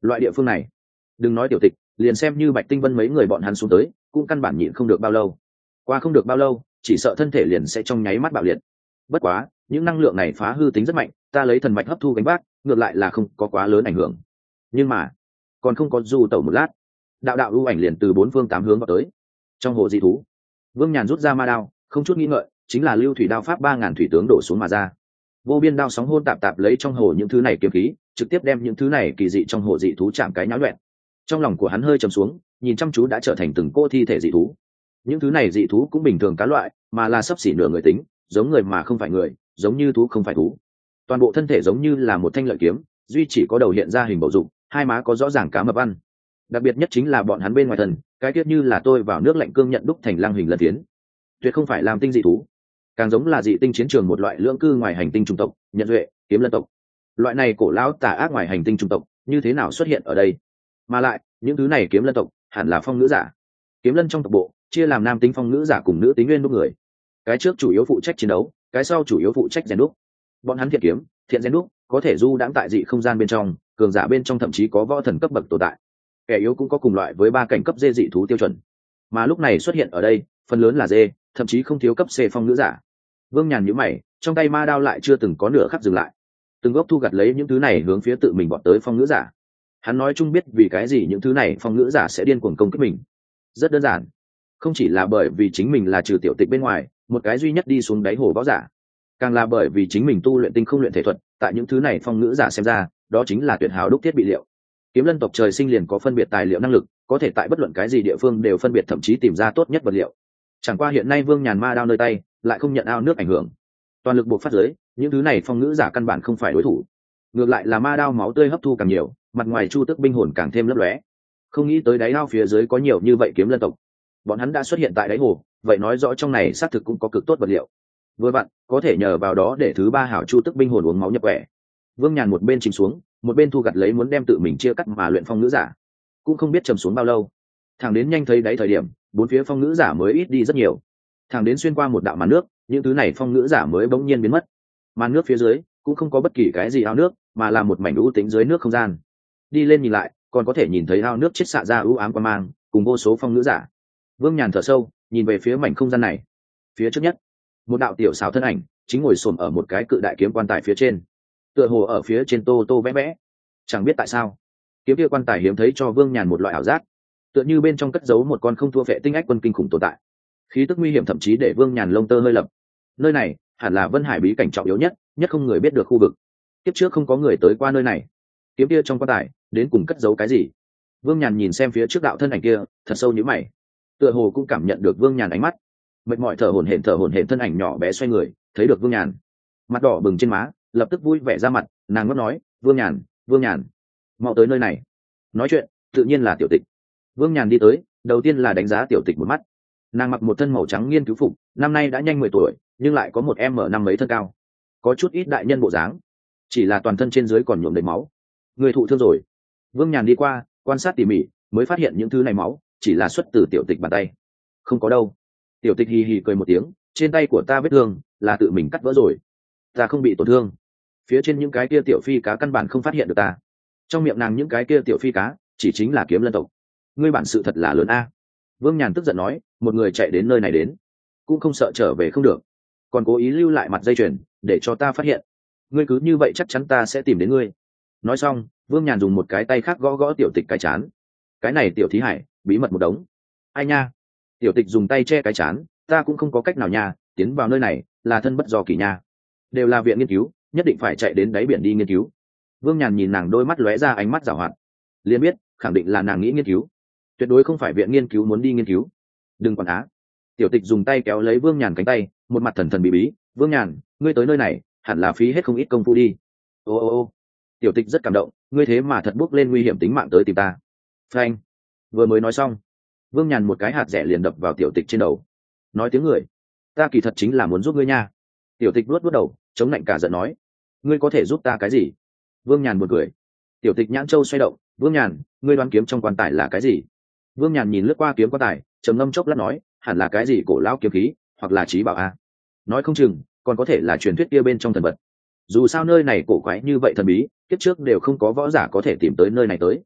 A: Loại địa phương này, đừng nói tiểu tịch, liền xem như Bạch Tinh Vân mấy người bọn hắn xuống tới cũng căn bản nhịn không được bao lâu. Qua không được bao lâu, chỉ sợ thân thể liền sẽ trong nháy mắt bạo liệt. Bất quá những năng lượng này phá hư tính rất mạnh, ta lấy thần mạch hấp thu gánh vác ngược lại là không có quá lớn ảnh hưởng. Nhưng mà còn không có du tẩu một lát, đạo đạo ưu ảnh liền từ bốn phương tám hướng vào tới. Trong hồ dị thú, Vương Nhàn rút ra ma đao, không chút nghĩ ngợi chính là lưu thủy đao pháp ba ngàn thủy tướng đổ xuống mà ra. Vô biên đao sóng hôn tạp tạp lấy trong hồ những thứ này kiếm khí, trực tiếp đem những thứ này kỳ dị trong hồ dị thú chạm cái nháo loạn. Trong lòng của hắn hơi trầm xuống, nhìn chăm chú đã trở thành từng cô thi thể dị thú. Những thứ này dị thú cũng bình thường cá loại, mà là sắp xỉ nửa người tính, giống người mà không phải người, giống như thú không phải thú. Toàn bộ thân thể giống như là một thanh lợi kiếm, duy chỉ có đầu hiện ra hình bầu dục, hai má có rõ ràng cá mập ăn. Đặc biệt nhất chính là bọn hắn bên ngoài thân, cái tiết như là tôi vào nước lạnh cương nhận đúc thành lang hình lân tiến, tuyệt không phải làm tinh dị thú, càng giống là dị tinh chiến trường một loại lưỡng cư ngoài hành tinh chủng tộc, nhận duệ kiếm lân tộc. Loại này cổ lão tà ác ngoài hành tinh chủng tộc như thế nào xuất hiện ở đây? Mà lại những thứ này kiếm lân tộc hẳn là phong ngữ giả. Kiếm lân trong tộc bộ chia làm nam tính phong ngữ giả cùng nữ tính nguyên đúc người, cái trước chủ yếu phụ trách chiến đấu, cái sau chủ yếu phụ trách rèn đúc. Bọn hắn thiện kiếm thiện rèn đúc, có thể du đãng tại dị không gian bên trong, cường giả bên trong thậm chí có võ thần cấp bậc tồn tại, kẻ yếu cũng có cùng loại với ba cảnh cấp dê dị thú tiêu chuẩn. Mà lúc này xuất hiện ở đây phần lớn là dê, thậm chí không thiếu cấp C phong ngữ giả. Vương Nhàn nhíu mày, trong tay ma đao lại chưa từng có nửa khắc dừng lại, từng gốc thu gặt lấy những thứ này hướng phía tự mình bọn tới phong ngữ giả. Hắn nói chung biết vì cái gì những thứ này phong ngữ giả sẽ điên cuồng công kích mình. Rất đơn giản, không chỉ là bởi vì chính mình là trừ tiểu tịch bên ngoài một cái duy nhất đi xuống đáy hồ võ giả, càng là bởi vì chính mình tu luyện tinh không luyện thể thuật, tại những thứ này phong ngữ giả xem ra đó chính là tuyệt hảo đúc thiết bị liệu. Kiếm lân tộc trời sinh liền có phân biệt tài liệu năng lực, có thể tại bất luận cái gì địa phương đều phân biệt, thậm chí tìm ra tốt nhất vật liệu. Chẳng qua hiện nay Vương Nhàn ma đao nơi tay lại không nhận ao nước ảnh hưởng, toàn lực buộc phát giới, những thứ này phong ngữ giả căn bản không phải đối thủ. Ngược lại là ma đao máu tươi hấp thu càng nhiều, mặt ngoài chu tức binh hồn càng thêm lấp lóe. Không nghĩ tới đáy ao phía dưới có nhiều như vậy kiếm lân tộc, bọn hắn đã xuất hiện tại đáy hồ, vậy nói rõ trong này xác thực cũng có cực tốt vật liệu. Vừa vặn có thể nhờ vào đó để thứ ba hảo chu tức binh hồn uống máu nhập quẻ. Vương Nhàn một bên chìm xuống, một bên thu gặt lấy muốn đem tự mình chia cắt mà luyện phong ngữ giả. Cũng không biết trầm xuống bao lâu, thẳng đến nhanh thấy đáy thời điểm, bốn phía phong ngữ giả mới ít đi rất nhiều. Thẳng đến xuyên qua một đạo màn nước, những thứ này phong ngữ giả mới bỗng nhiên biến mất. Màn nước phía dưới cũng không có bất kỳ cái gì ao nước, mà là một mảnh u tĩnh dưới nước không gian. Đi lên nhìn lại, còn có thể nhìn thấy ao nước chết xạ ra u ám quang mang, cùng vô số phong ngữ giả. Vương Nhàn thở sâu, nhìn về phía mảnh không gian này. Phía trước nhất, một đạo tiểu xảo thân ảnh chính ngồi xổm ở một cái cự đại kiếm quan tài phía trên, tựa hồ ở phía trên tô tô vẽ vẽ. Chẳng biết tại sao, kiếm kia quan tài hiếm thấy cho Vương Nhàn một loại ảo giác, tựa như bên trong cất giấu một con không thua vệ tinh ách quân kinh khủng tồn tại. Khí tức nguy hiểm thậm chí để Vương Nhàn lông tơ hơi lập. Nơi này hẳn là Vân Hải bí cảnh trọng yếu nhất, nhất không người biết được khu vực. Tiếp trước không có người tới qua nơi này. Kiếm kia trong quan tài đến cùng cất giấu cái gì? Vương Nhàn nhìn xem phía trước đạo thân ảnh kia, thật sâu nhíu mày. Tựa hồ cũng cảm nhận được Vương Nhàn ánh mắt, mệt mỏi thở hổn hển thở hổn hển thân ảnh nhỏ bé xoay người, thấy được Vương Nhàn, mặt đỏ bừng trên má, lập tức vui vẻ ra mặt, nàng ngót nói, Vương Nhàn, Vương Nhàn, mau tới nơi này. Nói chuyện tự nhiên là tiểu tịch. Vương Nhàn đi tới, đầu tiên là đánh giá tiểu tịch một mắt. Nàng mặc một thân màu trắng nghiên cứu phục, năm nay đã nhanh mười tuổi, nhưng lại có một em m năm mấy thân cao, có chút ít đại nhân bộ dáng, chỉ là toàn thân trên dưới còn nhuộm đầy máu. Người thụ thương rồi. Vương Nhàn đi qua quan sát tỉ mỉ, mới phát hiện những thứ này máu chỉ là xuất từ tiểu tịch bàn tay. Không có đâu. Tiểu tịch hì hì cười một tiếng, trên tay của ta vết thương là tự mình cắt vỡ rồi, ta không bị tổn thương. Phía trên những cái kia tiểu phi cá căn bản không phát hiện được ta. Trong miệng nàng những cái kia tiểu phi cá chỉ chính là kiếm lân tộc. Ngươi bản sự thật là lớn a. Vương Nhàn tức giận nói, một người chạy đến nơi này đến cũng không sợ trở về không được, còn cố ý lưu lại mặt dây chuyền để cho ta phát hiện. Ngươi cứ như vậy chắc chắn ta sẽ tìm đến ngươi. Nói xong, Vương Nhàn dùng một cái tay khác gõ gõ tiểu tịch cái chán. Cái này tiểu thí hải bí mật một đống. Ai nha. Tiểu tịch dùng tay che cái chán, ta cũng không có cách nào nha, tiến vào nơi này là thân bất do kỳ nha, đều là viện nghiên cứu, nhất định phải chạy đến đáy biển đi nghiên cứu. Vương Nhàn nhìn nàng đôi mắt lóe ra ánh mắt giảo hoạt, liền biết khẳng định là nàng nghĩ nghiên cứu, tuyệt đối không phải viện nghiên cứu muốn đi nghiên cứu. Đừng quản á. Tiểu tịch dùng tay kéo lấy Vương Nhàn cánh tay, một mặt thần thần bí bí, Vương Nhàn, ngươi tới nơi này hẳn là phí hết không ít công phu đi. Ô ô ô. Tiểu tịch rất cảm động, ngươi thế mà thật bước lên nguy hiểm tính mạng tới tìm ta. Phanh. Vừa mới nói xong, Vương Nhàn một cái hạt rẻ liền đập vào tiểu tịch trên đầu. Nói tiếng người, ta kỳ thật chính là muốn giúp ngươi nha. Tiểu tịch luốt luốt đầu, chống lạnh cả giận nói, ngươi có thể giúp ta cái gì? Vương Nhàn buồn cười. Tiểu tịch nhãn châu xoay động, Vương Nhàn, ngươi đoán kiếm trong quan tài là cái gì? Vương Nhàn nhìn lướt qua kiếm quan tài, trầm ngâm chốc lát nói, hẳn là cái gì cổ lão kiếm khí, hoặc là trí bảo a. Nói không chừng còn có thể là truyền thuyết kia bên trong thần vật. Dù sao nơi này cổ quái như vậy thần bí, kiếp trước đều không có võ giả có thể tìm tới nơi này tới.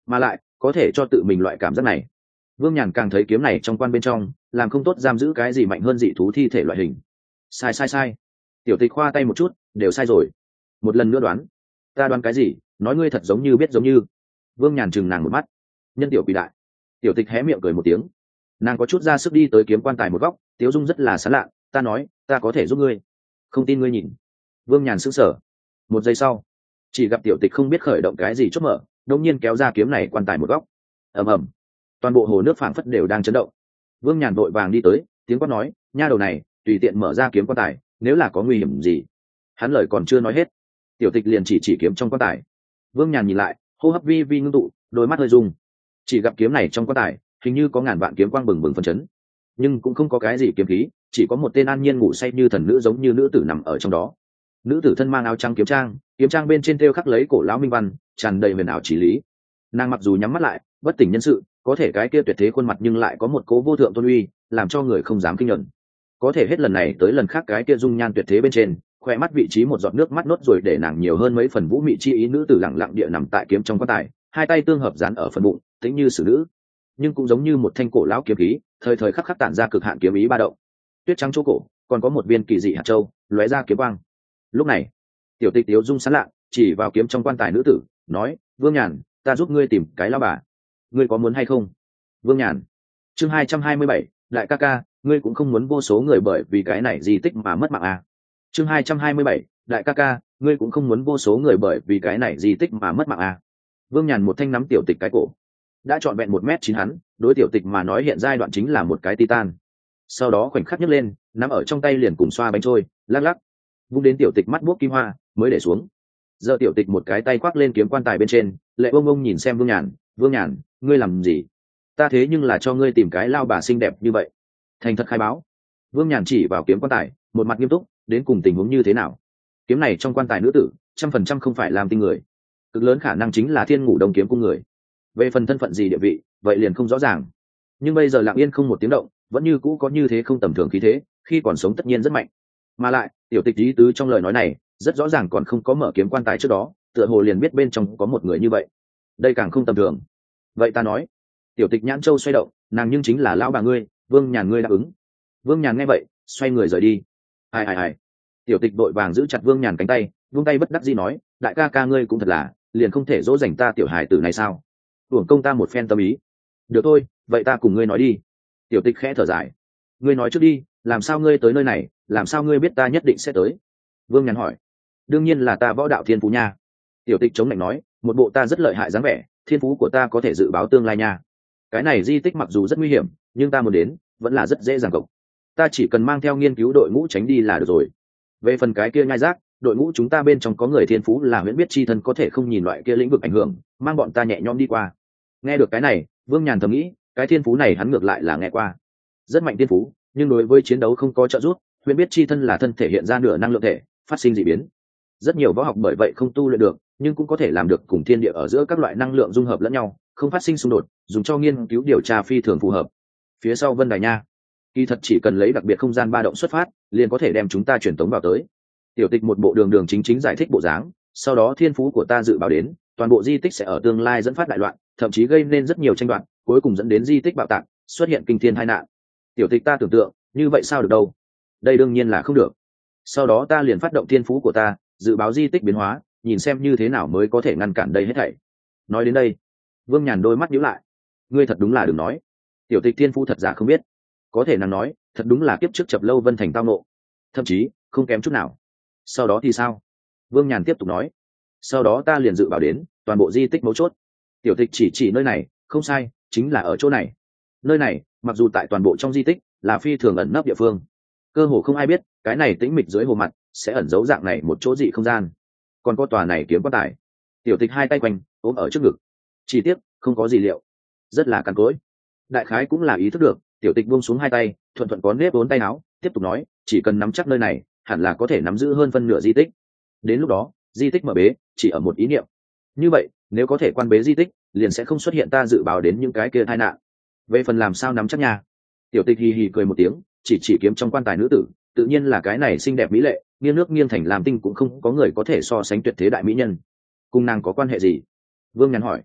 A: mà lại có thể cho tự mình loại cảm giác này. Vương Nhàn càng thấy kiếm này trong quan bên trong làm không tốt giam giữ cái gì mạnh hơn dị thú thi thể loại hình. Sai sai sai. Tiểu Tịch khoa tay một chút, đều sai rồi. Một lần nữa đoán. Ta đoán cái gì? Nói ngươi thật giống như biết giống như. Vương Nhàn chừng nàng một mắt. Nhân tiểu quỷ đại. Tiểu Tịch hé miệng cười một tiếng. Nàng có chút ra sức đi tới kiếm quan tài một góc, Tiếu Dung rất là sán lạ, ta nói, ta có thể giúp ngươi. Không tin ngươi nhìn. Vương Nhàn sững sờ. Một giây sau, chỉ gặp Tiểu Tịch không biết khởi động cái gì chốt mở, đột nhiên kéo ra kiếm này quan tài một góc. Ầm ầm. Toàn bộ hồ nước phảng phất đều đang chấn động. Vương Nhàn vội vàng đi tới, tiếng quát nói, nha đầu này, tùy tiện mở ra kiếm quan tài, nếu là có nguy hiểm gì. Hắn lời còn chưa nói hết, Tiểu Tịch liền chỉ chỉ kiếm trong quan tài. Vương Nhàn nhìn lại, hô hấp vi vi ngưng tụ, đôi mắt hơi rung. Chỉ gặp kiếm này trong quan tài, hình như có ngàn vạn kiếm quang bừng bừng phấn chấn, nhưng cũng không có cái gì kiếm khí, chỉ có một tên an nhiên ngủ say như thần nữ giống như nữ tử nằm ở trong đó. Nữ tử thân mang áo trắng kiếm trang, kiếm trang bên trên thêu khắc lấy cổ lão minh văn, tràn đầy huyền ảo chỉ lý. Nàng mặc dù nhắm mắt lại, bất tỉnh nhân sự, có thể cái kia tuyệt thế khuôn mặt nhưng lại có một cố vô thượng tôn uy, làm cho người không dám kinh nhận. Có thể hết lần này tới lần khác cái kia dung nhan tuyệt thế bên trên, khoe mắt vị trí một giọt nước mắt nốt rồi để nàng nhiều hơn mấy phần vũ mị chi ý. Nữ tử lặng lặng địa nằm tại kiếm trong quan tài, hai tay tương hợp dán ở phần bụng, tĩnh như xử nữ, nhưng cũng giống như một thanh cổ lão kiếm khí, thời thời khắc khắc tản ra cực hạn kiếm ý ba động. Tuyết trắng chỗ cổ còn có một viên kỳ dị hạt châu lóe ra kiếm quang. Lúc này, Tiểu Tịch Tiếu Dung sán lạ, chỉ vào kiếm trong quan tài nữ tử, nói, Vương Nhàn, ta giúp ngươi tìm cái lão bà, ngươi có muốn hay không? Vương Nhàn. Chương hai trăm hai mươi bảy, đại ca ca, ngươi cũng không muốn vô số người bởi vì cái này di tích mà mất mạng à? Chương hai trăm hai mươi bảy, đại ca ca, ngươi cũng không muốn vô số người bởi vì cái này di tích mà mất mạng à? Vương Nhàn một thanh nắm Tiểu Tịch cái cổ, đã trọn vẹn một mét chín hắn, đối Tiểu Tịch mà nói hiện giai đoạn chính là một cái titan. Sau đó khoảnh khắc nhấc lên, nắm ở trong tay liền cùng xoa bánh trôi, lắc lắc, vung đến Tiểu Tịch mắt buốc kim hoa mới để xuống. Giờ Tiểu Tịch một cái tay khoác lên kiếm quan tài bên trên, lệ bông bông nhìn xem Vương Nhàn, Vương Nhàn, ngươi làm gì? Ta thế nhưng là cho ngươi tìm cái lao bà xinh đẹp như vậy. Thành thật khai báo. Vương Nhàn chỉ vào kiếm quan tài, một mặt nghiêm túc, đến cùng tình huống như thế nào? Kiếm này trong quan tài nữ tử, trăm phần trăm không phải làm tinh người, cực lớn khả năng chính là Thiên Ngủ Đông kiếm cung người. Về phần thân phận gì địa vị, vậy liền không rõ ràng. Nhưng bây giờ lặng yên không một tiếng động, vẫn như cũ có như thế không tầm thường khí thế, khi còn sống tất nhiên rất mạnh. Mà lại, Tiểu Tịch ý tứ trong lời nói này, rất rõ ràng còn không có mở kiếm quan tài trước đó, tựa hồ liền biết bên trong có một người như vậy. Đây càng không tầm thường. Vậy ta nói, Tiểu Tịch nhãn châu xoay động, nàng nhưng chính là lão bà ngươi, Vương Nhàn ngươi đáp ứng. Vương Nhàn nghe vậy, xoay người rời đi. Ai ai ai. Tiểu Tịch đội vàng giữ chặt Vương Nhàn cánh tay, vung tay bất đắc dĩ nói, đại ca ca ngươi cũng thật là, liền không thể dỗ dành ta tiểu hài tử này sao? Uổng công ta một phen tâm ý. Được thôi, vậy ta cùng ngươi nói đi. Tiểu Tịch khẽ thở dài. Ngươi nói trước đi, làm sao ngươi tới nơi này, làm sao ngươi biết ta nhất định sẽ tới? Vương Nhàn hỏi. Đương nhiên là ta võ đạo thiên phú nha. Tiểu Tịch chống lạnh nói, một bộ ta rất lợi hại dáng vẻ, thiên phú của ta có thể dự báo tương lai nha. Cái này di tích mặc dù rất nguy hiểm, nhưng ta muốn đến vẫn là rất dễ dàng cộng. Ta chỉ cần mang theo nghiên cứu đội ngũ tránh đi là được rồi. Về phần cái kia nhai rác, đội ngũ chúng ta bên trong có người thiên phú là huyễn biết chi thân, có thể không nhìn loại kia lĩnh vực ảnh hưởng, mang bọn ta nhẹ nhõm đi qua. Nghe được cái này, Vương Nhàn thầm nghĩ, cái thiên phú này hắn ngược lại là nghe qua, rất mạnh thiên phú, nhưng đối với chiến đấu không có trợ giúp. Huyễn biết chi thân là thân thể hiện ra nửa năng lượng thể, phát sinh dị biến. Rất nhiều võ học bởi vậy không tu luyện được, nhưng cũng có thể làm được cùng thiên địa ở giữa các loại năng lượng dung hợp lẫn nhau, không phát sinh xung đột, dùng cho nghiên cứu điều tra phi thường phù hợp. Phía sau Vân Đài nha, kỳ thật chỉ cần lấy đặc biệt không gian ba động xuất phát, liền có thể đem chúng ta truyền tống vào tới. Tiểu Tịch một bộ đường đường chính chính giải thích bộ dáng, sau đó thiên phú của ta dự báo đến, toàn bộ di tích sẽ ở tương lai dẫn phát đại loạn, thậm chí gây nên rất nhiều tranh đoạt, cuối cùng dẫn đến di tích bạo tạc, xuất hiện kinh thiên tai nạn. Tiểu Tịch ta tưởng tượng, như vậy sao được đâu? Đây đương nhiên là không được. Sau đó ta liền phát động thiên phú của ta, dự báo di tích biến hóa, nhìn xem như thế nào mới có thể ngăn cản đây hết thảy. Nói đến đây, Vương Nhàn đôi mắt nhíu lại. Ngươi thật đúng là đừng nói. Tiểu Tịch thiên phú thật giả không biết. Có thể nàng nói, thật đúng là kiếp trước chập lâu Vân Thành tao nộ, thậm chí không kém chút nào. Sau đó thì sao? Vương Nhàn tiếp tục nói. Sau đó ta liền dự báo đến toàn bộ di tích mấu chốt. Tiểu Tịch chỉ chỉ nơi này, không sai, chính là ở chỗ này. Nơi này, mặc dù tại toàn bộ trong di tích là phi thường ẩn nấp địa phương, cơ hồ không ai biết cái này tĩnh mịch dưới hồ mặt sẽ ẩn giấu dạng này một chỗ dị không gian. Còn có tòa này kiếm quan tài. Tiểu Tịch hai tay quanh ôm ở trước ngực, chi tiết không có gì liệu, rất là cằn cỗi. Đại khái cũng là ý thức được, Tiểu Tịch buông xuống hai tay, thuận thuận có nếp vốn tay áo, tiếp tục nói, chỉ cần nắm chắc nơi này, hẳn là có thể nắm giữ hơn phân nửa di tích. Đến lúc đó, di tích mở bế chỉ ở một ý niệm. Như vậy, nếu có thể quan bế di tích, liền sẽ không xuất hiện ta dự báo đến những cái kia tai nạn. Về phần làm sao nắm chắc nha? Tiểu Tịch hì hì cười một tiếng, chỉ chỉ kiếm trong quan tài nữ tử, tự nhiên là cái này xinh đẹp mỹ lệ, nghiêng nước nghiêng thành làm tinh cũng không có người có thể so sánh tuyệt thế đại mỹ nhân. Cùng nàng có quan hệ gì? Vương Nhàn hỏi.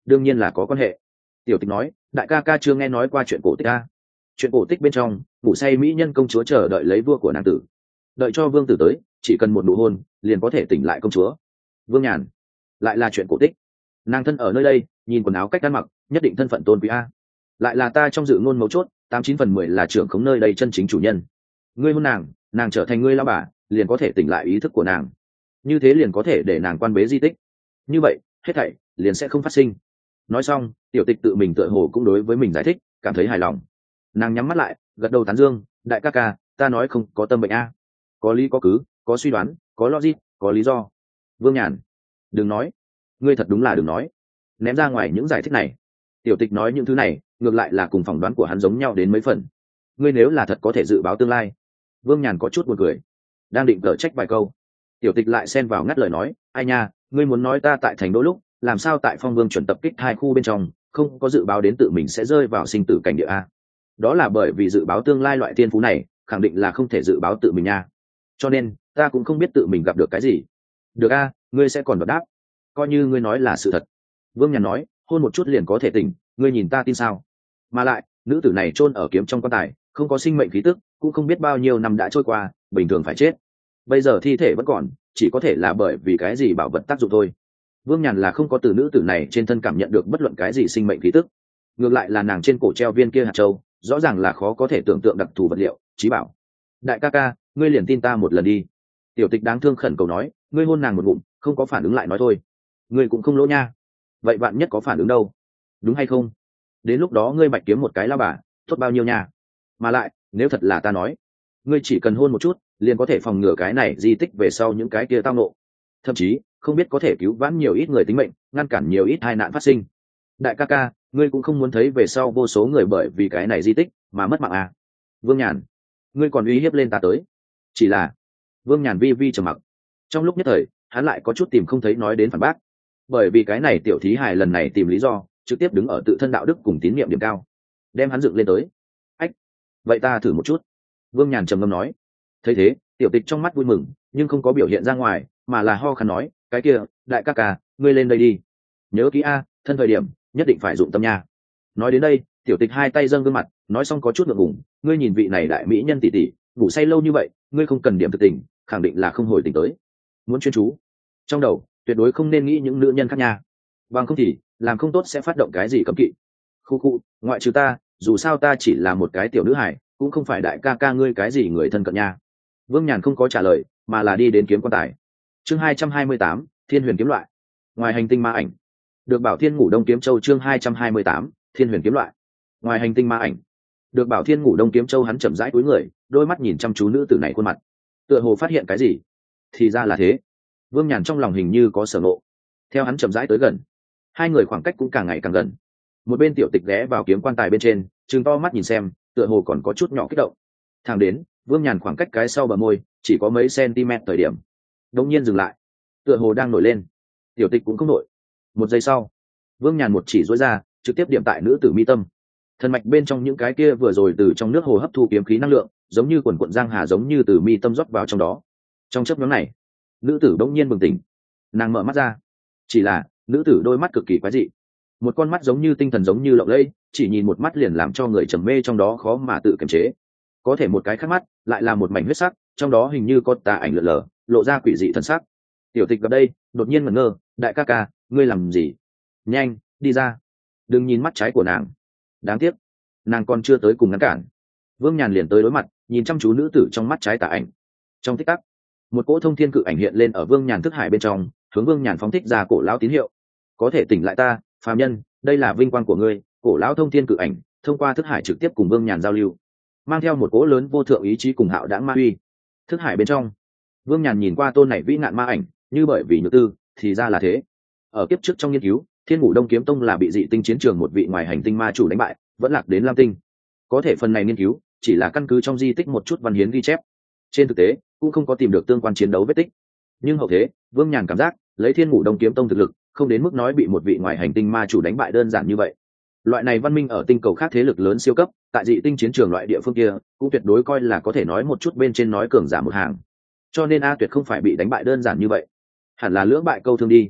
A: đương nhiên là có quan hệ. Tiểu Tịch nói, đại ca ca chưa nghe nói qua chuyện cổ tích a? Chuyện cổ tích bên trong, ngủ say mỹ nhân công chúa chờ đợi lấy vua của nàng tử, đợi cho vương tử tới, chỉ cần một nụ hôn liền có thể tỉnh lại công chúa. Vương Nhàn, lại là chuyện cổ tích. Nàng thân ở nơi đây, nhìn quần áo cách ăn mặc, nhất định thân phận tôn quý a. Lại là ta trong dự ngôn mấu chốt, tám chín phần mười là trưởng khống nơi đây chân chính chủ nhân. Ngươi hôn nàng, nàng trở thành ngươi lao bà, liền có thể tỉnh lại ý thức của nàng, như thế liền có thể để nàng quan bế di tích, như vậy hết thảy liền sẽ không phát sinh. Nói xong, Tiểu Tịch tự mình tựa hồ cũng đối với mình giải thích, cảm thấy hài lòng. Nàng nhắm mắt lại, gật đầu tán dương, đại ca ca, ta nói không có tâm bệnh a, có lý có cứ, có suy đoán, có logic, có lý do. Vương Nhàn, đừng nói, ngươi thật đúng là đừng nói, ném ra ngoài những giải thích này. Tiểu Tịch nói những thứ này ngược lại là cùng phỏng đoán của hắn giống nhau đến mấy phần. Ngươi nếu là thật có thể dự báo tương lai. Vương Nhàn có chút buồn cười, đang định cở trách vài câu, Tiểu Tịch lại xen vào ngắt lời nói, ai nha, ngươi muốn nói ta tại thành đô lúc làm sao tại Phong Vương chuẩn tập kích hai khu bên trong không có dự báo đến tự mình sẽ rơi vào sinh tử cảnh địa a? Đó là bởi vì dự báo tương lai loại thiên phú này khẳng định là không thể dự báo tự mình nha, cho nên ta cũng không biết tự mình gặp được cái gì. Được a, ngươi sẽ còn đột đáp, coi như ngươi nói là sự thật. Vương Nhàn nói, hôn một chút liền có thể tỉnh, ngươi nhìn ta tin sao? Mà lại nữ tử này chôn ở kiếm trong quan tài, không có sinh mệnh khí tức, cũng không biết bao nhiêu năm đã trôi qua, bình thường phải chết. Bây giờ thi thể vẫn còn, chỉ có thể là bởi vì cái gì bảo vật tác dụng thôi. Vương Nhàn là không có từ nữ tử này trên thân cảm nhận được bất luận cái gì sinh mệnh khí tức, ngược lại là nàng trên cổ treo viên kia hạt châu, rõ ràng là khó có thể tưởng tượng đặc thù vật liệu trí bảo. Đại ca ca, ngươi liền tin ta một lần đi. Tiểu Tịch đáng thương khẩn cầu nói, ngươi hôn nàng một ngụm, không có phản ứng lại nói thôi, ngươi cũng không lỗ nha. Vậy bạn nhất có phản ứng đâu, đúng hay không? Đến lúc đó ngươi bạch kiếm một cái lao bà tốt bao nhiêu nha. Mà lại nếu thật là ta nói, ngươi chỉ cần hôn một chút liền có thể phòng ngừa cái này di tích về sau những cái kia tao nộ, thậm chí không biết có thể cứu vãn nhiều ít người tính mệnh, ngăn cản nhiều ít tai nạn phát sinh. Đại ca ca, ngươi cũng không muốn thấy về sau vô số người bởi vì cái này di tích mà mất mạng à? Vương Nhàn, ngươi còn uy hiếp lên ta tới. Chỉ là Vương Nhàn vi vi trầm mặc, trong lúc nhất thời hắn lại có chút tìm không thấy nói đến phản bác, bởi vì cái này tiểu thí hài lần này tìm lý do trực tiếp đứng ở tự thân đạo đức cùng tín nhiệm điểm cao, đem hắn dựng lên tới. Ách, vậy ta thử một chút. Vương Nhàn trầm ngâm nói. Thấy thế, Tiểu Tịch trong mắt vui mừng, nhưng không có biểu hiện ra ngoài, mà là ho khăn nói, cái kia, đại ca ca, ngươi lên đây đi, nhớ kỹ a, thân thời điểm nhất định phải dụng tâm nha. Nói đến đây, Tiểu Tịch hai tay dâng gương mặt, nói xong có chút ngượng ngùng, ngươi nhìn vị này đại mỹ nhân tỷ tỷ ngủ say lâu như vậy, ngươi không cần điểm thực tình, khẳng định là không hồi tỉnh tới. Muốn chuyên chú trong đầu, tuyệt đối không nên nghĩ những nữ nhân khác nha, bằng không thì làm không tốt sẽ phát động cái gì cấm kỵ. Khu khu, ngoại trừ ta, dù sao ta chỉ là một cái tiểu nữ hải, cũng không phải đại ca ca ngươi cái gì người thân cận nha. Vương Nhàn không có trả lời, mà là đi đến kiếm quan tài. Chương hai trăm hai mươi tám, Thiên Huyền kiếm loại. Ngoài hành tinh ma ảnh. Được Bảo Thiên Ngủ Đông Kiếm Châu. Chương hai trăm hai mươi tám, Thiên Huyền kiếm loại. Ngoài hành tinh ma ảnh. Được Bảo Thiên Ngủ Đông Kiếm Châu, hắn chậm rãi cúi người, đôi mắt nhìn chăm chú nữ tử này khuôn mặt, tựa hồ phát hiện cái gì. Thì ra là thế. Vương Nhàn trong lòng hình như có sở ngộ. Theo hắn chậm rãi tới gần, hai người khoảng cách cũng càng ngày càng gần. Một bên Tiểu Tịch ghé vào kiếm quan tài bên trên, trừng to mắt nhìn xem, tựa hồ còn có chút nhỏ kích động. Thang đến Vương Nhàn khoảng cách cái sau bờ môi chỉ có mấy cm thời điểm, đột nhiên dừng lại, tựa hồ đang nổi lên. Tiểu Tịch cũng không nổi. Một giây sau, Vương Nhàn một chỉ duỗi ra, trực tiếp điểm tại nữ tử mi tâm. Thần mạch bên trong những cái kia vừa rồi từ trong nước hồ hấp thu kiếm khí năng lượng, giống như quần quần giang hà giống như từ mi tâm rót vào trong đó. Trong chớp nhoáng này, nữ tử bỗng nhiên bừng tỉnh. Nàng mở mắt ra, chỉ là nữ tử đôi mắt cực kỳ quái dị, một con mắt giống như tinh thần giống như lộng lẫy, chỉ nhìn một mắt liền làm cho người trầm mê trong đó khó mà tự kiềm chế. Có thể một cái khác mắt lại là một mảnh huyết sắc, trong đó hình như có tà ảnh lượn lờ, lộ ra quỷ dị thần sắc. Tiểu Tịch gặp đây đột nhiên ngẩn ngơ, đại ca ca, ngươi làm gì? Nhanh đi ra, đừng nhìn mắt trái của nàng. Đáng tiếc nàng còn chưa tới cùng ngăn cản, Vương Nhàn liền tới đối mặt, nhìn chăm chú nữ tử trong mắt trái tà ảnh. Trong tích tắc, một cỗ thông thiên cự ảnh hiện lên ở Vương Nhàn thức hải bên trong, hướng Vương Nhàn phóng thích ra cổ lão tín hiệu. Có thể tỉnh lại ta, phàm nhân, đây là vinh quang của ngươi. Cổ lão thông thiên cự ảnh thông qua thức hải trực tiếp cùng Vương Nhàn giao lưu, mang theo một cỗ lớn vô thượng ý chí cùng hạo đãng ma uy. Thức hải bên trong, Vương Nhàn nhìn qua tôn này vĩ ngạn ma ảnh, như bởi vì nhược tư, thì ra là thế. Ở kiếp trước trong nghiên cứu, Thiên Ngủ Đông Kiếm Tông là bị dị tinh chiến trường một vị ngoài hành tinh ma chủ đánh bại, vẫn lạc đến Lam Tinh. Có thể phần này nghiên cứu chỉ là căn cứ trong di tích một chút văn hiến ghi chép, trên thực tế cũng không có tìm được tương quan chiến đấu vết tích. Nhưng hậu thế, Vương Nhàn cảm giác lấy Thiên Ngủ Đông Kiếm Tông thực lực, không đến mức nói bị một vị ngoài hành tinh ma chủ đánh bại đơn giản như vậy. Loại này văn minh ở tinh cầu khác thế lực lớn siêu cấp, tại dị tinh chiến trường loại địa phương kia, cũng tuyệt đối coi là có thể nói một chút bên trên nói cường giả một hàng. Cho nên A Tuyệt không phải bị đánh bại đơn giản như vậy, hẳn là lưỡng bại câu thương đi.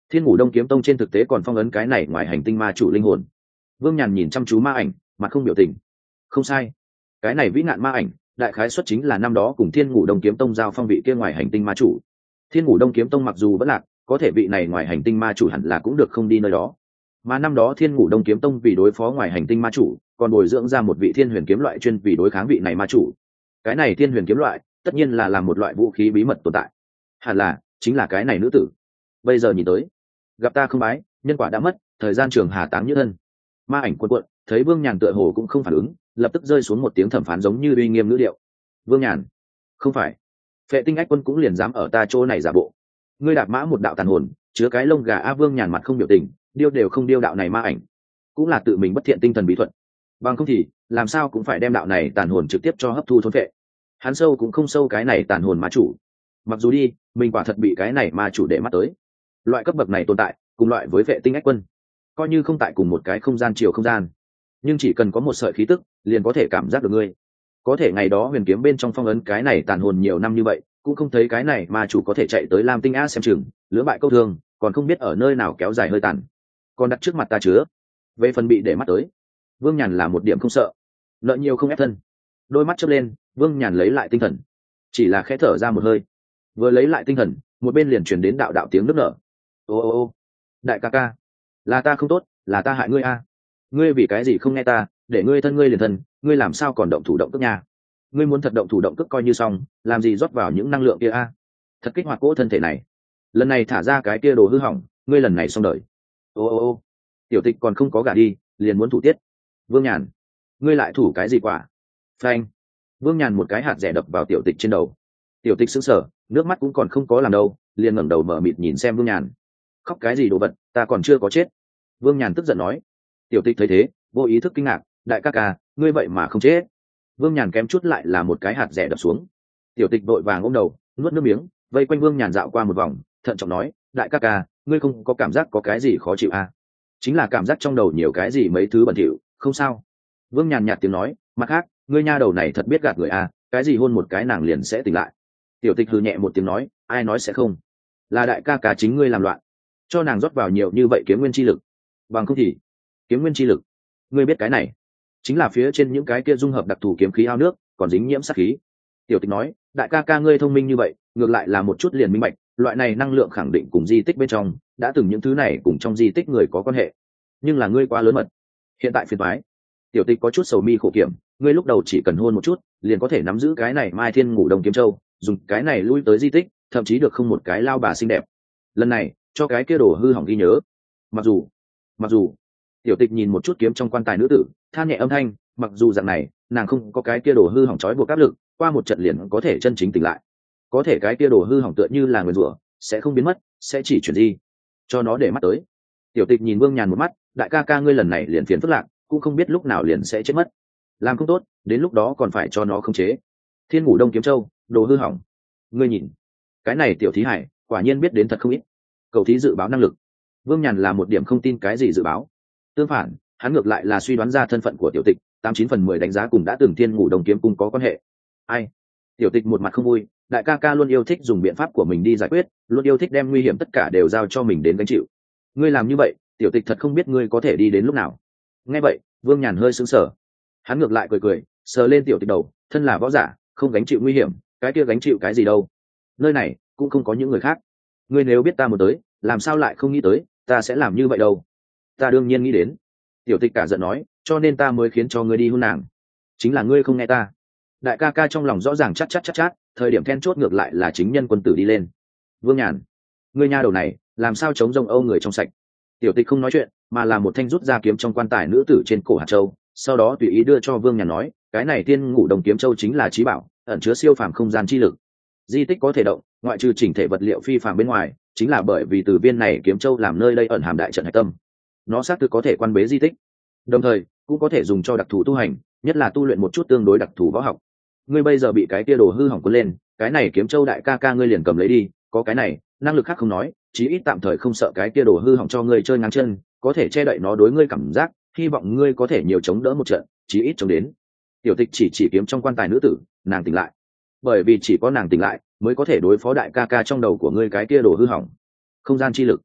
A: Thiên Ngủ Đông Kiếm Tông trên thực tế còn phong ấn cái này ngoài hành tinh ma chủ linh hồn. Vương Nhàn nhìn chăm chú ma ảnh, mặt không biểu tình. Không sai, cái này vĩ nạn ma ảnh đại khái xuất chính là năm đó cùng Thiên Ngủ Đông Kiếm Tông giao phong vị kia ngoài hành tinh ma chủ. Thiên Ngủ Đông Kiếm Tông mặc dù vẫn lạc, có thể vị này ngoài hành tinh ma chủ hẳn là cũng được không đi nơi đó. Mà năm đó Thiên Ngủ Đông Kiếm Tông vì đối phó ngoài hành tinh ma chủ, còn bồi dưỡng ra một vị Thiên Huyền kiếm loại chuyên vì đối kháng vị này ma chủ. Cái này Thiên Huyền kiếm loại, tất nhiên là làm một loại vũ khí bí mật tồn tại. Hẳn là chính là cái này nữ tử. Bây giờ nhìn tới, gặp ta không bái, nhân quả đã mất, thời gian trường hà táng như thân. Ma ảnh cuộn cuộn, thấy Vương Nhàn tựa hồ cũng không phản ứng, lập tức rơi xuống một tiếng thẩm phán giống như uy nghiêm ngữ điệu. Vương Nhàn, không phải, Phệ Tinh Ách Quân cũng liền dám ở ta chỗ này giả bộ. Ngươi đạp mã một đạo tàn hồn, chứa cái lông gà. A Vương Nhàn mặt không biểu tình, điêu đều không điêu đạo này ma ảnh, cũng là tự mình bất thiện tinh thần bí thuật. Bằng không thì, làm sao cũng phải đem đạo này tàn hồn trực tiếp cho hấp thu thôn phệ. Hắn sâu cũng không sâu cái này tàn hồn ma chủ. Mặc dù đi, mình quả thật bị cái này ma chủ để mắt tới. Loại cấp bậc này tồn tại, cùng loại với Phệ Tinh Ách Quân, coi như không tại cùng một cái không gian chiều không gian, nhưng chỉ cần có một sợi khí tức, liền có thể cảm giác được ngươi. Có thể ngày đó huyền kiếm bên trong phong ấn cái này tàn hồn nhiều năm như vậy, cũng không thấy cái này ma chủ có thể chạy tới Lam Tinh A xem chừng, lứa bại câu thương, còn không biết ở nơi nào kéo dài hơi tàn. Còn đặt trước mặt ta chứa, về phần bị để mắt tới, Vương Nhàn là một điểm không sợ, nợ nhiều không ép thân. Đôi mắt chớp lên, Vương Nhàn lấy lại tinh thần, chỉ là khẽ thở ra một hơi. Vừa lấy lại tinh thần, một bên liền truyền đến đạo đạo tiếng nức nở. Ô ô ô, đại ca ca, là ta không tốt, là ta hại ngươi a. Ngươi vì cái gì không nghe ta, để ngươi thân ngươi liền thân, ngươi làm sao còn động thủ động cước nha? Ngươi muốn thật động thủ động cước coi như xong, làm gì rót vào những năng lượng kia a? Thật kích hoạt cỗ thân thể này. Lần này thả ra cái kia đồ hư hỏng, ngươi lần này xong đời. Ô ô ô, tiểu tịch còn không có gả đi, liền muốn thủ tiết. Vương Nhàn, ngươi lại thủ cái gì quả? Phanh. Vương Nhàn một cái hạt rẻ đập vào tiểu tịch trên đầu. Tiểu tịch sững sờ, nước mắt cũng còn không có làm đâu, liền ngẩng đầu mở mịt nhìn xem Vương Nhàn. Khóc cái gì đồ vật, ta còn chưa có chết. Vương Nhàn tức giận nói. Tiểu tịch thấy thế, vô ý thức kinh ngạc, đại ca ca, ngươi vậy mà không chết. Vương Nhàn kém chút lại là một cái hạt rẻ đập xuống. Tiểu tịch vội vàng ôm đầu, nuốt nước miếng, vây quanh Vương Nhàn dạo qua một vòng, thận trọng nói, đại ca ca, ngươi không có cảm giác có cái gì khó chịu à? Chính là cảm giác trong đầu nhiều cái gì mấy thứ bẩn thỉu, không sao. Vương Nhàn nhạt tiếng nói, mặt khác, ngươi nha đầu này thật biết gạt người à, cái gì hôn một cái nàng liền sẽ tỉnh lại. Tiểu tịch hừ nhẹ một tiếng nói, ai nói sẽ không? Là đại ca ca chính ngươi làm loạn, cho nàng rót vào nhiều như vậy kiếm nguyên chi lực. Bằng không thì, kiếm nguyên chi lực, ngươi biết cái này chính là phía trên những cái kia dung hợp đặc thù kiếm khí ao nước, còn dính nhiễm sát khí. Tiểu tịch nói, đại ca ca ngươi thông minh như vậy, ngược lại là một chút liền minh bạch, loại này năng lượng khẳng định cùng di tích bên trong đã từng những thứ này cùng trong di tích người có quan hệ, nhưng là ngươi quá lớn mật, hiện tại phiền toái. Tiểu tịch có chút sầu mi khổ kiểm, ngươi lúc đầu chỉ cần hôn một chút liền có thể nắm giữ cái này Mai Thiên Ngủ Đông Kiếm Châu, dùng cái này lui tới di tích, thậm chí được không một cái lao bà xinh đẹp. Lần này cho cái kia đồ hư hỏng ghi nhớ. Mặc dù mặc dù Tiểu tịch nhìn một chút kiếm trong quan tài nữ tử, than nhẹ âm thanh, mặc dù dạng này nàng không có cái kia đồ hư hỏng trói buộc áp lực, qua một trận liền có thể chân chính tỉnh lại. Có thể cái kia đồ hư hỏng tựa như là nguyền rủa, sẽ không biến mất, sẽ chỉ chuyển di, cho nó để mắt tới. Tiểu tịch nhìn Vương Nhàn một mắt, đại ca ca ngươi lần này liền phiền phức lạc, cũng không biết lúc nào liền sẽ chết mất. Làm không tốt, đến lúc đó còn phải cho nó khống chế. Thiên Ngủ Đông Kiếm Châu, đồ hư hỏng. Ngươi nhìn, cái này tiểu thí hải, quả nhiên biết đến thật không ít. Cầu thí dự báo năng lực. Vương Nhàn là một điểm không tin cái gì dự báo. Tương phản, hắn ngược lại là suy đoán ra thân phận của tiểu tịch, tám chín phần mười đánh giá cùng đã từng Thiên Ngủ Đông Kiếm cung có quan hệ. Ai? Tiểu tịch một mặt không vui, đại ca ca luôn yêu thích dùng biện pháp của mình đi giải quyết, luôn yêu thích đem nguy hiểm tất cả đều giao cho mình đến gánh chịu. Ngươi làm như vậy, tiểu tịch thật không biết ngươi có thể đi đến lúc nào. Nghe vậy, Vương Nhàn hơi sững sờ. Hắn ngược lại cười cười, sờ lên tiểu tịch đầu, thân là võ giả, không gánh chịu nguy hiểm, cái kia gánh chịu cái gì đâu? Nơi này cũng không có những người khác. Ngươi nếu biết ta muốn tới, làm sao lại không nghĩ tới, ta sẽ làm như vậy đâu? Ta đương nhiên nghĩ đến. Tiểu tịch cả giận nói, cho nên ta mới khiến cho ngươi đi hôn nàng. Chính là ngươi không nghe ta. Đại ca ca trong lòng rõ ràng chắc chắc chắc chắc, thời điểm then chốt ngược lại là chính nhân quân tử đi lên. Vương Nhàn, ngươi nha đầu này, làm sao chống rông âu người trong sạch? Tiểu tịch không nói chuyện, mà là một thanh rút ra kiếm trong quan tài nữ tử trên cổ hạt châu, sau đó tùy ý đưa cho Vương Nhàn nói, cái này Thiên Ngủ Đông Kiếm Châu chính là trí bảo, ẩn chứa siêu phàm không gian chi lực. Di tích có thể động, ngoại trừ chỉnh thể vật liệu phi phàm bên ngoài, chính là bởi vì từ viên này kiếm châu làm nơi đây ẩn hàm đại trận hạch tâm. Nó xác thực có thể quan bế di tích, đồng thời cũng có thể dùng cho đặc thù tu hành, nhất là tu luyện một chút tương đối đặc thù võ học. Ngươi bây giờ bị cái kia đồ hư hỏng cuốn lên, cái này kiếm châu đại ca ca ngươi liền cầm lấy đi, có cái này, năng lực khác không nói, chí ít tạm thời không sợ cái kia đồ hư hỏng cho ngươi chơi ngang chân, có thể che đậy nó đối ngươi cảm giác, hy vọng ngươi có thể nhiều chống đỡ một trận, chí ít chống đến. Tiểu tịch chỉ chỉ kiếm trong quan tài nữ tử, nàng tỉnh lại, bởi vì chỉ có nàng tỉnh lại mới có thể đối phó đại ca ca trong đầu của ngươi cái kia đồ hư hỏng. Không gian chi lực.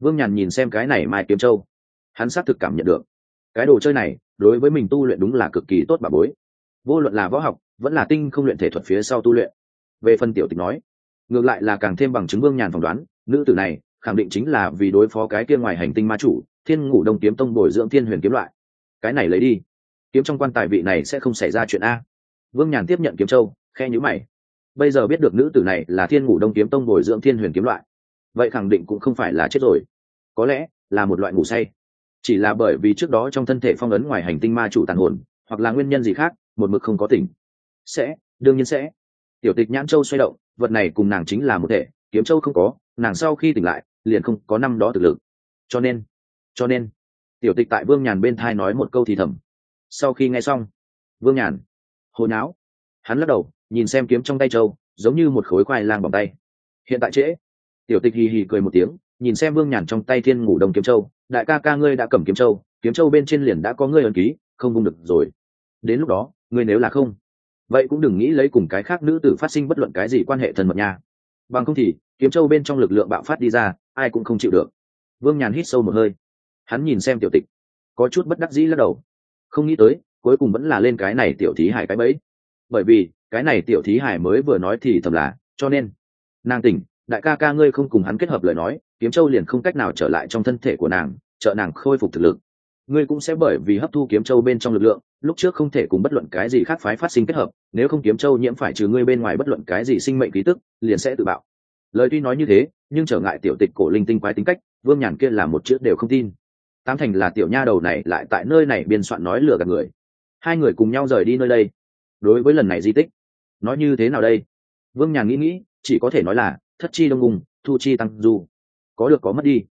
A: Vương Nhàn nhìn xem cái này mai kiếm châu, hắn xác thực cảm nhận được cái đồ chơi này đối với mình tu luyện đúng là cực kỳ tốt bà bối, vô luận là võ học vẫn là tinh không luyện thể thuật phía sau tu luyện. Về phần tiểu tịch nói, ngược lại là càng thêm bằng chứng Vương Nhàn phỏng đoán, nữ tử này khẳng định chính là vì đối phó cái kia ngoài hành tinh ma chủ Thiên Ngủ Đông kiếm tông bồi dưỡng thiên huyền kiếm loại. Cái này lấy đi, kiếm trong quan tài vị này sẽ không xảy ra chuyện a. Vương Nhàn tiếp nhận kiếm châu, khe nhíu mày. Bây giờ biết được nữ tử này là Thiên Ngủ Đông kiếm tông bồi dưỡng thiên huyền kiếm loại, vậy khẳng định cũng không phải là chết rồi, có lẽ là một loại ngủ say, chỉ là bởi vì trước đó trong thân thể phong ấn ngoài hành tinh ma chủ tàn hồn, hoặc là nguyên nhân gì khác một mực không có tỉnh. Sẽ, đương nhiên sẽ. Tiểu tịch nhãn châu xoay động, vật này cùng nàng chính là một thể, kiếm châu không có, nàng sau khi tỉnh lại liền không có năm đó thực lực, cho nên cho nên tiểu tịch tại Vương Nhàn bên thai nói một câu thì thầm. Sau khi nghe xong, Vương Nhàn hồi não, hắn lắc đầu nhìn xem kiếm trong tay châu giống như một khối khoai lang bằng tay. Hiện tại trễ. Tiểu tịch hì hì cười một tiếng, nhìn xem Vương Nhàn trong tay Thiên Ngủ Đông kiếm châu, đại ca ca ngươi đã cầm kiếm châu, kiếm châu bên trên liền đã có ngươi ấn ký, không vung được rồi. Đến lúc đó ngươi nếu là không, vậy cũng đừng nghĩ lấy cùng cái khác nữ tử phát sinh bất luận cái gì quan hệ thân mật nha, bằng không thì kiếm châu bên trong lực lượng bạo phát đi ra ai cũng không chịu được. Vương Nhàn hít sâu một hơi, hắn nhìn xem tiểu tịch, có chút bất đắc dĩ lắc đầu, không nghĩ tới cuối cùng vẫn là lên cái này tiểu thí hải cái bẫy. Bởi vì cái này tiểu thí hải mới vừa nói thì thầm là cho nên nàng tỉnh, đại ca ca ngươi không cùng hắn kết hợp lời nói, kiếm châu liền không cách nào trở lại trong thân thể của nàng, trợ nàng khôi phục thực lực. Ngươi cũng sẽ bởi vì hấp thu kiếm châu bên trong lực lượng, lúc trước không thể cùng bất luận cái gì khác phái phát sinh kết hợp, nếu không kiếm châu nhiễm phải trừ ngươi bên ngoài bất luận cái gì sinh mệnh khí tức, liền sẽ tự bạo. Lời tuy nói như thế, nhưng trở ngại tiểu tịch cổ linh tinh quái tính cách, Vương Nhàn kia là một chữ đều không tin. Tám thành là tiểu nha đầu này lại tại nơi này biên soạn nói lừa gạt người. Hai người cùng nhau rời đi nơi đây. Đối với lần này di tích, nói như thế nào đây? Vương Nhàn nghĩ nghĩ, chỉ có thể nói là thất chi đông ngùng, thu chi tăng du, có được có mất đi.